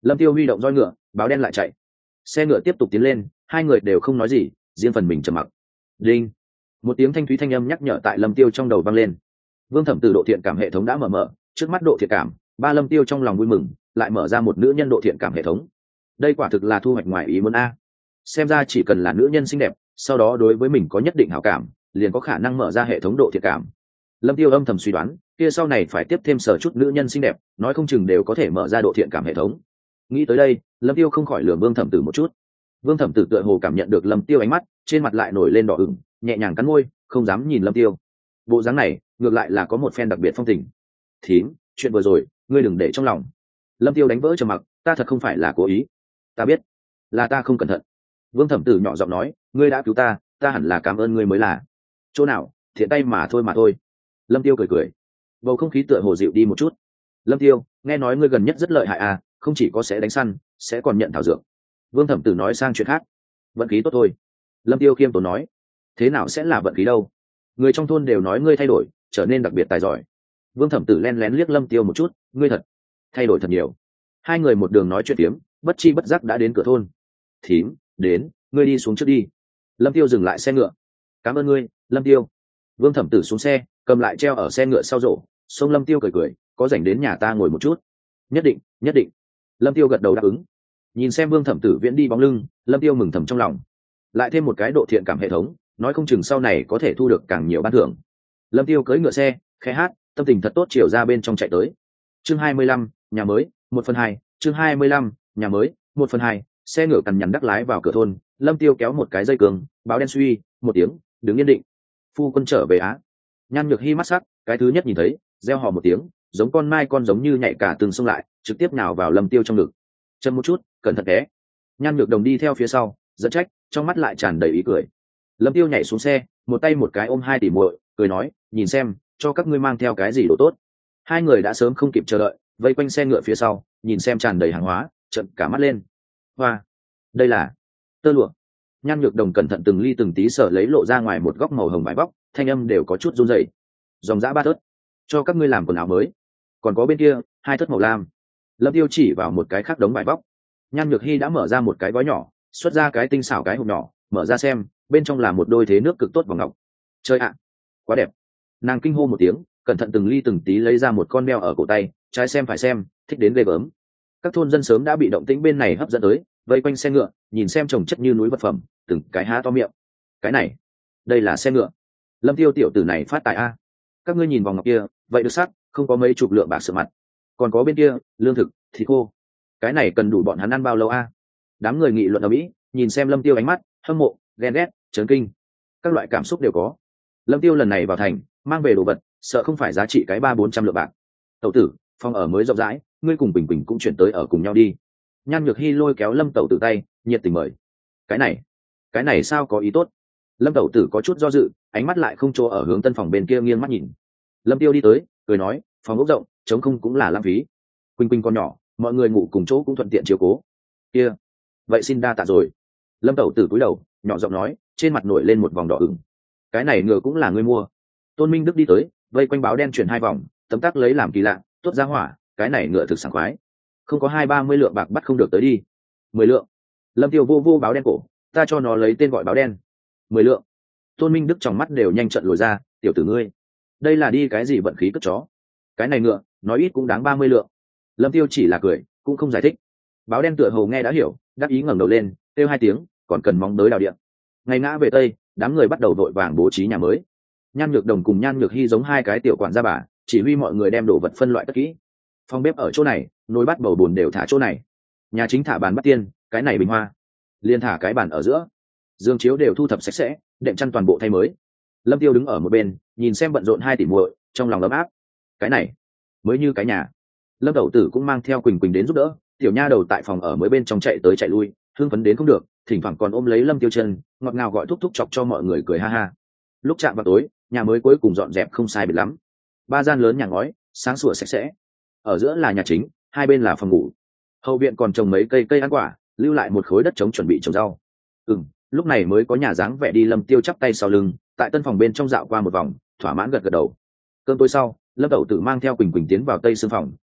Lâm Tiêu huy động roi ngựa, báo đen lại chạy. Xe ngựa tiếp tục tiến lên, hai người đều không nói gì, riêng phần mình trầm mặc. Đinh, một tiếng thanh thúy thanh âm nhắc nhở tại Lâm Tiêu trong đầu vang lên. Vương Thẩm Từ độ thiện cảm hệ thống đã mở mở, trước mắt độ thiện cảm ba. Lâm Tiêu trong lòng vui mừng, lại mở ra một nữ nhân độ thiện cảm hệ thống. Đây quả thực là thu hoạch ngoài ý muốn a. Xem ra chỉ cần là nữ nhân xinh đẹp, sau đó đối với mình có nhất định hảo cảm, liền có khả năng mở ra hệ thống độ thiện cảm. Lâm Tiêu âm thầm suy đoán, kia sau này phải tiếp thêm sở chút nữ nhân xinh đẹp, nói không chừng đều có thể mở ra độ thiện cảm hệ thống. Nghĩ tới đây, Lâm Tiêu không khỏi lườm Vương Thẩm Tử một chút. Vương Thẩm Tử tựa hồ cảm nhận được Lâm Tiêu ánh mắt, trên mặt lại nổi lên đỏ ửng, nhẹ nhàng cắn môi, không dám nhìn Lâm Tiêu. Bộ dáng này, ngược lại là có một phen đặc biệt phong tình. Thím, chuyện vừa rồi, ngươi đừng để trong lòng. Lâm Tiêu đánh vỡ trầm mặc, ta thật không phải là cố ý. Ta biết, là ta không cẩn thận. Vương Thẩm Tử nhỏ giọng nói, ngươi đã cứu ta, ta hẳn là cảm ơn ngươi mới là. Chỗ nào, thiện tay mà thôi mà thôi. Lâm Tiêu cười cười, bầu không khí tựa hồ dịu đi một chút. Lâm Tiêu, nghe nói ngươi gần nhất rất lợi hại à, không chỉ có sẽ đánh săn, sẽ còn nhận thảo dược. Vương Thẩm Tử nói sang chuyện khác. Vận khí tốt thôi. Lâm Tiêu khiêm tốn nói. Thế nào sẽ là vận khí đâu? Người trong thôn đều nói ngươi thay đổi, trở nên đặc biệt tài giỏi. Vương Thẩm Tử len lén liếc Lâm Tiêu một chút, ngươi thật thay đổi thật nhiều. Hai người một đường nói chuyện tiếm, bất chi bất giác đã đến cửa thôn. Thím, đến, ngươi đi xuống trước đi. Lâm Tiêu dừng lại xe ngựa. Cảm ơn ngươi, Lâm Tiêu. Vương Thẩm Tử xuống xe, cầm lại treo ở xe ngựa sau rổ, xông Lâm Tiêu cười cười, có rảnh đến nhà ta ngồi một chút. Nhất định, nhất định. Lâm Tiêu gật đầu đáp ứng. Nhìn xem Vương Thẩm Tử viễn đi bóng lưng, Lâm Tiêu mừng thầm trong lòng. Lại thêm một cái độ thiện cảm hệ thống, nói không chừng sau này có thể thu được càng nhiều ban thưởng. Lâm Tiêu cưỡi ngựa xe, khẽ hát, tâm tình thật tốt chiều ra bên trong chạy tới. Chương hai mươi lăm, nhà mới, một phần hai. Chương hai mươi lăm, nhà mới, một phần hai. Xe ngựa cằn nhằn đắc lái vào cửa thôn, Lâm Tiêu kéo một cái dây cương, báo đen suy, một tiếng, đứng yên định. Phu quân trở về á. Nhan Nhược Hi mắt sắc, cái thứ nhất nhìn thấy, reo hò một tiếng, giống con mai con giống như nhảy cả từng xông lại, trực tiếp nào vào Lâm Tiêu trong ngực. Châm một chút, cẩn thận té. Nhan Nhược Đồng đi theo phía sau, dẫn trách, trong mắt lại tràn đầy ý cười. Lâm Tiêu nhảy xuống xe, một tay một cái ôm hai tỷ muội, cười nói, nhìn xem, cho các ngươi mang theo cái gì đồ tốt. Hai người đã sớm không kịp chờ đợi, vây quanh xe ngựa phía sau, nhìn xem tràn đầy hàng hóa, trợn cả mắt lên. Hoa, đây là tơ lụa. Nhan Nhược Đồng cẩn thận từng ly từng tí sở lấy lộ ra ngoài một góc màu hồng vải vóc, thanh âm đều có chút run rẩy. Dòng dã ba thớt, cho các ngươi làm quần áo mới. Còn có bên kia, hai thớt màu lam. Lâm Tiêu chỉ vào một cái khác đống vải vóc. Nhan Nhược Hi đã mở ra một cái gói nhỏ, xuất ra cái tinh xảo cái hộp nhỏ, mở ra xem, bên trong là một đôi thế nước cực tốt vòng ngọc. Chơi ạ, quá đẹp. Nàng kinh hô một tiếng, cẩn thận từng ly từng tí lấy ra một con đeo ở cổ tay, trái xem phải xem, thích đến ghê gớm. Các thôn dân sớm đã bị động tĩnh bên này hấp dẫn tới, vây quanh xe ngựa, nhìn xem chồng chất như núi vật phẩm, từng cái há to miệng. Cái này, đây là xe ngựa. Lâm Tiêu tiểu tử này phát tài a. Các ngươi nhìn vòng ngọc kia, vậy được sắc, không có mấy chục lượng bạc sửa mặt. Còn có bên kia, lương thực, thịt khô. Cái này cần đủ bọn hắn ăn bao lâu a? Đám người nghị luận ở mỹ, nhìn xem Lâm Tiêu ánh mắt, hâm mộ, ghen ghét, chấn kinh, các loại cảm xúc đều có. Lâm Tiêu lần này vào thành, mang về đồ vật, sợ không phải giá trị cái ba bốn trăm lượng bạc. Tẩu tử, phòng ở mới rộng rãi, ngươi cùng Bình Bình cũng chuyển tới ở cùng nhau đi. Nhan Nhược Hi lôi kéo Lâm tẩu tử tay, nhiệt tình mời. Cái này, cái này sao có ý tốt? Lâm tẩu tử có chút do dự, ánh mắt lại không chỗ ở hướng tân phòng bên kia nghiêng mắt nhìn. Lâm Tiêu đi tới, cười nói, phòng ốc rộng, trống không cũng là lãng phí. Quỳnh Quỳnh con nhỏ, mọi người ngủ cùng chỗ cũng thuận tiện chiếu cố. Kia, vậy xin đa tạ rồi. Lâm tẩu tử cúi đầu, nhỏ giọng nói, trên mặt nổi lên một vòng đỏ ửng. Cái này ngựa cũng là ngươi mua. Tôn Minh Đức đi tới, vây quanh báo đen chuyển hai vòng, tấm tắc lấy làm kỳ lạ, tốt ra hỏa, cái này ngựa thực sảng khoái. Không có hai ba mươi lượng bạc bắt không được tới đi. Mười lượng. Lâm Tiêu vô vô báo đen cổ, ta cho nó lấy tên gọi báo đen. Mười lượng. Tôn Minh Đức trong mắt đều nhanh trận lồi ra, tiểu tử ngươi, đây là đi cái gì vận khí cất chó. Cái này ngựa, nói ít cũng đáng ba mươi lượng. Lâm Tiêu chỉ là cười, cũng không giải thích. Báo đen tựa hồ nghe đã hiểu, đáp ý ngẩng đầu lên, kêu hai tiếng, còn cần mong tới đào điện. Ngày ngã về tây, đám người bắt đầu vội vàng bố trí nhà mới. Nhan Nhược Đồng cùng Nhan Nhược Hi giống hai cái tiểu quản gia bà, chỉ huy mọi người đem đồ vật phân loại cất kỹ. Phòng bếp ở chỗ này, nồi bát bầu bùn đều thả chỗ này. Nhà chính thả bàn bắt tiên, cái này bình hoa, liền thả cái bàn ở giữa. Dương chiếu đều thu thập sạch sẽ, đệm chăn toàn bộ thay mới. Lâm Tiêu đứng ở một bên, nhìn xem bận rộn hai tỷ muội, trong lòng ấm áp. Cái này mới như cái nhà. Lâm Tẩu Tử cũng mang theo Quỳnh Quỳnh đến giúp đỡ, tiểu nha đầu tại phòng ở mới bên trong chạy tới chạy lui, hưng phấn đến không được, thỉnh thoảng còn ôm lấy Lâm Tiêu chân, ngọt ngào gọi thúc thúc chọc cho mọi người cười ha ha. Lúc chạm vào tối, nhà mới cuối cùng dọn dẹp không sai biệt lắm. Ba gian lớn nhà ngói, sáng sủa sạch sẽ. Ở giữa là nhà chính, hai bên là phòng ngủ. Hậu viện còn trồng mấy cây cây ăn quả, lưu lại một khối đất trống chuẩn bị trồng rau. Ừm, lúc này mới có nhà dáng vẻ đi. Lâm Tiêu chắp tay sau lưng, tại tân phòng bên trong dạo qua một vòng, thỏa mãn gật gật đầu. Cơm tối sau, Lâm Tẩu Tử mang theo Quỳnh Quỳnh tiến vào tây sương phòng,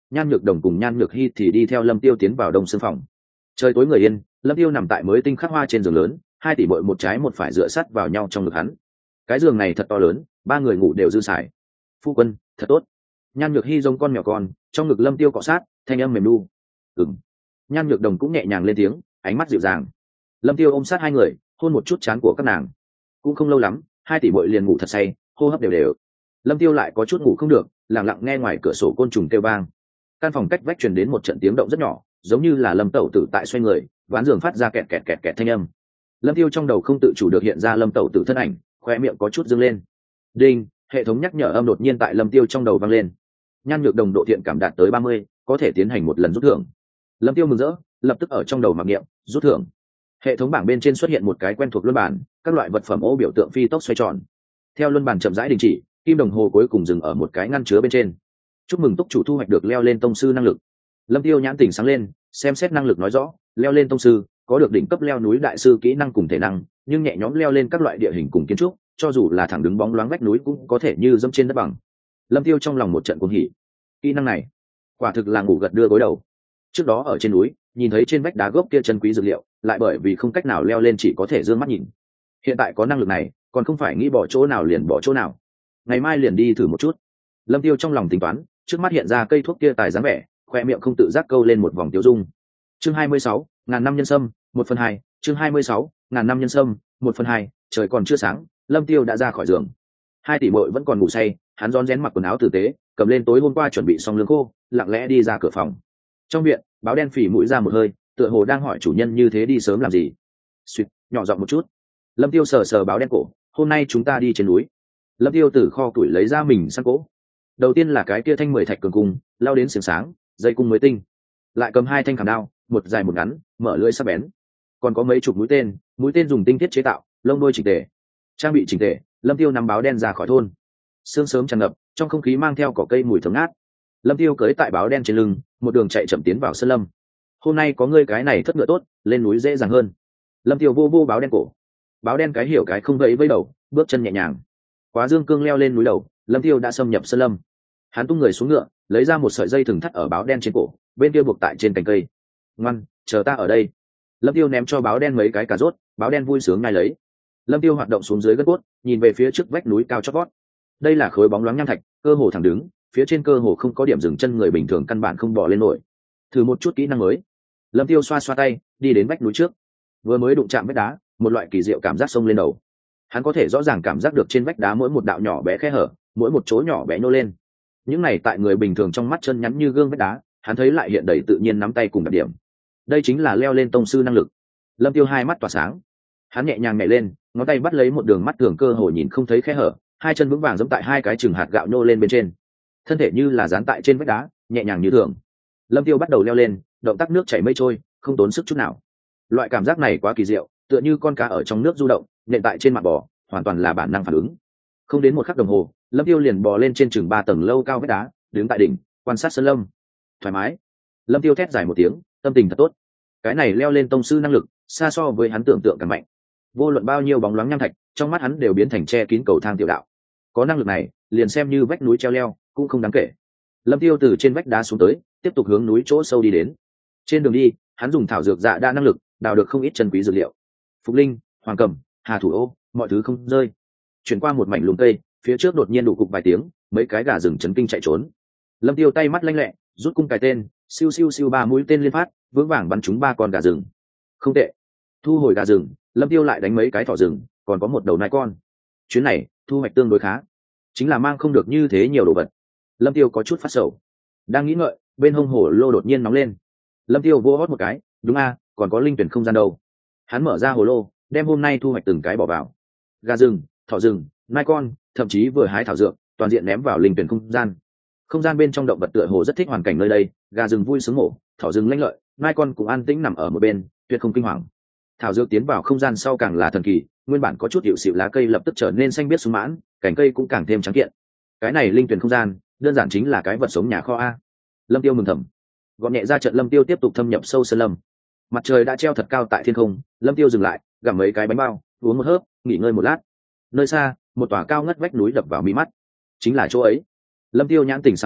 Nhan Nhược Đồng cùng Nhan Nhược Hi thì đi theo Lâm Tiêu tiến vào đông sương phòng. Trời tối người yên, Lâm Tiêu nằm tại mới tinh khắc hoa trên giường lớn, hai tỷ muội một trái một phải dựa sát vào nhau trong ngực hắn. Cái giường này thật to lớn, ba người ngủ đều dư xài. Phu quân, thật tốt. Nhan Nhược Hi giống con mèo con, trong ngực Lâm Tiêu cọ sát, thanh âm mềm nu. Ừm. Nhan Nhược Đồng cũng nhẹ nhàng lên tiếng, ánh mắt dịu dàng. Lâm Tiêu ôm sát hai người, hôn một chút trán của các nàng. Cũng không lâu lắm, hai tỷ muội liền ngủ thật say, hô hấp đều đều. Lâm Tiêu lại có chút ngủ không được, lặng lặng nghe ngoài cửa sổ côn trùng kêu vang. Căn phòng cách vách truyền đến một trận tiếng động rất nhỏ, giống như là Lâm Tẩu Tử tại xoay người, ván giường phát ra kẹt kẹt kẹt kẹt thanh âm. Lâm Tiêu trong đầu không tự chủ được hiện ra Lâm Tẩu Tử thân ảnh, khoe miệng có chút dương lên. Đinh, hệ thống nhắc nhở âm đột nhiên tại Lâm Tiêu trong đầu vang lên. Nhan Nhược Đồng độ thiện cảm đạt tới ba mươi, có thể tiến hành một lần rút thưởng. Lâm Tiêu mừng rỡ, lập tức ở trong đầu mặc niệm rút thưởng. Hệ thống bảng bên trên xuất hiện một cái quen thuộc luân bản, các loại vật phẩm ô biểu tượng phi tốc xoay tròn. Theo luân bản chậm rãi đình chỉ, kim đồng hồ cuối cùng dừng ở một cái ngăn chứa bên trên. Chúc mừng túc chủ thu hoạch được leo lên tông sư năng lực. Lâm Tiêu nhãn tỉnh sáng lên, xem xét năng lực nói rõ, leo lên tông sư có được đỉnh cấp leo núi đại sư kỹ năng cùng thể năng, nhưng nhẹ nhõm leo lên các loại địa hình cùng kiến trúc, cho dù là thẳng đứng bóng loáng vách núi cũng có thể như dẫm trên đất bằng. Lâm Tiêu trong lòng một trận cuồng hỉ. Kỹ năng này, quả thực là ngủ gật đưa gối đầu. Trước đó ở trên núi, nhìn thấy trên vách đá gốc kia chân quý dược liệu, lại bởi vì không cách nào leo lên chỉ có thể dương mắt nhìn. Hiện tại có năng lực này, còn không phải nghĩ bỏ chỗ nào liền bỏ chỗ nào. Ngày mai liền đi thử một chút. Lâm Tiêu trong lòng tính toán, trước mắt hiện ra cây thuốc kia tài dáng vẻ, khoe miệng không tự giác câu lên một vòng tiêu dung. Chương hai mươi sáu, ngàn năm nhân sâm, một phần hai. Chương hai mươi sáu, ngàn năm nhân sâm, một phần hai. Trời còn chưa sáng, Lâm Tiêu đã ra khỏi giường. Hai tỷ muội vẫn còn ngủ say, hắn rón rén mặc quần áo tử tế, cầm lên tối hôm qua chuẩn bị xong lương khô, lặng lẽ đi ra cửa phòng. Trong viện, báo đen phì mũi ra một hơi, tựa hồ đang hỏi chủ nhân như thế đi sớm làm gì. Xuyệt, nhỏ giọng một chút. Lâm Tiêu sờ sờ báo đen cổ, hôm nay chúng ta đi trên núi. Lâm Tiêu từ kho tuổi lấy ra mình săn cỗ. Đầu tiên là cái kia thanh mười thạch cường cung, lao đến xiềng sáng, dây cung mới tinh. Lại cầm hai thanh khảm đao, một dài một ngắn, mở lưỡi sắc bén. Còn có mấy chục mũi tên, mũi tên dùng tinh thiết chế tạo, lông đôi chỉnh tề. Trang bị chỉnh tề, Lâm Tiêu nắm báo đen ra khỏi thôn. Sương sớm tràn ngập, trong không khí mang theo cỏ cây mùi thơm ngát. Lâm Tiêu cưỡi tại báo đen trên lưng, một đường chạy chậm tiến vào sơn lâm. Hôm nay có ngươi cái này thất ngựa tốt, lên núi dễ dàng hơn. Lâm Tiêu vô vô báo đen cổ. Báo đen cái hiểu cái không vẫy vẫy đầu, bước chân nhẹ nhàng. Quá dương cương leo lên núi đầu, Lâm Tiêu đã xâm nhập sơn lâm. Hắn tung người xuống ngựa, lấy ra một sợi dây thừng thắt ở báo đen trên cổ, bên kia buộc tại trên cành cây. Ngoan, chờ ta ở đây. Lâm Tiêu ném cho báo đen mấy cái cà rốt, báo đen vui sướng ngay lấy. Lâm Tiêu hoạt động xuống dưới gân cốt, nhìn về phía trước vách núi cao chót vót. Đây là khối bóng loáng nham thạch, cơ hồ thẳng đứng, phía trên cơ hồ không có điểm dừng chân, người bình thường căn bản không bò lên nổi. Thử một chút kỹ năng mới. Lâm Tiêu xoa xoa tay, đi đến vách núi trước. Vừa mới đụng chạm vách đá, một loại kỳ diệu cảm giác xông lên đầu. Hắn có thể rõ ràng cảm giác được trên vách đá mỗi một đạo nhỏ bé khe hở, mỗi một chỗ nhỏ bé nhô lên. Những này tại người bình thường trong mắt chân nhắn như gương vách đá, hắn thấy lại hiện đầy tự nhiên nắm tay cùng đặc điểm. Đây chính là leo lên tông sư năng lực. Lâm Tiêu hai mắt tỏa sáng. Hắn nhẹ nhàng nhảy lên, ngón tay bắt lấy một đường mắt thường cơ hồ nhìn không thấy khe hở, hai chân vững vàng giẫm tại hai cái chừng hạt gạo nhô lên bên trên. Thân thể như là dán tại trên vách đá, nhẹ nhàng như thường. Lâm Tiêu bắt đầu leo lên, động tác nước chảy mây trôi, không tốn sức chút nào. Loại cảm giác này quá kỳ diệu, tựa như con cá ở trong nước du động, nện tại trên mặt bò, hoàn toàn là bản năng phản ứng. Không đến một khắc đồng hồ, Lâm Tiêu liền bò lên trên chừng ba tầng lâu cao vách đá, đứng tại đỉnh, quan sát sơn lâm. Thoải mái. Lâm Tiêu thét dài một tiếng, tâm tình thật tốt. Cái này leo lên tông sư năng lực, xa so với hắn tưởng tượng càng mạnh. Vô luận bao nhiêu bóng loáng nham thạch, trong mắt hắn đều biến thành che kín cầu thang tiểu đạo. Có năng lực này, liền xem như vách núi treo leo, cũng không đáng kể. Lâm Tiêu từ trên vách đá xuống tới, tiếp tục hướng núi chỗ sâu đi đến. Trên đường đi, hắn dùng thảo dược dạ đa năng lực, đào được không ít chân quý dược liệu. Phục linh, hoàng cẩm, hà thủ ô, mọi thứ không rơi. Chuyển qua một mảnh lùm cây, phía trước đột nhiên đủ cục vài tiếng, mấy cái gà rừng chấn kinh chạy trốn. Lâm Tiêu tay mắt lanh lẹ, rút cung cài tên, siêu siêu siêu ba mũi tên liên phát, vững vàng bắn trúng ba con gà rừng. Không tệ. Thu hồi gà rừng, Lâm Tiêu lại đánh mấy cái thỏ rừng, còn có một đầu nai con. Chuyến này, thu hoạch tương đối khá, chính là mang không được như thế nhiều đồ vật. Lâm Tiêu có chút phát sầu. Đang nghĩ ngợi, bên hông hổ lô đột nhiên nóng lên. Lâm Tiêu vô hót một cái, đúng a, còn có linh tuyển không gian đâu. Hắn mở ra hồ lô, đem hôm nay thu hoạch từng cái bỏ vào. Gà rừng, thỏ rừng, nai con, thậm chí vừa hái thảo dược, toàn diện ném vào linh tuyển không gian. Không gian bên trong động vật tựa hồ rất thích hoàn cảnh nơi đây, gà rừng vui sướng mổ, thỏ rừng lanh lợi, nai con cũng an tĩnh nằm ở một bên, tuyệt không kinh hoàng. Thảo dược tiến vào không gian sau càng là thần kỳ, nguyên bản có chút hiệu xịu lá cây lập tức trở nên xanh biếc sung mãn, cành cây cũng càng thêm trắng kiện. Cái này linh tuyển không gian, đơn giản chính là cái vật sống nhà kho a. Lâm Tiêu mừng thầm. Gọn nhẹ ra trận, Lâm Tiêu tiếp tục thâm nhập sâu sơn lâm. Mặt trời đã treo thật cao tại thiên không, Lâm Tiêu dừng lại, gặm mấy cái bánh bao, uống một hớp, nghỉ ngơi một lát. Nơi xa, một tòa cao ngất vách núi đập vào mí mắt. Chính là chỗ ấy. Lâm Tiêu nhãn tỉnh sáng lên,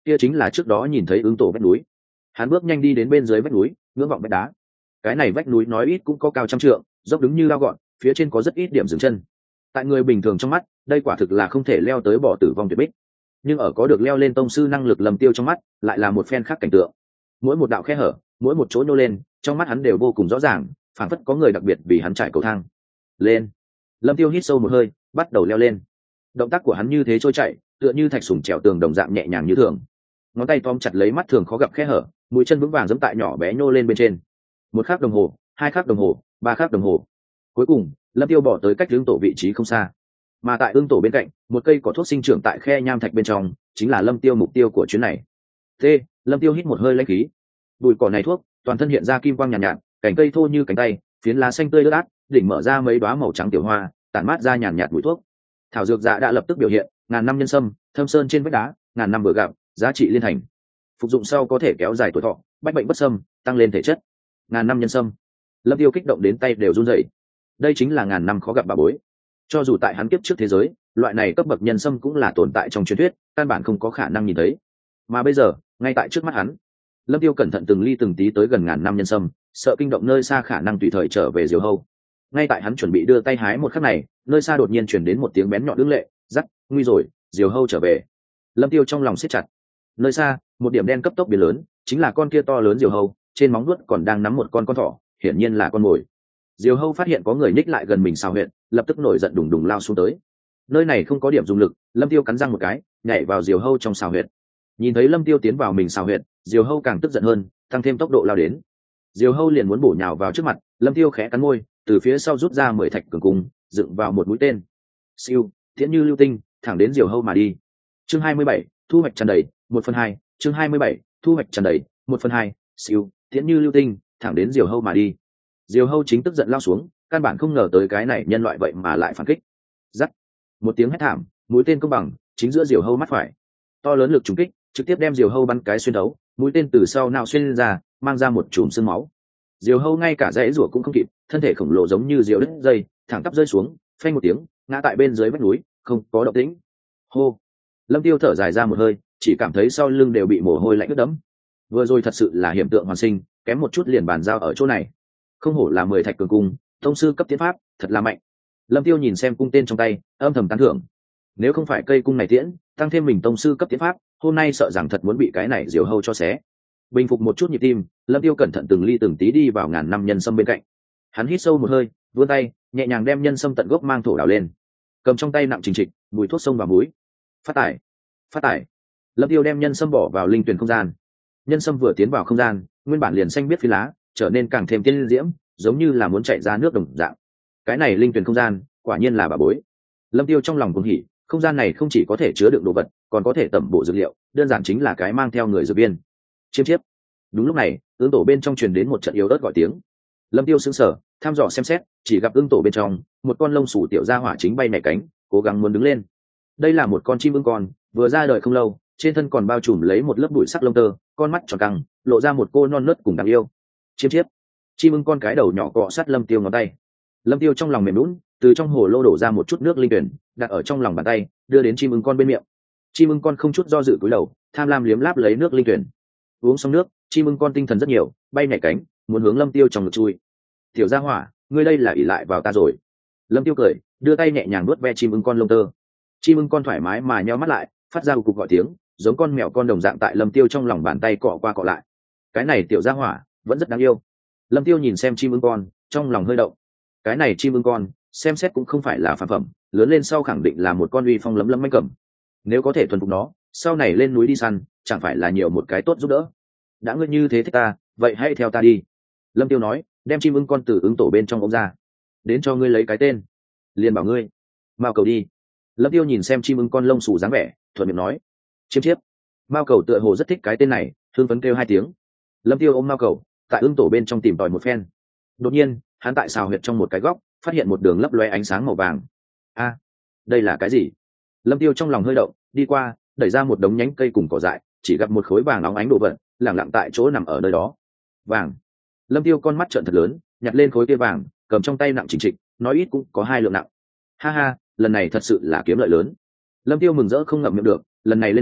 kia chính là trước đó nhìn thấy ứng tổ vách núi. Hắn bước nhanh đi đến bên dưới vách núi, ngưỡng vọng vách đá. Cái này vách núi nói ít cũng có cao trăm trượng, dốc đứng như lao gọn, phía trên có rất ít điểm dừng chân. Tại người bình thường trong mắt, đây quả thực là không thể leo tới bỏ tử vong tuyệt bích. Nhưng ở có được leo lên tông sư năng lực Lâm Tiêu trong mắt, lại là một phen khác cảnh tượng. Mỗi một đạo khe hở, mỗi một chỗ nhô lên, trong mắt hắn đều vô cùng rõ ràng, phảng phất có người đặc biệt vì hắn trải cầu thang. Lên. Lâm Tiêu hít sâu một hơi, bắt đầu leo lên. Động tác của hắn như thế trôi chảy, tựa như thạch sủng trèo tường đồng dạng nhẹ nhàng như thường. Ngón tay tóm chặt lấy mắt thường khó gặp khe hở, mũi chân vững vàng giẫm tại nhỏ bé nhô lên bên trên. Một khắc đồng hồ, hai khắc đồng hồ, ba khắc đồng hồ. Cuối cùng, Lâm Tiêu bỏ tới cách hướng tổ vị trí không xa. Mà tại ương tổ bên cạnh, một cây cỏ thuốc sinh trưởng tại khe nham thạch bên trong, chính là Lâm Tiêu mục tiêu của chuyến này. T, Lâm Tiêu hít một hơi lãnh khí. Bụi cỏ này thuốc, toàn thân hiện ra kim quang nhàn nhạt, nhạt, cành cây thô như cánh tay, phiến lá xanh tươi ướt át, đỉnh mở ra mấy đóa màu trắng tiểu hoa, tản mát ra nhàn nhạt mùi thuốc. Thảo dược dạ đã lập tức biểu hiện, ngàn năm nhân sâm, thâm sơn trên vách đá, ngàn năm vừa gặp, giá trị liên thành. Phục dụng sau có thể kéo dài tuổi thọ, bách bệnh bất xâm, tăng lên thể chất. Ngàn năm nhân sâm. Lâm Tiêu kích động đến tay đều run rẩy. Đây chính là ngàn năm khó gặp bà bối. Cho dù tại hắn kiếp trước thế giới, loại này cấp bậc nhân sâm cũng là tồn tại trong truyền thuyết, căn bản không có khả năng nhìn thấy. Mà bây giờ, ngay tại trước mắt hắn, Lâm Tiêu cẩn thận từng ly từng tí tới gần ngàn năm nhân sâm, sợ kinh động nơi xa khả năng tùy thời trở về diều hâu. Ngay tại hắn chuẩn bị đưa tay hái một khắc này, nơi xa đột nhiên truyền đến một tiếng bén nhọn lưỡng lệ, rắc, nguy rồi, diều hâu trở về. Lâm Tiêu trong lòng siết chặt. Nơi xa, một điểm đen cấp tốc biến lớn, chính là con kia to lớn diều hâu, trên móng vuốt còn đang nắm một con con thỏ, hiển nhiên là con mồi. Diều hâu phát hiện có người nhích lại gần mình xào huyệt, lập tức nổi giận đùng đùng lao xuống tới. Nơi này không có điểm dùng lực, Lâm Tiêu cắn răng một cái, nhảy vào diều hâu trong xào huyệt. Nhìn thấy Lâm Tiêu tiến vào mình xào huyệt, diều hâu càng tức giận hơn, tăng thêm tốc độ lao đến. Diều hâu liền muốn bổ nhào vào trước mặt, Lâm Tiêu khẽ cắn môi, từ phía sau rút ra mười thạch cường cung, dựng vào một mũi tên. Siêu, thiện như lưu tinh, thẳng đến diều hâu mà đi. Chương hai mươi bảy, thu hoạch tràn đầy, một phần hai. Chương hai mươi bảy, thu hoạch tràn đầy, một phần hai. Siêu, thiện như lưu tinh, thẳng đến diều hâu mà đi. Diều hâu chính tức giận lao xuống, căn bản không ngờ tới cái này nhân loại vậy mà lại phản kích. Rắc, một tiếng hét thảm, mũi tên công bằng, chính giữa diều hâu mắt phải. To lớn lực trúng kích, trực tiếp đem diều hâu bắn cái xuyên đấu, mũi tên từ sau nào xuyên lên ra, mang ra một chùm xương máu. Diều hâu ngay cả rẽ rủa cũng không kịp, thân thể khổng lồ giống như diều đứt dây, thẳng tắp rơi xuống, phanh một tiếng, ngã tại bên dưới vách núi, không có động tĩnh. Hô, Lâm Tiêu thở dài ra một hơi, chỉ cảm thấy sau lưng đều bị mồ hôi lạnh ướt đẫm. Vừa rồi thật sự là hiểm tượng hoàn sinh, kém một chút liền bàn giao ở chỗ này. Không hổ là mười thạch cường cung, tông sư cấp tiến pháp, thật là mạnh. Lâm Tiêu nhìn xem cung tên trong tay, âm thầm tán thưởng. Nếu không phải cây cung này tiễn, tăng thêm mình tông sư cấp tiến pháp, hôm nay sợ rằng thật muốn bị cái này diều hâu cho xé. Bình phục một chút nhịp tim, Lâm Tiêu cẩn thận từng ly từng tí đi vào ngàn năm nhân sâm bên cạnh. Hắn hít sâu một hơi, vươn tay, nhẹ nhàng đem nhân sâm tận gốc mang thổ đào lên. Cầm trong tay nặng trình trịch, mùi thuốc sông và muối. Phát tải, phát tải. Lâm Tiêu đem nhân sâm bỏ vào linh tuyển không gian. Nhân sâm vừa tiến vào không gian, nguyên bản liền xanh biết phi lá, trở nên càng thêm tiên diễm, giống như là muốn chạy ra nước đồng dạng. Cái này linh tuyển không gian, quả nhiên là bà bối. Lâm Tiêu trong lòng cuồng hỉ, không gian này không chỉ có thể chứa đựng đồ vật, còn có thể tẩm bổ dược liệu, đơn giản chính là cái mang theo người dược viên. Chiêm chiếp. Đúng lúc này, ương tổ bên trong truyền đến một trận yếu ớt gọi tiếng. Lâm Tiêu sững sờ, thăm dò xem xét, chỉ gặp ương tổ bên trong, một con lông xù tiểu gia hỏa chính bay nhảy cánh, cố gắng muốn đứng lên. Đây là một con chim ưng con, vừa ra đời không lâu, trên thân còn bao trùm lấy một lớp bụi sắc lông tơ, con mắt tròn căng, lộ ra một cô non nớt cùng đáng yêu. Chiêm chiếp. Chim ưng con cái đầu nhỏ cọ sát Lâm Tiêu ngón tay. Lâm Tiêu trong lòng mềm nhũn, từ trong hồ lô đổ ra một chút nước linh tuyển, đặt ở trong lòng bàn tay, đưa đến chim ưng con bên miệng. Chim ưng con không chút do dự cúi đầu, tham lam liếm láp lấy nước linh tuyển. Uống xong nước, chim ưng con tinh thần rất nhiều, bay nhảy cánh, muốn hướng Lâm Tiêu trong ngực chui. Tiểu gia hỏa, ngươi đây là ỷ lại vào ta rồi. Lâm Tiêu cười, đưa tay nhẹ nhàng nuốt ve chim ưng con lông tơ. Chim ưng con thoải mái mà nheo mắt lại, phát ra một cục gọi tiếng, giống con mèo con đồng dạng tại Lâm Tiêu trong lòng bàn tay cọ qua cọ lại. Cái này tiểu gia hỏa vẫn rất đáng yêu. Lâm Tiêu nhìn xem chim ưng con, trong lòng hơi động. Cái này chim ưng con, xem xét cũng không phải là phàm phẩm, lớn lên sau khẳng định là một con uy phong lấm lấm manh cầm. Nếu có thể thuần phục nó, sau này lên núi đi săn, chẳng phải là nhiều một cái tốt giúp đỡ. Đã ngươi như thế thích ta, vậy hãy theo ta đi. Lâm Tiêu nói, đem chim ưng con từ ứng tổ bên trong ống ra. Đến cho ngươi lấy cái tên. Liền bảo ngươi, Mao Cầu đi. Lâm Tiêu nhìn xem chim ưng con lông xù dáng vẻ, thuận miệng nói, chiêm chiếp. Mao Cầu tựa hồ rất thích cái tên này, hương phấn kêu hai tiếng. Lâm Tiêu ôm Mao Cầu, tại ứng tổ bên trong tìm tòi một phen. Đột nhiên, hắn tại xào huyệt trong một cái góc, phát hiện một đường lấp loe ánh sáng màu vàng. A, đây là cái gì? Lâm Tiêu trong lòng hơi động, đi qua, đẩy ra một đống nhánh cây cùng cỏ dại, chỉ gặp một khối vàng óng ánh đồ vật, lẳng lặng tại chỗ nằm ở nơi đó. Vàng. Lâm Tiêu con mắt trợn thật lớn, nhặt lên khối kia vàng, cầm trong tay nặng chỉnh trịch, nói ít cũng có hai lượng nặng. Ha ha, lần này thật sự là kiếm lợi lớn. Lâm Tiêu mừng rỡ không ngậm miệng được, lần này lên núi,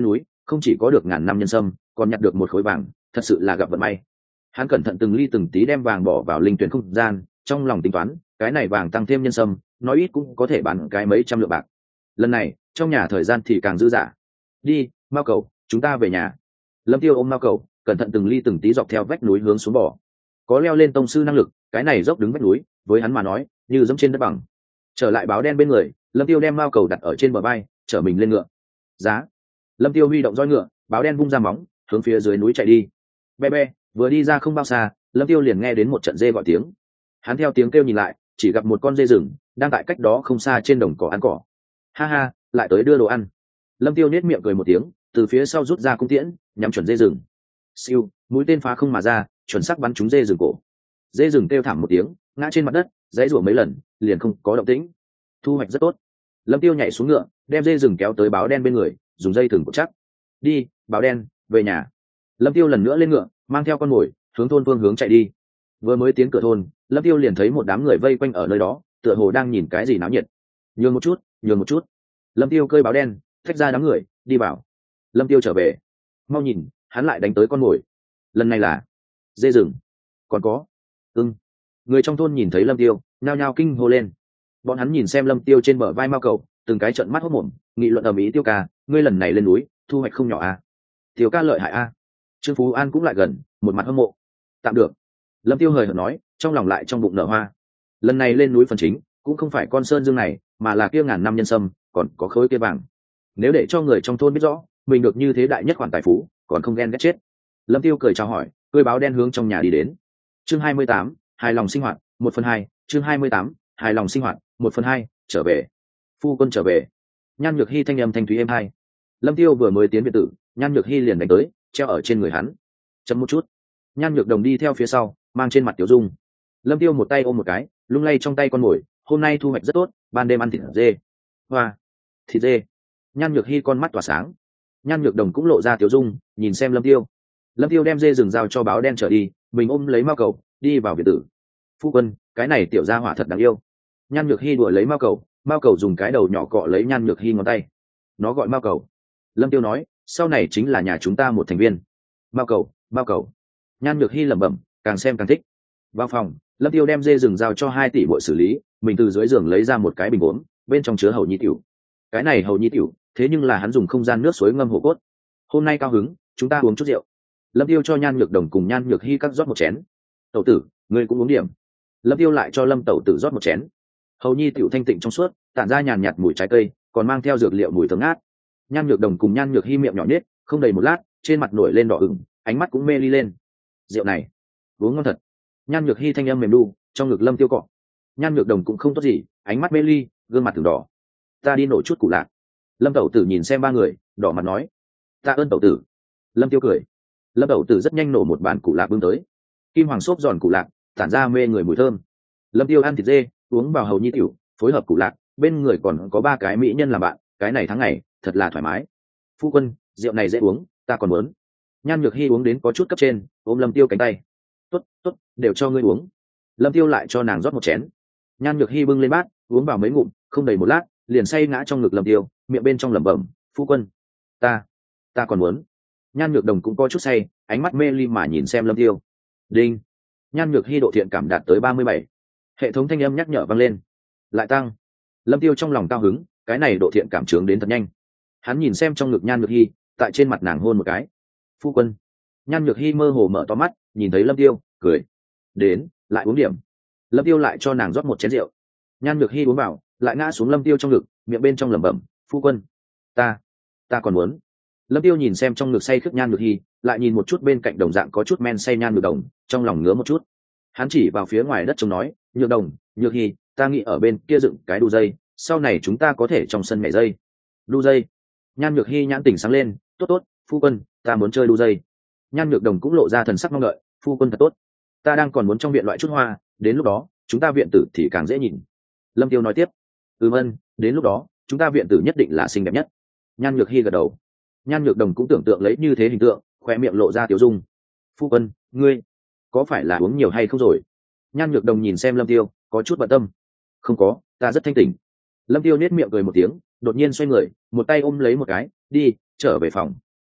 không chỉ có được ngàn năm nhân sâm, còn nhặt được một khối vàng, thật sự là gặp vận may. Hắn cẩn thận từng ly từng tí đem vàng bỏ vào linh tuyển không gian, trong lòng tính toán cái này vàng tăng thêm nhân sâm, nói ít cũng có thể bán cái mấy trăm lượng bạc. Lần này trong nhà thời gian thì càng dư dả. Đi Mao Cầu, chúng ta về nhà. Lâm Tiêu ôm Mao Cầu, cẩn thận từng ly từng tí dọc theo vách núi hướng xuống bỏ. Có leo lên tông sư năng lực, cái này dốc đứng vách núi với hắn mà nói như dẫm trên đất bằng. Trở lại báo đen bên người, Lâm Tiêu đem Mao Cầu đặt ở trên bờ vai, chở mình lên ngựa. Giá. Lâm Tiêu huy động roi ngựa, báo đen vung ra móng, hướng phía dưới núi chạy đi. Be be, vừa đi ra không bao xa, Lâm Tiêu liền nghe đến một trận dê gọi tiếng. Hắn theo tiếng kêu nhìn lại, chỉ gặp một con dê rừng đang tại cách đó không xa trên đồng cỏ ăn cỏ. Ha ha, lại tới đưa đồ ăn. Lâm Tiêu nét miệng cười một tiếng, từ phía sau rút ra cung tiễn, nhắm chuẩn dê rừng. Siêu, mũi tên phá không mà ra, chuẩn xác bắn trúng dê rừng cổ. Dê rừng kêu thảm một tiếng, ngã trên mặt đất, dãy rủa mấy lần, liền không có động tĩnh. Thu hoạch rất tốt. Lâm Tiêu nhảy xuống ngựa, đem dê rừng kéo tới báo đen bên người, dùng dây thừng cột chắc. Đi, báo đen, về nhà. Lâm Tiêu lần nữa lên ngựa, mang theo con mồi, hướng thôn phương hướng chạy đi. Vừa mới tiến cửa thôn, Lâm Tiêu liền thấy một đám người vây quanh ở nơi đó, tựa hồ đang nhìn cái gì náo nhiệt. Nhường một chút, nhường một chút. Lâm Tiêu cơi báo đen, thách ra đám người, đi vào. Lâm Tiêu trở về. Mau nhìn, hắn lại đánh tới con mồi. Lần này là dê rừng. Còn có ưng. Người trong thôn nhìn thấy Lâm Tiêu, nhao nhao kinh hô lên. Bọn hắn nhìn xem Lâm Tiêu trên bờ vai Mao Cầu, từng cái trợn mắt hốt mồm, nghị luận ầm ĩ. Tiêu ca, ngươi lần này lên núi, thu hoạch không nhỏ à? Tiêu ca lợi hại a. À? Trương Phú An cũng lại gần, một mặt hâm mộ. Tạm được. Lâm Tiêu hời hợt nói, trong lòng lại trong bụng nở hoa. Lần này lên núi phần chính cũng không phải con sơn dương này, mà là kia ngàn năm nhân sâm, còn có khối kia vàng. Nếu để cho người trong thôn biết rõ mình được như thế đại nhất khoản tài phú, còn không ghen ghét chết. Lâm Tiêu cười chào hỏi, cười báo đen hướng trong nhà đi đến. Chương hai mươi tám, hài lòng sinh hoạt, một phần hai. Chương hai mươi tám, hài lòng sinh hoạt, một phần hai. Trở về. Phu quân trở về. Nhan Nhược Hi thanh âm thanh thúy êm hai. Lâm Tiêu vừa mới tiến biệt tử, Nhan Nhược Hi liền đánh tới, treo ở trên người hắn. Chấm một chút. Nhan Nhược Đồng đi theo phía sau, mang trên mặt tiểu dung. Lâm Tiêu một tay ôm một cái, lung lay trong tay con mồi, hôm nay thu hoạch rất tốt, ban đêm ăn thịt dê. Hoa, thịt dê. Nhan Nhược Hi con mắt tỏa sáng. Nhan Nhược Đồng cũng lộ ra tiểu dung, nhìn xem Lâm Tiêu. Lâm Tiêu đem dê rừng giao cho báo đen trở đi, mình ôm lấy Mao Cầu, đi vào biệt tử. Phu quân, cái này tiểu gia hỏa thật đáng yêu. Nhan Nhược Hi đuổi lấy Mao Cầu, Mao Cầu dùng cái đầu nhỏ cọ lấy Nhan Nhược Hi ngón tay. Nó gọi Mao Cầu. Lâm Tiêu nói, sau này chính là nhà chúng ta một thành viên. Mao Cầu, Mao Cầu. Nhan Nhược Hi lẩm bẩm, càng xem càng thích. Vào phòng, Lâm Tiêu đem dê rừng giao cho hai tỷ bội xử lý, mình từ dưới giường lấy ra một cái bình uống, bên trong chứa hầu nhi tiểu. Cái này hầu nhi tiểu, thế nhưng là hắn dùng không gian nước suối ngâm hổ cốt. Hôm nay cao hứng, chúng ta uống chút rượu. Lâm Tiêu cho Nhan Nhược Đồng cùng Nhan Nhược Hi cắt rót một chén. Tẩu tử, ngươi cũng uống điểm. Lâm Tiêu lại cho Lâm tẩu tử rót một chén. Hầu nhi tiểu thanh tịnh trong suốt, tản ra nhàn nhạt mùi trái cây, còn mang theo dược liệu mùi thơm ngát. Nhan Nhược Đồng cùng Nhan Nhược Hi miệng nhỏ nhếch, không đầy một lát, trên mặt nổi lên đỏ ửng, ánh mắt cũng mê ly lên. Rượu này, uống ngon thật. Nhan Nhược Hi thanh âm mềm đu, trong ngực Lâm Tiêu cọ. Nhan Nhược Đồng cũng không tốt gì, ánh mắt mê ly, gương mặt từng đỏ. Ta đi nổ chút củ lạc. Lâm tẩu tử nhìn xem ba người, đỏ mặt nói. Ta ơn tẩu tử. Lâm Tiêu cười. Lâm tẩu tử rất nhanh nổ một bàn củ lạc bưng tới. Kim hoàng xốp giòn củ lạc, tản ra mê người mùi thơm. Lâm Tiêu ăn thịt dê, uống vào hầu nhi tiểu, phối hợp củ lạc, bên người còn có ba cái mỹ nhân làm bạn, cái này tháng ngày thật là thoải mái. Phu quân, rượu này dễ uống, ta còn muốn. Nhan Nhược Hi uống đến có chút cấp trên, ôm Lâm Tiêu cánh tay. Tốt, tốt, đều cho ngươi uống. Lâm Tiêu lại cho nàng rót một chén. Nhan Nhược Hi bưng lên bát, uống vào mấy ngụm, không đầy một lát, liền say ngã trong ngực Lâm Tiêu, miệng bên trong lẩm bẩm, phu quân, ta, ta còn muốn. Nhan Nhược Đồng cũng có chút say, ánh mắt mê ly mà nhìn xem Lâm Tiêu. Đinh. Nhan Nhược Hi độ thiện cảm đạt tới ba mươi bảy. Hệ thống thanh âm nhắc nhở vang lên. Lại tăng. Lâm Tiêu trong lòng cao hứng, cái này độ thiện cảm trướng đến thật nhanh. Hắn nhìn xem trong ngực Nhan Nhược Hi, tại trên mặt nàng hôn một cái. Phu quân. Nhan Nhược Hi mơ hồ mở to mắt, nhìn thấy Lâm Tiêu, cười. Đến, lại uống điểm. Lâm Tiêu lại cho nàng rót một chén rượu. Nhan Nhược Hi uống vào, lại ngã xuống Lâm Tiêu trong ngực, miệng bên trong lẩm bẩm, phu quân, ta, ta còn muốn. Lâm Tiêu nhìn xem trong ngực say khướt Nhan Nhược Hi, lại nhìn một chút bên cạnh đồng dạng có chút men say Nhan Nhược Đồng, trong lòng ngứa một chút. Hắn chỉ vào phía ngoài đất trống nói, Nhược Đồng, Nhược Hi, ta nghĩ ở bên kia dựng cái đu dây, sau này chúng ta có thể trong sân nhảy dây. Đu dây. Nhan Nhược Hi nhãn tỉnh sáng lên, tốt tốt, phu quân, ta muốn chơi đu dây. Nhan Nhược Đồng cũng lộ ra thần sắc mong đợi, phu quân thật tốt, ta đang còn muốn trong viện loại chút hoa, đến lúc đó chúng ta viện tử thì càng dễ nhìn. Lâm Tiêu nói tiếp, ừm ân, đến lúc đó chúng ta viện tử nhất định là xinh đẹp nhất. Nhan Nhược Hi gật đầu. Nhan Nhược Đồng cũng tưởng tượng lấy như thế hình tượng, khoe miệng lộ ra tiểu dung. Phu quân, ngươi có phải là uống nhiều hay không rồi? Nhan Nhược Đồng nhìn xem Lâm Tiêu, có chút bận tâm. Không có, ta rất thanh tỉnh. Lâm Tiêu nét miệng cười một tiếng, đột nhiên xoay người, một tay ôm lấy một cái, đi, trở về phòng.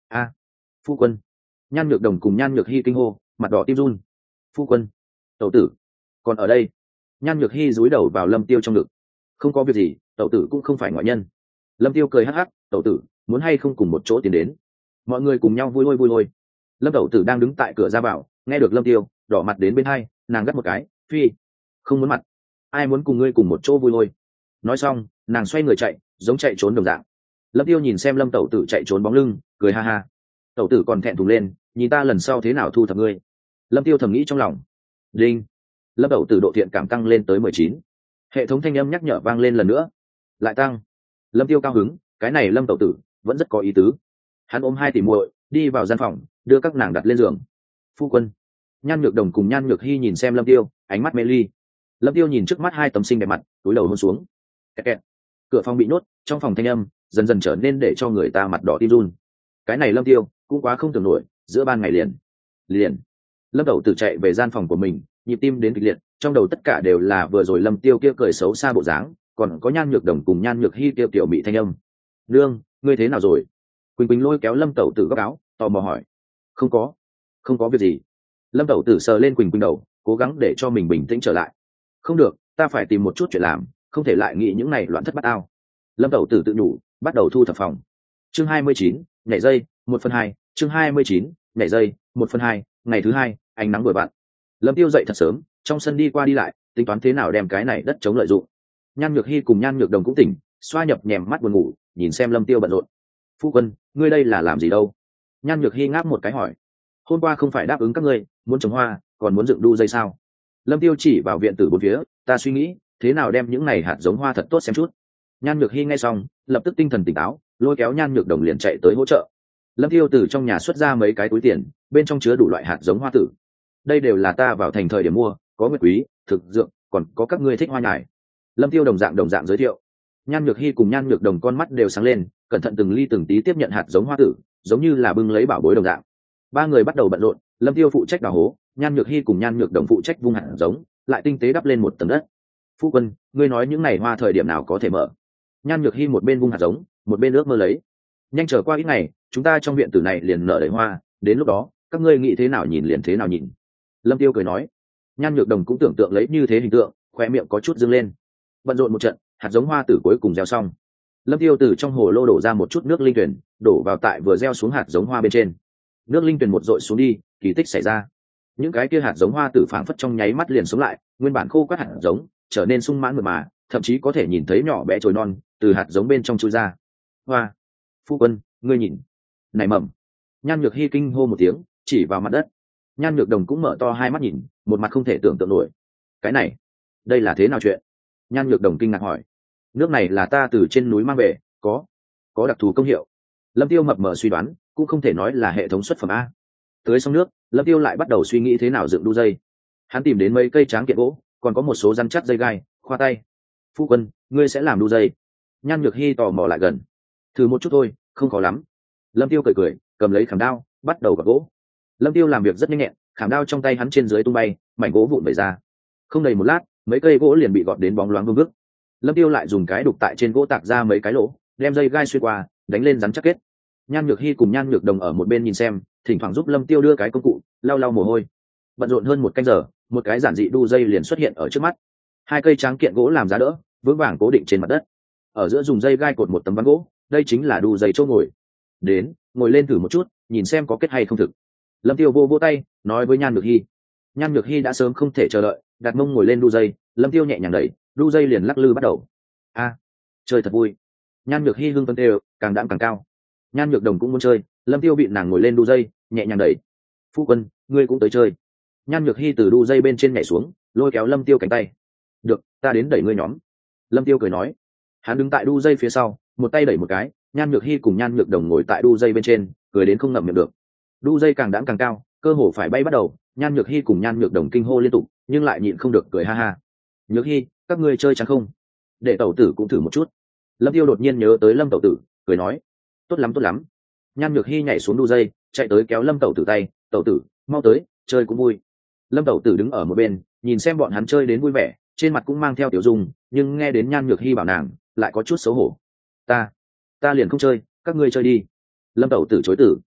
a phu quân. Nhan Nhược Đồng cùng Nhan Nhược Hi kinh hô, mặt đỏ tim run. Phu quân, tẩu tử còn ở đây. Nhan Nhược Hi dúi đầu vào Lâm Tiêu trong ngực. Không có việc gì, tẩu tử cũng không phải ngoại nhân. Lâm Tiêu cười hắc hắc, tẩu tử muốn hay không cùng một chỗ tiến đến. Mọi người cùng nhau vui lôi vui lôi. Lâm tẩu tử đang đứng tại cửa ra vào, nghe được Lâm Tiêu đỏ mặt đến bên hai, nàng gắt một cái, phi, không muốn mặt, ai muốn cùng ngươi cùng một chỗ vui lôi. Nói xong nàng xoay người chạy, giống chạy trốn đồng dạng. Lâm Tiêu nhìn xem Lâm tẩu tử chạy trốn bóng lưng, cười ha ha. Tẩu tử còn thẹn thùng lên, nhìn ta lần sau thế nào thu thập ngươi. Lâm Tiêu thầm nghĩ trong lòng. Đinh. Lâm tẩu tử độ thiện cảm tăng lên tới mười chín. Hệ thống thanh âm nhắc nhở vang lên lần nữa. Lại tăng. Lâm Tiêu cao hứng, cái này Lâm tẩu tử vẫn rất có ý tứ. Hắn ôm hai tỷ muội đi vào gian phòng, đưa các nàng đặt lên giường. Phu quân. Nhan Nhược Đồng cùng Nhan Nhược Hi nhìn xem Lâm Tiêu, ánh mắt mê ly. Lâm Tiêu nhìn trước mắt hai tấm sinh đẹp mặt, túi đầu hôn xuống. Kẹt kẹt. Cửa phòng bị nhốt, trong phòng thanh âm dần dần trở nên để cho người ta mặt đỏ tim run. Cái này Lâm Tiêu cũng quá không tưởng nổi, giữa ban ngày liền liền Lâm tẩu tử chạy về gian phòng của mình, nhịp tim đến kịch liệt, trong đầu tất cả đều là vừa rồi Lâm Tiêu kia cười xấu xa bộ dáng, còn có Nhan Nhược Đồng cùng Nhan Nhược Hi kia tiểu mị thanh âm. Nương, ngươi thế nào rồi? Quỳnh Quỳnh lôi kéo Lâm tẩu tử góc áo, tò mò hỏi. Không có, không có việc gì. Lâm tẩu tử sờ lên Quỳnh Quỳnh đầu, cố gắng để cho mình bình tĩnh trở lại. Không được, ta phải tìm một chút chuyện làm, không thể lại nghĩ những này loạn thất bát ao. Lâm tẩu tử tự nhủ, bắt đầu thu thập phòng. Chương hai mươi chín, nhảy dây, một phần hai. Chương hai mươi chín, nhảy dây, một phần hai. Ngày thứ hai, ánh nắng vừa vặn. Lâm Tiêu dậy thật sớm, trong sân đi qua đi lại, tính toán thế nào đem cái này đất chống lợi dụng. Nhan Nhược Hi cùng Nhan Nhược Đồng cũng tỉnh, xoa nhập nhèm mắt buồn ngủ, nhìn xem Lâm Tiêu bận rộn. Phu quân, ngươi đây là làm gì đâu? Nhan Nhược Hi ngáp một cái hỏi. Hôm qua không phải đáp ứng các ngươi muốn trồng hoa, còn muốn dựng đu dây sao? Lâm Tiêu chỉ vào viện tử bốn phía, ta suy nghĩ thế nào đem những này hạt giống hoa thật tốt xem chút. Nhan Nhược Hi nghe xong, lập tức tinh thần tỉnh táo, lôi kéo Nhan Nhược Đồng liền chạy tới hỗ trợ. Lâm Tiêu từ trong nhà xuất ra mấy cái túi tiền, bên trong chứa đủ loại hạt giống hoa tử. Đây đều là ta vào thành thời điểm mua, có nguyệt quý, thực dược, còn có các ngươi thích hoa nhài. Lâm Tiêu đồng dạng đồng dạng giới thiệu. Nhan Nhược Hi cùng Nhan Nhược Đồng con mắt đều sáng lên, cẩn thận từng ly từng tí tiếp nhận hạt giống hoa tử, giống như là bưng lấy bảo bối đồng dạng. Ba người bắt đầu bận rộn, Lâm Tiêu phụ trách đào hố, Nhan Nhược Hi cùng Nhan Nhược Đồng phụ trách vung hạt giống, lại tinh tế đắp lên một tầng đất. Phu quân, ngươi nói những này hoa thời điểm nào có thể mở? Nhan Nhược Hi một bên vung hạt giống, một bên ước mơ lấy. Nhanh trở qua ít ngày, chúng ta trong viện tử này liền nở đầy hoa, đến lúc đó các ngươi nghĩ thế nào nhìn liền thế nào nhìn. Lâm Tiêu cười nói. Nhan Nhược Đồng cũng tưởng tượng lấy như thế hình tượng, khoe miệng có chút dương lên. Bận rộn một trận, hạt giống hoa tử cuối cùng gieo xong. Lâm Tiêu từ trong hồ lô đổ ra một chút nước linh tuyển, đổ vào tại vừa gieo xuống hạt giống hoa bên trên. Nước linh tuyển một dội xuống đi, kỳ tích xảy ra. Những cái kia hạt giống hoa tử phảng phất trong nháy mắt liền sống lại, nguyên bản khô các hạt giống trở nên sung mãn mượt mà, thậm chí có thể nhìn thấy nhỏ bé chồi non từ hạt giống bên trong chui ra. Hoa, phu quân, ngươi nhìn, nảy mầm. Nhan Nhược Hi kinh hô một tiếng, chỉ vào mặt đất. Nhan Nhược Đồng cũng mở to hai mắt nhìn, một mặt không thể tưởng tượng nổi. Cái này, đây là thế nào chuyện? Nhan Nhược Đồng kinh ngạc hỏi. Nước này là ta từ trên núi mang về, có có đặc thù công hiệu. Lâm Tiêu mập mờ suy đoán, cũng không thể nói là hệ thống xuất phẩm a. Tưới xong nước, Lâm Tiêu lại bắt đầu suy nghĩ thế nào dựng đu dây. Hắn tìm đến mấy cây tráng kiện gỗ, còn có một số rắn chắc dây gai, khoa tay. Phu quân, ngươi sẽ làm đu dây? Nhan Nhược Hi tò mò lại gần. Thử một chút thôi, không khó lắm. Lâm Tiêu cười cười, cầm lấy khảm đao, bắt đầu gọt gỗ. Lâm Tiêu làm việc rất nhanh nhẹn, khảm đao trong tay hắn trên dưới tung bay, mảnh gỗ vụn vẩy ra. Không đầy một lát, mấy cây gỗ liền bị gọt đến bóng loáng vương vức. Lâm Tiêu lại dùng cái đục tại trên gỗ tạc ra mấy cái lỗ, đem dây gai xuyên qua, đánh lên rắn chắc kết. Nhan Nhược Hi cùng Nhan Nhược Đồng ở một bên nhìn xem, thỉnh thoảng giúp Lâm Tiêu đưa cái công cụ, lau lau mồ hôi. Bận rộn hơn một canh giờ, một cái giản dị đu dây liền xuất hiện ở trước mắt. Hai cây tráng kiện gỗ làm giá đỡ, vững vàng cố định trên mặt đất. Ở giữa dùng dây gai cột một tấm ván gỗ, đây chính là đu dây chỗ ngồi. Đến, ngồi lên thử một chút, nhìn xem có kết hay không thực. Lâm Tiêu vô vô tay, nói với Nhan Nhược Hi. Nhan Nhược Hi đã sớm không thể chờ đợi, đặt mông ngồi lên đu dây, Lâm Tiêu nhẹ nhàng đẩy, đu dây liền lắc lư bắt đầu. A, chơi thật vui. Nhan Nhược Hi hưng phấn đều, càng đạm càng cao. Nhan Nhược Đồng cũng muốn chơi, Lâm Tiêu bị nàng ngồi lên đu dây, nhẹ nhàng đẩy. Phu quân, ngươi cũng tới chơi. Nhan Nhược Hi từ đu dây bên trên nhảy xuống, lôi kéo Lâm Tiêu cánh tay. Được, ta đến đẩy ngươi nhóm. Lâm Tiêu cười nói. Hắn đứng tại đu dây phía sau, một tay đẩy một cái, Nhan Nhược Hi cùng Nhan Nhược Đồng ngồi tại đu dây bên trên, cười đến không ngậm miệng được. Đu dây càng đãng càng cao, cơ hồ phải bay bắt đầu, Nhan Nhược Hi cùng Nhan Nhược Đồng kinh hô liên tục, nhưng lại nhịn không được cười ha ha. Nhược Hi, các ngươi chơi chẳng không? Để tẩu tử cũng thử một chút. Lâm Tiêu đột nhiên nhớ tới Lâm tẩu tử, cười nói. Tốt lắm tốt lắm. Nhan Nhược Hi nhảy xuống đu dây, chạy tới kéo Lâm tẩu tử tay, tẩu tử, mau tới, chơi cũng vui. Lâm tẩu tử đứng ở một bên, nhìn xem bọn hắn chơi đến vui vẻ, trên mặt cũng mang theo tiểu dung, nhưng nghe đến Nhan Nhược Hi bảo nàng, lại có chút xấu hổ. Ta, ta liền không chơi, các ngươi chơi đi. Lâm tẩu tử chối tử.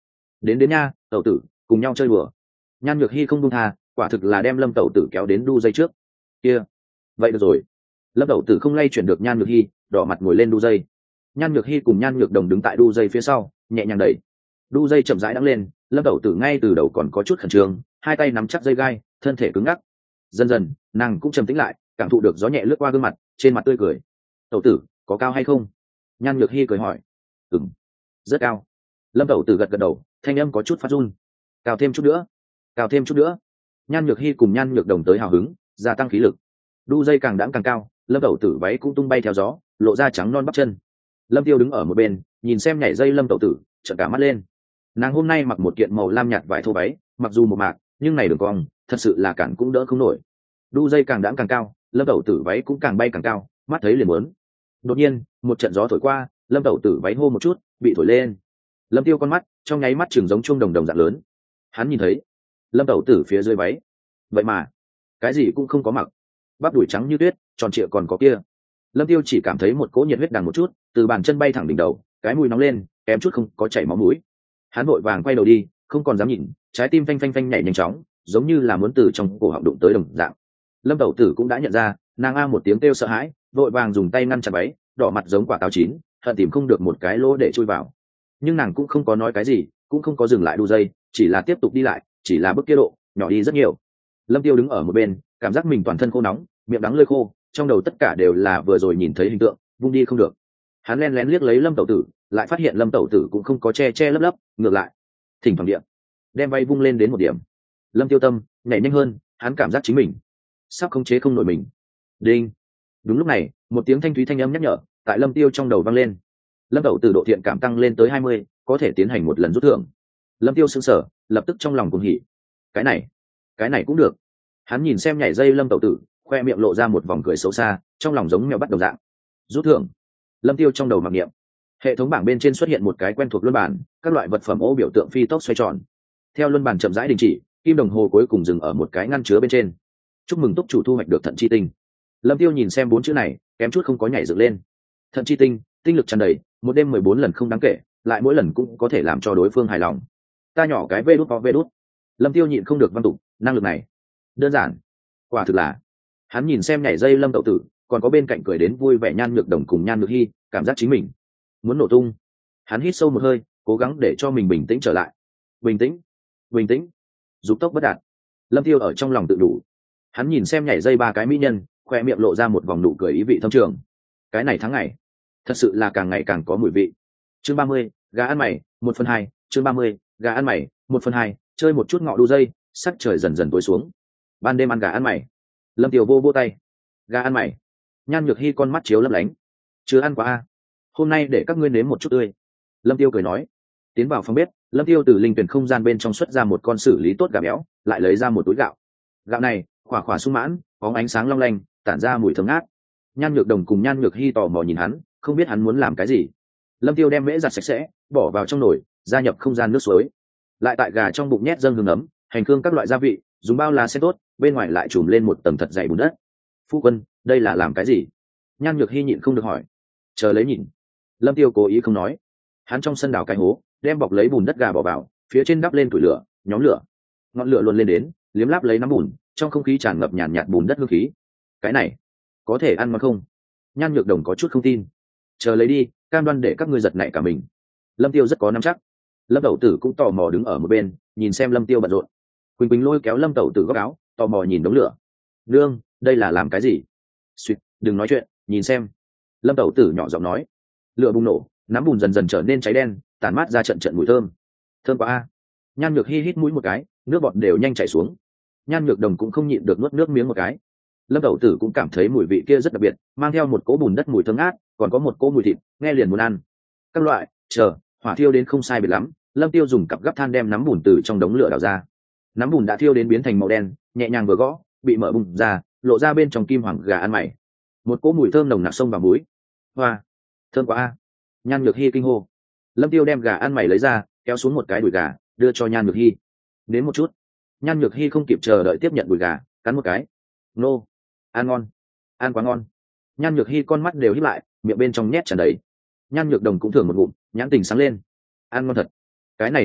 đến đến nha tẩu tử, cùng nhau chơi đùa. Nhan Nhược Hi không buông tha, quả thực là đem lâm tẩu tử kéo đến đu dây trước. Kia, vậy được rồi. Lâm tẩu tử không lay chuyển được Nhan Nhược Hi, đỏ mặt ngồi lên đu dây. Nhan Nhược Hi cùng Nhan Nhược Đồng đứng tại đu dây phía sau, nhẹ nhàng đẩy. Đu dây chậm rãi đắng lên, lâm tẩu tử ngay từ đầu còn có chút khẩn trương, hai tay nắm chắc dây gai, thân thể cứng ngắc. Dần dần, nàng cũng trầm tĩnh lại, cảm thụ được gió nhẹ lướt qua gương mặt, trên mặt tươi cười. Tẩu tử, có cao hay không? Nhan Nhược Hi cười hỏi. Ừm, rất cao. Lâm tẩu tử gật gật đầu, thanh âm có chút phát run. Cao thêm chút nữa, cao thêm chút nữa. Nhan Nhược Hi cùng Nhan Nhược Đồng tới hào hứng, gia tăng khí lực. Đu dây càng đãng càng cao, lâm tẩu tử váy cũng tung bay theo gió, lộ ra trắng non bắp chân. Lâm Tiêu đứng ở một bên, nhìn xem nhảy dây lâm tẩu tử, trợn cả mắt lên. Nàng hôm nay mặc một kiện màu lam nhạt vải thô váy, mặc dù một mạc, nhưng này đường cong, thật sự là cản cũng đỡ không nổi. Đu dây càng đãng càng cao, lâm tẩu tử váy cũng càng bay càng cao, mắt thấy liền muốn. Đột nhiên, một trận gió thổi qua, lâm tẩu tử váy hô một chút, bị thổi lên. Lâm Tiêu con mắt trong nháy mắt chừng giống chuông đồng đồng dạng lớn. Hắn nhìn thấy lâm tẩu tử phía dưới váy, vậy mà cái gì cũng không có mặc, bắp đùi trắng như tuyết, tròn trịa còn có kia. Lâm Tiêu chỉ cảm thấy một cỗ nhiệt huyết đằng một chút, từ bàn chân bay thẳng đỉnh đầu, cái mũi nóng lên, kém chút không có chảy máu mũi. Hắn vội vàng quay đầu đi, không còn dám nhìn, trái tim phanh phanh phanh nhảy nhanh chóng, giống như là muốn từ trong cổ họng đụng tới đồng dạng. Lâm tẩu tử cũng đã nhận ra, nàng a một tiếng kêu sợ hãi, vội vàng dùng tay ngăn chặn váy, đỏ mặt giống quả táo chín, hận tìm không được một cái lỗ để chui vào. Nhưng nàng cũng không có nói cái gì, cũng không có dừng lại đu dây, chỉ là tiếp tục đi lại, chỉ là bước kia độ nhỏ đi rất nhiều. Lâm Tiêu đứng ở một bên, cảm giác mình toàn thân khô nóng, miệng đắng lưỡi khô, trong đầu tất cả đều là vừa rồi nhìn thấy hình tượng, vung đi không được. Hắn lén lén liếc lấy lâm tẩu tử, lại phát hiện lâm tẩu tử cũng không có che che lấp lấp, ngược lại thỉnh thoảng điểm đem bay vung lên đến một điểm. Lâm Tiêu tâm nhảy nhanh hơn, hắn cảm giác chính mình sắp khống chế không nổi mình. Đinh. Đúng lúc này, một tiếng thanh thúy thanh âm nhắc nhở tại lâm Tiêu trong đầu vang lên. Lâm tẩu tử độ thiện cảm tăng lên tới hai mươi, có thể tiến hành một lần rút thưởng. Lâm Tiêu sững sờ, lập tức trong lòng cuồng hỉ. Cái này, cái này cũng được. Hắn nhìn xem nhảy dây lâm tẩu tử, khoe miệng lộ ra một vòng cười xấu xa, trong lòng giống mèo bắt đầu dạng. Rút thưởng. Lâm Tiêu trong đầu mặc niệm. Hệ thống bảng bên trên xuất hiện một cái quen thuộc luân bản, các loại vật phẩm ô biểu tượng phi tốc xoay tròn. Theo luân bản chậm rãi đình chỉ, kim đồng hồ cuối cùng dừng ở một cái ngăn chứa bên trên. Chúc mừng túc chủ thu hoạch được thận chi tinh. Lâm Tiêu nhìn xem bốn chữ này, kém chút không có nhảy dựng lên. Thận chi tinh, tinh lực tràn đầy, một đêm mười bốn lần không đáng kể, lại mỗi lần cũng có thể làm cho đối phương hài lòng. Ta nhỏ cái vê đút có vê đút. Lâm Tiêu nhịn không được văn tục, năng lực này đơn giản, quả thực là. Hắn nhìn xem nhảy dây lâm tẩu tử, còn có bên cạnh cười đến vui vẻ Nhan Nhược Đồng cùng Nhan Nhược Hi, cảm giác chính mình muốn nổ tung. Hắn hít sâu một hơi, cố gắng để cho mình bình tĩnh trở lại. Bình tĩnh, bình tĩnh, dục tốc bất đạt. Lâm Tiêu ở trong lòng tự đủ. Hắn nhìn xem nhảy dây ba cái mỹ nhân, khoe miệng lộ ra một vòng nụ cười ý vị thâm trường. Cái này tháng ngày, thật sự là càng ngày càng có mùi vị. Chương ba mươi, gà ăn mày, một phần hai. Chương ba mươi, gà ăn mày, một phần hai. Chơi một chút ngọ đu dây, sắc trời dần dần tối xuống. Ban đêm ăn gà ăn mày. Lâm Tiêu vô vô tay. Gà ăn mày. Nhan Nhược Hi con mắt chiếu lấp lánh. Chưa ăn quá a, hôm nay để các ngươi nếm một chút tươi. Lâm Tiêu cười nói. Tiến vào phòng bếp, Lâm Tiêu từ linh tuyển không gian bên trong xuất ra một con xử lý tốt gà béo, lại lấy ra một túi gạo. Gạo này khỏa khỏa sung mãn, có ánh sáng long lanh, tản ra mùi thơm ngát. Nhan Nhược Đồng cùng Nhan Nhược Hi tò mò nhìn hắn, không biết hắn muốn làm cái gì. Lâm Tiêu đem mễ giặt sạch sẽ, bỏ vào trong nồi, gia nhập không gian nước suối, lại tại gà trong bụng nhét dâng hương ấm, hành hương các loại gia vị, dùng bao lá sen tốt, bên ngoài lại trùm lên một tầng thật dày bùn đất. Phu quân, đây là làm cái gì? Nhan Nhược Hi nhịn không được hỏi. Chờ lấy nhìn. Lâm Tiêu cố ý không nói. Hắn trong sân đào cái hố, đem bọc lấy bùn đất gà bỏ vào, phía trên đắp lên củi lửa, nhóm lửa. Ngọn lửa luồn lên đến, liếm láp lấy nắm bùn, trong không khí tràn ngập nhàn nhạt bùn đất hương khí. Cái này có thể ăn mà không? Nhan Nhược Đồng có chút không tin. Chờ lấy đi, cam đoan để các ngươi giật nảy cả mình. Lâm Tiêu rất có nắm chắc. Lâm Tẩu Tử cũng tò mò đứng ở một bên, nhìn xem Lâm Tiêu bận rộn. Quỳnh Quỳnh lôi kéo Lâm Tẩu Tử góc áo, tò mò nhìn đống lửa. Nương, đây là làm cái gì? Xuyệt, đừng nói chuyện, nhìn xem. Lâm Tẩu Tử nhỏ giọng nói. Lửa bùng nổ, nắm bùn dần dần trở nên cháy đen, tản mát ra trận trận mùi thơm. Thơm quá a. Nhan Nhược Hi hít mũi một cái, nước bọt đều nhanh chảy xuống. Nhan Nhược Đồng cũng không nhịn được nuốt nước miếng một cái. Lâm Tẩu Tử cũng cảm thấy mùi vị kia rất đặc biệt, mang theo một cỗ bùn đất mùi thơm ngát, còn có một cỗ mùi thịt, nghe liền muốn ăn. Các loại, chờ, hỏa thiêu đến không sai biệt lắm, Lâm Tiêu dùng cặp gấp than đem nắm bùn từ trong đống lửa đào ra. Nắm bùn đã thiêu đến biến thành màu đen, nhẹ nhàng vừa gõ, bị mở bùng ra, lộ ra bên trong kim hoàng gà ăn mày. Một cỗ mùi thơm nồng nặc xông vào mũi. Hoa, thơm quá a. Nhan Nhược Hi kinh hô. Lâm Tiêu đem gà ăn mày lấy ra, kéo xuống một cái đùi gà, đưa cho Nhan Nhược Hi. Nếm một chút. Nhan Nhược Hi không kịp chờ đợi tiếp nhận đùi gà, cắn một cái. Nô, ăn ngon, ăn quá ngon. Nhan Nhược Hi con mắt đều híp lại, miệng bên trong nhét tràn đầy. Nhan Nhược Đồng cũng thưởng một ngụm, nhãn tình sáng lên. Ăn ngon thật. Cái này thịt gà,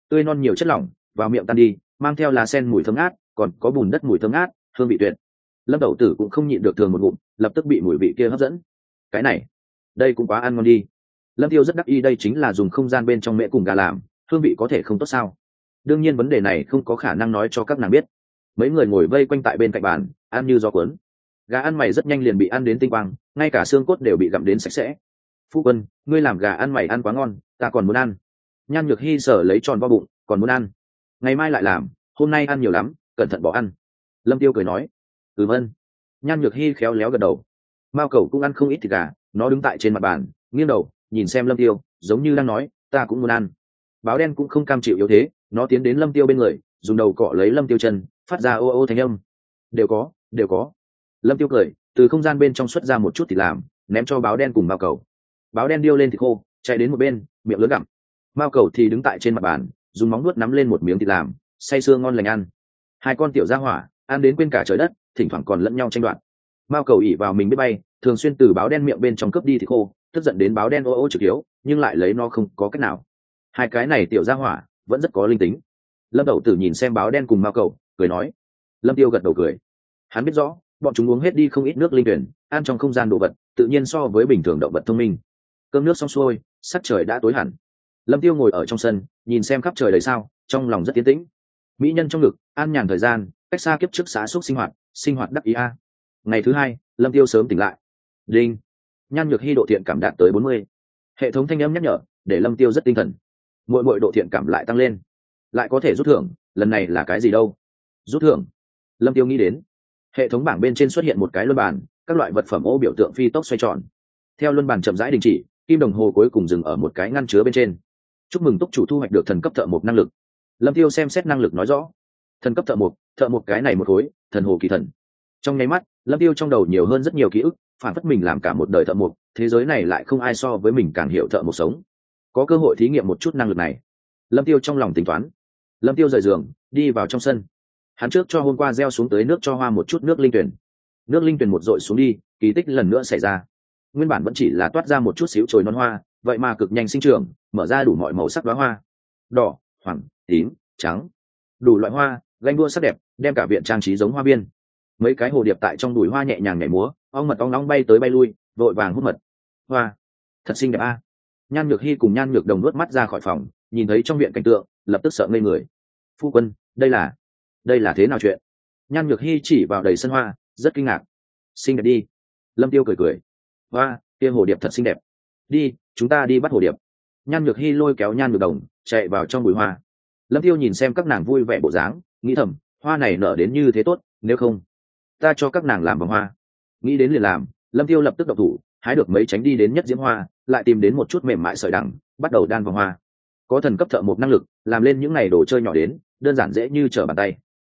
tươi non nhiều chất lỏng vào miệng tan đi, mang theo lá sen mùi thơm ngát, còn có bùn đất mùi thơm ngát, hương vị tuyệt. Lâm Tẩu Tử cũng không nhịn được thường một ngụm, lập tức bị mùi vị kia hấp dẫn. Cái này, đây cũng quá ăn ngon đi. Lâm Tiêu rất đắc ý, đây chính là dùng không gian bên trong mẹ cùng gà làm, hương vị có thể không tốt sao? Đương nhiên vấn đề này không có khả năng nói cho các nàng biết. Mấy người ngồi vây quanh tại bên cạnh bàn, ăn như gió cuốn. Gà ăn mày rất nhanh liền bị ăn đến tinh quang, ngay cả xương cốt đều bị gặm đến sạch sẽ. Phu quân, ngươi làm gà ăn mày ăn quá ngon, ta còn muốn ăn. Nhan Nhược Hi sở lấy tròn vo bụng, còn muốn ăn. Ngày mai lại làm, hôm nay ăn nhiều lắm, cẩn thận bỏ ăn. Lâm Tiêu cười nói. Ừ vâng. Nhan Nhược Hi khéo léo gật đầu. Mao Cẩu cũng ăn không ít thịt gà, nó đứng tại trên mặt bàn, nghiêng đầu nhìn xem Lâm Tiêu, giống như đang nói, ta cũng muốn ăn. Báo đen cũng không cam chịu yếu thế, nó tiến đến Lâm Tiêu bên người, dùng đầu cọ lấy Lâm Tiêu chân, phát ra ô ô thanh âm. Đều có, đều có. Lâm Tiêu cười, từ không gian bên trong xuất ra một chút thịt làm, ném cho báo đen cùng Mao Cẩu. Báo đen điêu lên thịt khô, chạy đến một bên, miệng lớn gặm. Mao Cẩu thì đứng tại trên mặt bàn, dùng móng nuốt nắm lên một miếng thịt làm, say sưa ngon lành ăn. Hai con tiểu gia hỏa ăn đến quên cả trời đất, thỉnh thoảng còn lẫn nhau tranh đoạt. Mao Cẩu ỉ vào mình biết bay, thường xuyên từ báo đen miệng bên trong cướp đi thịt khô, tức giận đến báo đen ô ô trực hiếu, nhưng lại lấy nó không có cách nào. Hai cái này tiểu gia hỏa vẫn rất có linh tính. Lâm Tẩu Tử nhìn xem báo đen cùng Mao Cẩu, cười nói. Lâm Tiêu gật đầu cười. Hắn biết rõ, bọn chúng uống hết đi không ít nước linh tuyển, ăn trong không gian đồ vật, tự nhiên so với bình thường động vật thông minh. Cơm nước xong xuôi, sắc trời đã tối hẳn. Lâm Tiêu ngồi ở trong sân, nhìn xem khắp trời đầy sao, trong lòng rất tiến tĩnh. Mỹ nhân trong ngực, an nhàn thời gian, cách xa kiếp trước xã xúc sinh hoạt, sinh hoạt đắc ý a. Ngày thứ hai, Lâm Tiêu sớm tỉnh lại. Đinh. Nhan Nhược Hi độ thiện cảm đạt tới bốn mươi. Hệ thống thanh âm nhắc nhở, để Lâm Tiêu rất tinh thần. Mỗi mỗi độ thiện cảm lại tăng lên, lại có thể rút thưởng, lần này là cái gì đâu? Rút thưởng. Lâm Tiêu nghĩ đến. Hệ thống bảng bên trên xuất hiện một cái luân bàn, các loại vật phẩm ô biểu tượng phi tốc xoay tròn. Theo luân bàn chậm rãi đình chỉ, kim đồng hồ cuối cùng dừng ở một cái ngăn chứa bên trên. Chúc mừng túc chủ thu hoạch được thần cấp thợ mộc năng lực. Lâm Tiêu xem xét năng lực nói rõ. Thần cấp thợ mộc, thợ mộc cái này một khối, thần hồ kỳ thần. Trong nháy mắt, Lâm Tiêu trong đầu nhiều hơn rất nhiều ký ức, phản phất mình làm cả một đời thợ mộc, thế giới này lại không ai so với mình càng hiểu thợ mộc sống. Có cơ hội thí nghiệm một chút năng lực này. Lâm Tiêu trong lòng tính toán. Lâm Tiêu rời giường, đi vào trong sân. Hắn trước cho hôm qua gieo xuống tới nước cho hoa một chút nước linh tuyển. Nước linh tuyển một dội xuống đi, kỳ tích lần nữa xảy ra. Nguyên bản vẫn chỉ là toát ra một chút xíu chồi non hoa, vậy mà cực nhanh sinh trưởng, mở ra đủ mọi màu sắc đóa hoa. Đỏ, hoàng, tím, trắng, đủ loại hoa, ganh đua sắc đẹp, đem cả viện trang trí giống hoa biên. Mấy cái hồ điệp tại trong bụi hoa nhẹ nhàng nhảy múa, ong mật ong nóng bay tới bay lui, vội vàng hút mật. Hoa, thật xinh đẹp a. Nhan Nhược Hi cùng Nhan Nhược Đồng nuốt mắt ra khỏi phòng, nhìn thấy trong viện cảnh tượng, lập tức sợ ngây người. Phu quân, đây là, đây là thế nào chuyện? Nhan Nhược Hi chỉ vào đầy sân hoa, rất kinh ngạc. Xinh đẹp đi. Lâm Tiêu cười cười. Hoa, kia hồ điệp thật xinh đẹp. Đi, chúng ta đi bắt hồ điệp. Nhan Nhược Hi lôi kéo Nhan Nhược Đồng, chạy vào trong bụi hoa. Lâm Tiêu nhìn xem các nàng vui vẻ bộ dáng, nghĩ thầm, hoa này nở đến như thế tốt, nếu không, ta cho các nàng làm vòng hoa. Nghĩ đến liền làm, Lâm Tiêu lập tức động thủ, hái được mấy tránh đi đến nhất diễm hoa, lại tìm đến một chút mềm mại sợi đằng, bắt đầu đan vòng hoa. Có thần cấp thợ một năng lực, làm lên những này đồ chơi nhỏ đến, đơn giản dễ như trở bàn tay.